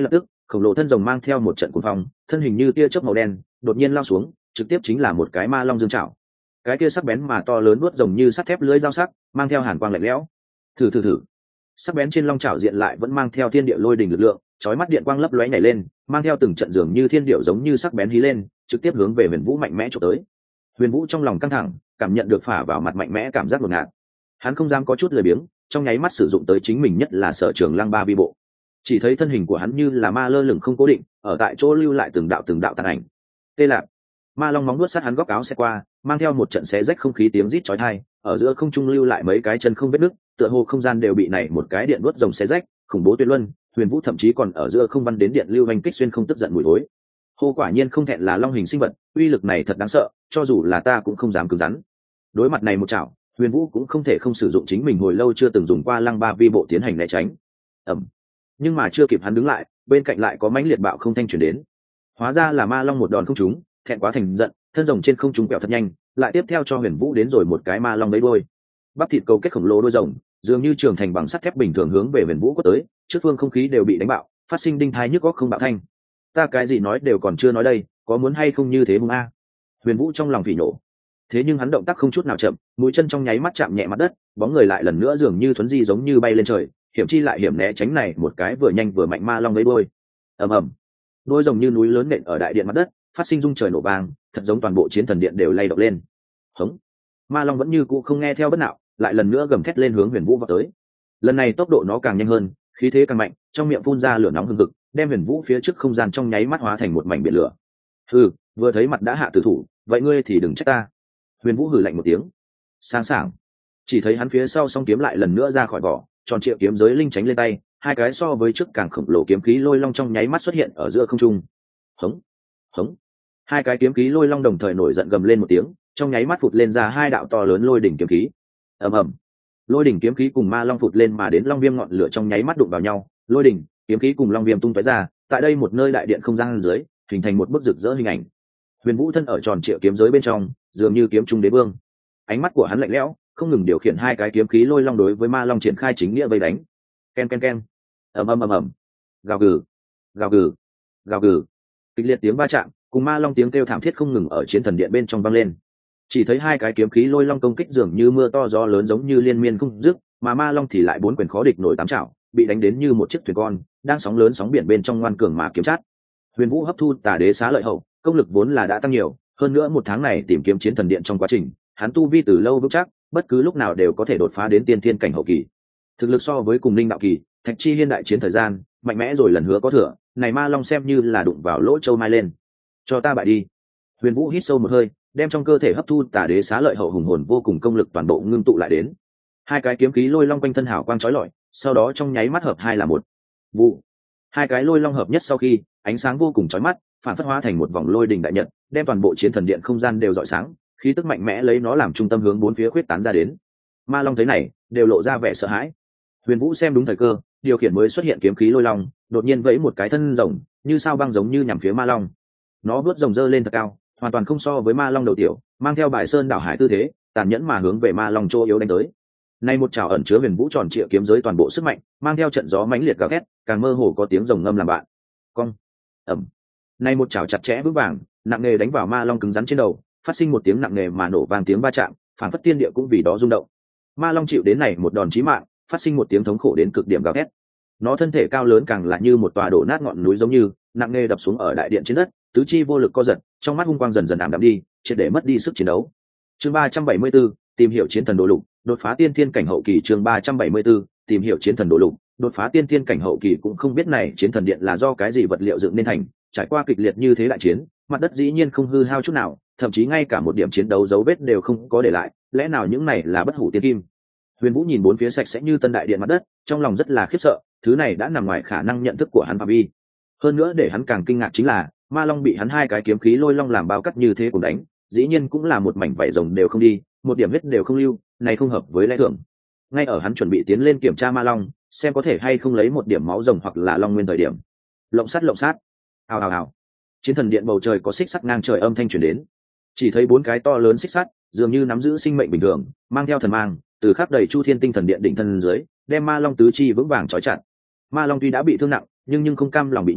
khổng lồ thân rồng mang theo một trận cuồng phong, thân hình như tia chớp màu đen đột nhiên lao xuống, trực tiếp chính là một cái ma long dương trảo. Cái kia sắc bén mà to lớn nuốt rồng như sắt thép lưới dao sắc, mang theo hàn quang lạnh lẽo. Thử thử thử. Sắc bén trên long trảo diện lại vẫn mang theo thiên địa lôi đình lực lượng, chói mắt điện quang lấp lóe nhảy lên, mang theo từng trận dường như thiên điệu giống như sắc bén hí lên, trực tiếp hướng về Huyền Vũ mạnh mẽ chụp tới. Huyền Vũ trong lòng căng thẳng, cảm nhận được phả vào mặt mạnh mẽ cảm giác ngột ngạt. Hắn không dám có chút lười biếng, trong nháy mắt sử dụng tới chính mình nhất là Sở Trường Lăng Ba vi bộ. Chỉ thấy thân hình của hắn như là ma lơ lửng không cố định, ở tại chỗ lưu lại từng đạo tàn ảnh. Tê lạc. Ma long móng nuốt sát hắn góc áo xe qua, mang theo một trận xé rách không khí tiếng rít chói tai, ở giữa không trung lưu lại mấy cái chân không vết nứt, tựa hồ không gian đều bị này một cái điện nuốt rồng xé rách, khủng bố tuyệt luân. Huyền Vũ thậm chí còn ở giữa không văn đến điện lưu hành kích xuyên không tức giận mùi thối. Hô, quả nhiên không thẹn là long hình sinh vật, uy lực này thật đáng sợ, cho dù là ta cũng không dám cứng rắn. Đối mặt này một chảo, Huyền Vũ cũng không thể không sử dụng chính mình hồi lâu chưa từng dùng qua Lăng Ba vi bộ tiến hành né tránh. Ầm. Nhưng mà chưa kịp hắn đứng lại, bên cạnh lại có mãnh liệt bạo không thanh truyền đến. Hóa ra là ma long một đòn không trúng, thẹn quá thành giận, thân rồng trên không trung quẹo thật nhanh, lại tiếp theo cho Huyền Vũ đến rồi một cái ma long đấy đuôi. Bắp thịt cầu kết khổng lồ đôi rồng, dường như trường thành bằng sắt thép bình thường hướng về Huyền Vũ quất tới, trước phương không khí đều bị đánh bạo, phát sinh đinh thai nhức óc không bạo thanh. Ta cái gì nói đều còn chưa nói đây, có muốn hay không như thế hung a? Huyền Vũ trong lòng phỉ nổ. Thế nhưng hắn động tác không chút nào chậm, mũi chân trong nháy mắt chạm nhẹ mặt đất, bóng người lại lần nữa dường như thuấn di giống như bay lên trời, hiểm chi lại hiểm né tránh này một cái vừa nhanh vừa mạnh ma long lấy đuôi. Ầm ầm. Đôi rồng như núi lớn nện ở đại điện mặt đất, phát sinh rung trời nổ vang, thật giống toàn bộ chiến thần điện đều lay động lên. Hống. Ma long vẫn như cũ không nghe theo bất nào, lại lần nữa gầm thét lên hướng Huyền Vũ vào tới. Lần này tốc độ nó càng nhanh hơn, khí thế càng mạnh, trong miệng phun ra lửa nóng hừng hực, đem Huyền Vũ phía trước không gian trong nháy mắt hóa thành một mảnh biển lửa. Hừ, vừa thấy mặt đã hạ tử thủ, vậy ngươi thì đừng trách ta. Huyền Vũ hừ lạnh một tiếng. Sáng sảng. Chỉ thấy hắn phía sau song kiếm lại lần nữa ra khỏi vỏ, tròn trịa kiếm giới linh tránh lên tay, hai cái so với trước càng khổng lồ kiếm khí lôi long trong nháy mắt xuất hiện ở giữa không trung. Hống, hống. Hai cái kiếm khí lôi long đồng thời nổi giận gầm lên một tiếng, trong nháy mắt phụt lên ra hai đạo to lớn lôi đỉnh kiếm khí. Ầm ầm. Lôi đỉnh kiếm khí cùng ma long phụt lên mà đến long viêm ngọn lửa trong nháy mắt đụng vào nhau, lôi đỉnh kiếm khí cùng long viêm tung tóe ra, tại đây một nơi đại điện không gian dưới, hình thành một bức rực rỡ hình ảnh. Huyền Vũ thân ở tròn trịa kiếm giới bên trong, dường như kiếm trung đế vương. Ánh mắt của hắn lạnh lẽo, không ngừng điều khiển hai cái kiếm khí lôi long đối với ma long triển khai chính nghĩa vây đánh. Ken ken ken. Ầm ầm ầm ầm. Gào gừ, gào gừ, gào gừ. Kịch liệt tiếng va chạm, cùng ma long tiếng kêu thảm thiết không ngừng ở chiến thần điện bên trong vang lên. Chỉ thấy hai cái kiếm khí lôi long công kích dường như mưa to gió lớn giống như liên miên không dứt, mà ma long thì lại bốn quyền khó địch nổi tám chảo, bị đánh đến như một chiếc thuyền con đang sóng lớn sóng biển bên trong ngoan cường mà kiếm chát. Huyền Vũ hấp thu Tà Đế Xá Lợi Hậu, công lực vốn là đã tăng nhiều, hơn nữa một tháng này tìm kiếm chiến thần điện trong quá trình, hắn tu vi từ lâu vững chắc, bất cứ lúc nào đều có thể đột phá đến tiên thiên cảnh hậu kỳ. Thực lực so với cùng Linh đạo kỳ, Thạch Chi Hiên đại chiến thời gian, mạnh mẽ rồi lần hứa có thừa, này ma long xem như là đụng vào lỗ châu mai lên. Cho ta bại đi. Huyền Vũ hít sâu một hơi, đem trong cơ thể hấp thu Tà Đế Xá Lợi Hậu hùng hồn vô cùng công lực toàn bộ ngưng tụ lại đến. Hai cái kiếm khí lôi long quanh thân hào quang chói lọi, sau đó trong nháy mắt hợp hai là một. Vụ. Hai cái lôi long hợp nhất sau khi, ánh sáng vô cùng chói mắt, phản phất hóa thành một vòng lôi đình đại nhật, đem toàn bộ chiến thần điện không gian đều rọi sáng, khí tức mạnh mẽ lấy nó làm trung tâm hướng bốn phía khuyết tán ra đến. Ma long thấy này, đều lộ ra vẻ sợ hãi. Huyền Vũ xem đúng thời cơ, điều khiển mới xuất hiện kiếm khí lôi long, đột nhiên vẫy một cái thân rồng, như sao băng giống như nhằm phía ma long. Nó vớt rồng dơ lên thật cao, hoàn toàn không so với ma long đầu tiểu, mang theo bài sơn đảo hải tư thế, tàn nhẫn mà hướng về ma long chỗ yếu đánh tới. Nay một chảo ẩn chứa Huyền Vũ tròn trịa kiếm giới toàn bộ sức mạnh, mang theo trận gió mãnh liệt gào thét, càng mơ hồ có tiếng rồng ngâm làm bạn. Cong. Ầm. Nay một chảo chặt chẽ vững vàng, nặng nề đánh vào ma long cứng rắn trên đầu, phát sinh một tiếng nặng nề mà nổ vang tiếng va chạm, phản phất tiên địa cũng vì đó rung động. Ma long chịu đến này một đòn chí mạng, phát sinh một tiếng thống khổ đến cực điểm gào thét. Nó thân thể cao lớn càng là như một tòa đổ nát ngọn núi giống như, nặng nề đập xuống ở đại điện trên đất, tứ chi vô lực co giật, trong mắt hung quang dần dần ảm đạm đi, triệt để mất đi sức chiến đấu. Chương 374, tìm hiểu chiến thần đồ lục, đột phá tiên thiên cảnh hậu kỳ. Chương 374, tìm hiểu chiến thần đồ lục, đột phá tiên thiên cảnh hậu kỳ. Cũng không biết này chiến thần điện là do cái gì vật liệu dựng nên thành, trải qua kịch liệt như thế đại chiến, mặt đất dĩ nhiên không hư hao chút nào, thậm chí ngay cả một điểm chiến đấu dấu vết đều không có để lại, lẽ nào những này là bất hủ tiên kim? Huyền Vũ nhìn bốn phía sạch sẽ như tân đại điện mặt đất, trong lòng rất là khiếp sợ, thứ này đã nằm ngoài khả năng nhận thức của hắn phạm vi. Hơn nữa để hắn càng kinh ngạc chính là, ma long bị hắn hai cái kiếm khí lôi long làm bao cắt như thế cùng đánh, dĩ nhiên cũng là một mảnh vảy rồng đều không đi, một điểm huyết đều không lưu, này không hợp với lẽ thường. Ngay ở hắn chuẩn bị tiến lên kiểm tra ma long, xem có thể hay không lấy một điểm máu rồng hoặc là long nguyên thời điểm. Lộng sát, ào ào ào. Chiến thần điện bầu trời có xích sắt ngang trời âm thanh truyền đến. Chỉ thấy bốn cái to lớn xích sắt, dường như nắm giữ sinh mệnh bình thường, mang theo thần mang, từ khắp đầy Chu Thiên Tinh Thần Điện đỉnh thân dưới, đem ma long tứ chi vững vàng trói chặt. Ma long tuy đã bị thương nặng, nhưng không cam lòng bị nhốt,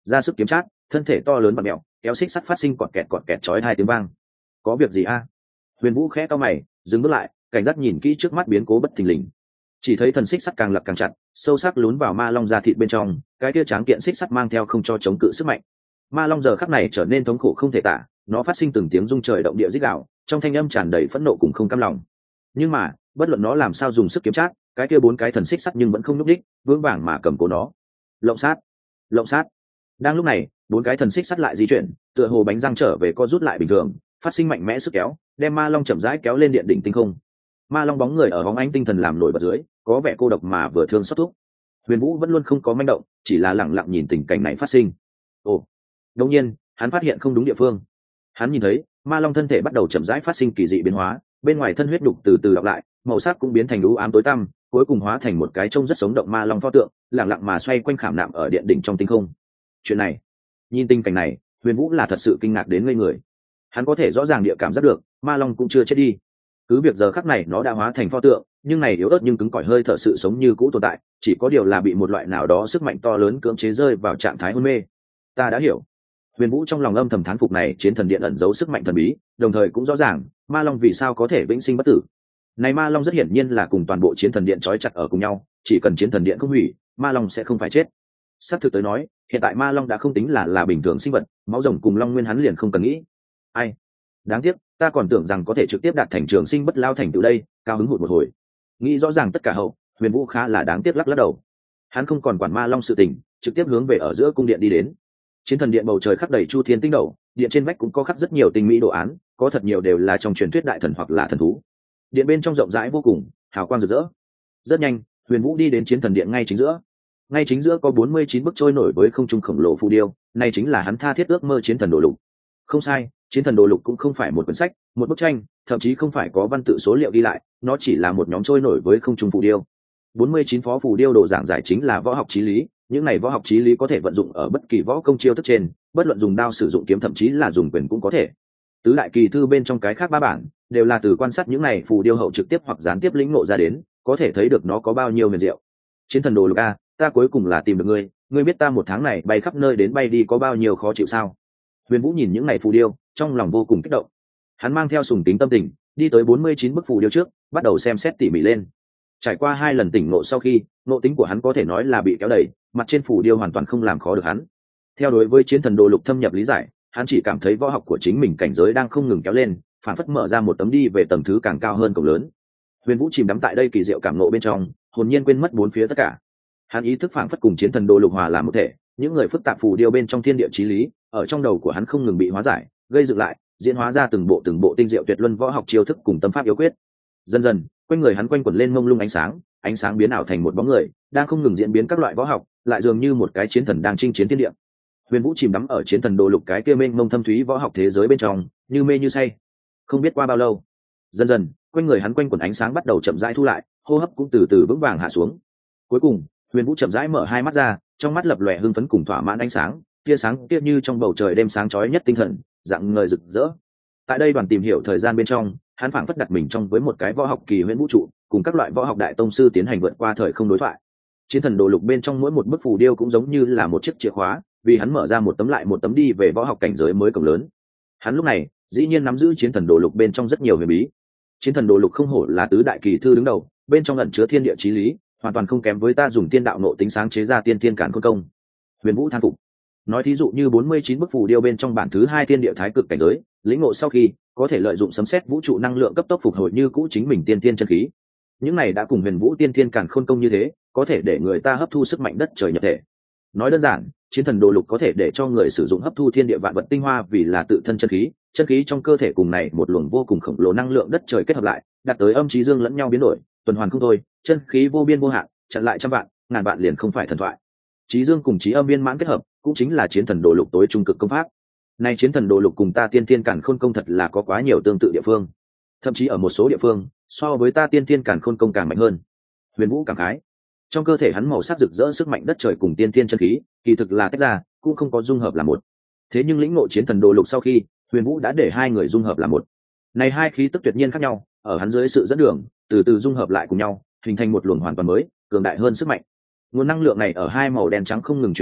ra sức kiếm chát, thân thể to lớn bặm mẹo kéo xích sắt phát sinh cọt kẹt chói hai tiếng vang. Có việc gì a? Huyền Vũ khẽ cau mày, dừng bước lại, cảnh giác nhìn kỹ trước mắt biến cố bất thình lình. Chỉ thấy thần xích sắt càng lật càng chặt, sâu sắc lún vào ma long da thịt bên trong, cái kia tráng kiện xích sắt mang theo không cho chống cự sức mạnh. Ma long giờ khắc này trở nên thống khổ không thể tả, nó phát sinh từng tiếng rung trời động địa rít gào, trong thanh âm tràn đầy phẫn nộ cùng không cam lòng. Nhưng mà bất luận nó làm sao dùng sức kiếm chát, cái kia bốn cái thần xích sắt nhưng vẫn không nhúc đích, vững vàng mà cầm cố nó. Lộng sát, lộng sát. Đang lúc này, bốn cái thần xích sắt lại di chuyển, tựa hồ bánh răng trở về co rút lại bình thường, phát sinh mạnh mẽ sức kéo, đem ma long chậm rãi kéo lên điện đỉnh tinh không. Ma long bóng người ở bóng ánh tinh thần làm nổi bật dưới, có vẻ cô độc mà vừa thương xót thuốc. Huyền Vũ vẫn luôn không có manh động, chỉ là lẳng lặng nhìn tình cảnh này phát sinh. Ồ, đột nhiên hắn phát hiện không đúng địa phương. Hắn nhìn thấy ma long thân thể bắt đầu chậm rãi phát sinh kỳ dị biến hóa, bên ngoài thân huyết đục từ từ đọc lại, màu sắc cũng biến thành u ám tối tăm, cuối cùng hóa thành một cái trông rất sống động ma long pho tượng, lẳng lặng mà xoay quanh khảm nạm ở điện đỉnh trong tinh không. Chuyện này, nhìn tình cảnh này, Huyền Vũ là thật sự kinh ngạc đến ngây người. Hắn có thể rõ ràng địa cảm giác được ma long cũng chưa chết đi, cứ việc giờ khắc này nó đã hóa thành pho tượng, nhưng này yếu ớt nhưng cứng cỏi hơi thở sự sống như cũ tồn tại, chỉ có điều là bị một loại nào đó sức mạnh to lớn cưỡng chế rơi vào trạng thái hôn mê. Ta đã hiểu. Huyền Vũ trong lòng âm thầm thán phục này chiến thần điện ẩn giấu sức mạnh thần bí, đồng thời cũng rõ ràng ma long vì sao có thể vĩnh sinh bất tử. Này ma long rất hiển nhiên là cùng toàn bộ chiến thần điện trói chặt ở cùng nhau, chỉ cần chiến thần điện không hủy, ma long sẽ không phải chết. Sắp thực tới nói, hiện tại ma long đã không tính là bình thường sinh vật, máu rồng cùng long nguyên hắn liền không cần nghĩ. Ai, đáng tiếc, ta còn tưởng rằng có thể trực tiếp đạt thành trường sinh bất lao thành tựu đây, cao hứng hụt một hồi. Nghĩ rõ ràng tất cả hậu, Huyền Vũ khá là đáng tiếc lắc đầu. Hắn không còn quản ma long sự tình, trực tiếp hướng về ở giữa cung điện đi đến. Chiến thần điện bầu trời khắc đầy chu thiên tinh斗, điện trên vách cũng có khắc rất nhiều tinh mỹ đồ án, có thật nhiều đều là trong truyền thuyết đại thần hoặc là thần thú. Điện bên trong rộng rãi vô cùng, hào quang rực rỡ. Rất nhanh, Huyền Vũ đi đến chiến thần điện ngay chính giữa. Ngay chính giữa có 49 bức trôi nổi với không trung khổng lồ phù điêu, này chính là hắn tha thiết ước mơ chiến thần đồ lục. Không sai, chiến thần đồ lục cũng không phải một quyển sách, một bức tranh, thậm chí không phải có văn tự số liệu ghi lại, nó chỉ là một nhóm trôi nổi với không trung phù điêu. 49 phó phù điêu đồ giảng giải chính là võ học chí lý, những này võ học chí lý có thể vận dụng ở bất kỳ võ công chiêu thức trên, bất luận dùng đao sử dụng kiếm thậm chí là dùng quyền cũng có thể. Tứ đại kỳ thư bên trong cái khác ba bản đều là từ quan sát những này phù điêu hậu trực tiếp hoặc gián tiếp lĩnh ngộ ra đến, có thể thấy được nó có bao nhiêu huyền diệu. Chiến thần đồ lục a, ta cuối cùng là tìm được ngươi, ngươi biết ta một tháng này bay khắp nơi đến bay đi có bao nhiêu khó chịu sao? Huyền Vũ nhìn những này phù điêu, trong lòng vô cùng kích động. Hắn mang theo sùng kính tâm tình, đi tới 49 bức phù điêu trước, bắt đầu xem xét tỉ mỉ lên. Trải qua 2 lần tỉnh ngộ sau khi, ngộ tính của hắn có thể nói là bị kéo đẩy, mặt trên phù điêu hoàn toàn không làm khó được hắn. Theo đối với chiến thần đồ lục thâm nhập lý giải, hắn chỉ cảm thấy võ học của chính mình cảnh giới đang không ngừng kéo lên, phản phất mở ra một tấm đi về tầng thứ càng cao hơn cổng lớn. Huyền Vũ chìm đắm tại đây kỳ diệu cảm ngộ bên trong, hồn nhiên quên mất bốn phía tất cả. Hắn ý thức phản phất cùng chiến thần đồ lục hòa làm một thể, những người phức tạp phù điêu bên trong thiên địa chí lý, ở trong đầu của hắn không ngừng bị hóa giải, gây dựng lại, diễn hóa ra từng bộ tinh diệu tuyệt luân võ học chiêu thức cùng tâm pháp yếu quyết. Dần dần, quanh người hắn quanh quẩn lên mông lung ánh sáng biến ảo thành một bóng người, đang không ngừng diễn biến các loại võ học, lại dường như một cái chiến thần đang chinh chiến thiên địa. Huyền Vũ chìm đắm ở chiến thần đồ lục cái kia mênh mông thâm thúy võ học thế giới bên trong, như mê như say. Không biết qua bao lâu, dần dần, quanh người hắn quanh quẩn ánh sáng bắt đầu chậm rãi thu lại, hô hấp cũng từ từ vững vàng hạ xuống. Cuối cùng, Huyền Vũ chậm rãi mở hai mắt ra, trong mắt lập lòe hưng phấn cùng thỏa mãn ánh sáng, tia sáng kia như trong bầu trời đêm sáng chói nhất tinh thần, dạng ngời rực rỡ. Tại đây đoàn tìm hiểu thời gian bên trong, hắn phảng phất đặt mình trong với một cái võ học kỳ huyễn vũ trụ, cùng các loại võ học đại tông sư tiến hành vượt qua thời không đối thoại. Chiến thần đồ lục bên trong mỗi một bức phù điêu cũng giống như là một chiếc chìa khóa, vì hắn mở ra một tấm lại một tấm đi về võ học cảnh giới mới cổng lớn. Hắn lúc này dĩ nhiên nắm giữ chiến thần đồ lục bên trong rất nhiều huyền bí. Chiến thần đồ lục không hổ là tứ đại kỳ thư đứng đầu, bên trong ẩn chứa thiên địa chí lý, hoàn toàn không kém với ta dùng tiên đạo nộ tính sáng chế ra tiên thiên cản khôn công. Huyền Vũ than phục. Nói thí dụ như 49 bức phù điêu bên trong bản thứ 2 thiên địa thái cực cảnh giới, lĩnh ngộ sau khi có thể lợi dụng sấm sét vũ trụ năng lượng cấp tốc phục hồi như cũ chính mình tiên thiên chân khí. Những này đã cùng Huyền Vũ tiên thiên cản khôn công như thế, có thể để người ta hấp thu sức mạnh đất trời nhập thể. Nói đơn giản, chiến thần đồ lục có thể để cho người sử dụng hấp thu thiên địa vạn vật tinh hoa vì là tự thân chân khí trong cơ thể cùng này một luồng vô cùng khổng lồ năng lượng đất trời kết hợp lại, đạt tới âm chí dương lẫn nhau biến đổi, tuần hoàn không thôi, chân khí vô biên vô hạn, chặn lại trăm vạn, ngàn vạn liền không phải thần thoại. Chí dương cùng chí âm viên mãn kết hợp, cũng chính là chiến thần đồ lục tối trung cực công pháp. Này chiến thần đồ lục cùng ta tiên thiên cản khôn công thật là có quá nhiều tương tự địa phương, thậm chí ở một số địa phương so với ta tiên thiên cản khôn công càng mạnh hơn. Huyền Vũ cảm khái. Trong cơ thể hắn màu sắc rực rỡ sức mạnh đất trời cùng tiên thiên chân khí, kỳ thực là tách ra, cũng không có dung hợp là một. Thế nhưng lĩnh ngộ chiến thần đồ lục sau khi, Huyền Vũ đã để hai người dung hợp là một. Này hai khí tức tuyệt nhiên khác nhau, ở hắn dưới sự dẫn đường, từ từ dung hợp lại cùng nhau, hình thành một luồng hoàn toàn mới, cường đại hơn sức mạnh. Nguồn năng lượng này ở hai màu đen trắng không ngừng chuyển đổi,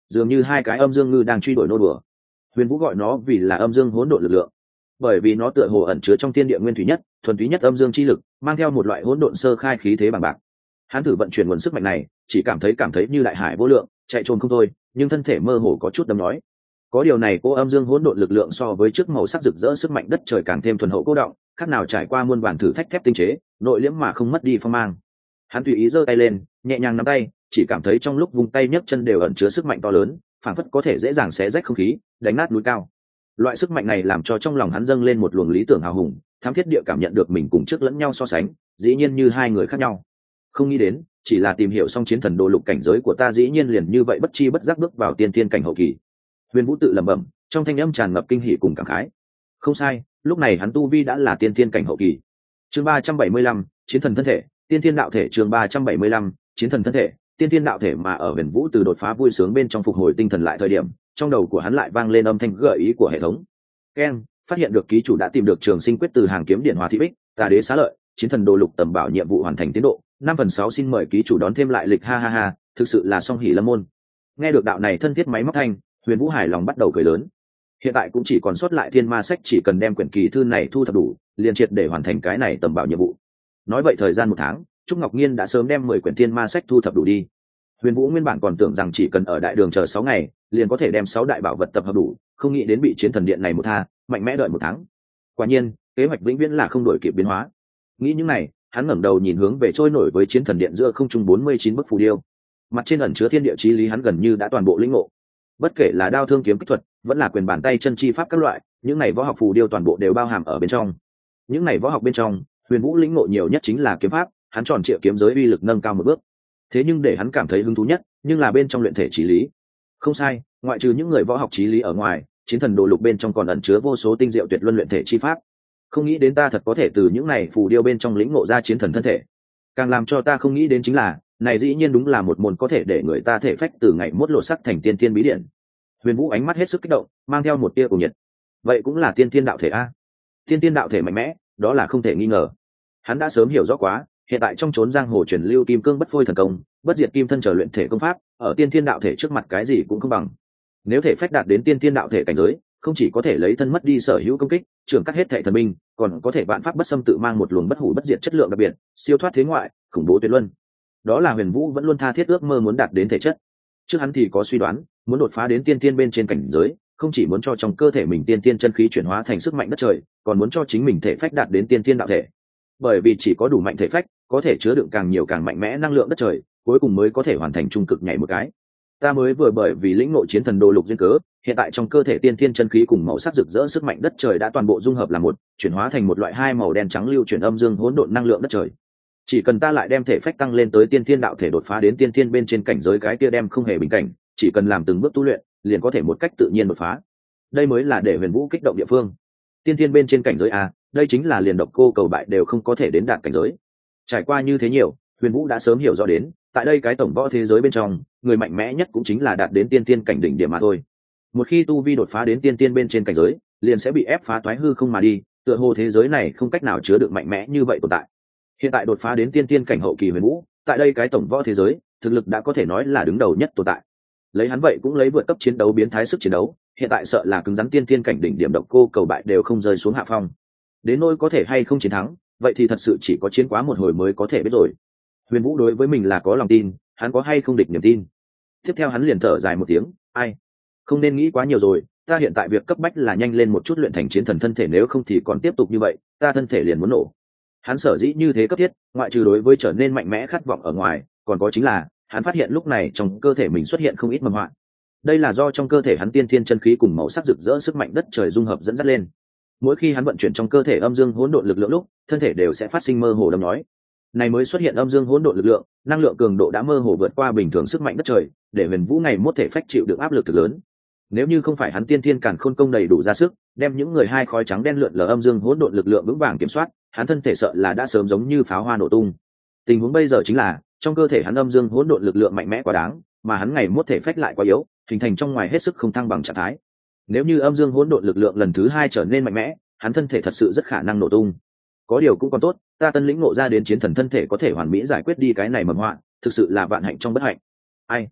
dường như hai cái âm dương ngư đang truy đuổi nô đùa. Huyền Vũ gọi nó vì là âm dương hỗn độn lực lượng, bởi vì nó tựa hồ ẩn chứa trong thiên địa nguyên thủy nhất, thuần túy nhất âm dương chi lực, mang theo một loại hỗn độn sơ khai khí thế bằng bạc. Hắn thử vận chuyển nguồn sức mạnh này, chỉ cảm thấy như đại hải vô lượng, chạy trốn không thôi, nhưng thân thể mơ hồ có chút đâm nói. Có điều này cô âm dương hỗn độn lực lượng so với trước màu sắc rực rỡ sức mạnh đất trời càng thêm thuần hậu cố động, khác nào trải qua muôn vàn thử thách thép tinh chế, nội liễm mà không mất đi phong mang. Hắn tùy ý giơ tay lên, nhẹ nhàng nắm tay, chỉ cảm thấy trong lúc vung tay nhấc chân đều ẩn chứa sức mạnh to lớn, phảng phất có thể dễ dàng xé rách không khí, đánh nát núi cao. Loại sức mạnh này làm cho trong lòng hắn dâng lên một luồng lý tưởng hào hùng, thám thiết địa cảm nhận được mình cùng trước lẫn nhau so sánh, dĩ nhiên như hai người khác nhau. Không nghĩ đến, chỉ là tìm hiểu xong chiến thần đồ lục cảnh giới của ta dĩ nhiên liền như vậy bất chi bất giác bước vào tiên thiên cảnh hậu kỳ. Huyền Vũ tự lẩm bẩm, trong thanh âm tràn ngập kinh hỉ cùng cảm khái. Không sai, lúc này hắn tu vi đã là tiên thiên cảnh hậu kỳ. Chương 375, chiến thần thân thể, tiên thiên đạo thể. Chương 375, chiến thần thân thể, tiên thiên đạo thể. Mà ở Huyền Vũ từ đột phá vui sướng bên trong phục hồi tinh thần lại thời điểm, trong đầu của hắn lại vang lên âm thanh gợi ý của hệ thống. Ken, phát hiện được ký chủ đã tìm được trường sinh quyết từ hàng kiếm điện Hòa Thị Bích, Tà Đế Xá Lợi, chiến thần đồ lục tầm bảo nhiệm vụ hoàn thành tiến độ 5/6, xin mời ký chủ đón thêm lại lịch, ha ha ha, thực sự là song hỷ lâm môn. Nghe được đạo này thân thiết máy móc thanh, Huyền Vũ hài lòng bắt đầu cười lớn. Hiện tại cũng chỉ còn sót lại thiên ma sách, chỉ cần đem quyển kỳ thư này thu thập đủ, liền triệt để hoàn thành cái này tầm bảo nhiệm vụ. Nói vậy thời gian 1 tháng, Trúc Ngọc Nhiên đã sớm đem 10 quyển thiên ma sách thu thập đủ đi. Huyền Vũ nguyên bản còn tưởng rằng chỉ cần ở đại đường chờ 6 ngày, liền có thể đem 6 đại bảo vật tập hợp đủ, không nghĩ đến bị chiến thần điện này một tha, mạnh mẽ đợi 1 tháng. Quả nhiên, kế hoạch vĩnh viễn là không đổi kịp biến hóa. Nghĩ những này, hắn ngẩng đầu nhìn hướng về trôi nổi với chiến thần điện giữa không trung 49 bức phù điêu. Mặt trên ẩn chứa thiên địa chí lý hắn gần như đã toàn bộ lĩnh ngộ. Bất kể là đao thương kiếm kích thuật, vẫn là quyền bàn tay chân chi pháp các loại, những này võ học phù điêu toàn bộ đều bao hàm ở bên trong. Những này võ học bên trong, Huyền Vũ lĩnh ngộ nhiều nhất chính là kiếm pháp, hắn tròn trịa kiếm giới uy lực nâng cao một bước. Thế nhưng để hắn cảm thấy hứng thú nhất, nhưng là bên trong luyện thể chí lý. Không sai, ngoại trừ những người võ học chí lý ở ngoài, chiến thần đồ lục bên trong còn ẩn chứa vô số tinh diệu tuyệt luân luyện thể chi pháp. Không nghĩ đến ta thật có thể từ những này phù điêu bên trong lĩnh ngộ ra chiến thần thân thể. Càng làm cho ta không nghĩ đến chính là, này dĩ nhiên đúng là một môn có thể để người ta thể phách từ ngày mốt lộ sắc thành tiên thiên bí điển. Huyền Vũ ánh mắt hết sức kích động, mang theo một tia cuồng nhiệt. Vậy cũng là tiên thiên đạo thể a? Tiên thiên đạo thể mạnh mẽ, đó là không thể nghi ngờ. Hắn đã sớm hiểu rõ quá, hiện tại trong chốn giang hồ truyền lưu kim cương bất phôi thần công, bất diệt kim thân trở luyện thể công pháp, ở tiên thiên đạo thể trước mặt cái gì cũng không bằng. Nếu thể phách đạt đến tiên thiên đạo thể cảnh giới, không chỉ có thể lấy thân mất đi sở hữu công kích, trưởng cắt hết thể thần binh, còn có thể vạn pháp bất xâm, tự mang một luồng bất hủ bất diệt chất lượng đặc biệt, siêu thoát thế ngoại, khủng bố tuyệt luân. Đó là Huyền Vũ vẫn luôn tha thiết ước mơ muốn đạt đến thể chất. Trước hắn thì có suy đoán, muốn đột phá đến tiên thiên bên trên cảnh giới, không chỉ muốn cho trong cơ thể mình tiên thiên chân khí chuyển hóa thành sức mạnh đất trời, còn muốn cho chính mình thể phách đạt đến tiên thiên đạo thể. Bởi vì chỉ có đủ mạnh thể phách, có thể chứa đựng càng nhiều càng mạnh mẽ năng lượng đất trời, cuối cùng mới có thể hoàn thành trung cực nhảy một cái. Ta mới vừa bởi vì lĩnh ngộ chiến thần đồ lục duyên cớ, hiện tại trong cơ thể tiên thiên chân khí cùng màu sắc rực rỡ sức mạnh đất trời đã toàn bộ dung hợp làm một, chuyển hóa thành một loại hai màu đen trắng lưu chuyển âm dương hỗn độn năng lượng đất trời. Chỉ cần ta lại đem thể phách tăng lên tới tiên thiên đạo thể, đột phá đến tiên thiên bên trên cảnh giới, cái kia đem không hề bình cảnh, chỉ cần làm từng bước tu luyện, liền có thể một cách tự nhiên đột phá. Đây mới là để Huyền Vũ kích động địa phương. Tiên thiên bên trên cảnh giới a, đây chính là liền độc cô cầu bại đều không có thể đến đạt cảnh giới. Trải qua như thế nhiều, Huyền Vũ đã sớm hiểu rõ đến, tại đây cái tổng võ thế giới bên trong, người mạnh mẽ nhất cũng chính là đạt đến tiên thiên cảnh đỉnh điểm mà thôi. Một khi tu vi đột phá đến tiên thiên bên trên cảnh giới, liền sẽ bị ép phá toái hư không mà đi, tựa hồ thế giới này không cách nào chứa được mạnh mẽ như vậy tồn tại. Hiện tại đột phá đến tiên thiên cảnh hậu kỳ Huyền Vũ, tại đây cái tổng võ thế giới, thực lực đã có thể nói là đứng đầu nhất tồn tại. Lấy hắn vậy cũng lấy vượt cấp chiến đấu biến thái sức chiến đấu, hiện tại sợ là cứng rắn tiên thiên cảnh đỉnh điểm độc cô cầu bại đều không rơi xuống hạ phong. Đến nỗi có thể hay không chiến thắng, vậy thì thật sự chỉ có chiến quá một hồi mới có thể biết rồi. Huyền Vũ đối với mình là có lòng tin, hắn có hay không địch niềm tin. Tiếp theo hắn liền thở dài một tiếng, ai, không nên nghĩ quá nhiều rồi, ta hiện tại việc cấp bách là nhanh lên một chút luyện thành chiến thần thân thể, nếu không thì còn tiếp tục như vậy, ta thân thể liền muốn nổ. Hắn sở dĩ như thế cấp thiết, ngoại trừ đối với trở nên mạnh mẽ khát vọng ở ngoài, còn có chính là hắn phát hiện lúc này trong cơ thể mình xuất hiện không ít mầm họa. Đây là do trong cơ thể hắn tiên thiên chân khí cùng màu sắc rực rỡ sức mạnh đất trời dung hợp dẫn dắt lên. Mỗi khi hắn vận chuyển trong cơ thể âm dương hỗn độn lực lượng lúc, thân thể đều sẽ phát sinh mơ hồ đâm nói. Này mới xuất hiện âm dương hỗn độn lực lượng, năng lượng cường độ đã mơ hồ vượt qua bình thường sức mạnh đất trời, để Huyền Vũ ngày mốt thể phách chịu được áp lực thực lớn. Nếu như không phải hắn tiên thiên càn khôn công đầy đủ ra sức, đem những người hai khói trắng đen lượn lờ âm dương hỗn độn lực lượng vững vàng kiểm soát, hắn thân thể sợ là đã sớm giống như pháo hoa nổ tung. Tình huống bây giờ chính là, trong cơ thể hắn âm dương hỗn độn lực lượng mạnh mẽ quá đáng, mà hắn ngày mốt thể phách lại quá yếu, hình thành trong ngoài hết sức không thăng bằng trạng thái. Nếu như âm dương hỗn độn lực lượng lần thứ hai trở nên mạnh mẽ, hắn thân thể thật sự rất khả năng nổ tung. Có điều cũng còn tốt, ta tân lĩnh ngộ ra đến chiến thần thân thể có thể hoàn mỹ giải quyết đi cái này mầm họa, thực sự là vạn hạnh trong bất hạnh. Ai,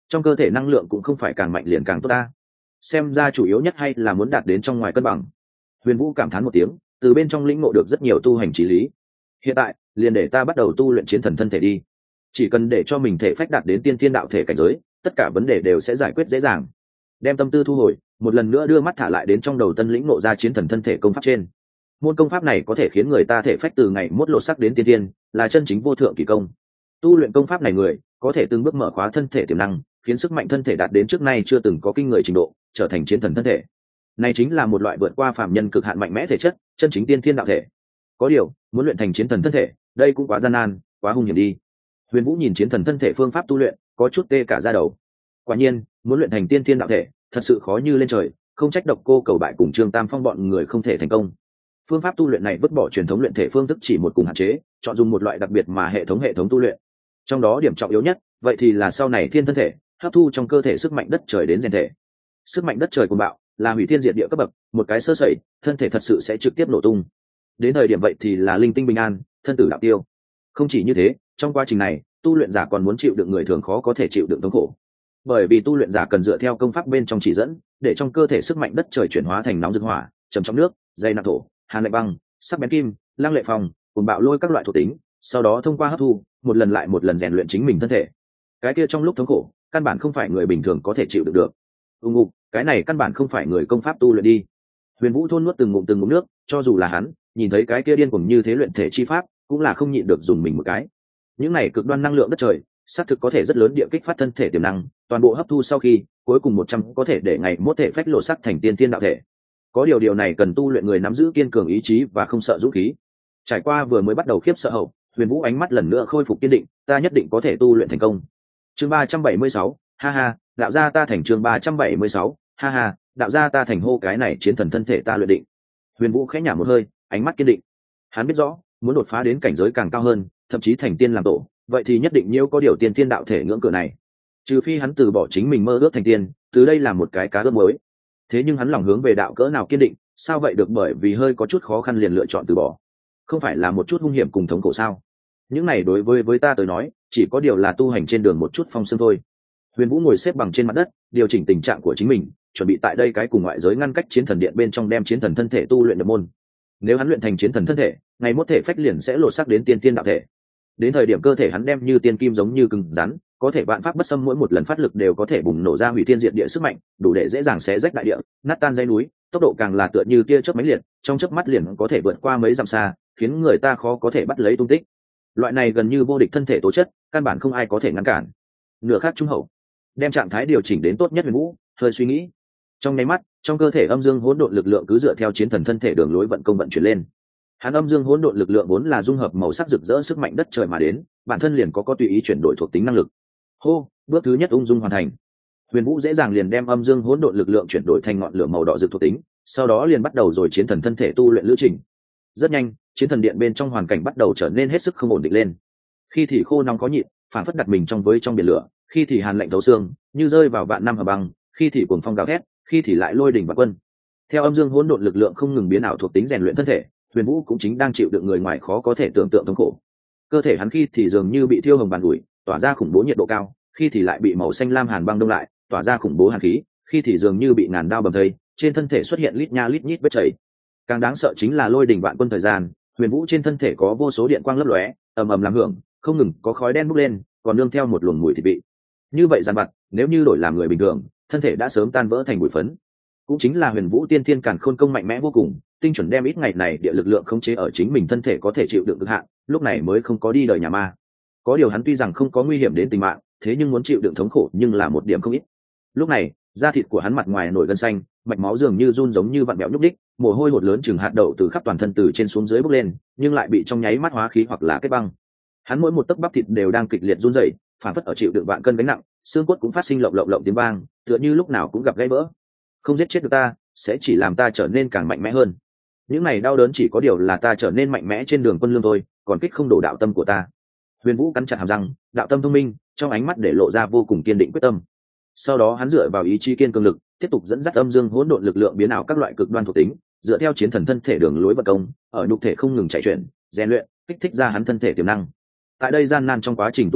trong cơ thể năng lượng cũng không phải càng mạnh liền càng tốt ta. Xem ra chủ yếu nhất hay là muốn đạt đến trong ngoài cân bằng. Huyền Vũ cảm thán một tiếng, từ bên trong lĩnh ngộ được rất nhiều tu hành trí lý. Hiện tại liền để ta bắt đầu tu luyện chiến thần thân thể đi, chỉ cần để cho mình thể phách đạt đến tiên thiên đạo thể cảnh giới, tất cả vấn đề đều sẽ giải quyết dễ dàng. Đem tâm tư thu hồi, một lần nữa đưa mắt thả lại đến trong đầu tân lĩnh ngộ ra chiến thần thân thể công pháp trên. Môn công pháp này có thể khiến người ta thể phách từ ngày mốt lột sắc đến tiên thiên, là chân chính vô thượng kỳ công. Tu luyện công pháp này người có thể từng bước mở khóa thân thể tiềm năng, khiến sức mạnh thân thể đạt đến trước nay chưa từng có kinh người trình độ, trở thành chiến thần thân thể. Này chính là một loại vượt qua phàm nhân cực hạn mạnh mẽ thể chất, chân chính tiên thiên đạo thể. Có điều, muốn luyện thành chiến thần thân thể, đây cũng quá gian nan, quá hung hiểm đi. Huyền Vũ nhìn chiến thần thân thể phương pháp tu luyện, có chút tê cả da đầu. Quả nhiên, muốn luyện thành tiên thiên đạo thể, thật sự khó như lên trời, không trách Độc Cô Cầu Bại cùng Trương Tam Phong bọn người không thể thành công. Phương pháp tu luyện này vứt bỏ truyền thống luyện thể phương thức chỉ một cùng hạn chế, chọn dùng một loại đặc biệt mà hệ thống tu luyện. Trong đó điểm trọng yếu nhất, vậy thì là sau này thiên thân thể, hấp thu trong cơ thể sức mạnh đất trời đến rèn thể. Sức mạnh đất trời cuồng bạo, là hủy thiên diệt địa cấp bậc, một cái sơ sẩy, thân thể thật sự sẽ trực tiếp nổ tung. Đến thời điểm vậy thì là linh tinh bình an, thân tử đạo tiêu. Không chỉ như thế, trong quá trình này, tu luyện giả còn muốn chịu đựng người thường khó có thể chịu đựng thống khổ. Bởi vì tu luyện giả cần dựa theo công pháp bên trong chỉ dẫn, để trong cơ thể sức mạnh đất trời chuyển hóa thành nóng rực hỏa, trầm trọng nước, dày nặng thổ, hàn lạnh băng, sắc bén kim, lăng lệ phong, cuồng bạo lôi các loại thuộc tính, sau đó thông qua hấp thu, một lần lại một lần rèn luyện chính mình thân thể. Cái kia trong lúc thống khổ, căn bản không phải người bình thường có thể chịu đựng được. Ngục, cái này căn bản không phải người công pháp tu luyện đi. Huyền Vũ thôn nuốt từng ngụm nước, cho dù là hắn, nhìn thấy cái kia điên cuồng như thế luyện thể chi pháp, cũng là không nhịn được dùng mình một cái. Những này cực đoan năng lượng đất trời, xác thực có thể rất lớn địa kích phát thân thể tiềm năng, toàn bộ hấp thu sau khi, cuối cùng 100 có thể để ngày mốt thể phách lộ sắc thành tiên thiên đạo thể. Có điều này cần tu luyện người nắm giữ kiên cường ý chí và không sợ dũng khí. Trải qua vừa mới bắt đầu khiếp sợ hậu, Huyền Vũ ánh mắt lần nữa khôi phục kiên định, ta nhất định có thể tu luyện thành công. Chương 376, ha ha, đạo gia ta thành. Chương 376, ha ha, đạo gia ta thành. Hô, cái này chiến thần thân thể ta luyện định. Huyền Vũ khẽ nhả một hơi, ánh mắt kiên định. Hắn biết rõ, muốn đột phá đến cảnh giới càng cao hơn, thậm chí thành tiên làm tổ, vậy thì nhất định nhiêu có điều tiên thiên đạo thể ngưỡng cửa này. Trừ phi hắn từ bỏ chính mình mơ ước thành tiên, từ đây là một cái cá ước mới. Thế nhưng hắn lòng hướng về đạo cỡ nào kiên định, sao vậy được, bởi vì hơi có chút khó khăn liền lựa chọn từ bỏ. Không phải là một chút hung hiểm cùng thống khổ sao? Những này đối với ta tới nói, chỉ có điều là tu hành trên đường một chút phong sương thôi. Huyền Vũ ngồi xếp bằng trên mặt đất, điều chỉnh tình trạng của chính mình, chuẩn bị tại đây cái cùng ngoại giới ngăn cách chiến thần điện bên trong đem chiến thần thân thể tu luyện nhập môn. Nếu hắn luyện thành chiến thần thân thể, ngày mốt thể phách liền sẽ lột xác đến tiên thiên đạo thể. Đến thời điểm cơ thể hắn đem như tiên kim giống như cứng rắn, có thể vạn pháp bất xâm, mỗi một lần phát lực đều có thể bùng nổ ra hủy thiên diệt địa sức mạnh, đủ để dễ dàng xé rách đại địa, nát tan dãy núi, tốc độ càng là tựa như tia chớp mãnh liệt, trong chớp mắt liền có thể vượt qua mấy dặm xa, khiến người ta khó có thể bắt lấy tung tích. Loại này gần như vô địch thân thể tố chất, căn bản không ai có thể ngăn cản. Nửa khắc trung hậu, đem trạng thái điều chỉnh đến tốt nhất. Huyền Vũ hơi suy nghĩ, trong nháy mắt, trong cơ thể âm dương hỗn độn lực lượng cứ dựa theo chiến thần thân thể đường lối vận công vận chuyển lên. Hắn âm dương hỗn độn lực lượng vốn là dung hợp màu sắc rực rỡ sức mạnh đất trời mà đến, bản thân liền có tùy ý chuyển đổi thuộc tính năng lực. Hô, bước thứ nhất ung dung hoàn thành. Huyền Vũ dễ dàng liền đem âm dương hỗn độn lực lượng chuyển đổi thành ngọn lửa màu đỏ rực thuộc tính, sau đó liền bắt đầu rồi chiến thần thân thể tu luyện lữ trình. Rất nhanh, chiến thần điện bên trong hoàn cảnh bắt đầu trở nên hết sức không ổn định lên. Khi thì khô nóng có nhịn, phản phất đặt mình trong biển lửa, khi thì hàn lạnh thấu xương, như rơi vào vạn năm hầm băng, khi thì cuồng phong gào thét, khi thì lại lôi đỉnh vạn quân. Theo âm dương hỗn độn lực lượng không ngừng biến ảo thuộc tính rèn luyện thân thể, Huyền Vũ cũng chính đang chịu đựng người ngoài khó có thể tưởng tượng thống khổ. Cơ thể hắn khi thì dường như bị thiêu hồng bàn ủi, tỏa ra khủng bố nhiệt độ cao, khi thì lại bị màu xanh lam hàn băng đông lại, tỏa ra khủng bố hàn khí, khi thì dường như bị ngàn đao bầm thây, trên thân thể xuất hiện lít nha lít nhít vết chảy. Càng đáng sợ chính là lôi đỉnh vạn quân thời gian, Huyền Vũ trên thân thể có vô số điện quang lấp lóe, ầm ầm làm hưởng, không ngừng có khói đen bốc lên, còn nương theo một luồng mùi thịt vị. Như vậy dàn vặt, nếu như đổi làm người bình thường, thân thể đã sớm tan vỡ thành bụi phấn. Cũng chính là Huyền Vũ tiên thiên càn khôn công mạnh mẽ vô cùng, tinh chuẩn đem ít ngày này địa lực lượng khống chế ở chính mình thân thể có thể chịu đựng cực hạn, lúc này mới không có đi đời nhà ma. Có điều hắn tuy rằng không có nguy hiểm đến tính mạng, thế nhưng muốn chịu đựng thống khổ nhưng là một điểm không ít. Lúc này, da thịt của hắn mặt ngoài nổi gân xanh, mạch máu dường như run giống như vặn vẹo nhúc đích, mồ hôi hột lớn chừng hạt đậu từ khắp toàn thân từ trên xuống dưới bốc lên, nhưng lại bị trong nháy mắt hóa khí hoặc là kết băng. Hắn mỗi một tấc bắp thịt đều đang kịch liệt run rẩy, phản phất ở chịu đựng vạn cân gánh nặng, xương cốt cũng phát sinh lộng lộng lộng tiếng vang, tựa như lúc nào cũng gặp gãy vỡ. Không giết chết được ta, sẽ chỉ làm ta trở nên càng mạnh mẽ hơn. Những này đau đớn chỉ có điều là ta trở nên mạnh mẽ trên đường quân lương thôi, còn kích không đổ đạo tâm của ta. Huyền Vũ cắn chặt hàm răng, đạo tâm thông minh, trong ánh mắt để lộ ra vô cùng kiên định quyết tâm. Sau đó hắn dựa vào ý chí kiên cường lực, tiếp tục dẫn dắt âm dương hỗn độn lực lượng biến ảo các loại cực đoan thuộc tính, dựa theo chiến thần thân thể đường lối vận công, ở nhục thể không ngừng chạy chuyển, rèn luyện, kích thích ra hắn thân thể tiềm năng. Tại đây gian nan trong quá trình tu luyện,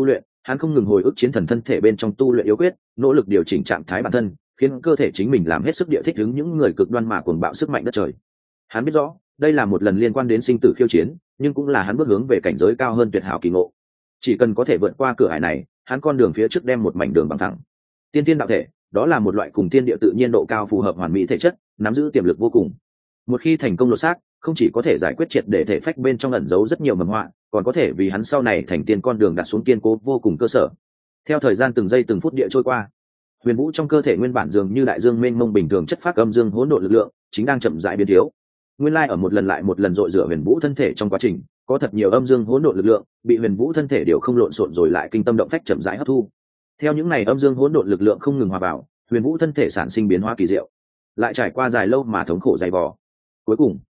hắn không ngừng hồi ức chiến thần thân thể bên trong tu luyện yếu quyết, nỗ lực điều chỉnh trạng thái bản thân, khiến cơ thể chính mình làm hết sức địa thích ứng những người cực đoan mà cuồng bạo sức mạnh đất trời. Hắn biết rõ đây là một lần liên quan đến sinh tử khiêu chiến, nhưng cũng là hắn bước hướng về cảnh giới cao hơn tuyệt hảo kỳ ngộ. Chỉ cần có thể vượt qua cửa ải này, hắn con đường phía trước đem một mảnh đường bằng thẳng. Tiên thiên đạo thể, đó là một loại cùng thiên địa tự nhiên độ cao phù hợp hoàn mỹ thể chất, nắm giữ tiềm lực vô cùng. Một khi thành công lột xác, không chỉ có thể giải quyết triệt để thể phách bên trong ẩn giấu rất nhiều mầm họa, còn có thể vì hắn sau này thành tiên con đường đặt xuống kiên cố vô cùng cơ sở. Theo thời gian từng giây từng phút địa trôi qua, huyền vũ trong cơ thể nguyên bản dường như đại dương mênh mông bình thường chất phác âm dương hỗn độn lực lượng chính đang chậm rãi biến thiếu. Nguyên lai ở một lần lại một lần dội rửa huyền vũ thân thể trong quá trình, có thật nhiều âm dương hỗn độn lực lượng bị huyền vũ thân thể đều không lộn xộn rồi lại kinh tâm động phách chậm rãi hấp thu. Theo những này âm dương hỗn độn lực lượng không ngừng hòa vào, huyền vũ thân thể sản sinh biến hóa kỳ diệu, lại trải qua dài lâu mà thống khổ dày vò. Cuối cùng,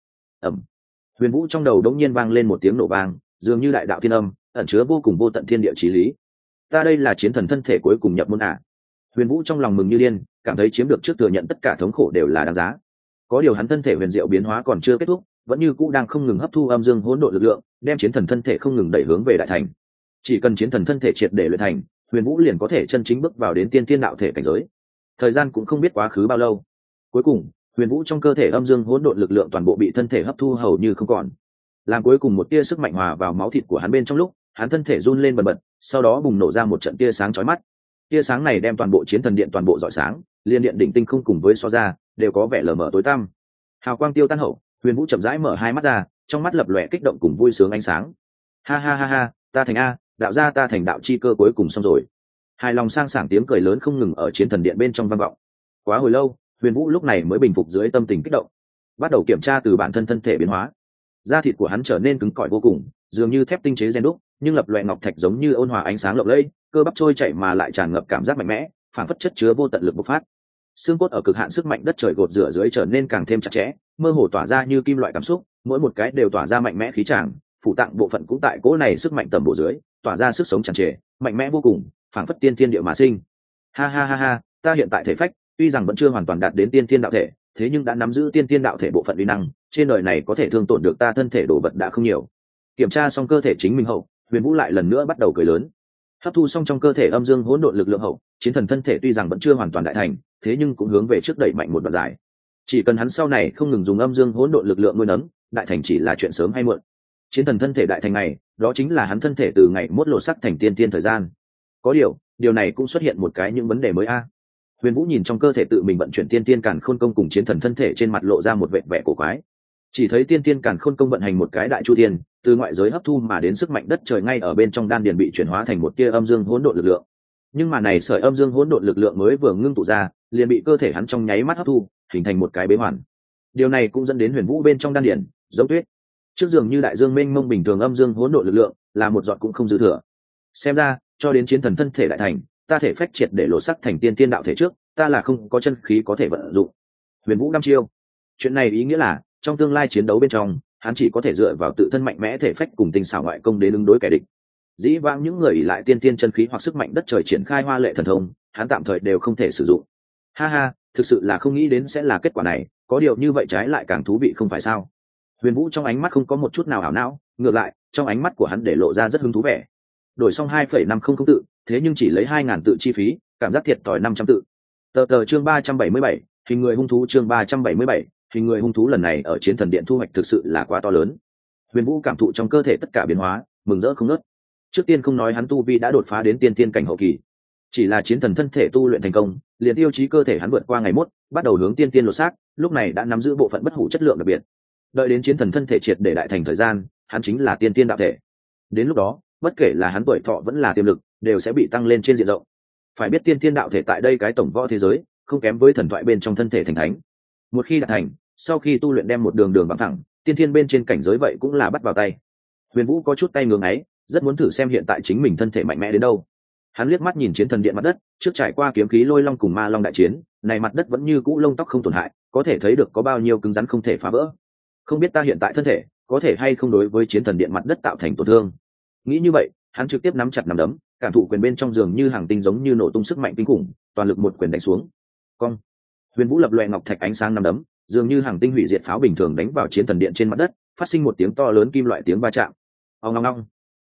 huyền vũ trong đầu đống nhiên vang lên một tiếng nổ vang, dường như đại đạo thiên âm, ẩn chứa vô cùng vô tận thiên địa chí lý. Ta đây là chiến thần thân thể cuối cùng nhập môn à? Huyền vũ trong lòng mừng như điên, cảm thấy chiếm được trước thừa nhận tất cả thống khổ đều là đáng giá. Có điều hắn thân thể huyền diệu biến hóa còn chưa kết thúc, vẫn như cũ đang không ngừng hấp thu âm dương hỗn độn lực lượng, đem chiến thần thân thể không ngừng đẩy hướng về đại thành. Chỉ cần chiến thần thân thể triệt để luyện thành, huyền vũ liền có thể chân chính bước vào đến tiên thiên đạo thể cảnh giới. Thời gian cũng không biết quá khứ bao lâu. Cuối cùng, huyền vũ trong cơ thể âm dương hỗn độn lực lượng toàn bộ bị thân thể hấp thu hầu như không còn. Làm cuối cùng một tia sức mạnh hòa vào máu thịt của hắn bên trong lúc, hắn thân thể run lên bần bật, sau đó bùng nổ ra một trận tia sáng chói mắt. Tia sáng này đem toàn bộ chiến thần điện toàn bộ rọi sáng, liên điện đỉnh tinh không cùng với so ra đều có vẻ lờ mờ tối tăm. Hào quang tiêu tan hậu, huyền vũ chậm rãi mở hai mắt ra, trong mắt lập lòe kích động cùng vui sướng ánh sáng. Ha ha ha ha, ta thành a, đạo gia ta thành đạo chi cơ cuối cùng xong rồi. Hài lòng sang sảng tiếng cười lớn không ngừng ở chiến thần điện bên trong vang vọng. Quá hồi lâu, huyền vũ lúc này mới bình phục dưới tâm tình kích động, bắt đầu kiểm tra từ bản thân thân thể biến hóa. Da thịt của hắn trở nên cứng cỏi vô cùng, dường như thép tinh chế rèn đúc, nhưng lập loè ngọc thạch giống như ôn hòa ánh sáng lộng lẫy, cơ bắp trôi chảy mà lại tràn ngập cảm giác mạnh mẽ, phản phất chất chứa vô tận lực bộc phát. Xương cốt ở cực hạn sức mạnh đất trời gột rửa dưới trở nên càng thêm chặt chẽ, mơ hồ tỏa ra như kim loại cảm xúc, mỗi một cái đều tỏa ra mạnh mẽ khí tràng, phủ tạng bộ phận cũng tại cỗ này sức mạnh tầm bổ dưới, tỏa ra sức sống tràn trề, mạnh mẽ vô cùng, phản phất tiên thiên địa mà sinh. Ha ha ha ha, ta hiện tại thể phách tuy rằng vẫn chưa hoàn toàn đạt đến tiên thiên đạo thể, thế nhưng đã nắm giữ tiên thiên đạo thể bộ phận uy năng, trên đời này có thể thương tổn được ta thân thể đồ vật đã không nhiều. Kiểm tra xong cơ thể chính mình hậu, huyền vũ lại lần nữa bắt đầu cười lớn. Hấp thu xong trong cơ thể âm dương hỗn độn lực lượng hậu, chiến thần thân thể tuy rằng vẫn chưa hoàn toàn đại thành, thế nhưng cũng hướng về trước đẩy mạnh một đoạn dài. Chỉ cần hắn sau này không ngừng dùng âm dương hỗn độn lực lượng nuôi nấng, đại thành chỉ là chuyện sớm hay muộn. Chiến thần thân thể đại thành này, đó chính là hắn thân thể từ ngày mốt lột sắc thành tiên tiên thời gian. Có điều này cũng xuất hiện một cái những vấn đề mới a. Huyền vũ nhìn trong cơ thể tự mình vận chuyển tiên tiên càn khôn công cùng chiến thần thân thể, trên mặt lộ ra một vẻ vẻ cổ quái. Chỉ thấy tiên tiên càn khôn công vận hành một cái đại chu thiên, từ ngoại giới hấp thu mà đến sức mạnh đất trời ngay ở bên trong đan điền bị chuyển hóa thành một tia âm dương hỗn độn lực lượng. Nhưng mà này sợi âm dương hỗn độn lực lượng mới vừa ngưng tụ ra, liền bị cơ thể hắn trong nháy mắt hấp thu, hình thành một cái bế hoàn. Điều này cũng dẫn đến huyền vũ bên trong đan điền giống tuyết, trước dường như đại dương mênh mông bình thường âm dương hỗn độn lực lượng là một giọt cũng không dư thừa. Xem ra, cho đến chiến thần thân thể đại thành, ta thể phách triệt để lộ sắc thành tiên tiên đạo thể trước, ta là không có chân khí có thể vận dụng. Huyền vũ đăm chiêu. Chuyện này ý nghĩa là, trong tương lai chiến đấu bên trong, hắn chỉ có thể dựa vào tự thân mạnh mẽ thể phách cùng tinh xảo ngoại công đến ứng đối kẻ địch. Dĩ vãng những người ỷ lại tiên tiên chân khí hoặc sức mạnh đất trời triển khai hoa lệ thần thông, hắn tạm thời đều không thể sử dụng. Ha ha, thực sự là không nghĩ đến sẽ là kết quả này, có điều như vậy trái lại càng thú vị không phải sao? Huyền vũ trong ánh mắt không có một chút nào ảo não, ngược lại, trong ánh mắt của hắn để lộ ra rất hứng thú vẻ. Đổi xong 2,500 tự, thế nhưng chỉ lấy 2.000 tự chi phí, cảm giác thiệt thòi 500 tự. Tờ chương 377, hình người hung thú chương 377, hình người hung thú lần này ở chiến thần điện thu hoạch thực sự là quá to lớn. Huyền vũ cảm thụ trong cơ thể tất cả biến hóa, mừng rỡ không ngớt. Trước tiên không nói hắn tu vi đã đột phá đến tiên tiên cảnh hậu kỳ, chỉ là chiến thần thân thể tu luyện thành công, liền tiêu chí cơ thể hắn vượt qua ngày mốt, bắt đầu hướng tiên tiên lột xác, lúc này đã nắm giữ bộ phận bất hủ chất lượng đặc biệt. Đợi đến chiến thần thân thể triệt để đại thành thời gian, hắn chính là tiên tiên đạo thể. Đến lúc đó, bất kể là hắn tuổi thọ vẫn là tiềm lực, đều sẽ bị tăng lên trên diện rộng. Phải biết tiên tiên đạo thể tại đây cái tổng võ thế giới, không kém với thần thoại bên trong thân thể thành thánh. Một khi đạt thành, sau khi tu luyện đem một đường đường bằng thẳng, tiên thiên bên trên cảnh giới vậy cũng là bắt vào tay. Huyền vũ có chút tay ngưỡng ấy, rất muốn thử xem hiện tại chính mình thân thể mạnh mẽ đến đâu. Hắn liếc mắt nhìn chiến thần điện mặt đất, trước trải qua kiếm khí lôi long cùng ma long đại chiến, này mặt đất vẫn như cũ lông tóc không tổn hại, có thể thấy được có bao nhiêu cứng rắn không thể phá vỡ. Không biết ta hiện tại thân thể có thể hay không đối với chiến thần điện mặt đất tạo thành tổn thương. Nghĩ như vậy, hắn trực tiếp nắm chặt nắm đấm, cảm thụ quyền bên trong giường như hàng tinh giống như nổ tung sức mạnh kinh khủng, toàn lực một quyền đánh xuống. Cong. Huyền vũ lập loè ngọc thạch ánh sáng nắm đấm, dường như hàng tinh hủy diệt pháo bình thường đánh vào chiến thần điện trên mặt đất, phát sinh một tiếng to lớn kim loại tiếng va chạm. Ong ong ong.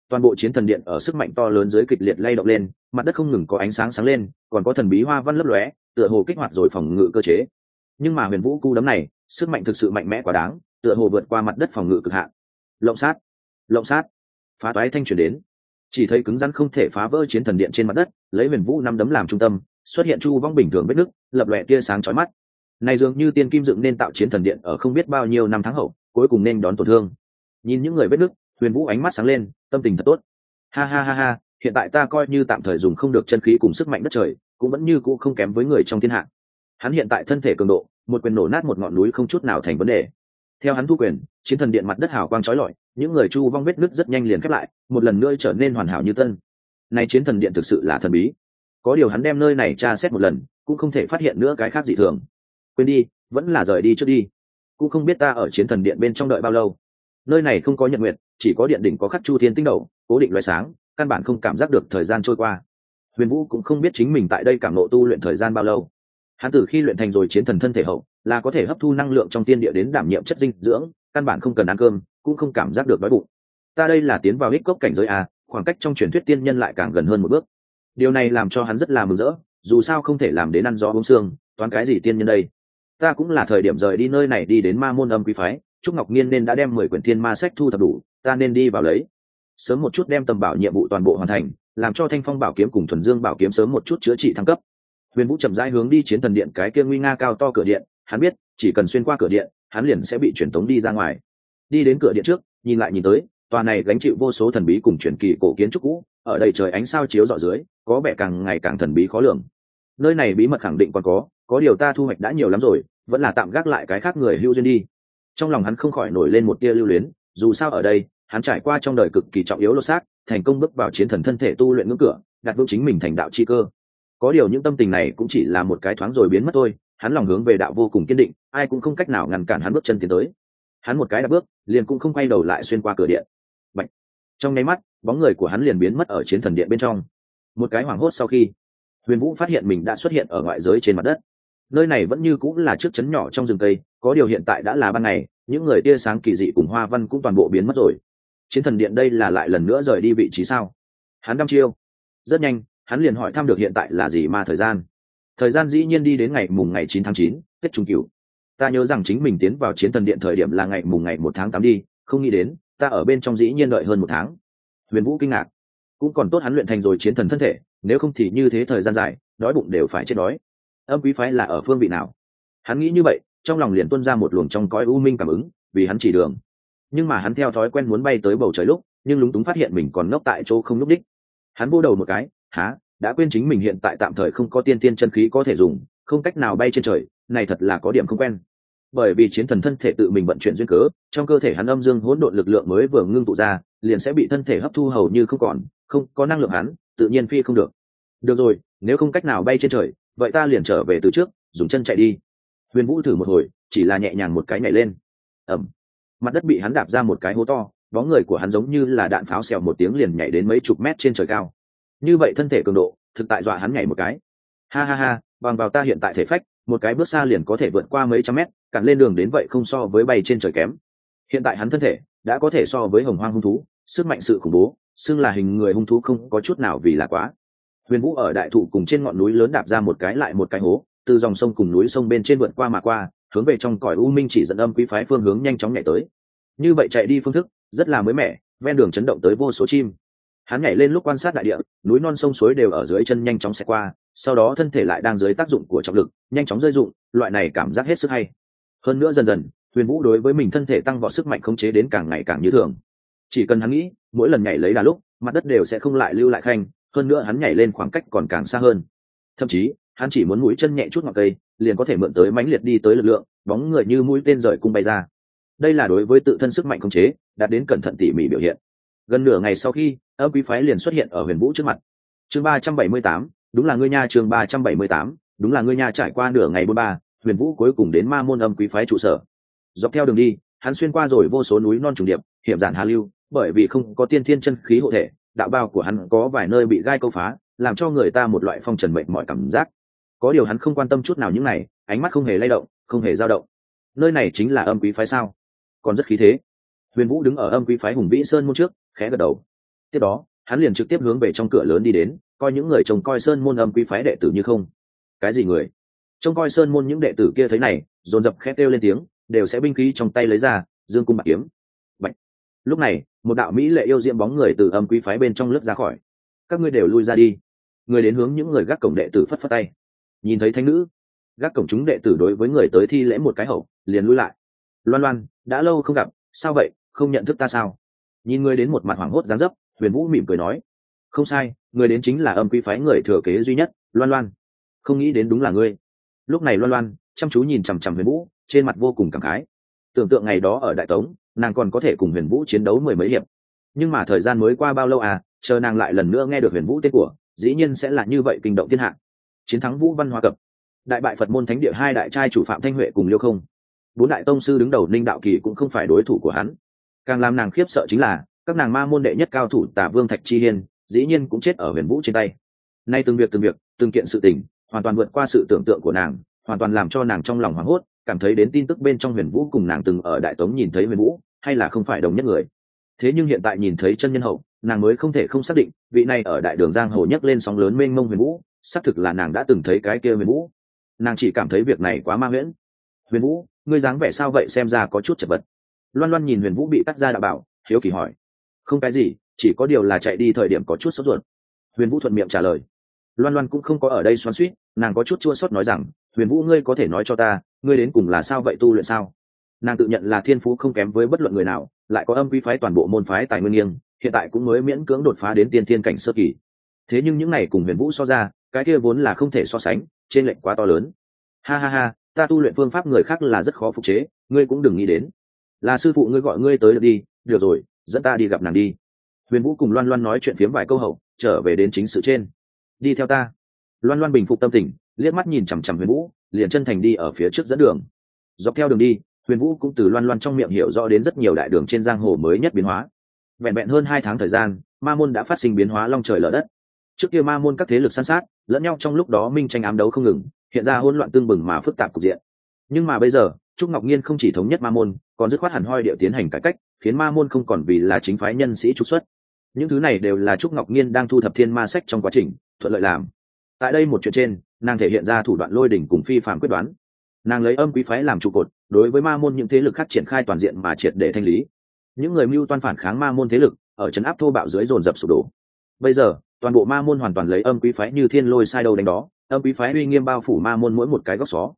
Toàn bộ chiến thần điện ở sức mạnh to lớn dưới kịch liệt lay động lên, mặt đất không ngừng có ánh sáng sáng lên, còn có thần bí hoa văn lấp lóe, tựa hồ kích hoạt rồi phòng ngự cơ chế. Nhưng mà huyền vũ cú đấm này sức mạnh thực sự mạnh mẽ quá đáng, tựa hồ vượt qua mặt đất phòng ngự cực hạn. Lộng sát, lộng sát, phá toái thanh chuyển đến, chỉ thấy cứng rắn không thể phá vỡ chiến thần điện trên mặt đất, lấy huyền vũ năm đấm làm trung tâm, xuất hiện chu vong bình thường vết nứt, lập lòe tia sáng chói mắt. Này dường như tiên kim dựng nên tạo chiến thần điện ở không biết bao nhiêu năm tháng hậu, cuối cùng nên đón tổn thương. Nhìn những người vết nứt, huyền vũ ánh mắt sáng lên, tâm tình thật tốt. Ha ha ha ha, hiện tại ta coi như tạm thời dùng không được chân khí cùng sức mạnh đất trời, cũng vẫn như cũ không kém với người trong thiên hạ. Hắn hiện tại thân thể cường độ, một quyền nổ nát một ngọn núi không chút nào thành vấn đề. Theo hắn thu quyền, chiến thần điện mặt đất hào quang chói lọi, những người chu vong vết nứt rất nhanh liền khép lại, một lần nữa trở nên hoàn hảo như tân. Này chiến thần điện thực sự là thần bí. Có điều hắn đem nơi này tra xét một lần, cũng không thể phát hiện nữa cái khác dị thường. Quên đi, vẫn là rời đi trước đi. Cũng không biết ta ở chiến thần điện bên trong đợi bao lâu. Nơi này không có nhật nguyệt, chỉ có điện đỉnh có khắc chu thiên tinh đầu, cố định loại sáng, căn bản không cảm giác được thời gian trôi qua. Huyền Vũ cũng không biết chính mình tại đây cảm ngộ tu luyện thời gian bao lâu. Hắn từ khi luyện thành rồi chiến thần thân thể hậu, là có thể hấp thu năng lượng trong tiên địa đến đảm nhiệm chất dinh dưỡng, căn bản không cần ăn cơm, cũng không cảm giác được đói bụng. Ta đây là tiến vào hích cốc cảnh giới a, khoảng cách trong truyền thuyết tiên nhân lại càng gần hơn một bước. Điều này làm cho hắn rất là mừng rỡ, dù sao không thể làm đến ăn gió uống xương, toán cái gì tiên nhân đây. Ta cũng là thời điểm rời đi nơi này đi đến Ma Môn Âm Quý phái, Trúc Ngọc Nhiên nên đã đem 10 quyển thiên ma sách thu thập đủ, ta nên đi vào lấy. Sớm một chút đem tầm bảo nhiệm vụ toàn bộ hoàn thành, làm cho Thanh Phong Bảo kiếm cùng Thuần Dương Bảo kiếm sớm một chút chữa trị thăng cấp. Huyền Vũ chậm rãi hướng đi chiến thần điện cái kia nguy nga cao to cửa điện, hắn biết, chỉ cần xuyên qua cửa điện, hắn liền sẽ bị truyền tống đi ra ngoài. Đi đến cửa điện trước, nhìn lại nhìn tới, tòa này gánh chịu vô số thần bí cùng truyền kỳ cổ kiến trúc cũ, ở đây trời ánh sao chiếu rọi dưới, có vẻ càng ngày càng thần bí khó lường. Nơi này bí mật khẳng định còn có điều ta thu hoạch đã nhiều lắm rồi, vẫn là tạm gác lại cái khác người hữu duyên đi. Trong lòng hắn không khỏi nổi lên một tia lưu luyến, dù sao ở đây, hắn trải qua trong đời cực kỳ trọng yếu lột xác, thành công bước vào chiến thần thân thể tu luyện ngưỡng cửa, đặt vững chính mình thành đạo chi cơ. Có điều những tâm tình này cũng chỉ là một cái thoáng rồi biến mất thôi, hắn lòng hướng về đạo vô cùng kiên định, ai cũng không cách nào ngăn cản hắn bước chân tiến tới. Hắn một cái đã bước, liền cũng không quay đầu lại xuyên qua cửa điện. Bạch. Trong nháy mắt, bóng người của hắn liền biến mất ở chiến thần điện bên trong. Một cái hoảng hốt sau khi, Huyền Vũ phát hiện mình đã xuất hiện ở ngoại giới trên mặt đất. Nơi này vẫn như cũng là trước trấn nhỏ trong rừng cây, có điều hiện tại đã là ban ngày, những người tia sáng kỳ dị cùng hoa văn cũng toàn bộ biến mất rồi. Chiến thần điện đây là lại lần nữa rời đi vị trí sao? Hắn đăm chiêu. Rất nhanh, hắn liền hỏi thăm được hiện tại là gì mà thời gian. Thời gian dĩ nhiên đi đến ngày 9 tháng 9, Tết Trung Cửu. Ta nhớ rằng chính mình tiến vào chiến thần điện thời điểm là ngày 1 tháng 8 đi, không nghĩ đến, ta ở bên trong dĩ nhiên đợi hơn 1 tháng. Huyền Vũ kinh ngạc. Cũng còn tốt hắn luyện thành rồi chiến thần thân thể, nếu không thì như thế thời gian dài, đói bụng đều phải chết đói. Âm Quý phái là ở phương vị nào? Hắn nghĩ như vậy, trong lòng liền tuôn ra một luồng trong cõi u minh cảm ứng, vì hắn chỉ đường. Nhưng mà hắn theo thói quen muốn bay tới bầu trời lúc, nhưng lúng túng phát hiện mình còn ngốc tại chỗ không lúc đích. Hắn vô đầu một cái, đã quên chính mình hiện tại tạm thời không có tiên tiên chân khí có thể dùng, không cách nào bay trên trời, này thật là có điểm không quen. Bởi vì chiến thần thân thể tự mình vận chuyển duyên cớ, trong cơ thể hắn âm dương hỗn độn lực lượng mới vừa ngưng tụ ra, liền sẽ bị thân thể hấp thu hầu như không còn, không có năng lượng hắn, tự nhiên phi không được. Được rồi, nếu không cách nào bay trên trời, vậy ta liền trở về từ trước, dùng chân chạy đi. Huyền Vũ thử một hồi, chỉ là nhẹ nhàng một cái nhảy lên. Mặt đất bị hắn đạp ra một cái hố to, bóng người của hắn giống như là đạn pháo xèo một tiếng liền nhảy đến mấy chục mét trên trời cao. Như vậy thân thể cường độ, thực tại dọa hắn nhảy một cái. Ha ha ha, bằng vào ta hiện tại thể phách, một cái bước xa liền có thể vượt qua mấy trăm mét, cản lên đường đến vậy không so với bay trên trời kém. Hiện tại hắn thân thể đã có thể so với hồng hoang hung thú, sức mạnh sự khủng bố, xưng là hình người hung thú không có chút nào vì là quá. Huyền Vũ ở đại thụ cùng trên ngọn núi lớn đạp ra một cái lại một cái hố, từ dòng sông cùng núi sông bên trên vượt qua mà qua, hướng về trong cõi u minh chỉ dẫn Âm Quý phái phương hướng nhanh chóng nhảy tới. Như vậy chạy đi phương thức rất là mới mẻ, ven đường chấn động tới vô số chim. Hắn nhảy lên lúc quan sát đại địa, núi non sông suối đều ở dưới chân nhanh chóng xẹt qua, sau đó thân thể lại đang dưới tác dụng của trọng lực, nhanh chóng rơi rụng, loại này cảm giác hết sức hay. Hơn nữa dần dần, Huyền Vũ đối với mình thân thể tăng vọt sức mạnh khống chế đến càng ngày càng như thường. Chỉ cần hắn nghĩ, mỗi lần nhảy lấy đà lúc, mặt đất đều sẽ không lại lưu lại khanh, hơn nữa hắn nhảy lên khoảng cách còn càng xa hơn. Thậm chí, hắn chỉ muốn mũi chân nhẹ chút ngọn cây, liền có thể mượn tới mãnh liệt đi tới lực lượng, bóng người như mũi tên rời cung bay ra. Đây là đối với tự thân sức mạnh khống chế, đạt đến cẩn thận tỉ mỉ biểu hiện. Gần nửa ngày sau khi, Âm Quý phái liền xuất hiện ở Huyền Vũ trước mặt. Chương 378, đúng là ngươi nha. Chương 378, đúng là ngươi nha. Trải qua nửa ngày 43, Huyền Vũ cuối cùng đến Ma Môn Âm Quý phái trụ sở. Dọc theo đường đi, hắn xuyên qua rồi vô số núi non trùng điệp, hiểm giản hà lưu, bởi vì không có tiên thiên chân khí hộ thể, đạo bào của hắn có vài nơi bị gai câu phá, làm cho người ta một loại phong trần mệt mỏi cảm giác. Có điều hắn không quan tâm chút nào những này, ánh mắt không hề lay động, không hề dao động. Nơi này chính là Âm Quý phái sao? Còn rất khí thế. Huyền Vũ đứng ở Âm Quý phái hùng vĩ sơn môn trước, khẽ gật đầu. tiếp đó hắn liền trực tiếp hướng về trong cửa lớn đi đến, coi những người trông coi sơn môn âm quý phái đệ tử như không. Cái gì người? Trông coi sơn môn những đệ tử kia thấy này dồn dập khét kêu lên tiếng, đều sẽ binh khí trong tay lấy ra, dương cung bạc kiếm. Bạch. Lúc này một đạo mỹ lệ yêu diễm bóng người từ âm quý phái bên trong lướt ra khỏi. Các ngươi đều lui ra đi. Người đến hướng những người gác cổng đệ tử phất phất tay. Nhìn thấy thánh nữ, gác cổng chúng đệ tử đối với người tới thi lễ một cái hậu, liền lui lại. Loan Loan, đã lâu không gặp, sao vậy, không nhận thức ta sao? Nhìn người đến một mặt hoảng hốt dáng dấp, Huyền Vũ mỉm cười nói, không sai, người đến chính là âm quý phái người thừa kế duy nhất, Loan Loan. Không nghĩ đến đúng là ngươi. Lúc này Loan Loan chăm chú nhìn chằm chằm Huyền Vũ, trên mặt vô cùng cảm khái. Tưởng tượng ngày đó ở Đại Tống, nàng còn có thể cùng Huyền Vũ chiến đấu mười mấy hiệp. Nhưng mà thời gian mới qua bao lâu à, chờ nàng lại lần nữa nghe được Huyền Vũ tên của, dĩ nhiên sẽ là như vậy kinh động thiên hạ. Chiến thắng Vũ Văn Hoa Cập, đại bại Phật môn thánh địa hai đại trai chủ Phạm Thanh Huệ cùng Liêu Không. Bốn đại tông sư đứng đầu Ninh Đạo Kỳ cũng không phải đối thủ của hắn. Càng làm nàng khiếp sợ chính là các nàng ma môn đệ nhất cao thủ Tả Vương Thạch Chi Hiên, dĩ nhiên cũng chết ở Huyền Vũ trên tay. Nay từng việc, từng kiện sự tình, hoàn toàn vượt qua sự tưởng tượng của nàng, hoàn toàn làm cho nàng trong lòng hoảng hốt, cảm thấy đến tin tức bên trong Huyền Vũ cùng nàng từng ở Đại Tống nhìn thấy Huyền Vũ, hay là không phải đồng nhất người. Thế nhưng hiện tại nhìn thấy chân nhân hậu, nàng mới không thể không xác định, vị này ở đại đường giang hồ nhấc lên sóng lớn mênh mông Huyền Vũ, xác thực là nàng đã từng thấy cái kia Huyền Vũ. Nàng chỉ cảm thấy việc này quá ma huyễn. Huyền Vũ, ngươi dáng vẻ sao vậy, xem ra có chút chật vật. Loan Loan nhìn Huyền Vũ bị cắt ra đạo bảo, hiếu kỳ hỏi. Không cái gì, chỉ có điều là chạy đi thời điểm có chút sốt ruột. Huyền Vũ thuận miệng trả lời. Loan Loan cũng không có ở đây xoắn xuýt, nàng có chút chua xót nói rằng, Huyền Vũ, ngươi có thể nói cho ta, ngươi đến cùng là sao vậy, tu luyện sao? Nàng tự nhận là thiên phú không kém với bất luận người nào, lại có âm quý phái toàn bộ môn phái tài nguyên nghiêng, hiện tại cũng mới miễn cưỡng đột phá đến tiên thiên cảnh sơ kỳ. Thế nhưng những này cùng Huyền Vũ so ra, cái kia vốn là không thể so sánh, trên lệnh quá to lớn. Ha ha ha, ta tu luyện phương pháp người khác là rất khó phục chế, ngươi cũng đừng nghĩ đến. Là sư phụ ngươi gọi ngươi tới được đi, được rồi, dẫn ta đi gặp nàng đi. Huyền Vũ cùng Loan Loan nói chuyện phiếm vài câu hậu, trở về đến chính sự trên. Đi theo ta. Loan Loan bình phục tâm tình, liếc mắt nhìn chằm chằm Huyền Vũ, liền chân thành đi ở phía trước dẫn đường. Dọc theo đường đi, Huyền Vũ cũng từ Loan Loan trong miệng hiểu rõ đến rất nhiều đại đường trên giang hồ mới nhất biến hóa. Vẹn hơn 2 tháng thời gian, ma môn đã phát sinh biến hóa long trời lở đất. Trước kia ma môn các thế lực san sát, lẫn nhau trong lúc đó minh tranh ám đấu không ngừng, hiện ra hỗn loạn tương bừng mà phức tạp cục diện. Nhưng mà bây giờ, Trúc Ngọc Nhiên không chỉ thống nhất ma môn, còn dứt khoát hẳn hoi địa tiến hành cải cách, khiến ma môn không còn vì là chính phái nhân sĩ trục xuất. Những thứ này đều là Trúc Ngọc Nhiên đang thu thập thiên ma sách trong quá trình thuận lợi làm. Tại đây một chuyện trên, nàng thể hiện ra thủ đoạn lôi đỉnh cùng phi phàm quyết đoán. Nàng lấy âm quý phái làm trụ cột, đối với ma môn những thế lực khác triển khai toàn diện mà triệt để thanh lý. Những người mưu toan phản kháng ma môn thế lực, ở trấn áp thô bạo dưới dồn dập sụp đổ. Bây giờ, toàn bộ ma môn hoàn toàn lấy âm quý phái như thiên lôi sai đâu đánh đó, âm quý phái uy nghiêm bao phủ ma môn mỗi một cái góc xó.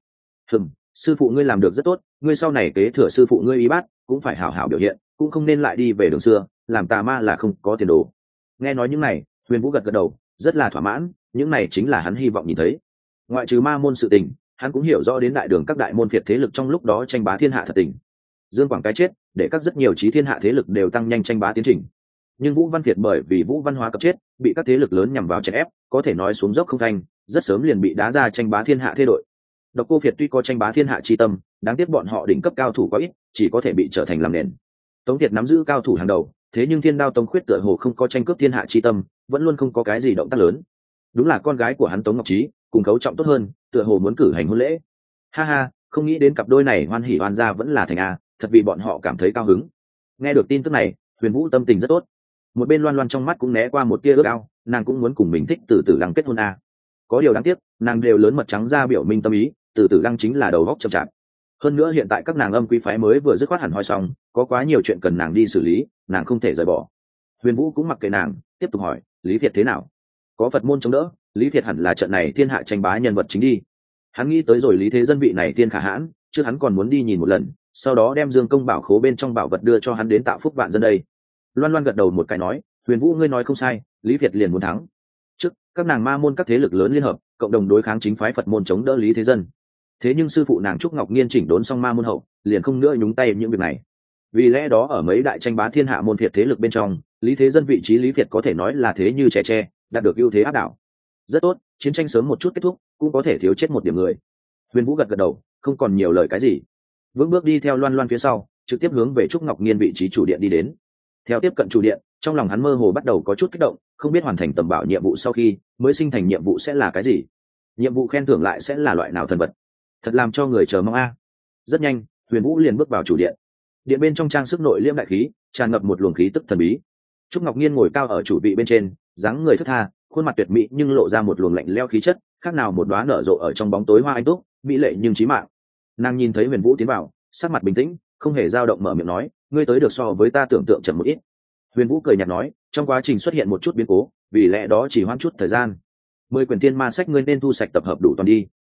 Sư phụ ngươi làm được rất tốt, ngươi sau này kế thừa sư phụ ngươi y bát, cũng phải hảo hảo biểu hiện, cũng không nên lại đi về đường xưa, làm tà ma là không có tiền đồ. Nghe nói những này, Huyền Vũ gật gật đầu, rất là thỏa mãn, những này chính là hắn hy vọng nhìn thấy. Ngoại trừ ma môn sự tình, hắn cũng hiểu rõ đến đại đường các đại môn phiệt thế lực trong lúc đó tranh bá thiên hạ thật tình. Dương Quảng cái chết, để các rất nhiều chí thiên hạ thế lực đều tăng nhanh tranh bá tiến trình. Nhưng Vũ Văn Việt bởi vì Vũ Văn Hóa Cập chết, bị các thế lực lớn nhằm vào chèn ép, có thể nói xuống dốc không thành, rất sớm liền bị đá ra tranh bá thiên hạ thế đội. Độc Cô Việt tuy có tranh bá thiên hạ chi tâm, đáng tiếc bọn họ đỉnh cấp cao thủ quá ít, chỉ có thể bị trở thành làm nền. Tống Việt nắm giữ cao thủ hàng đầu, thế nhưng Thiên Đao Tống Khuyết tựa hồ không có tranh cướp thiên hạ chi tâm, vẫn luôn không có cái gì động tác lớn. Đúng là con gái của hắn Tống Ngọc Trí, cùng cấu trọng tốt hơn, tựa hồ muốn cử hành hôn lễ. Ha ha, không nghĩ đến cặp đôi này hoan hỉ oan gia vẫn là thành a, thật vì bọn họ cảm thấy cao hứng. Nghe được tin tức này, Huyền Vũ tâm tình rất tốt. Một bên Loan Loan trong mắt cũng né qua một tia ước ao, nàng cũng muốn cùng mình thích Từ Tử Lăng kết hôn a. Có điều đáng tiếc, nàng đều lớn mật trắng ra biểu minh tâm ý, Từ Tử Lăng chính là đầu góc chậm chạp. Hơn nữa hiện tại các nàng âm quý phái mới vừa dứt khoát hẳn hoi xong, có quá nhiều chuyện cần nàng đi xử lý, nàng không thể rời bỏ. Huyền Vũ cũng mặc kệ nàng, tiếp tục hỏi, Lý Việt thế nào? Có Phật môn chống đỡ, Lý Việt hẳn là trận này thiên hạ tranh bá nhân vật chính đi. Hắn nghĩ tới rồi Lý Thế Dân vị này tiên khả hãn, chứ hắn còn muốn đi nhìn một lần, sau đó đem Dương Công bảo khố bên trong bảo vật đưa cho hắn đến tạo phúc vạn dân đây. Loan Loan gật đầu một cái nói, Huyền Vũ ngươi nói không sai, Lý Việt liền muốn thắng. Trước, các nàng ma môn các thế lực lớn liên hợp, cộng đồng đối kháng chính phái Phật môn chống đỡ Lý Thế Dân. Thế nhưng sư phụ nàng Trúc Ngọc Nhiên chỉnh đốn xong ma môn hậu, liền không nữa nhúng tay những việc này. Vì lẽ đó ở mấy đại tranh bá thiên hạ môn phiệt thế lực bên trong, Lý Thế Dân vị trí Lý Việt có thể nói là thế như trẻ tre, đạt được ưu thế áp đảo. Rất tốt, chiến tranh sớm một chút kết thúc, cũng có thể thiếu chết một điểm người. Huyền Vũ gật gật đầu, không còn nhiều lời cái gì, vững bước đi theo Loan Loan phía sau, trực tiếp hướng về Trúc Ngọc Nhiên vị trí chủ điện đi đến. Theo tiếp cận chủ điện, trong lòng hắn mơ hồ bắt đầu có chút kích động, không biết hoàn thành tầm bảo nhiệm vụ sau khi mới sinh thành nhiệm vụ sẽ là cái gì, nhiệm vụ khen thưởng lại sẽ là loại nào thần vật, thật làm cho người chờ mong a. Rất nhanh, Huyền Vũ liền bước vào chủ điện. Điện bên trong trang sức nội liễm đại khí, tràn ngập một luồng khí tức thần bí. Trúc Ngọc Nhiên ngồi cao ở chủ vị bên trên, dáng người thướt tha, khuôn mặt tuyệt mỹ nhưng lộ ra một luồng lạnh lẽo khí chất, khác nào một đóa nở rộ ở trong bóng tối hoa anh túc, mỹ lệ nhưng chí mạng. Nàng nhìn thấy Huyền Vũ tiến vào, sắc mặt bình tĩnh, không hề dao động mở miệng nói, ngươi tới được so với ta tưởng tượng chậm một ít. Huyền Vũ cười nhạt nói, trong quá trình xuất hiện một chút biến cố, vì lẽ đó chỉ hoãn chút thời gian. 10 quyển thiên ma sách ngươi nên thu sạch tập hợp đủ toàn đi.